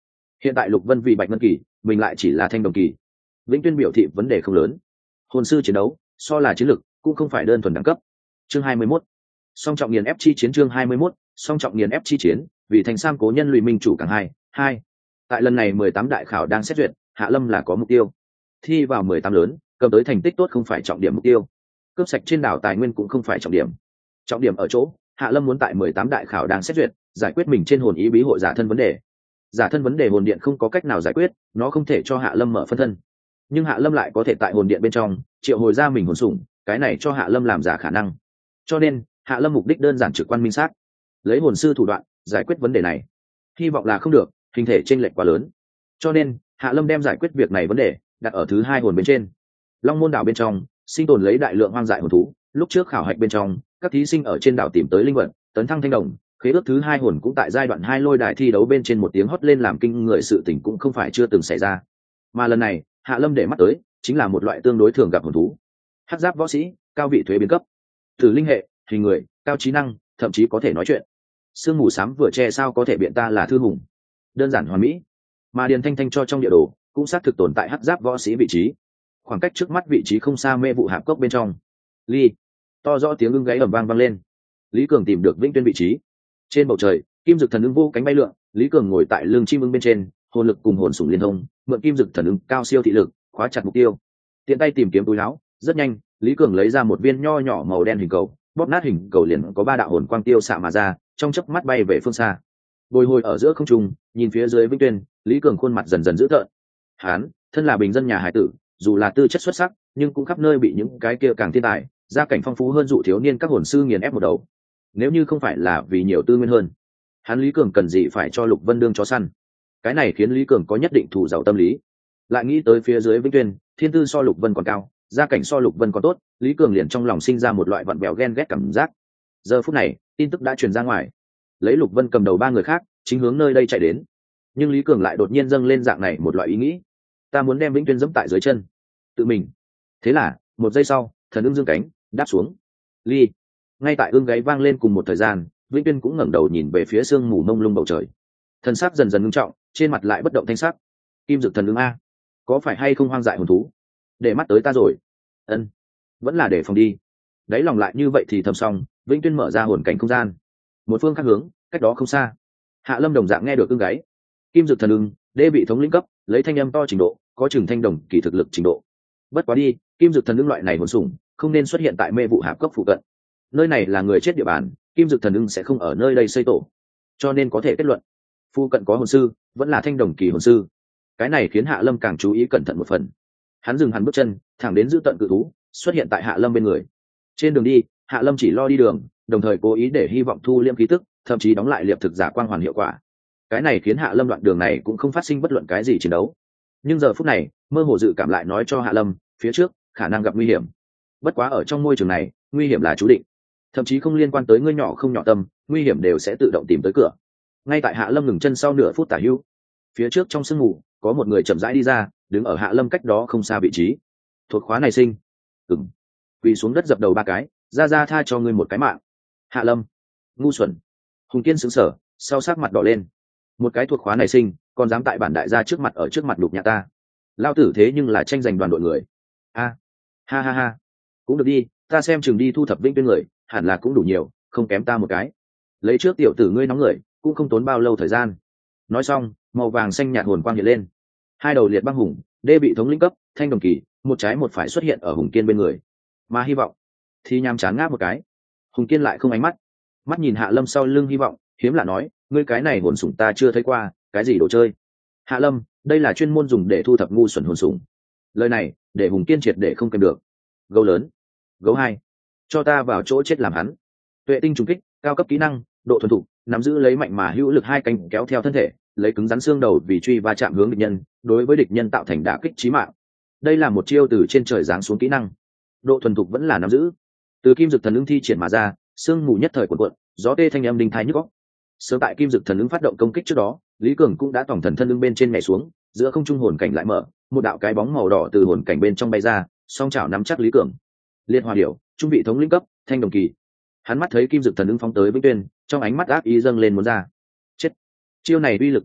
[SPEAKER 1] hiện tại Lục Vân vì bạch ngân kỳ, mình lại chỉ là thanh đồng kỳ. Vĩnh Tuyên biểu thị vấn đề không lớn. Hồn sư chiến đấu so là chiến lực cũng không phải đơn thuần đẳng cấp. Chương hai mươi mốt, song trọng nghiền ép chi chiến. Chương hai mươi mốt, song trọng nghiền ép chi chiến, vì thành sam cố nhân lùi minh chủ càng hai hai. Tại lần này mười tám đại khảo đang xét duyệt, Hạ Lâm là có mục tiêu thi vào mười tám lớn, cầm tới thành tích tốt không phải trọng điểm mục tiêu, cướp sạch trên đảo tài nguyên cũng không phải trọng điểm. Trọng điểm ở chỗ Hạ Lâm muốn tại mười tám đại khảo đang xét duyệt giải quyết mình trên hồn ý bí hội giả thân vấn đề. Giả thân vấn đề hồn điện không có cách nào giải quyết, nó không thể cho Hạ Lâm mở phân thân, nhưng Hạ Lâm lại có thể tại hồn điện bên trong triệu hồi ra mình hồn sủng, cái này cho Hạ Lâm làm giả khả năng. Cho nên Hạ Lâm mục đích đơn giản trực quan minh xác, lấy hồn sư thủ đoạn giải quyết vấn đề này. Hy vọng là không được, hình thể chênh lệch quá lớn, cho nên Hạ Lâm đem giải quyết việc này vấn đề đặt ở thứ hai hồn bên trên. Long Môn đảo bên trong sinh tồn lấy đại lượng hoang dại hồn thú, lúc trước khảo hạch bên trong các thí sinh ở trên đảo tìm tới linh vật tấn thăng thanh đồng, khế ước thứ hai hồn cũng tại giai đoạn hai lôi đài thi đấu bên trên một tiếng hót lên làm kinh người, sự tình cũng không phải chưa từng xảy ra. Mà lần này Hạ Lâm để mắt tới chính là một loại tương đối thường gặp hồn thú, hắc giáp võ sĩ, cao vị thuế biến cấp, tử linh hệ, hình người, cao trí năng, thậm chí có thể nói chuyện. Sương mù xám vừa che sao có thể biện ta là thư hùng, đơn giản hoàn mỹ. Mà Điền Thanh Thanh cho trong địa đồ cũng xác thực tồn tại hắc giáp võ sĩ vị trí, khoảng cách trước mắt vị trí không xa mê vụ hạp cốc bên trong. Ly, to rõ tiếng ưng gáy ầm vang vang lên. Lý Cường tìm được Vĩnh Tuyên vị trí. Trên bầu trời kim dực thần ưng vô cánh bay lượn, Lý Cường ngồi tại lưng chim ưng bên trên, hồn lực cùng hồn sủng liên thông, mượn kim dực thần ưng cao siêu thị lực khóa chặt mục tiêu. Tiện tay tìm kiếm túi áo, rất nhanh Lý Cường lấy ra một viên nho nhỏ màu đen hình cầu, bóp nát hình cầu liền có ba đạo hồn quang tiêu xạ mà ra, trong chớp mắt bay về phương xa. Bồi hồi ở giữa không trung, nhìn phía dưới Vĩnh Tuyên, Lý Cường khuôn mặt dần dần dữ tợn. Hán thân là bình dân nhà hải tử, dù là tư chất xuất sắc nhưng cũng khắp nơi bị những cái kia càng thiên tài gia cảnh phong phú hơn dụ thiếu niên các hồn sư nghiền ép một đầu. Nếu như không phải là vì nhiều tư nguyên hơn, hắn Lý Cường cần gì phải cho Lục Vân đương chó săn. Cái này khiến Lý Cường có nhất định thù giàu tâm lý. Lại nghĩ tới phía dưới Vĩnh Tuyên, thiên tư so Lục Vân còn cao, gia cảnh so Lục Vân còn tốt, Lý Cường liền trong lòng sinh ra một loại vặn vẹo ghen ghét cảm giác. Giờ phút này tin tức đã truyền ra ngoài, lấy Lục Vân cầm đầu ba người khác chính hướng nơi đây chạy đến. Nhưng Lý Cường lại đột nhiên dâng lên dạng này một loại ý nghĩ: ta muốn đem Vĩnh Tuyên dẫm tại dưới chân tự mình. Thế là một giây sau, thần ưng dương cánh đáp xuống. Ly, ngay tại ưng gáy vang lên cùng một thời gian, Vĩnh Tuyên cũng ngẩng đầu nhìn về phía sương mù mông lung bầu trời. Thần sắc dần dần ngưng trọng, trên mặt lại bất động thanh sắc. Kim dực thần ưng a, có phải hay không hoang dại hồn thú để mắt tới ta rồi? Ân, vẫn là để phòng đi. Đấy lòng lại như vậy thì thầm xong, Vĩnh Tuyên mở ra hồn cảnh không gian. Một phương khác hướng, cách đó không xa, Hạ Lâm đồng dạng nghe được ưng gáy. Kim dực thần ưng đê bị thống lĩnh cấp, lấy thanh âm to trình độ có chừng thanh đồng kỳ thực lực trình độ. Bất quá đi, kim dực thần ưng loại này hồn sủng không nên xuất hiện tại mê vụ hạp cốc phụ cận. Nơi này là người chết địa bàn, kim dực thần ưng sẽ không ở nơi đây xây tổ, cho nên có thể kết luận phụ cận có hồn sư, vẫn là thanh đồng kỳ hồn sư. Cái này khiến Hạ Lâm càng chú ý cẩn thận một phần. Hắn dừng hẳn bước chân, thẳng đến giữ tận cự thú xuất hiện tại Hạ Lâm bên người. Trên đường đi, Hạ Lâm chỉ lo đi đường, đồng thời cố ý để hy vọng thu liễm khí tức, thậm chí đóng lại liệp thực giả quang hoàn hiệu quả. Cái này khiến Hạ Lâm đoạn đường này cũng không phát sinh bất luận cái gì chiến đấu. Nhưng giờ phút này, mơ hồ dự cảm lại nói cho Hạ Lâm, phía trước khả năng gặp nguy hiểm. Bất quá ở trong môi trường này, nguy hiểm là chú định, thậm chí không liên quan tới ngươi nhỏ không nhỏ tâm, nguy hiểm đều sẽ tự động tìm tới cửa. Ngay tại Hạ Lâm ngừng chân sau nửa phút tả hữu, phía trước trong sương mù có một người chậm rãi đi ra, đứng ở Hạ Lâm cách đó không xa vị trí. Thuộc khóa này sinh, ừng, quỳ xuống đất dập đầu ba cái, ra ra tha cho ngươi một cái mạng. Hạ Lâm, ngu xuẩn. Hùng Kiên sững sờ, sau sắc mặt đỏ lên. Một cái thuộc khóa này sinh, còn dám tại bản đại gia trước mặt ở trước mặt đục nhà ta. Lao tử thế nhưng là tranh giành đoàn đội người. A, ha ha ha, cũng được đi, ta xem chừng đi thu thập Vĩnh Tuyên người, hẳn là cũng đủ nhiều, không kém ta một cái. Lấy trước tiểu tử ngươi nóng người, cũng không tốn bao lâu thời gian. Nói xong, màu vàng xanh nhạt hồn quang hiện lên. Hai đầu liệt băng hùng, đê bị thống lĩnh cấp, thanh đồng kỳ, một trái một phải xuất hiện ở Hùng Kiên bên người. Mà hy vọng thì nhàm chán ngáp một cái. Hùng Kiên lại không ánh mắt, mắt nhìn Hạ Lâm sau lưng hy vọng, hiếm lạ nói, ngươi cái này hồn sủng ta chưa thấy qua, cái gì đồ chơi? Hạ Lâm, đây là chuyên môn dùng để thu thập ngu xuẩn hồn sủng. Lời này để Hùng Kiên triệt để không kèm được. Gấu lớn, gấu hai, cho ta vào chỗ chết làm hắn. Tuệ tinh trùng kích, cao cấp kỹ năng, độ thuần thục, nắm giữ lấy mạnh mà hữu lực hai cánh kéo theo thân thể, lấy cứng rắn xương đầu vì truy va chạm hướng địch nhân, đối với địch nhân tạo thành đả kích chí mạng. Đây là một chiêu từ trên trời giáng xuống kỹ năng. Độ thuần thục vẫn là nắm giữ. Từ kim dực thần ưng thi triển mà ra, xương mù nhất thời cuộn cuộn, gió tê thanh âm đinh thái nhức óc. Sớm tại kim dực thần ưng phát động công kích trước đó, Lý Cường cũng đã tổng thần thân ưng bên trên nhảy xuống, giữa không trung hồn cảnh lại mở, một đạo cái bóng màu đỏ từ hồn cảnh bên trong bay ra, song chảo nắm chắc Lý Cường. Liên Hoa Điểu, trung vị thống lĩnh cấp, thanh đồng kỳ. Hắn mắt thấy kim dực thần ưng phóng tới Vĩnh Tuyên, trong ánh mắt ác ý dâng lên muốn ra. Chết. Chiêu này uy lực cực mạnh,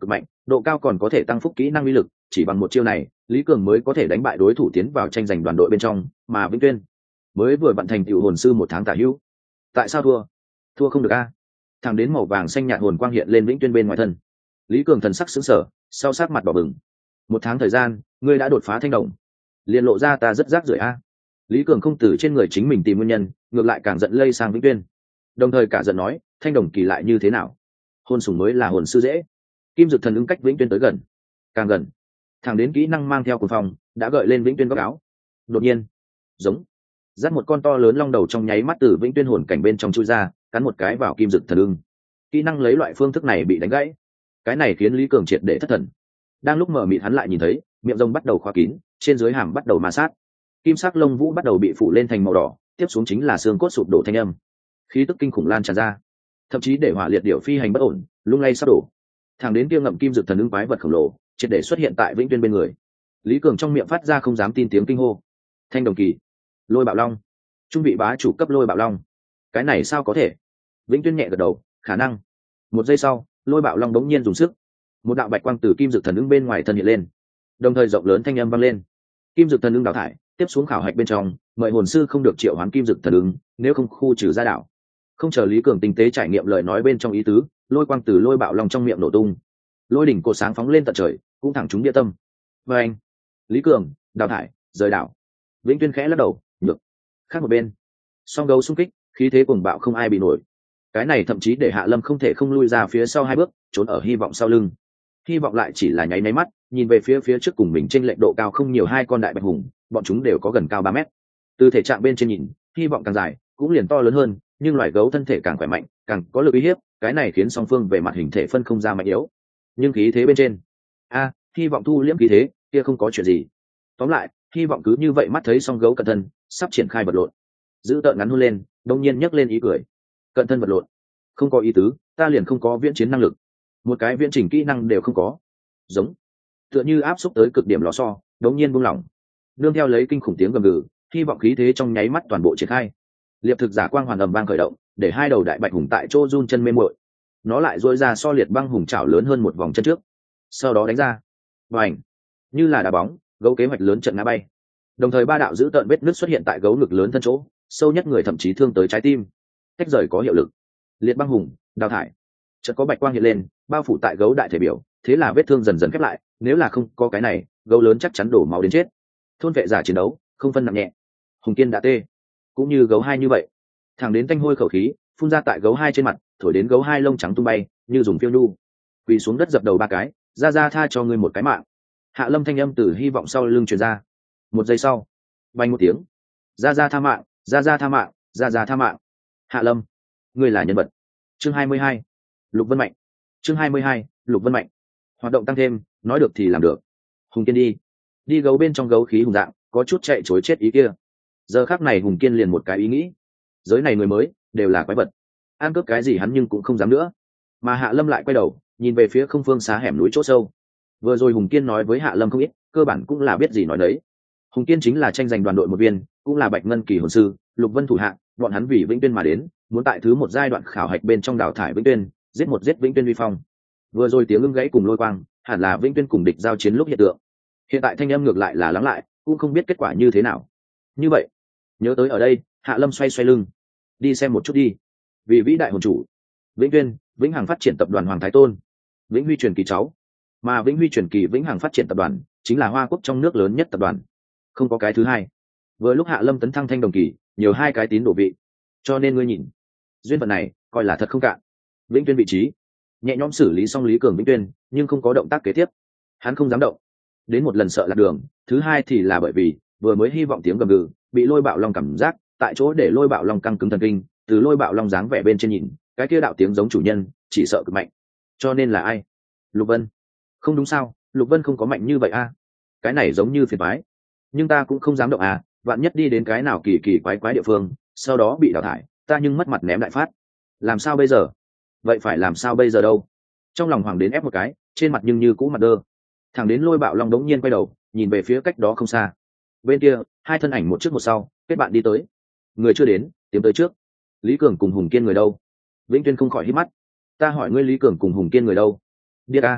[SPEAKER 1] độ cao còn có thể tăng phúc kỹ năng uy lực, chỉ bằng một chiêu này Lý Cường mới có thể đánh bại đối thủ tiến vào tranh giành đoàn đội bên trong, mà Vĩnh Tuyên mới vừa vận thành tựu hồn sư một tháng tả hữu. Tại sao thua? Thua không được a? Thẳng đến màu vàng xanh nhạt hồn quang hiện lên Vĩnh Tuyên bên ngoài thân, Lý Cường thần sắc sững sờ, sau sát mặt đỏ bừng. Một tháng thời gian, ngươi đã đột phá thanh đồng, liền lộ ra ta rất rác rưởi a. Lý Cường không từ trên người chính mình tìm nguyên nhân, ngược lại càng giận lây sang Vĩnh Tuyên, đồng thời cả giận nói, thanh đồng kỳ lại như thế nào? Hồn sủng mới là hồn sư dễ. Kim Dực Thần ứng cách Vĩnh Tuyên tới gần, càng gần, thẳng đến kỹ năng mang theo cuồng phong đã gợi lên Vĩnh Tuyên góc áo. Đột nhiên, giống dắt một con to lớn long đầu trong nháy mắt từ Vĩnh Tuyên hồn cảnh bên trong chui ra, cắn một cái vào Kim Dực Thần ưng. Kỹ năng lấy loại phương thức này bị đánh gãy, cái này khiến Lý Cường triệt để thất thần. Đang lúc mở mịt hắn lại nhìn thấy miệng rồng bắt đầu khóa kín, trên dưới hàm bắt đầu ma sát, kim sắc lông vũ bắt đầu bị phủ lên thành màu đỏ, tiếp xuống chính là xương cốt sụp đổ thanh âm, khí tức kinh khủng lan tràn ra, thậm chí để hỏa liệt điểu phi hành bất ổn, lung lay sắp đổ. Thẳng đến kia ngậm kim dực thần ứng quái vật khổng lồ triệt để xuất hiện tại Vĩnh Tuyên bên người, Lý Cường trong miệng phát ra không dám tin tiếng kinh hô: thanh đồng kỳ, lôi bạo long, trung vị bá chủ cấp lôi bạo long. Cái này sao có thể? Vĩnh Tuyên nhẹ gật đầu, khả năng. Một giây sau, lôi bạo long đống nhiên dùng sức, một đạo bạch quang từ kim dực thần ứng bên ngoài thân hiện lên, đồng thời rộng lớn thanh âm vang lên: kim dực thần ứng đào thải, tiếp xuống khảo hạch bên trong mời hồn sư không được triệu hoán kim dực thần ứng, nếu không khu trừ ra đảo. Không chờ Lý Cường tinh tế trải nghiệm lời nói bên trong ý tứ, lôi quang từ lôi bạo long trong miệng nổ tung, lôi đỉnh cột sáng phóng lên tận trời, cũng thẳng trúng địa tâm. Và anh, Lý Cường đào thải, rời đảo. Vĩnh Tuyên khẽ lắc đầu, nhược. Khác một bên, song gấu xung kích, khí thế cuồng bạo không ai bị nổi. Cái này thậm chí để Hạ Lâm không thể không lui ra phía sau hai bước, trốn ở hy vọng sau lưng. Hy vọng lại chỉ là nháy nháy mắt, nhìn về phía phía trước cùng mình trên lệch độ cao không nhiều hai con đại bạch hùng, bọn chúng đều có gần cao ba mét. Từ thể trạng bên trên nhìn, hy vọng càng dài, cũng liền to lớn hơn, nhưng loài gấu thân thể càng khỏe mạnh, càng có lực uy hiếp, cái này khiến song phương về mặt hình thể phân không ra mạnh yếu. Nhưng khí thế bên trên, a, hy vọng thu liễm khí thế, kia không có chuyện gì. Tóm lại, hy vọng cứ như vậy mắt thấy song gấu cận thân, sắp triển khai vật lộn. Giữ tợn ngắn hôn lên, đông nhiên nhấc lên ý cười. Cận thân vật lộn, không có ý tứ, ta liền không có viễn chiến năng lực, một cái viễn trình kỹ năng đều không có. Giống, tựa như áp xúc tới cực điểm lò xo, đống nhiên buông lỏng, nương theo lấy kinh khủng tiếng gầm gừ, hy vọng khí thế trong nháy mắt toàn bộ triển khai. Liệp thực giả quang hoàn ầm vang khởi động, để hai đầu đại bạch hùng tại chỗ run chân mê muội. Nó lại dội ra so liệt băng hùng chảo lớn hơn một vòng chân trước, sau đó đánh ra, bành, như là đá bóng, gấu kế hoạch lớn trận ngã bay. Đồng thời ba đạo giữ tợn vết nứt xuất hiện tại gấu ngực lớn thân chỗ, sâu nhất người thậm chí thương tới trái tim. Tách rời có hiệu lực, liệt băng hùng đào thải. Chợt có bạch quang hiện lên, bao phủ tại gấu đại thể biểu, thế là vết thương dần dần khép lại. Nếu là không có cái này, gấu lớn chắc chắn đổ máu đến chết. Thôn vệ giả chiến đấu không phân nặng nhẹ, hùng kiên đã tê, cũng như gấu hai như vậy, thẳng đến tanh hôi khẩu khí phun ra tại gấu hai trên mặt, thổi đến gấu hai lông trắng tung bay như dùng phiêu nhu, quỳ xuống đất dập đầu ba cái, ra ra tha cho ngươi một cái mạng. Hạ Lâm thanh âm từ hy vọng sau lưng truyền ra. Một giây sau, bay một tiếng, ra ra tha mạng, ra ra tha mạng, ra ra tha mạng. Hạ Lâm, ngươi là nhân vật. Chương hai mươi hai, Lục Vân Mạnh. Chương hai mươi hai, Lục Vân Mạnh. Hoạt động tăng thêm, nói được thì làm được. Hùng kiên đi, đi gấu bên trong gấu khí hùng dạng, có chút chạy chối chết ý kia. Giờ khắc này Hùng kiên liền một cái ý nghĩ, giới này người mới đều là quái vật, ăn cướp cái gì hắn nhưng cũng không dám nữa. Mà Hạ Lâm lại quay đầu nhìn về phía không phương xá hẻm núi chỗ sâu. Vừa rồi Hùng kiên nói với Hạ Lâm không ít, cơ bản cũng là biết gì nói đấy. Hùng kiên chính là tranh giành đoàn đội một viên, cũng là Bạch Ngân kỳ hồn sư, Lục Vân thủ hạ, bọn hắn vì Vĩnh Tuyên mà đến, muốn tại thứ một giai đoạn khảo hạch bên trong đào thải Vĩnh Tuyên, giết một giết Vĩnh Tuyên uy phong. Vừa rồi tiếng ưng gãy cùng lôi quang, hẳn là Vĩnh Tuyên cùng địch giao chiến lúc hiện tượng. Hiện tại thanh âm ngược lại là lắng lại, cũng không biết kết quả như thế nào. Như vậy, nhớ tới ở đây, Hạ Lâm xoay xoay lưng, đi xem một chút đi. Vì vĩ đại hồn chủ Vĩnh Tuyên, Vĩnh Hằng phát triển tập đoàn Hoàng Thái Tôn, Vĩnh Huy truyền kỳ cháu, mà Vĩnh Huy truyền kỳ Vĩnh Hằng phát triển tập đoàn chính là Hoa Quốc trong nước lớn nhất tập đoàn, không có cái thứ hai. Vừa lúc Hạ Lâm tấn thăng thanh đồng kỳ, nhiều hai cái tín đồ vị, cho nên ngươi nhìn, duyên phận này coi là thật không cạn. Vĩnh Tuyên vị trí nhẹ nhõm xử lý xong Lý Cường Vĩnh Tuyên, nhưng không có động tác kế tiếp, hắn không dám động. Đến một lần sợ lạc đường, thứ hai thì là bởi vì vừa mới hy vọng tiếng gầm gừ bị lôi bạo long cảm giác tại chỗ, để lôi bạo long căng cứng thần kinh. Từ lôi bạo long dáng vẻ bên trên nhìn, cái kia đạo tiếng giống chủ nhân, chỉ sợ cực mạnh. Cho nên là ai? Lục Vân? Không đúng sao, Lục Vân không có mạnh như vậy a. Cái này giống như phiền toái, nhưng ta cũng không dám động à, vạn nhất đi đến cái nào kỳ kỳ quái quái địa phương, sau đó bị đào thải, ta nhưng mất mặt ném đại phát. Làm sao bây giờ? Vậy phải làm sao bây giờ đâu? Trong lòng hoàng đến ép một cái, trên mặt nhưng như cũ mặt đơ. Thẳng đến lôi bạo long đống nhiên quay đầu nhìn về phía cách đó không xa, bên kia hai thân ảnh một trước một sau kết bạn đi tới. Người chưa đến, tiến tới trước. Lý Cường cùng Hùng Kiên người đâu? Vĩnh Tuyên không khỏi hít mắt. Ta hỏi ngươi, Lý Cường cùng Hùng Kiên người đâu? Biết a.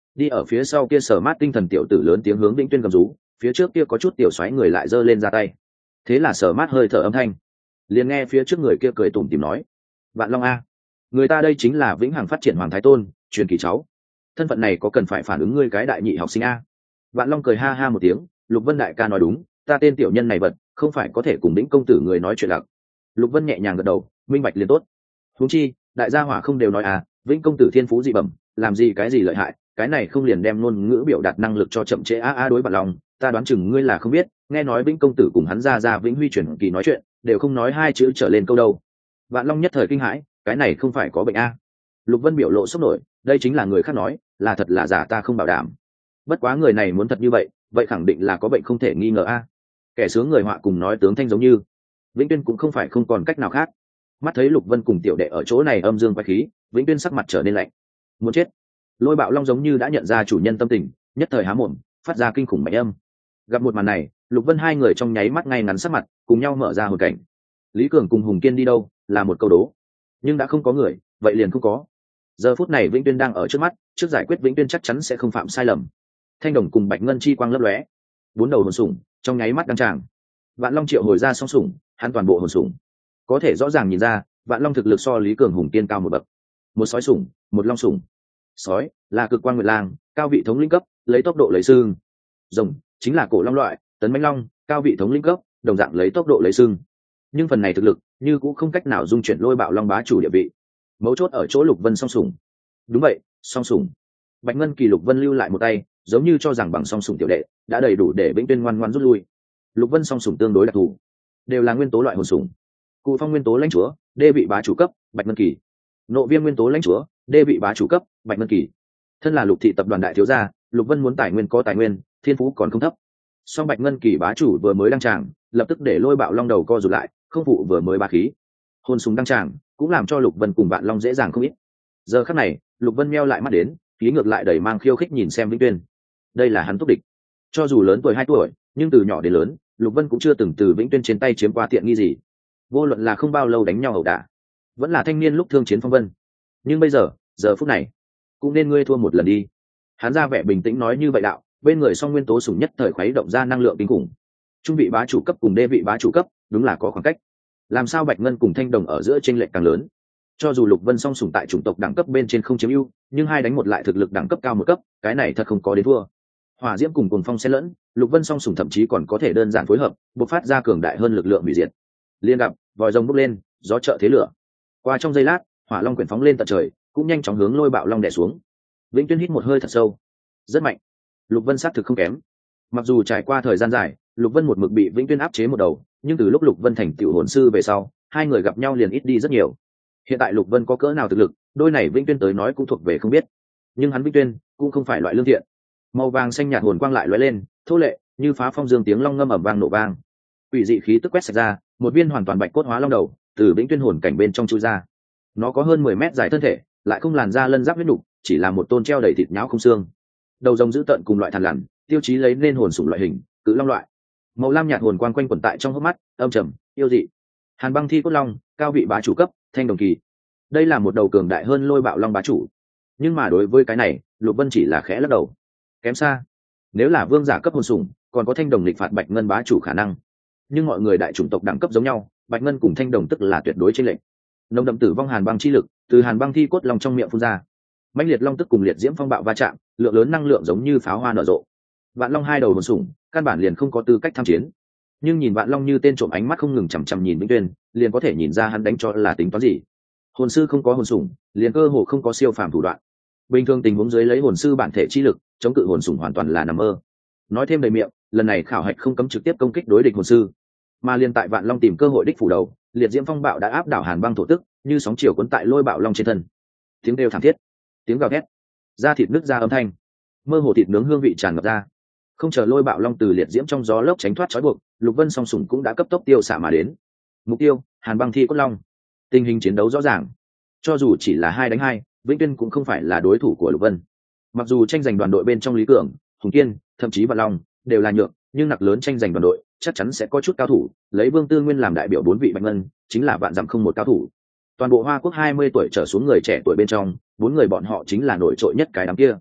[SPEAKER 1] đi ở phía sau kia Sở Mát tinh thần tiểu tử lớn tiếng hướng Vĩnh Tuyên gầm rú, phía trước kia có chút tiểu xoáy người lại giơ lên ra tay. Thế là Sở Mát hơi thở âm thanh, liền nghe phía trước người kia cười tủm tỉm nói: Vạn Long a, người ta đây chính là vĩnh hằng phát triển hoàng thái tôn, truyền kỳ cháu, thân phận này có cần phải phản ứng ngươi cái đại nhị học sinh a? Vạn Long cười ha ha một tiếng: Lục Vân đại ca nói đúng, ta tên tiểu nhân này vật không phải có thể cùng Vĩnh công tử người nói chuyện lạc. Lục Vân nhẹ nhàng gật đầu, minh bạch liền tốt. Huống chi đại gia hỏa không đều nói à, Vĩnh công tử thiên phú dị bẩm, làm gì cái gì lợi hại, cái này không liền đem ngôn ngữ biểu đạt năng lực cho chậm trễ a a đối Vạn Long, ta đoán chừng ngươi là không biết, nghe nói Vĩnh công tử cùng hắn ra ra Vĩnh Huy chuyển kỳ nói chuyện, đều không nói hai chữ trở lên câu đâu. Vạn Long nhất thời kinh hãi, cái này không phải có bệnh a? Lục Vân biểu lộ sốc nổi, đây chính là người khác nói, là thật là giả ta không bảo đảm. Bất quá người này muốn thật như vậy, vậy khẳng định là có bệnh không thể nghi ngờ a. Kẻ sướng người họa cùng nói tướng thanh giống như. Vĩnh Tuyên cũng không phải không còn cách nào khác. Mắt thấy Lục Vân cùng tiểu đệ ở chỗ này âm dương quái khí, Vĩnh Tuyên sắc mặt trở nên lạnh. Muốn chết. Lôi Bạo Long giống như đã nhận ra chủ nhân tâm tình, nhất thời há mồm, phát ra kinh khủng mạnh âm. Gặp một màn này, Lục Vân hai người trong nháy mắt ngay ngắn sắc mặt, cùng nhau mở ra hồn cảnh. Lý Cường cùng Hùng Kiên đi đâu, là một câu đố. Nhưng đã không có người, vậy liền không có. Giờ phút này Vĩnh Tuyên đang ở trước mắt, trước giải quyết Vĩnh Tuyên chắc chắn sẽ không phạm sai lầm. Thanh đồng cùng Bạch Ngân chi quang lấp lóe, bốn đầu hồn sủng trong nháy mắt đăng tràng. Vạn Long triệu hồi ra song sủng, hắn toàn bộ hồn sủng. Có thể rõ ràng nhìn ra, Vạn Long thực lực so Lý Cường Hùng Kiên cao một bậc. Một sói sủng, một long sủng. Sói là cực quang nguyệt lang, cao vị thống lĩnh cấp, lấy tốc độ lấy xương. Rồng chính là cổ long loại, tấn mãnh long, cao vị thống lĩnh cấp, đồng dạng lấy tốc độ lấy xương. Nhưng phần này thực lực, như cũng không cách nào dung chuyển Lôi Bạo Long bá chủ địa vị. Mấu chốt ở chỗ Lục Vân song sủng. Đúng vậy, song sủng. Bạch Ngân kỳ Lục Vân lưu lại một tay, giống như cho rằng bằng song sủng tiểu đệ đã đầy đủ để Vĩnh Tuyên ngoan ngoãn rút lui. Lục Vân song sủng tương đối đặc thù, đều là nguyên tố loại hồn sủng. Cụ Phong nguyên tố lãnh chúa, đê vị bá chủ cấp, Bạch Ngân kỳ. Nộ Viêm nguyên tố lãnh chúa, đê vị bá chủ cấp, Bạch Ngân kỳ. Thân là Lục thị tập đoàn đại thiếu gia, Lục Vân muốn tài nguyên có tài nguyên, thiên phú còn không thấp. Song Bạch Ngân kỳ bá chủ vừa mới đăng tràng, lập tức để Lôi Bạo Long đầu co rụt lại, không phụ vừa mới bá khí. Hồn sủng đăng tràng, cũng làm cho Lục Vân cùng Vạn Long dễ dàng không ít. Giờ khắc này, Lục Vân meo lại mắt đến, khí ngược lại đẩy mang khiêu khích nhìn xem Vĩnh Tuyên. Đây là hắn túc địch. Cho dù lớn tuổi hai tuổi, nhưng từ nhỏ đến lớn, Lục Vân cũng chưa từng từ Vĩnh Tuyên trên tay chiếm qua tiện nghi gì. Vô luận là không bao lâu đánh nhau ẩu đả, vẫn là thanh niên lúc thương chiến phong vân. Nhưng bây giờ, giờ phút này, cũng nên ngươi thua một lần đi. Hắn ra vẻ bình tĩnh nói như vậy đạo, bên người song nguyên tố sủng nhất thời khuấy động ra năng lượng kinh khủng. Trung vị bá chủ cấp cùng đê vị bá chủ cấp, đúng là có khoảng cách. Làm sao Bạch Ngân cùng Thanh Đồng ở giữa chênh lệch càng lớn? Cho dù Lục Vân song sủng tại chủng tộc đẳng cấp bên trên không chiếm ưu, nhưng hai đánh một lại thực lực đẳng cấp cao một cấp, cái này thật không có đến thua. Hỏa diễm cùng cuồng phong xen lẫn, Lục Vân song sủng thậm chí còn có thể đơn giản phối hợp, bộc phát ra cường đại hơn lực lượng hủy diệt. Liên gặp, vòi rồng bốc lên, gió trợ thế lửa. Qua trong giây lát, hỏa long quyển phóng lên tận trời, cũng nhanh chóng hướng Lôi Bạo Long đè xuống. Vĩnh Tuyên hít một hơi thật sâu, rất mạnh. Lục Vân sát thực không kém. Mặc dù trải qua thời gian dài, Lục Vân một mực bị Vĩnh Tuyên áp chế một đầu, nhưng từ lúc Lục Vân thành tiểu hồn sư về sau, hai người gặp nhau liền ít đi rất nhiều. Hiện tại Lục Vân có cỡ nào thực lực, đôi này Vĩnh Tuyên tới nói cũng thuộc về không biết. Nhưng hắn Vĩnh Tuyên cũng không phải loại lương thiện. Màu vàng xanh nhạt hồn quang lại lóe lên, thô lệ, như phá phong dương tiếng long ngâm ầm vang nổ vang. Quỷ dị khí tức quét sạch ra, một viên hoàn toàn bạch cốt hóa long đầu từ Vĩnh Tuyên hồn cảnh bên trong chui ra. Nó có hơn mười mét dài thân thể, lại không làn da lân giáp huyết nục, chỉ là một tôn treo đầy thịt nhão không xương. Đầu rồng dữ tợn cùng loại thằn lằn, tiêu chí lấy nên hồn sủng loại hình, cự long loại. Màu lam nhạt hồn quang quanh quẩn tại trong hốc mắt, âm trầm, yêu dị. Hàn Băng Thi Cốt Long, cao vị bá chủ cấp, Thanh Đồng kỳ. Đây là một đầu cường đại hơn Lôi Bạo Long bá chủ. Nhưng mà đối với cái này, Lục Vân chỉ là khẽ lắc đầu. Kém xa. Nếu là vương giả cấp hồn sủng, còn có Thanh Đồng lịch phạt Bạch Ngân bá chủ khả năng. Nhưng mọi người đại chủng tộc đẳng cấp giống nhau, Bạch Ngân cùng Thanh Đồng tức là tuyệt đối trên lệnh. Nồng đậm tử vong hàn băng chi lực từ Hàn Băng Thi Cốt Long trong miệng phun ra. Mãnh liệt long tức cùng liệt diễm phong bạo va chạm, lượng lớn năng lượng giống như pháo hoa nở rộ. Vạn Long hai đầu hồn sủng, căn bản liền không có tư cách tham chiến. Nhưng nhìn Vạn Long như tên trộm ánh mắt không ngừng chằm chằm nhìn Vĩnh Tuyên, liền có thể nhìn ra hắn đánh cho là tính toán gì. Hồn sư không có hồn sủng, liền cơ hồ không có siêu phàm thủ đoạn. Bình thường tình huống dưới lấy hồn sư bản thể chi lực, chống cự hồn sủng hoàn toàn là nằm mơ. Nói thêm đầy miệng, lần này khảo hạch không cấm trực tiếp công kích đối địch hồn sư, mà liền tại Vạn Long tìm cơ hội đích phủ đầu, liệt diễm phong bạo đã áp đảo Hàn Băng thổ tức, như sóng chiều cuốn tại Lôi Bạo Long trên thân. Tiếng kêu thảm thiết, tiếng gào thét, da thịt nứt ra âm thanh, mơ hồ thịt nướng hương vị tràn ngập ra. Không chờ Lôi Bạo Long từ liệt diễm trong gió lốc tránh thoát trói buộc, Lục Vân song sủng cũng đã cấp tốc tiêu xạ mà đến. Mục tiêu: Hàn Băng Thi Cốt Long. Tình hình chiến đấu rõ ràng, cho dù chỉ là hai đánh hai, Vĩnh Tuyên cũng không phải là đối thủ của Lục Vân. Mặc dù tranh giành đoàn đội bên trong Lý Cường, Hùng Kiên, thậm chí Vạn Long đều là nhược, nhưng nặc lớn tranh giành đoàn đội chắc chắn sẽ có chút cao thủ. Lấy Vương Tư Nguyên làm đại biểu bốn vị Bạch Ngân, chính là vạn dặm không một cao thủ. Toàn bộ Hoa Quốc hai mươi tuổi trở xuống người trẻ tuổi bên trong, bốn người bọn họ chính là nổi trội nhất cái đám kia.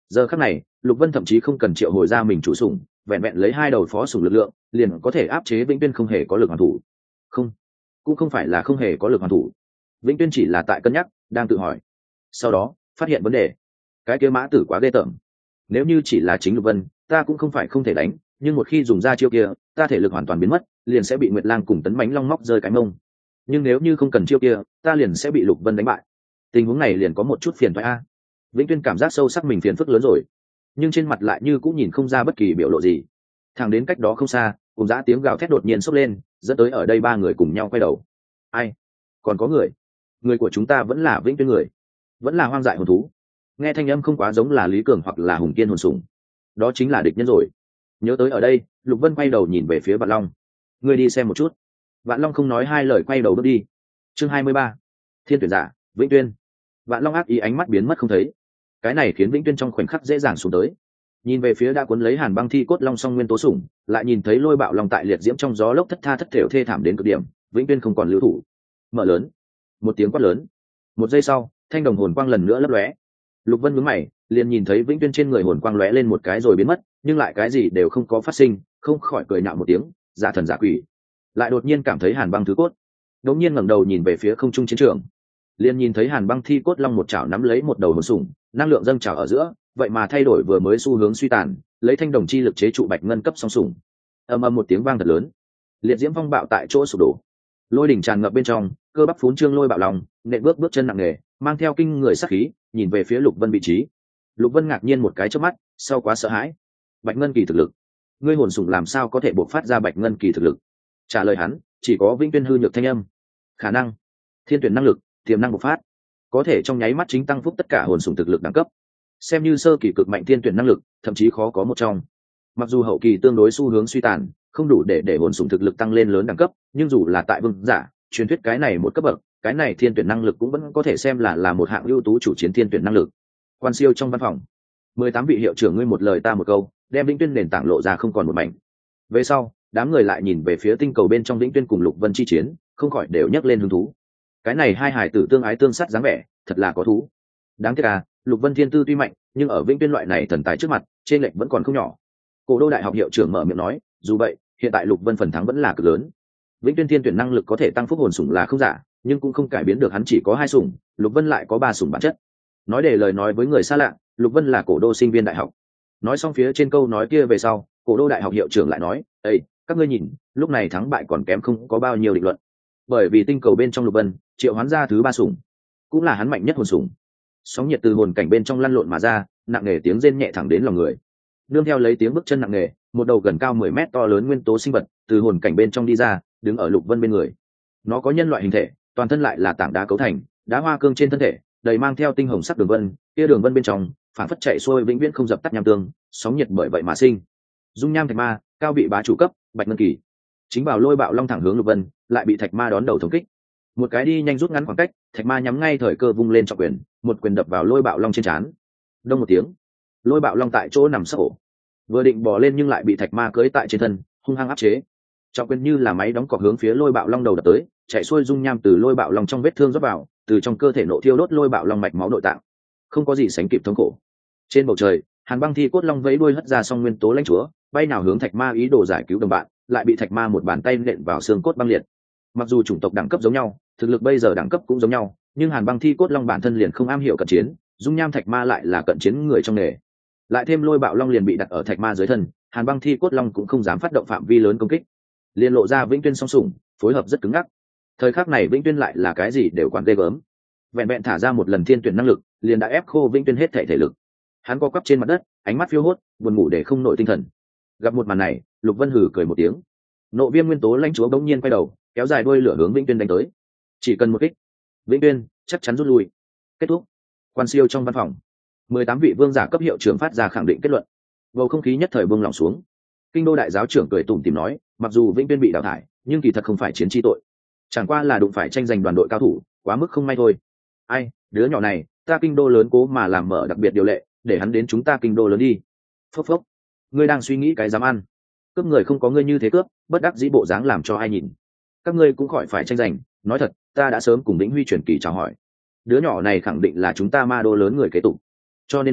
[SPEAKER 1] Giờ khắc này Lục Vân thậm chí không cần triệu hồi ra mình chủ sủng, vẹn vẹn lấy hai đầu phó sủng lực lượng liền có thể áp chế Vĩnh Tuyên không hề có lực hoàn thủ. Không, cũng không phải là không hề có lực hoàn thủ, Vĩnh Tuyên chỉ là tại cân nhắc, đang tự hỏi. Sau đó phát hiện vấn đề, cái kia mã tử quá ghê tởm. Nếu như chỉ là chính Lục Vân, ta cũng không phải không thể đánh, nhưng một khi dùng ra chiêu kia, ta thể lực hoàn toàn biến mất, liền sẽ bị Nguyệt Lang cùng Tấn Mãnh Long móc rơi cái mông. Nhưng nếu như không cần chiêu kia, ta liền sẽ bị Lục Vân đánh bại. Tình huống này liền có một chút phiền toái a. Vĩnh Tuyên cảm giác sâu sắc mình phiền phức lớn rồi, nhưng trên mặt lại như cũng nhìn không ra bất kỳ biểu lộ gì. Thẳng đến cách đó không xa, cùng dã tiếng gào thét đột nhiên sốc lên, dẫn tới ở đây ba người cùng nhau quay đầu. Ai? Còn có người? Người của chúng ta vẫn là Vĩnh Tuyên người, vẫn là hoang dại hồn thú. Nghe thanh âm không quá giống là Lý Cường hoặc là Hùng Kiên hồn sủng, đó chính là địch nhân rồi. Nhớ tới ở đây, Lục Vân quay đầu nhìn về phía Vạn Long. Ngươi đi xem một chút. Vạn Long không nói hai lời quay đầu bước đi. Chương hai mươi ba, Thiên tuyển giả, Vĩnh Tuyên. Vạn Long ác ý ánh mắt biến mất không thấy. Cái này khiến Vĩnh Tuyên trong khoảnh khắc dễ dàng xuống tới. Nhìn về phía đã cuốn lấy Hàn Băng Thi Cốt Long song nguyên tố sủng, lại nhìn thấy Lôi Bạo Long tại liệt diễm trong gió lốc thất tha thất thểu thê thảm đến cực điểm, Vĩnh Tuyên không còn lưu thủ. Mở lớn. Một tiếng quát lớn. Một giây sau, thanh đồng hồn quang lần nữa lấp lóe. Lục Vân nhướng mày, liền nhìn thấy Vĩnh Tuyên trên người hồn quang lóe lên một cái rồi biến mất, nhưng lại cái gì đều không có phát sinh, không khỏi cười nhạo một tiếng, giả thần giả quỷ. Lại đột nhiên cảm thấy Hàn Băng thứ cốt. Đột nhiên ngẩng đầu nhìn về phía không trung chiến trường, liền nhìn thấy Hàn Băng Thi Cốt Long một chảo nắm lấy một đầu hồn sủng, năng lượng dâng trào ở giữa, vậy mà thay đổi vừa mới xu hướng suy tàn, lấy thanh đồng chi lực chế trụ bạch ngân cấp song sủng. Ầm ầm một tiếng vang thật lớn, liệt diễm phong bạo tại chỗ sụp đổ, lôi đỉnh tràn ngập bên trong, cơ bắp phún trương Lôi Bạo Long nện bước bước chân nặng nề, mang theo kinh người sát khí, nhìn về phía Lục Vân vị trí. Lục Vân ngạc nhiên một cái chớp mắt, sau quá sợ hãi. Bạch ngân kỳ thực lực, ngươi hồn sủng làm sao có thể bộc phát ra bạch ngân kỳ thực lực? Trả lời hắn chỉ có Vĩnh Tuyên hư nhược thanh âm. Khả năng, thiên tuyển năng lực, tiềm năng bộc phát, có thể trong nháy mắt chính tăng phúc tất cả hồn sủng thực lực đẳng cấp. Xem như sơ kỳ cực mạnh thiên tuyển năng lực, thậm chí khó có một trong. Mặc dù hậu kỳ tương đối xu hướng suy tàn, không đủ để để hồn sủng thực lực tăng lên lớn đẳng cấp, nhưng dù là tại vương giả truyền thuyết cái này một cấp bậc, cái này thiên tuyển năng lực cũng vẫn có thể xem là là một hạng ưu tú chủ chiến thiên tuyển năng lực. Quan siêu trong văn phòng, mười tám vị hiệu trưởng ngươi một lời ta một câu, đem Vĩnh Tuyên nền tảng lộ ra không còn một mảnh. Về sau, đám người lại nhìn về phía tinh cầu bên trong Vĩnh Tuyên cùng Lục Vân chi chiến, không khỏi đều nhấc lên hứng thú. Cái này hai hải tử tương ái tương sát dáng vẻ, thật là có thú. Đáng tiếc à, Lục Vân thiên tư tuy mạnh, nhưng ở Vĩnh Tuyên loại này thần tài trước mặt, trên lệch vẫn còn không nhỏ. Cổ đô đại học hiệu trưởng mở miệng nói, dù vậy, hiện tại Lục Vân phần thắng vẫn là cực lớn. Vĩnh Tuyên thiên tuyển năng lực có thể tăng phúc hồn sủng là không giả, nhưng cũng không cải biến được hắn chỉ có hai sủng, Lục Vân lại có ba sủng bản chất. Nói để lời nói với người xa lạ, Lục Vân là cổ đô sinh viên đại học. Nói xong phía trên câu nói kia về sau, cổ đô đại học hiệu trưởng lại nói, ây, các ngươi nhìn, lúc này thắng bại còn kém không có bao nhiêu định luận. Bởi vì tinh cầu bên trong Lục Vân triệu hoán ra thứ ba sủng, cũng là hắn mạnh nhất hồn sủng. Sóng nhiệt từ hồn cảnh bên trong lăn lộn mà ra, nặng nề tiếng rên nhẹ thẳng đến lòng người. Nương theo lấy tiếng bước chân nặng nề, một đầu gần cao mười mét to lớn nguyên tố sinh vật từ hồn cảnh bên trong đi ra, đứng ở Lục Vân bên người. Nó có nhân loại hình thể, toàn thân lại là tảng đá cấu thành, đá hoa cương trên thân thể đầy mang theo tinh hồng sắc đường vân, kia đường vân bên trong phản phất chạy xuôi vĩnh viễn không dập tắt nham tương, sóng nhiệt bởi vậy mà sinh. Dung nham thạch ma, cao vị bá chủ cấp, bạch ngân kỳ. Chính vào Lôi Bạo Long thẳng hướng Lục Vân, lại bị thạch ma đón đầu thống kích. Một cái đi nhanh rút ngắn khoảng cách, thạch ma nhắm ngay thời cơ vung lên trọng quyền, một quyền đập vào Lôi Bạo Long trên trán. Đông một tiếng, Lôi Bạo Long tại chỗ nằm sấp ổ. Vừa định bò lên nhưng lại bị thạch ma cưỡi tại trên thân, hung hăng áp chế. Trọng quyền như là máy đóng cọc hướng phía Lôi Bạo Long đầu đập tới, chạy xuôi dung nham từ Lôi Bạo Long trong vết thương rót vào, từ trong cơ thể nộ thiêu đốt Lôi Bạo Long mạch máu nội tạng. Không có gì sánh kịp thống khổ. Trên bầu trời, Hàn Băng Thi Cốt Long vẫy đuôi hất ra xong nguyên tố lãnh chúa, bay nào hướng thạch ma ý đồ giải cứu đồng bạn, lại bị thạch ma một bàn tay nện vào xương cốt băng liệt. Mặc dù chủng tộc đẳng cấp giống nhau, thực lực bây giờ đẳng cấp cũng giống nhau, nhưng Hàn Băng Thi Cốt Long bản thân liền không am hiểu cận chiến, dung nham thạch ma lại là cận chiến người trong nghề. Lại thêm Lôi Bạo Long liền bị đặt ở thạch ma dưới thân, Hàn Băng Thi Cốt Long cũng không dám phát động phạm vi lớn công kích, liền lộ ra Vĩnh Tuyên song sủng, phối hợp rất cứng ngắc. Thời khắc này Vĩnh Tuyên lại là cái gì đều quản ghê gớm, vẹn vẹn thả ra một lần thiên tuyển năng lực, liền đã ép khô Vĩnh Tuyên hết thể thể lực. Hắn co quắp trên mặt đất, ánh mắt phiêu hốt, buồn ngủ để không nổi tinh thần. Gặp một màn này, Lục Vân hừ cười một tiếng. Nộ viêm nguyên tố lãnh chúa bỗng nhiên quay đầu, kéo dài đuôi lửa hướng Vĩnh Tuyên đánh tới. Chỉ cần một kích, Vĩnh Tuyên chắc chắn rút lui. Kết thúc. Quan siêu trong văn phòng, mười tám vị vương giả cấp hiệu trưởng phát ra khẳng định kết luận. Bầu không khí nhất thời buông lỏng xuống. Kinh đô đại giáo trưởng cười tủm tỉm nói, mặc dù Vĩnh Tuyên bị đào thải, nhưng kỳ thật không phải chiến chi tội, chẳng qua là đụng phải tranh giành đoàn đội cao thủ, quá mức không may thôi. Ai, đứa nhỏ này, ta kinh đô lớn cố mà làm mở đặc biệt điều lệ, để hắn đến chúng ta kinh đô lớn đi. Phốc phốc, ngươi đang suy nghĩ cái dám ăn? Cướp người không có ngươi như thế cướp, bất đắc dĩ bộ dáng làm cho ai nhìn. Các ngươi cũng khỏi phải tranh giành, nói thật, ta đã sớm cùng Vĩnh Huy truyền kỳ chào hỏi. Đứa nhỏ này khẳng định là chúng ta ma đô lớn người kế tục. Cho nên nói,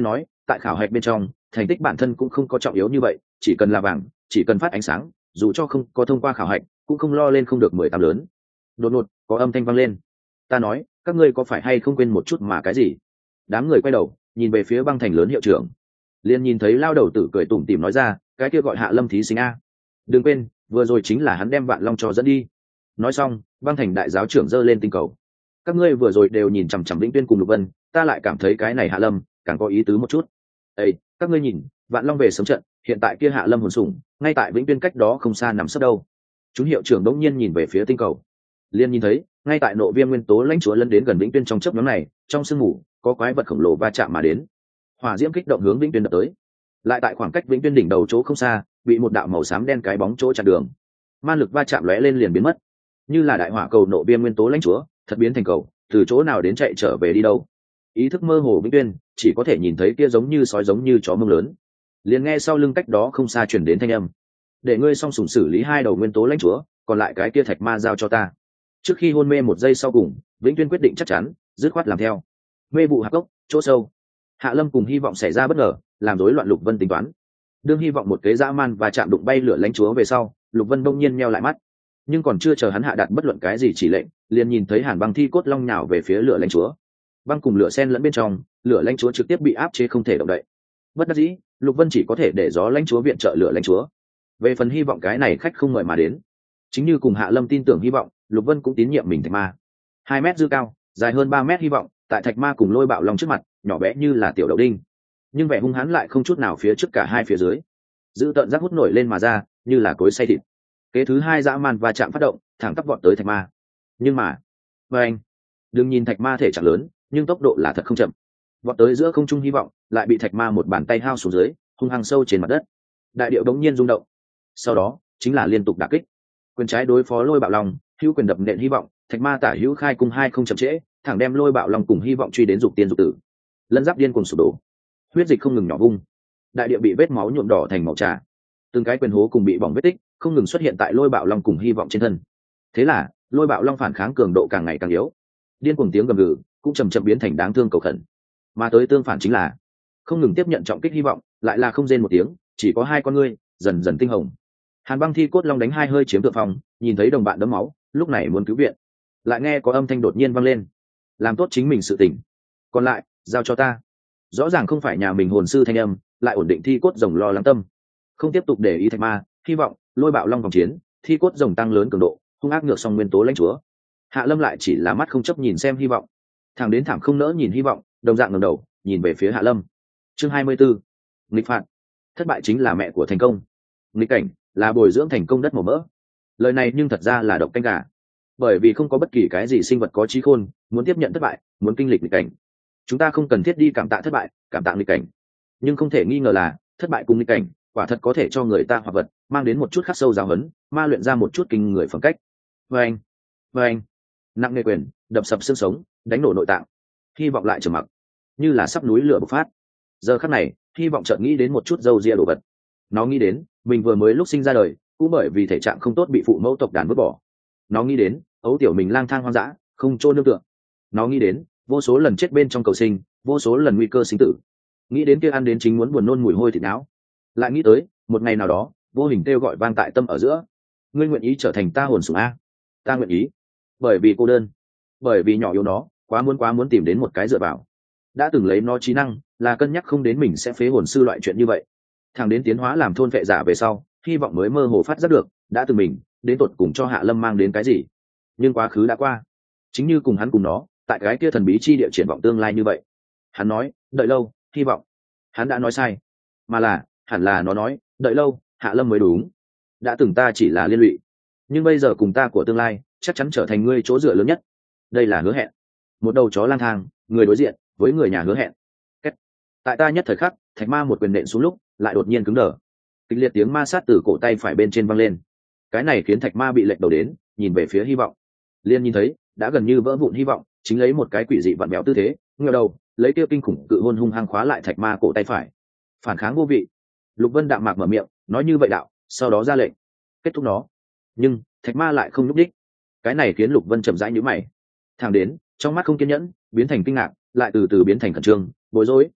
[SPEAKER 1] tại khảo hạch bên trong thành tích bản thân cũng không có trọng yếu như vậy, chỉ cần là vàng, chỉ cần phát ánh sáng, dù cho không có thông qua khảo hạch cũng không lo lên không được mười tám lớn. Đột ngột có âm thanh vang lên. Ta nói, các ngươi có phải hay không quên một chút mà cái gì? Đám người quay đầu nhìn về phía băng thành lớn hiệu trưởng, liền nhìn thấy lao đầu tử cười tủm tỉm nói ra, cái kia gọi Hạ Lâm thí sinh a, đừng quên vừa rồi chính là hắn đem Vạn Long cho dẫn đi. Nói xong băng thành đại giáo trưởng giơ lên tinh cầu. Các ngươi vừa rồi đều nhìn chằm chằm Vĩnh Tuyên cùng Lục Vân, ta lại cảm thấy cái này Hạ Lâm càng có ý tứ một chút. Ê, các ngươi nhìn, Vạn Long về sớm trận, hiện tại kia Hạ Lâm hồn sủng ngay tại Vĩnh Tuyên cách đó không xa nằm sấp đâu. Chúng hiệu trưởng đống nhiên nhìn về phía tinh cầu, liền nhìn thấy ngay tại nộ viêm nguyên tố lãnh chúa lân đến gần Vĩnh Tuyên trong chớp nhóm này, trong sương mù có quái vật khổng lồ va chạm mà đến, hỏa diễm kích động hướng Vĩnh Tuyên đập tới. Lại tại khoảng cách Vĩnh Tuyên đỉnh đầu chỗ không xa, bị một đạo màu xám đen cái bóng chỗ chặn đường, ma lực va chạm lóe lên liền biến mất, như là đại hỏa cầu nộ viêm nguyên tố lãnh chúa thật biến thành cầu, từ chỗ nào đến chạy trở về đi đâu. Ý thức mơ hồ Vĩnh Tuyên chỉ có thể nhìn thấy kia giống như sói giống như chó mông lớn, liền nghe sau lưng cách đó không xa chuyển đến thanh âm, để ngươi song sủng xử lý hai đầu nguyên tố lãnh chúa, còn lại cái kia thạch ma giao cho ta. Trước khi hôn mê một giây sau cùng, Vĩnh Tuyên quyết định chắc chắn, dứt khoát làm theo. Mê vụ hạp cốc chỗ sâu, Hạ Lâm cùng Hy vọng xảy ra bất ngờ, làm rối loạn Lục Vân tính toán. Đương Hy vọng một kế dã man và chạm đụng bay lửa lãnh chúa về sau, Lục Vân bỗng nhiên meo lại mắt, nhưng còn chưa chờ hắn hạ đạt bất luận cái gì chỉ lệnh, liền nhìn thấy Hàn Băng thi cốt long nhào về phía lửa lãnh chúa. Băng cùng lửa xen lẫn bên trong, lửa lãnh chúa trực tiếp bị áp chế không thể động đậy. Bất đắc dĩ, Lục Vân chỉ có thể để gió lãnh chúa viện trợ lửa lãnh chúa. Về phần Hy vọng cái này khách không mời mà đến, chính như cùng Hạ Lâm tin tưởng Hy vọng, Lục Vân cũng tín nhiệm mình thạch ma. Hai mét dư cao, dài hơn ba mét Hy vọng, tại thạch ma cùng lôi bạo long trước mặt, nhỏ bé như là tiểu đậu đinh, nhưng vẻ hung hãn lại không chút nào phía trước cả hai phía dưới, giữ tợn giác hút nổi lên mà ra, như là cối xay thịt. Kế thứ hai dã man và chạm phát động, thẳng tắp vọt tới thạch ma. Nhưng mà, với anh, đừng nhìn thạch ma thể trạng lớn, nhưng tốc độ là thật không chậm. Vọt tới giữa không trung Hy vọng, lại bị thạch ma một bàn tay hao xuống dưới, hung hăng sâu trên mặt đất. Đại điệu đống nhiên rung động. Sau đó, chính là liên tục đả kích. Quyền trái đối phó lôi bạo long, hữu quyền đập nện Hy vọng, thạch ma tả hữu khai cung hai không chậm trễ, thẳng đem lôi bạo long cùng Hy vọng truy đến dục tiên dục tử. Lân giáp điên cuồng sụp đổ, huyết dịch không ngừng nhỏ vung, đại địa bị vết máu nhuộm đỏ thành màu trà, từng cái quyền hố cùng bị bỏng vết tích không ngừng xuất hiện tại lôi bạo long cùng Hy vọng trên thân. Thế là lôi bạo long phản kháng cường độ càng ngày càng yếu, điên cuồng tiếng gầm gừ cũng chầm chậm biến thành đáng thương cầu khẩn. Mà tới tương phản chính là không ngừng tiếp nhận trọng kích Hy vọng, lại là không rên một tiếng, chỉ có hai con ngươi dần dần tinh hồng. Hàn Băng thi cốt long đánh hai hơi chiếm thượng phong, nhìn thấy đồng bạn đẫm máu, lúc này muốn cứu viện, lại nghe có âm thanh đột nhiên vang lên, làm tốt chính mình sự tình, còn lại giao cho ta. Rõ ràng không phải nhà mình hồn sư thanh âm, lại ổn định thi cốt rồng lo lắng tâm, không tiếp tục để ý thạch ma. Hy vọng lôi bạo long vòng chiến, thi cốt rồng tăng lớn cường độ, hung ác ngược xong nguyên tố lãnh chúa. Hạ Lâm lại chỉ là mắt không chấp nhìn xem Hy vọng, thẳng đến thảm không nỡ nhìn Hy vọng, đồng dạng ngẩng đầu nhìn về phía Hạ Lâm. Chương hai mươi 24. Nghịch phạt. Thất bại chính là mẹ của thành công, nghịch cảnh là bồi dưỡng thành công đất màu mỡ. Lời này nhưng thật ra là độc canh gà, bởi vì không có bất kỳ cái gì sinh vật có trí khôn muốn tiếp nhận thất bại, muốn kinh lịch nghịch cảnh. Chúng ta không cần thiết đi cảm tạ thất bại, cảm tạ nghịch cảnh, nhưng không thể nghi ngờ là thất bại cùng nghịch cảnh quả thật có thể cho người ta hoặc vật mang đến một chút khắc sâu giáo huấn, ma luyện ra một chút kinh người phẩm cách. Và anh, và anh, nặng nề quyền đập sập xương sống, đánh nổ nội tạng. Hy vọng lại trầm mặc, như là sắp núi lửa bộc phát. Giờ khắc này, Hy vọng chợt nghĩ đến một chút dâu ria đồ vật. Nó nghĩ đến mình vừa mới lúc sinh ra đời cũng bởi vì thể trạng không tốt bị phụ mẫu tộc đàn vứt bỏ. Nó nghĩ đến ấu tiểu mình lang thang hoang dã, không chỗ nương tựa. Nó nghĩ đến vô số lần chết bên trong cầu sinh, vô số lần nguy cơ sinh tử. Nghĩ đến kia ăn đến chính muốn buồn nôn mùi hôi thịt não. Lại nghĩ tới một ngày nào đó vô hình kêu gọi vang tại tâm ở giữa, ngươi nguyện ý trở thành ta hồn sủng a? Ta nguyện ý, bởi vì cô đơn, bởi vì nhỏ yếu nó quá muốn quá muốn tìm đến một cái dựa vào. Đã từng lấy nó trí năng là cân nhắc không đến mình sẽ phế hồn sư loại chuyện như vậy. Thằng đến tiến hóa làm thôn vệ giả về sau, Hy vọng mới mơ hồ phát giác được đã từng mình đến tột cùng cho Hạ Lâm mang đến cái gì. Nhưng quá khứ đã qua, chính như cùng hắn cùng nó tại cái kia thần bí chi địa triển vọng tương lai như vậy. Hắn nói đợi lâu, hy vọng. Hắn đã nói sai, mà là hẳn là nó nói đợi lâu, Hạ Lâm mới đúng. Đã từng ta chỉ là liên lụy, nhưng bây giờ cùng ta của tương lai chắc chắn trở thành ngươi chỗ dựa lớn nhất. Đây là hứa hẹn. Một đầu chó lang thang, người đối diện với người nhà hứa hẹn. Kết. Tại ta nhất thời khắc, thạch ma một quyền nện xuống lúc lại đột nhiên cứng đờ, kịch liệt tiếng ma sát từ cổ tay phải bên trên văng lên. Cái này khiến thạch ma bị lệch đầu đến, nhìn về phía Hy vọng. Liên nhìn thấy đã gần như vỡ vụn Hy vọng chính lấy một cái quỷ dị vặn béo tư thế ngửa đầu lấy tiêu kinh khủng cự hôn hung hăng khóa lại thạch ma cổ tay phải. Phản kháng vô vị. Lục Vân đạm mạc mở miệng nói như vậy đạo, sau đó ra lệnh kết thúc nó. Nhưng thạch ma lại không nhúc đích. Cái này khiến Lục Vân chậm rãi nhíu mày, thẳng đến trong mắt không kiên nhẫn biến thành kinh ngạc, lại từ từ biến thành khẩn trương bối rối.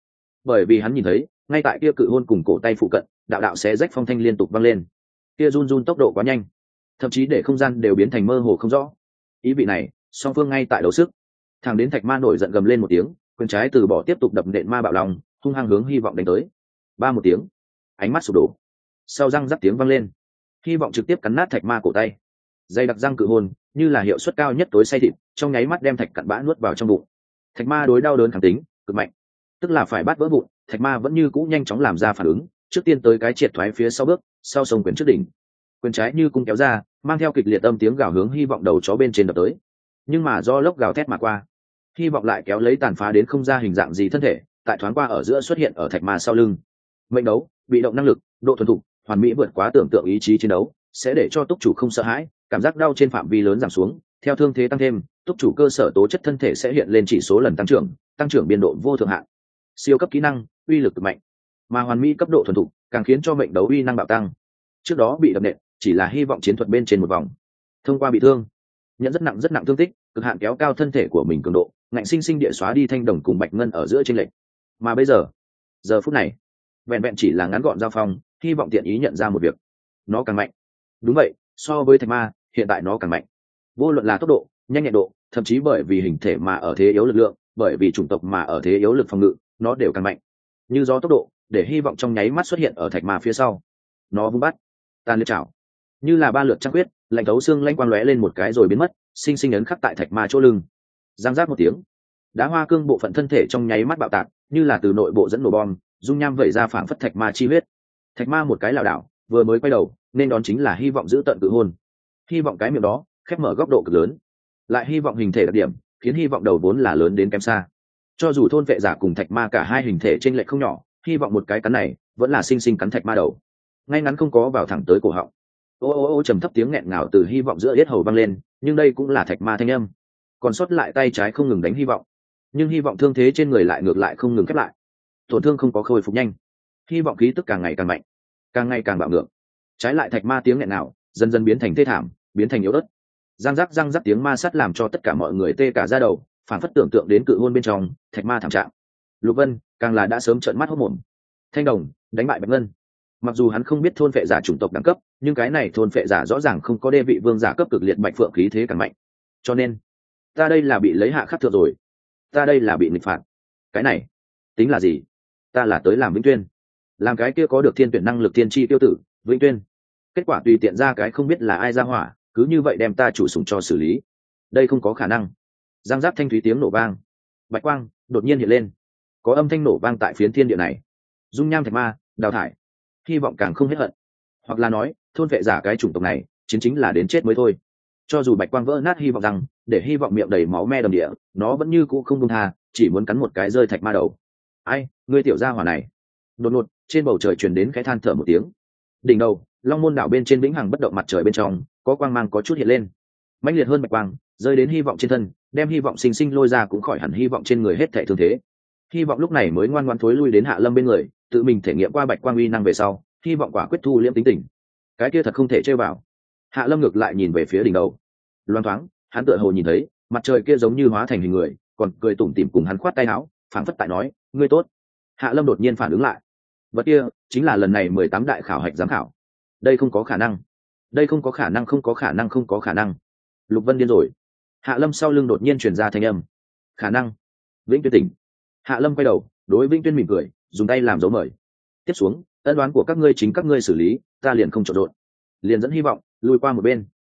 [SPEAKER 1] bởi vì hắn nhìn thấy ngay tại kia cự hôn cùng cổ tay phụ cận đạo đạo xé rách phong thanh liên tục vang lên, kia run run tốc độ quá nhanh, thậm chí để không gian đều biến thành mơ hồ không rõ. Ý vị này song phương ngay tại đấu sức. Thằng đến thạch ma nổi giận gầm lên một tiếng, quyền trái từ bỏ tiếp tục đập nện ma bạo lòng, hung hăng hướng Hy vọng đánh tới. Ba một tiếng, ánh mắt sụp đổ, sau răng rắc tiếng vang lên, Hy vọng trực tiếp cắn nát thạch ma cổ tay. Dây đặc răng cự hồn như là hiệu suất cao nhất tối say thịt, trong nháy mắt đem thạch cặn bã nuốt vào trong bụng. Thạch ma đối đau đớn kháng tính cực mạnh, tức là phải bắt vỡ bụng, thạch ma vẫn như cũ nhanh chóng làm ra phản ứng, trước tiên tới cái triệt thoái phía sau bước, sau sông quyền trước đỉnh, quyền trái như cung kéo ra, mang theo kịch liệt âm tiếng gào hướng Hy vọng đầu chó bên trên đập tới. Nhưng mà do lốc gào thét mà qua, Hy vọng lại kéo lấy tàn phá đến không ra hình dạng gì thân thể, tại thoáng qua ở giữa xuất hiện ở thạch ma sau lưng. Mệnh đấu, bị động năng lực, độ thuần thục, hoàn mỹ vượt quá tưởng tượng ý chí chiến đấu, sẽ để cho túc chủ không sợ hãi, cảm giác đau trên phạm vi lớn giảm xuống, theo thương thế tăng thêm, túc chủ cơ sở tố chất thân thể sẽ hiện lên chỉ số lần tăng trưởng, tăng trưởng biên độ vô thượng hạn. Siêu cấp kỹ năng, uy lực cực mạnh, mà hoàn mỹ cấp độ thuần thục, càng khiến cho mệnh đấu uy năng bạo tăng. Trước đó bị đập nện, chỉ là hy vọng chiến thuật bên trên một vòng, thông qua bị thương, nhận rất nặng rất nặng thương tích, cực hạn kéo cao thân thể của mình cường độ, ngạnh sinh sinh địa xóa đi thanh đồng cùng bạch ngân ở giữa chênh lệch. Mà bây giờ, giờ phút này, vẹn vẹn chỉ là ngắn gọn giao phong, hy vọng tiện ý nhận ra một việc, nó càng mạnh. Đúng vậy, so với thạch ma, hiện tại nó càng mạnh. Vô luận là tốc độ, nhanh nhẹn độ, thậm chí bởi vì hình thể mà ở thế yếu lực lượng, bởi vì chủng tộc mà ở thế yếu lực phòng ngự, nó đều càng mạnh. Như gió tốc độ, để hy vọng trong nháy mắt xuất hiện ở thạch ma phía sau. Nó vung bắt, tan liệt chảo, như là ba lượt trăng quyết, lạnh thấu xương lanh quang lóe lên một cái rồi biến mất, sinh sinh ấn khắc tại thạch ma chỗ lưng. Giang giác một tiếng, đá hoa cương bộ phận thân thể trong nháy mắt bạo tạc, như là từ nội bộ dẫn nổ bom, dung nham vẩy ra phảng phất thạch ma chi huyết. Thạch ma một cái lảo đảo, vừa mới quay đầu, nên đón chính là hy vọng giữ tận cự hôn. Hy vọng cái miệng đó khép mở góc độ cực lớn, lại hy vọng hình thể đặc điểm khiến hy vọng đầu vốn là lớn đến kém xa. Cho dù thôn vệ giả cùng thạch ma cả hai hình thể chênh lệch không nhỏ, hy vọng một cái cắn này vẫn là sinh sinh cắn thạch ma đầu, ngay ngắn không có vào thẳng tới cổ họng. Ô ô ô trầm thấp tiếng nghẹn ngào từ hy vọng giữa yết hầu vang lên, nhưng đây cũng là thạch ma thanh âm. Còn sót lại tay trái không ngừng đánh hy vọng, nhưng hy vọng thương thế trên người lại ngược lại không ngừng khép lại, tổn thương không có khôi phục nhanh. Hy vọng khí tức càng ngày càng mạnh, càng ngày càng bạo ngược. Trái lại thạch ma tiếng nghẹn ngào dần dần biến thành thê thảm, biến thành yếu ớt. Răng rắc răng rắc tiếng ma sắt làm cho tất cả mọi người tê cả da đầu, phản phất tưởng tượng đến cự hôn bên trong thạch ma thảm trạng. Lục Vân càng là đã sớm trợn mắt hốt mồm. Thanh đồng đánh bại bạch ngân, mặc dù hắn không biết thôn phệ giả chủng tộc đẳng cấp, nhưng cái này thôn phệ giả rõ ràng không có đê vị vương giả cấp cực liệt bạch phượng khí thế càng mạnh. Cho nên ta đây là bị lấy hạ khắc thượng rồi, ta đây là bị nghịch phạt. Cái này tính là gì? Ta là tới làm Vĩnh Tuyên, làm cái kia có được thiên tuyển năng lực tiên tri tiêu tử Vĩnh Tuyên. Kết quả tùy tiện ra cái không biết là ai ra hỏa, cứ như vậy đem ta chủ sủng cho xử lý. Đây không có khả năng. Giang giáp thanh thúy tiếng nổ vang, bạch quang đột nhiên hiện lên, có âm thanh nổ vang tại phiến thiên địa này. Dung nham thạch ma đào thải, hy vọng càng không hết hận, hoặc là nói thôn vệ giả cái chủng tộc này chính chính là đến chết mới thôi. Cho dù bạch quang vỡ nát hy vọng rằng, để hy vọng miệng đầy máu me đầm địa, nó vẫn như cũ không buông tha, chỉ muốn cắn một cái rơi thạch ma đầu. Ai, ngươi tiểu gia hỏa này! Đột ngột trên bầu trời truyền đến cái than thở một tiếng. Đỉnh đầu long môn đảo bên trên vĩnh hằng bất động mặt trời bên trong có quang mang có chút hiện lên, mãnh liệt hơn bạch quang rơi đến hy vọng trên thân, đem hy vọng sinh sinh lôi ra cũng khỏi hẳn hy vọng trên người hết thảy thương thế. Hy vọng lúc này mới ngoan ngoãn thối lui đến Hạ Lâm bên người, tự mình thể nghiệm qua bạch quang uy năng về sau, hy vọng quả quyết thu liễm tính tình. Cái kia thật không thể chơi vào. Hạ Lâm ngược lại nhìn về phía đỉnh đầu, loáng thoáng hắn tựa hồ nhìn thấy mặt trời kia giống như hóa thành hình người, còn cười tủm tỉm cùng hắn khoát tay áo, phảng phất tại nói ngươi tốt. Hạ Lâm đột nhiên phản ứng lại, vật kia chính là lần này mười tám đại khảo hạch giám khảo. Đây không có khả năng, đây không có khả năng, không có khả năng, không có khả năng. Lục Vân điên rồi. Hạ Lâm sau lưng đột nhiên truyền ra thanh âm, khả năng. Vĩnh Tuyên tỉnh. Hạ Lâm quay đầu đối Vĩnh Tuyên mỉm cười, dùng tay làm dấu mời. Tiếp xuống ân đoán của các ngươi chính các ngươi xử lý, ta liền không trộn rộn, liền dẫn hy vọng lui qua một bên.